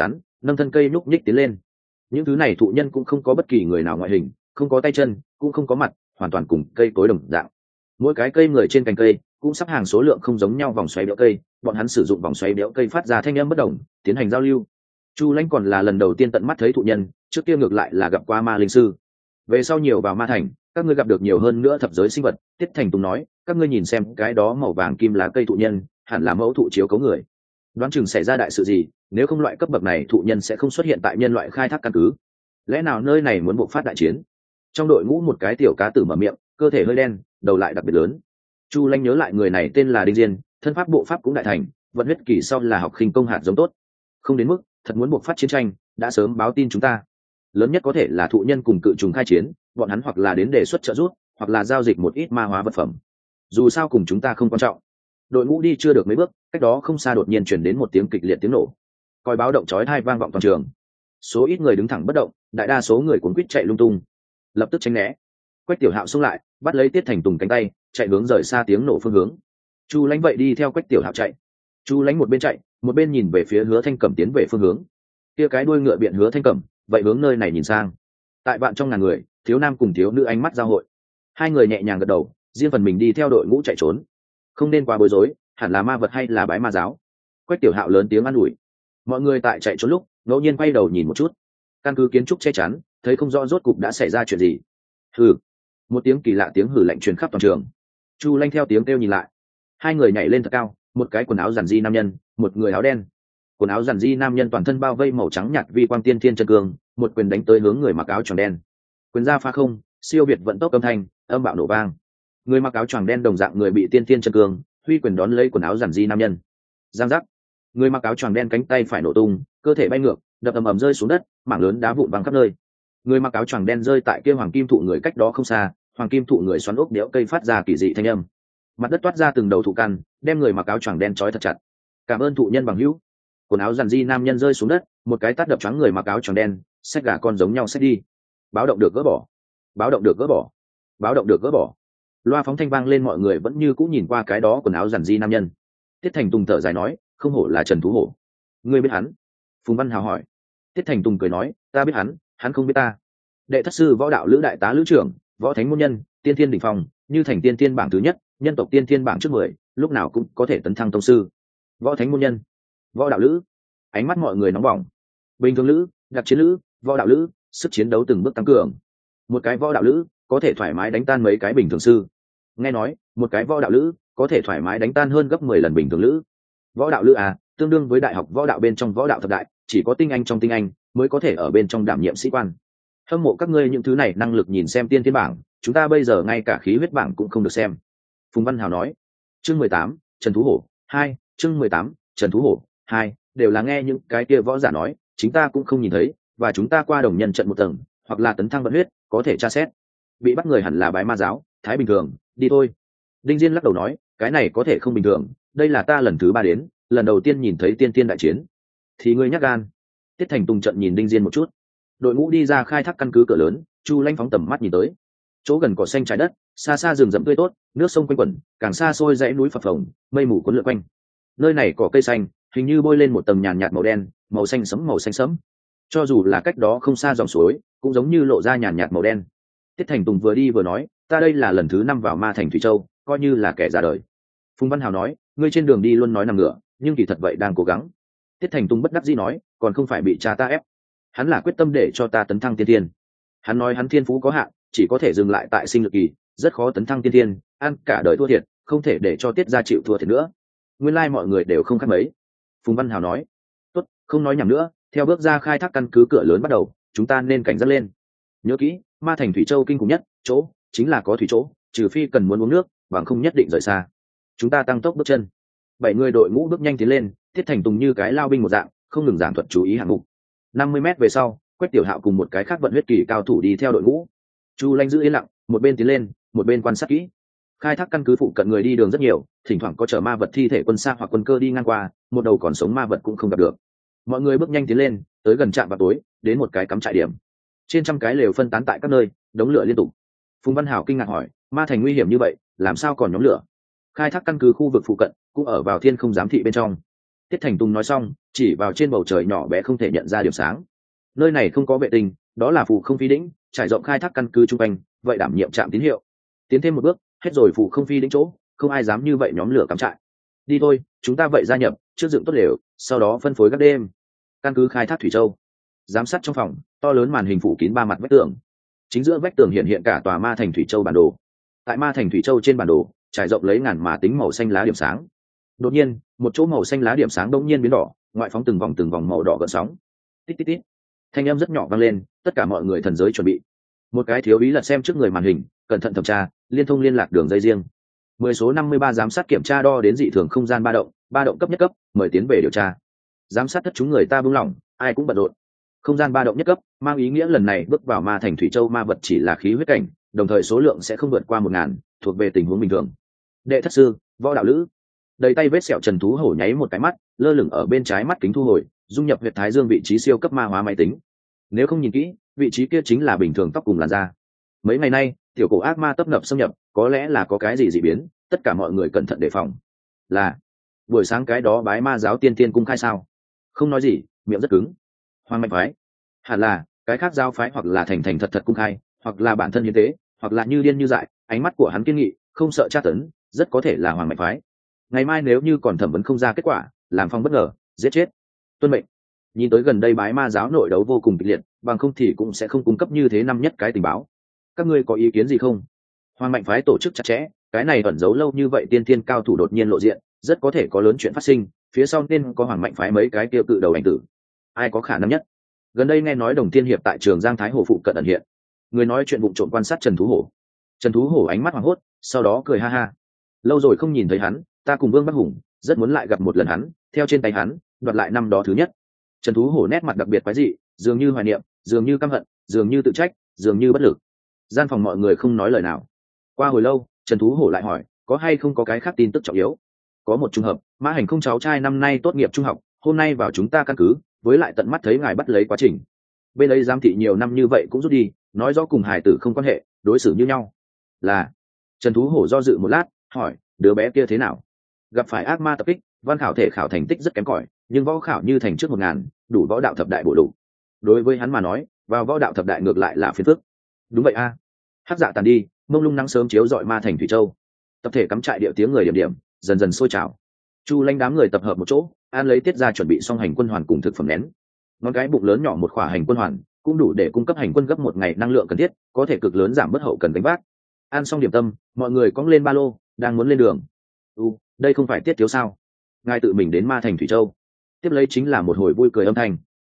nâng thân cây nhúc nhích tiến lên. Những thứ này thụ nhân cũng không có bất kỳ người nào ngoại hình, không có tay chân, cũng không có mặt, hoàn toàn cùng cây cối đồng dạng. Mỗi cái cây người trên cành cây cũng sắp hàng số lượng không giống nhau vòng xoáy đẽo cây, bọn hắn sử dụng vòng xoáy đẽo cây phát ra thanh âm bất đồng, tiến hành giao lưu. Chu Lãnh còn là lần đầu tiên tận mắt thấy thụ nhân, trước kia ngược lại là gặp qua ma linh sư. Về sau nhiều vào ma thành, các ngươi gặp được nhiều hơn nữa thập giới sinh vật. Tiết Thành Tùng nói, các ngươi nhìn xem cái đó màu vàng kim lá cây thụ nhân, hẳn là mẫu thụ chiếu cấu người. Đoán chừng xảy ra đại sự gì, nếu không loại cấp bậc này thụ nhân sẽ không xuất hiện tại nhân loại khai thác căn cứ. Lẽ nào nơi này muốn bộc phát đại chiến? Trong đội ngũ một cái tiểu cá tử mở miệng, cơ thể hơi đen, đầu lại đặc biệt lớn. Chu Lãnh nhớ lại người này tên là Đinh Diên, thân pháp bộ pháp cũng đại thành, vận huyết kỳ sau là học khinh công hạt giống tốt. Không đến mức thật muốn bộc phát chiến tranh, đã sớm báo tin chúng ta. Lớn nhất có thể là thụ nhân cùng cự trùng khai chiến, bọn hắn hoặc là đến đề xuất trợ giúp, hoặc là giao dịch một ít ma hóa vật phẩm. Dù sao cùng chúng ta không quan trọng. Đội ngũ đi chưa được mấy bước, cách đó không xa đột nhiên chuyển đến một tiếng kịch liệt tiếng nổ. Còi báo động chói tai vang vọng toàn trường. Số ít người đứng thẳng bất động, đại đa số người cuốn quýt chạy lung tung. Lập tức tránh né. Quách Tiểu Hạo xông lại, bắt lấy Tiết Thành Tùng cánh tay, chạy hướng rời xa tiếng nổ phương hướng. Chu Lãnh vậy đi theo Quách Tiểu Hạo chạy. Chu Lãnh một bên chạy, một bên nhìn về phía Hứa Thanh Cẩm tiến về phương hướng. Kia cái đuôi ngựa biện Hứa Thanh Cẩm, vậy hướng nơi này nhìn sang. Tại bạn trong ngàn người, thiếu nam cùng thiếu nữ ánh mắt giao hội. Hai người nhẹ nhàng gật đầu, riêng phần mình đi theo đội ngũ chạy trốn. Không nên quá bối rối, hẳn là ma vật hay là bái ma giáo. Quách Tiểu Hạo lớn tiếng an ủi. Mọi người tại chạy trốn lúc ngẫu nhiên quay đầu nhìn một chút, căn cứ kiến trúc che chắn, thấy không rõ rốt cục đã xảy ra chuyện gì. Hừ. Một tiếng kỳ lạ tiếng hừ lạnh truyền khắp toàn trường. Chu Lãnh theo tiếng kêu nhìn lại, hai người nhảy lên thật cao, một cái quần áo giản dị nam nhân, một người áo đen. Quần áo giản dị nam nhân toàn thân bao vây màu trắng nhạt vi quang tiên thiên chân cương, một quyền đánh tới hướng người mặc áo choàng đen. Quyền ra phá không, siêu việt vận tốc âm thanh, âm bạo nổ vang. Người mặc áo choàng đen đồng dạng người bị tiên thiên chân cương, huy quyền đón lấy quần áo giản dị nam nhân. Giang giác. Người mặc áo choàng đen cánh tay phải nổ tung, cơ thể bay ngược, đập ầm ầm rơi xuống đất, mảng lớn đá vụn văng khắp nơi. Người mặc áo choàng đen rơi tại kia hoàng kim thụ người cách đó không xa, hoàng kim thụ người xoắn ốc đẽo cây phát ra kỳ dị thanh âm. Mặt đất toát ra từng đầu thụ căn, đem người mặc áo choàng đen trói thật chặt. Cảm ơn thụ nhân bằng hữu. Quần áo giản dị nam nhân rơi xuống đất, một cái tát đập choáng người mặc áo choàng đen, xách gà con giống nhau xách đi. Báo động được gỡ bỏ. Báo động được gỡ bỏ. Báo động được gỡ bỏ. Loa phóng thanh vang lên, mọi người vẫn như cũ nhìn qua cái đó quần áo giản dị nam nhân. Tiết Thành Tùng thở dài nói, không hổ là Trần Thú Hổ. Ngươi biết hắn? Phùng Văn Hào hỏi. Tiết Thành Tùng cười nói, ta biết hắn, hắn không biết ta. Đệ thất sư võ đạo lữ đại tá lữ trưởng, võ thánh môn nhân, tiên thiên đỉnh phong, như thành tiên thiên bảng thứ nhất, nhân tộc tiên thiên bảng trước 10, lúc nào cũng có thể tấn thăng tông sư. Võ thánh môn nhân, võ đạo lữ. Ánh mắt mọi người nóng bỏng. Bình thường lữ, đặc chiến lữ, võ đạo lữ, sức chiến đấu từng bước tăng cường. Một cái võ đạo lữ có thể thoải mái đánh tan mấy cái bình thường sư. Nghe nói, một cái võ đạo lữ có thể thoải mái đánh tan hơn gấp 10 lần bình thường lữ. Võ đạo lữ à, tương đương với đại học võ đạo bên trong võ đạo thập đại, chỉ có tinh anh trong tinh anh mới có thể ở bên trong đảm nhiệm sĩ quan. Hâm mộ các ngươi những thứ này năng lực, nhìn xem tiên thiên bảng, chúng ta bây giờ ngay cả khí huyết bảng cũng không được xem. Phùng Văn Hào nói. Chương 18, Trần Thú Hổ 2, chương 18, Trần Thú Hổ 2, đều là nghe những cái kia võ giả nói, chúng ta cũng không nhìn thấy, và chúng ta qua đồng nhân trận một tầng, hoặc là tấn thăng vận huyết, có thể tra xét. Bị bắt người hẳn là bái ma giáo, thái bình thường, đi thôi. Đinh Diên lắc đầu nói, cái này có thể không bình thường, đây là ta lần thứ 3 đến, lần đầu tiên nhìn thấy tiên tiên đại chiến. Thì ngươi nhắc gan. Tiết Thành Tùng trận nhìn Đinh Diên một chút. Đội ngũ đi ra khai thác căn cứ cửa lớn, Chu Lãnh phóng tầm mắt nhìn tới. Chỗ gần cỏ xanh trái đất, xa xa rừng rậm tươi tốt, nước sông quanh quẩn, càng xa xôi dãy núi phập phồng, mây mù cuốn lượn quanh. Nơi này cỏ cây xanh, hình như bôi lên một tầng nhàn nhạt màu đen, màu xanh sẫm. Cho dù là cách đó không xa dòng suối, cũng giống như lộ ra nhàn nhạt màu đen. Tiết Thành Tùng vừa đi vừa nói, ta đây là lần thứ 5 vào ma thành Thủy Châu, coi như là kẻ ra đời. Phùng Văn Hào nói, ngươi trên đường đi luôn nói nằm ngửa, nhưng kỳ thật vậy đang cố gắng. Tiết Thành Tùng bất đắc dĩ nói, còn không phải bị cha ta ép. Hắn là quyết tâm để cho ta tấn thăng tiên thiên. Hắn nói hắn thiên phú có hạn, chỉ có thể dừng lại tại sinh lực kỳ, rất khó tấn thăng tiên thiên, ăn cả đời thua thiệt, không thể để cho Tiết gia chịu thua thiệt nữa. Nguyên lai mọi người đều không khác mấy. Phùng Văn Hào nói, tốt, không nói nhảm nữa, theo bước ra khai thác căn cứ cửa lớn bắt đầu, chúng ta nên cảnh giác lên. Nhớ kỹ, ma thành Thủy Châu kinh khủng nhất chỗ chính là có thủy chỗ, trừ phi cần muốn uống nước, bằng không nhất định rời xa. Chúng ta tăng tốc bước chân. 7 người đội ngũ bước nhanh tiến lên, Tiết Thành Tùng như cái lao binh một dạng, không ngừng giảng thuật chú ý hạng mục. 50 mét về sau, Quách Tiểu Hạo cùng một cái khác vận huyết kỳ cao thủ đi theo đội ngũ. Chu Lãnh giữ yên lặng, một bên tiến lên, một bên quan sát kỹ. Khai thác căn cứ phụ cận người đi đường rất nhiều, thỉnh thoảng có chở ma vật thi thể quân xa hoặc quân cơ đi ngang qua, một đầu còn sống ma vật cũng không gặp được. Mọi người bước nhanh tiến lên, tới gần trạm vào tối, đến một cái cắm trại điểm. Trên trăm cái lều phân tán tại các nơi, đống lửa liên tục. Phùng Văn Hảo kinh ngạc hỏi, ma thành nguy hiểm như vậy, làm sao còn nhóm lửa? Khai thác căn cứ khu vực phụ cận cũng ở vào thiên không giám thị bên trong. Tiết Thành Tùng nói xong, chỉ vào trên bầu trời nhỏ bé không thể nhận ra điểm sáng. Nơi này không có vệ tinh, đó là phù không phi đĩnh, trải rộng khai thác căn cứ trung quanh, vậy đảm nhiệm trạm tín hiệu. Tiến thêm một bước, hết rồi phù không phi đĩnh chỗ, không ai dám như vậy nhóm lửa cắm trại. Đi thôi, chúng ta vậy gia nhập, trước dựng tốt lều, sau đó phân phối các đêm. Căn cứ khai thác Thủy Châu. Giám sát trong phòng, to lớn màn hình phủ kín 3 mặt vách tường. Chính giữa vách tường hiện cả tòa ma thành Thủy Châu bản đồ. Tại ma thành Thủy Châu trên bản đồ, trải rộng lấy ngàn mà tính màu xanh lá điểm sáng. Đột nhiên, một chỗ màu xanh lá điểm sáng đột nhiên biến đỏ, ngoại phóng từng vòng màu đỏ gợn sóng. Tít tít tít. Thanh âm rất nhỏ vang lên, tất cả mọi người thần giới chuẩn bị. Một cái thiếu úy lật xem trước người màn hình, cẩn thận thẩm tra, liên thông liên lạc đường dây riêng. 10 số 53 giám sát kiểm tra đo đến dị thường không gian ba động cấp nhất cấp, mời tiến về điều tra. Giám sát thất chúng người ta buông lỏng, ai cũng bận rộn. Không gian ba động nhất cấp, mang ý nghĩa lần này bước vào ma thành Thủy Châu ma vật chỉ là khí huyết cảnh, đồng thời số lượng sẽ không vượt qua 1000, thuộc về tình huống bình thường. Đệ thất sư, võ đạo lữ. Đầy tay vết sẹo Trần Thú Hổ nháy một cái mắt, lơ lửng ở bên trái mắt kính thu hồi, dung nhập huyệt thái dương vị trí siêu cấp ma hóa máy tính. Nếu không nhìn kỹ, vị trí kia chính là bình thường tóc cùng làn da. Mấy ngày nay, tiểu cổ ác ma tấp nập xâm nhập, có lẽ là có cái gì dị biến, tất cả mọi người cẩn thận đề phòng. Là buổi sáng cái đó bái ma giáo tiên tiên cung khai sao? Không nói gì, miệng rất cứng. Hoàng Mạnh phái, hẳn là cái khác giáo phái, hoặc là thành thật cung khai, hoặc là bản thân hiến tế, hoặc là như điên như dại. Ánh mắt của hắn kiên nghị, không sợ tra tấn, rất có thể là Hoàng Mạnh phái. Ngày mai nếu như còn thẩm vấn không ra kết quả, làm phong bất ngờ, giết chết. Tuân mệnh. Nhìn tới gần đây bái ma giáo nội đấu vô cùng kịch liệt, bằng không thì cũng sẽ không cung cấp như thế năm nhất cái tình báo. Các ngươi có ý kiến gì không? Hoàng Mạnh phái tổ chức chặt chẽ, cái này ẩn giấu lâu như vậy tiên tiên cao thủ đột nhiên lộ diện, rất có thể có lớn chuyện phát sinh, phía sau nên có Hoàng Mạnh phái mấy cái kia cự đầu ảnh tử. Ai có khả năng nhất? Gần đây nghe nói Đồng Thiên Hiệp tại Trường Giang Thái Hồ phụ cận ẩn hiện. Người nói chuyện vụng trộm quan sát Trần Thú Hổ. Trần Thú Hổ ánh mắt hoảng hốt, sau đó cười ha ha. Lâu rồi không nhìn thấy hắn, ta cùng Vương Bắc Hùng rất muốn lại gặp một lần hắn, theo trên tay hắn đoạt lại năm đó thứ nhất. Trần Thú Hổ nét mặt đặc biệt quái dị, dường như hoài niệm, dường như căm hận, dường như tự trách, dường như bất lực. Gian phòng mọi người không nói lời nào. Qua hồi lâu, Trần Thú Hổ lại hỏi, có hay không có cái khác tin tức trọng yếu? Có một trường hợp, Mã Hành không cháu trai năm nay tốt nghiệp trung học, hôm nay vào chúng ta căn cứ, với lại tận mắt thấy ngài bắt lấy quá trình. Bên ấy giám thị nhiều năm như vậy cũng rút đi, nói rõ cùng hải tử không quan hệ, đối xử như nhau. Là. Trần Thú Hổ do dự một lát, hỏi, đứa bé kia thế nào? Gặp phải ác ma tập kích, văn khảo thể khảo thành tích rất kém cỏi, nhưng võ khảo như thành trước 1000, đủ võ đạo thập đại bổ đủ. Đối với hắn mà nói, vào võ đạo thập đại ngược lại là phiền phức. Đúng vậy a. Hắc dạ tàn đi, mông lung nắng sớm chiếu rọi ma thành Thủy Châu. Tập thể cắm trại địa tiếng người điểm dần dần sôi trào. Chu Lanh đám người tập hợp một chỗ, an lấy tiết ra chuẩn bị xong hành quân hoàn cùng thực phẩm nén. Ngón cái bụng lớn nhỏ một khỏa hành quân hoàn, cũng đủ để cung cấp hành quân gấp một ngày năng lượng cần thiết, có thể cực lớn giảm bớt hậu cần gánh vác. Ăn xong điểm tâm, mọi người cõng lên ba lô, đang muốn lên đường. Đây không phải tiết thiếu sao? Ngài tự mình đến ma thành Thủy Châu. Tiếp lấy chính là một hồi vui cười âm thanh.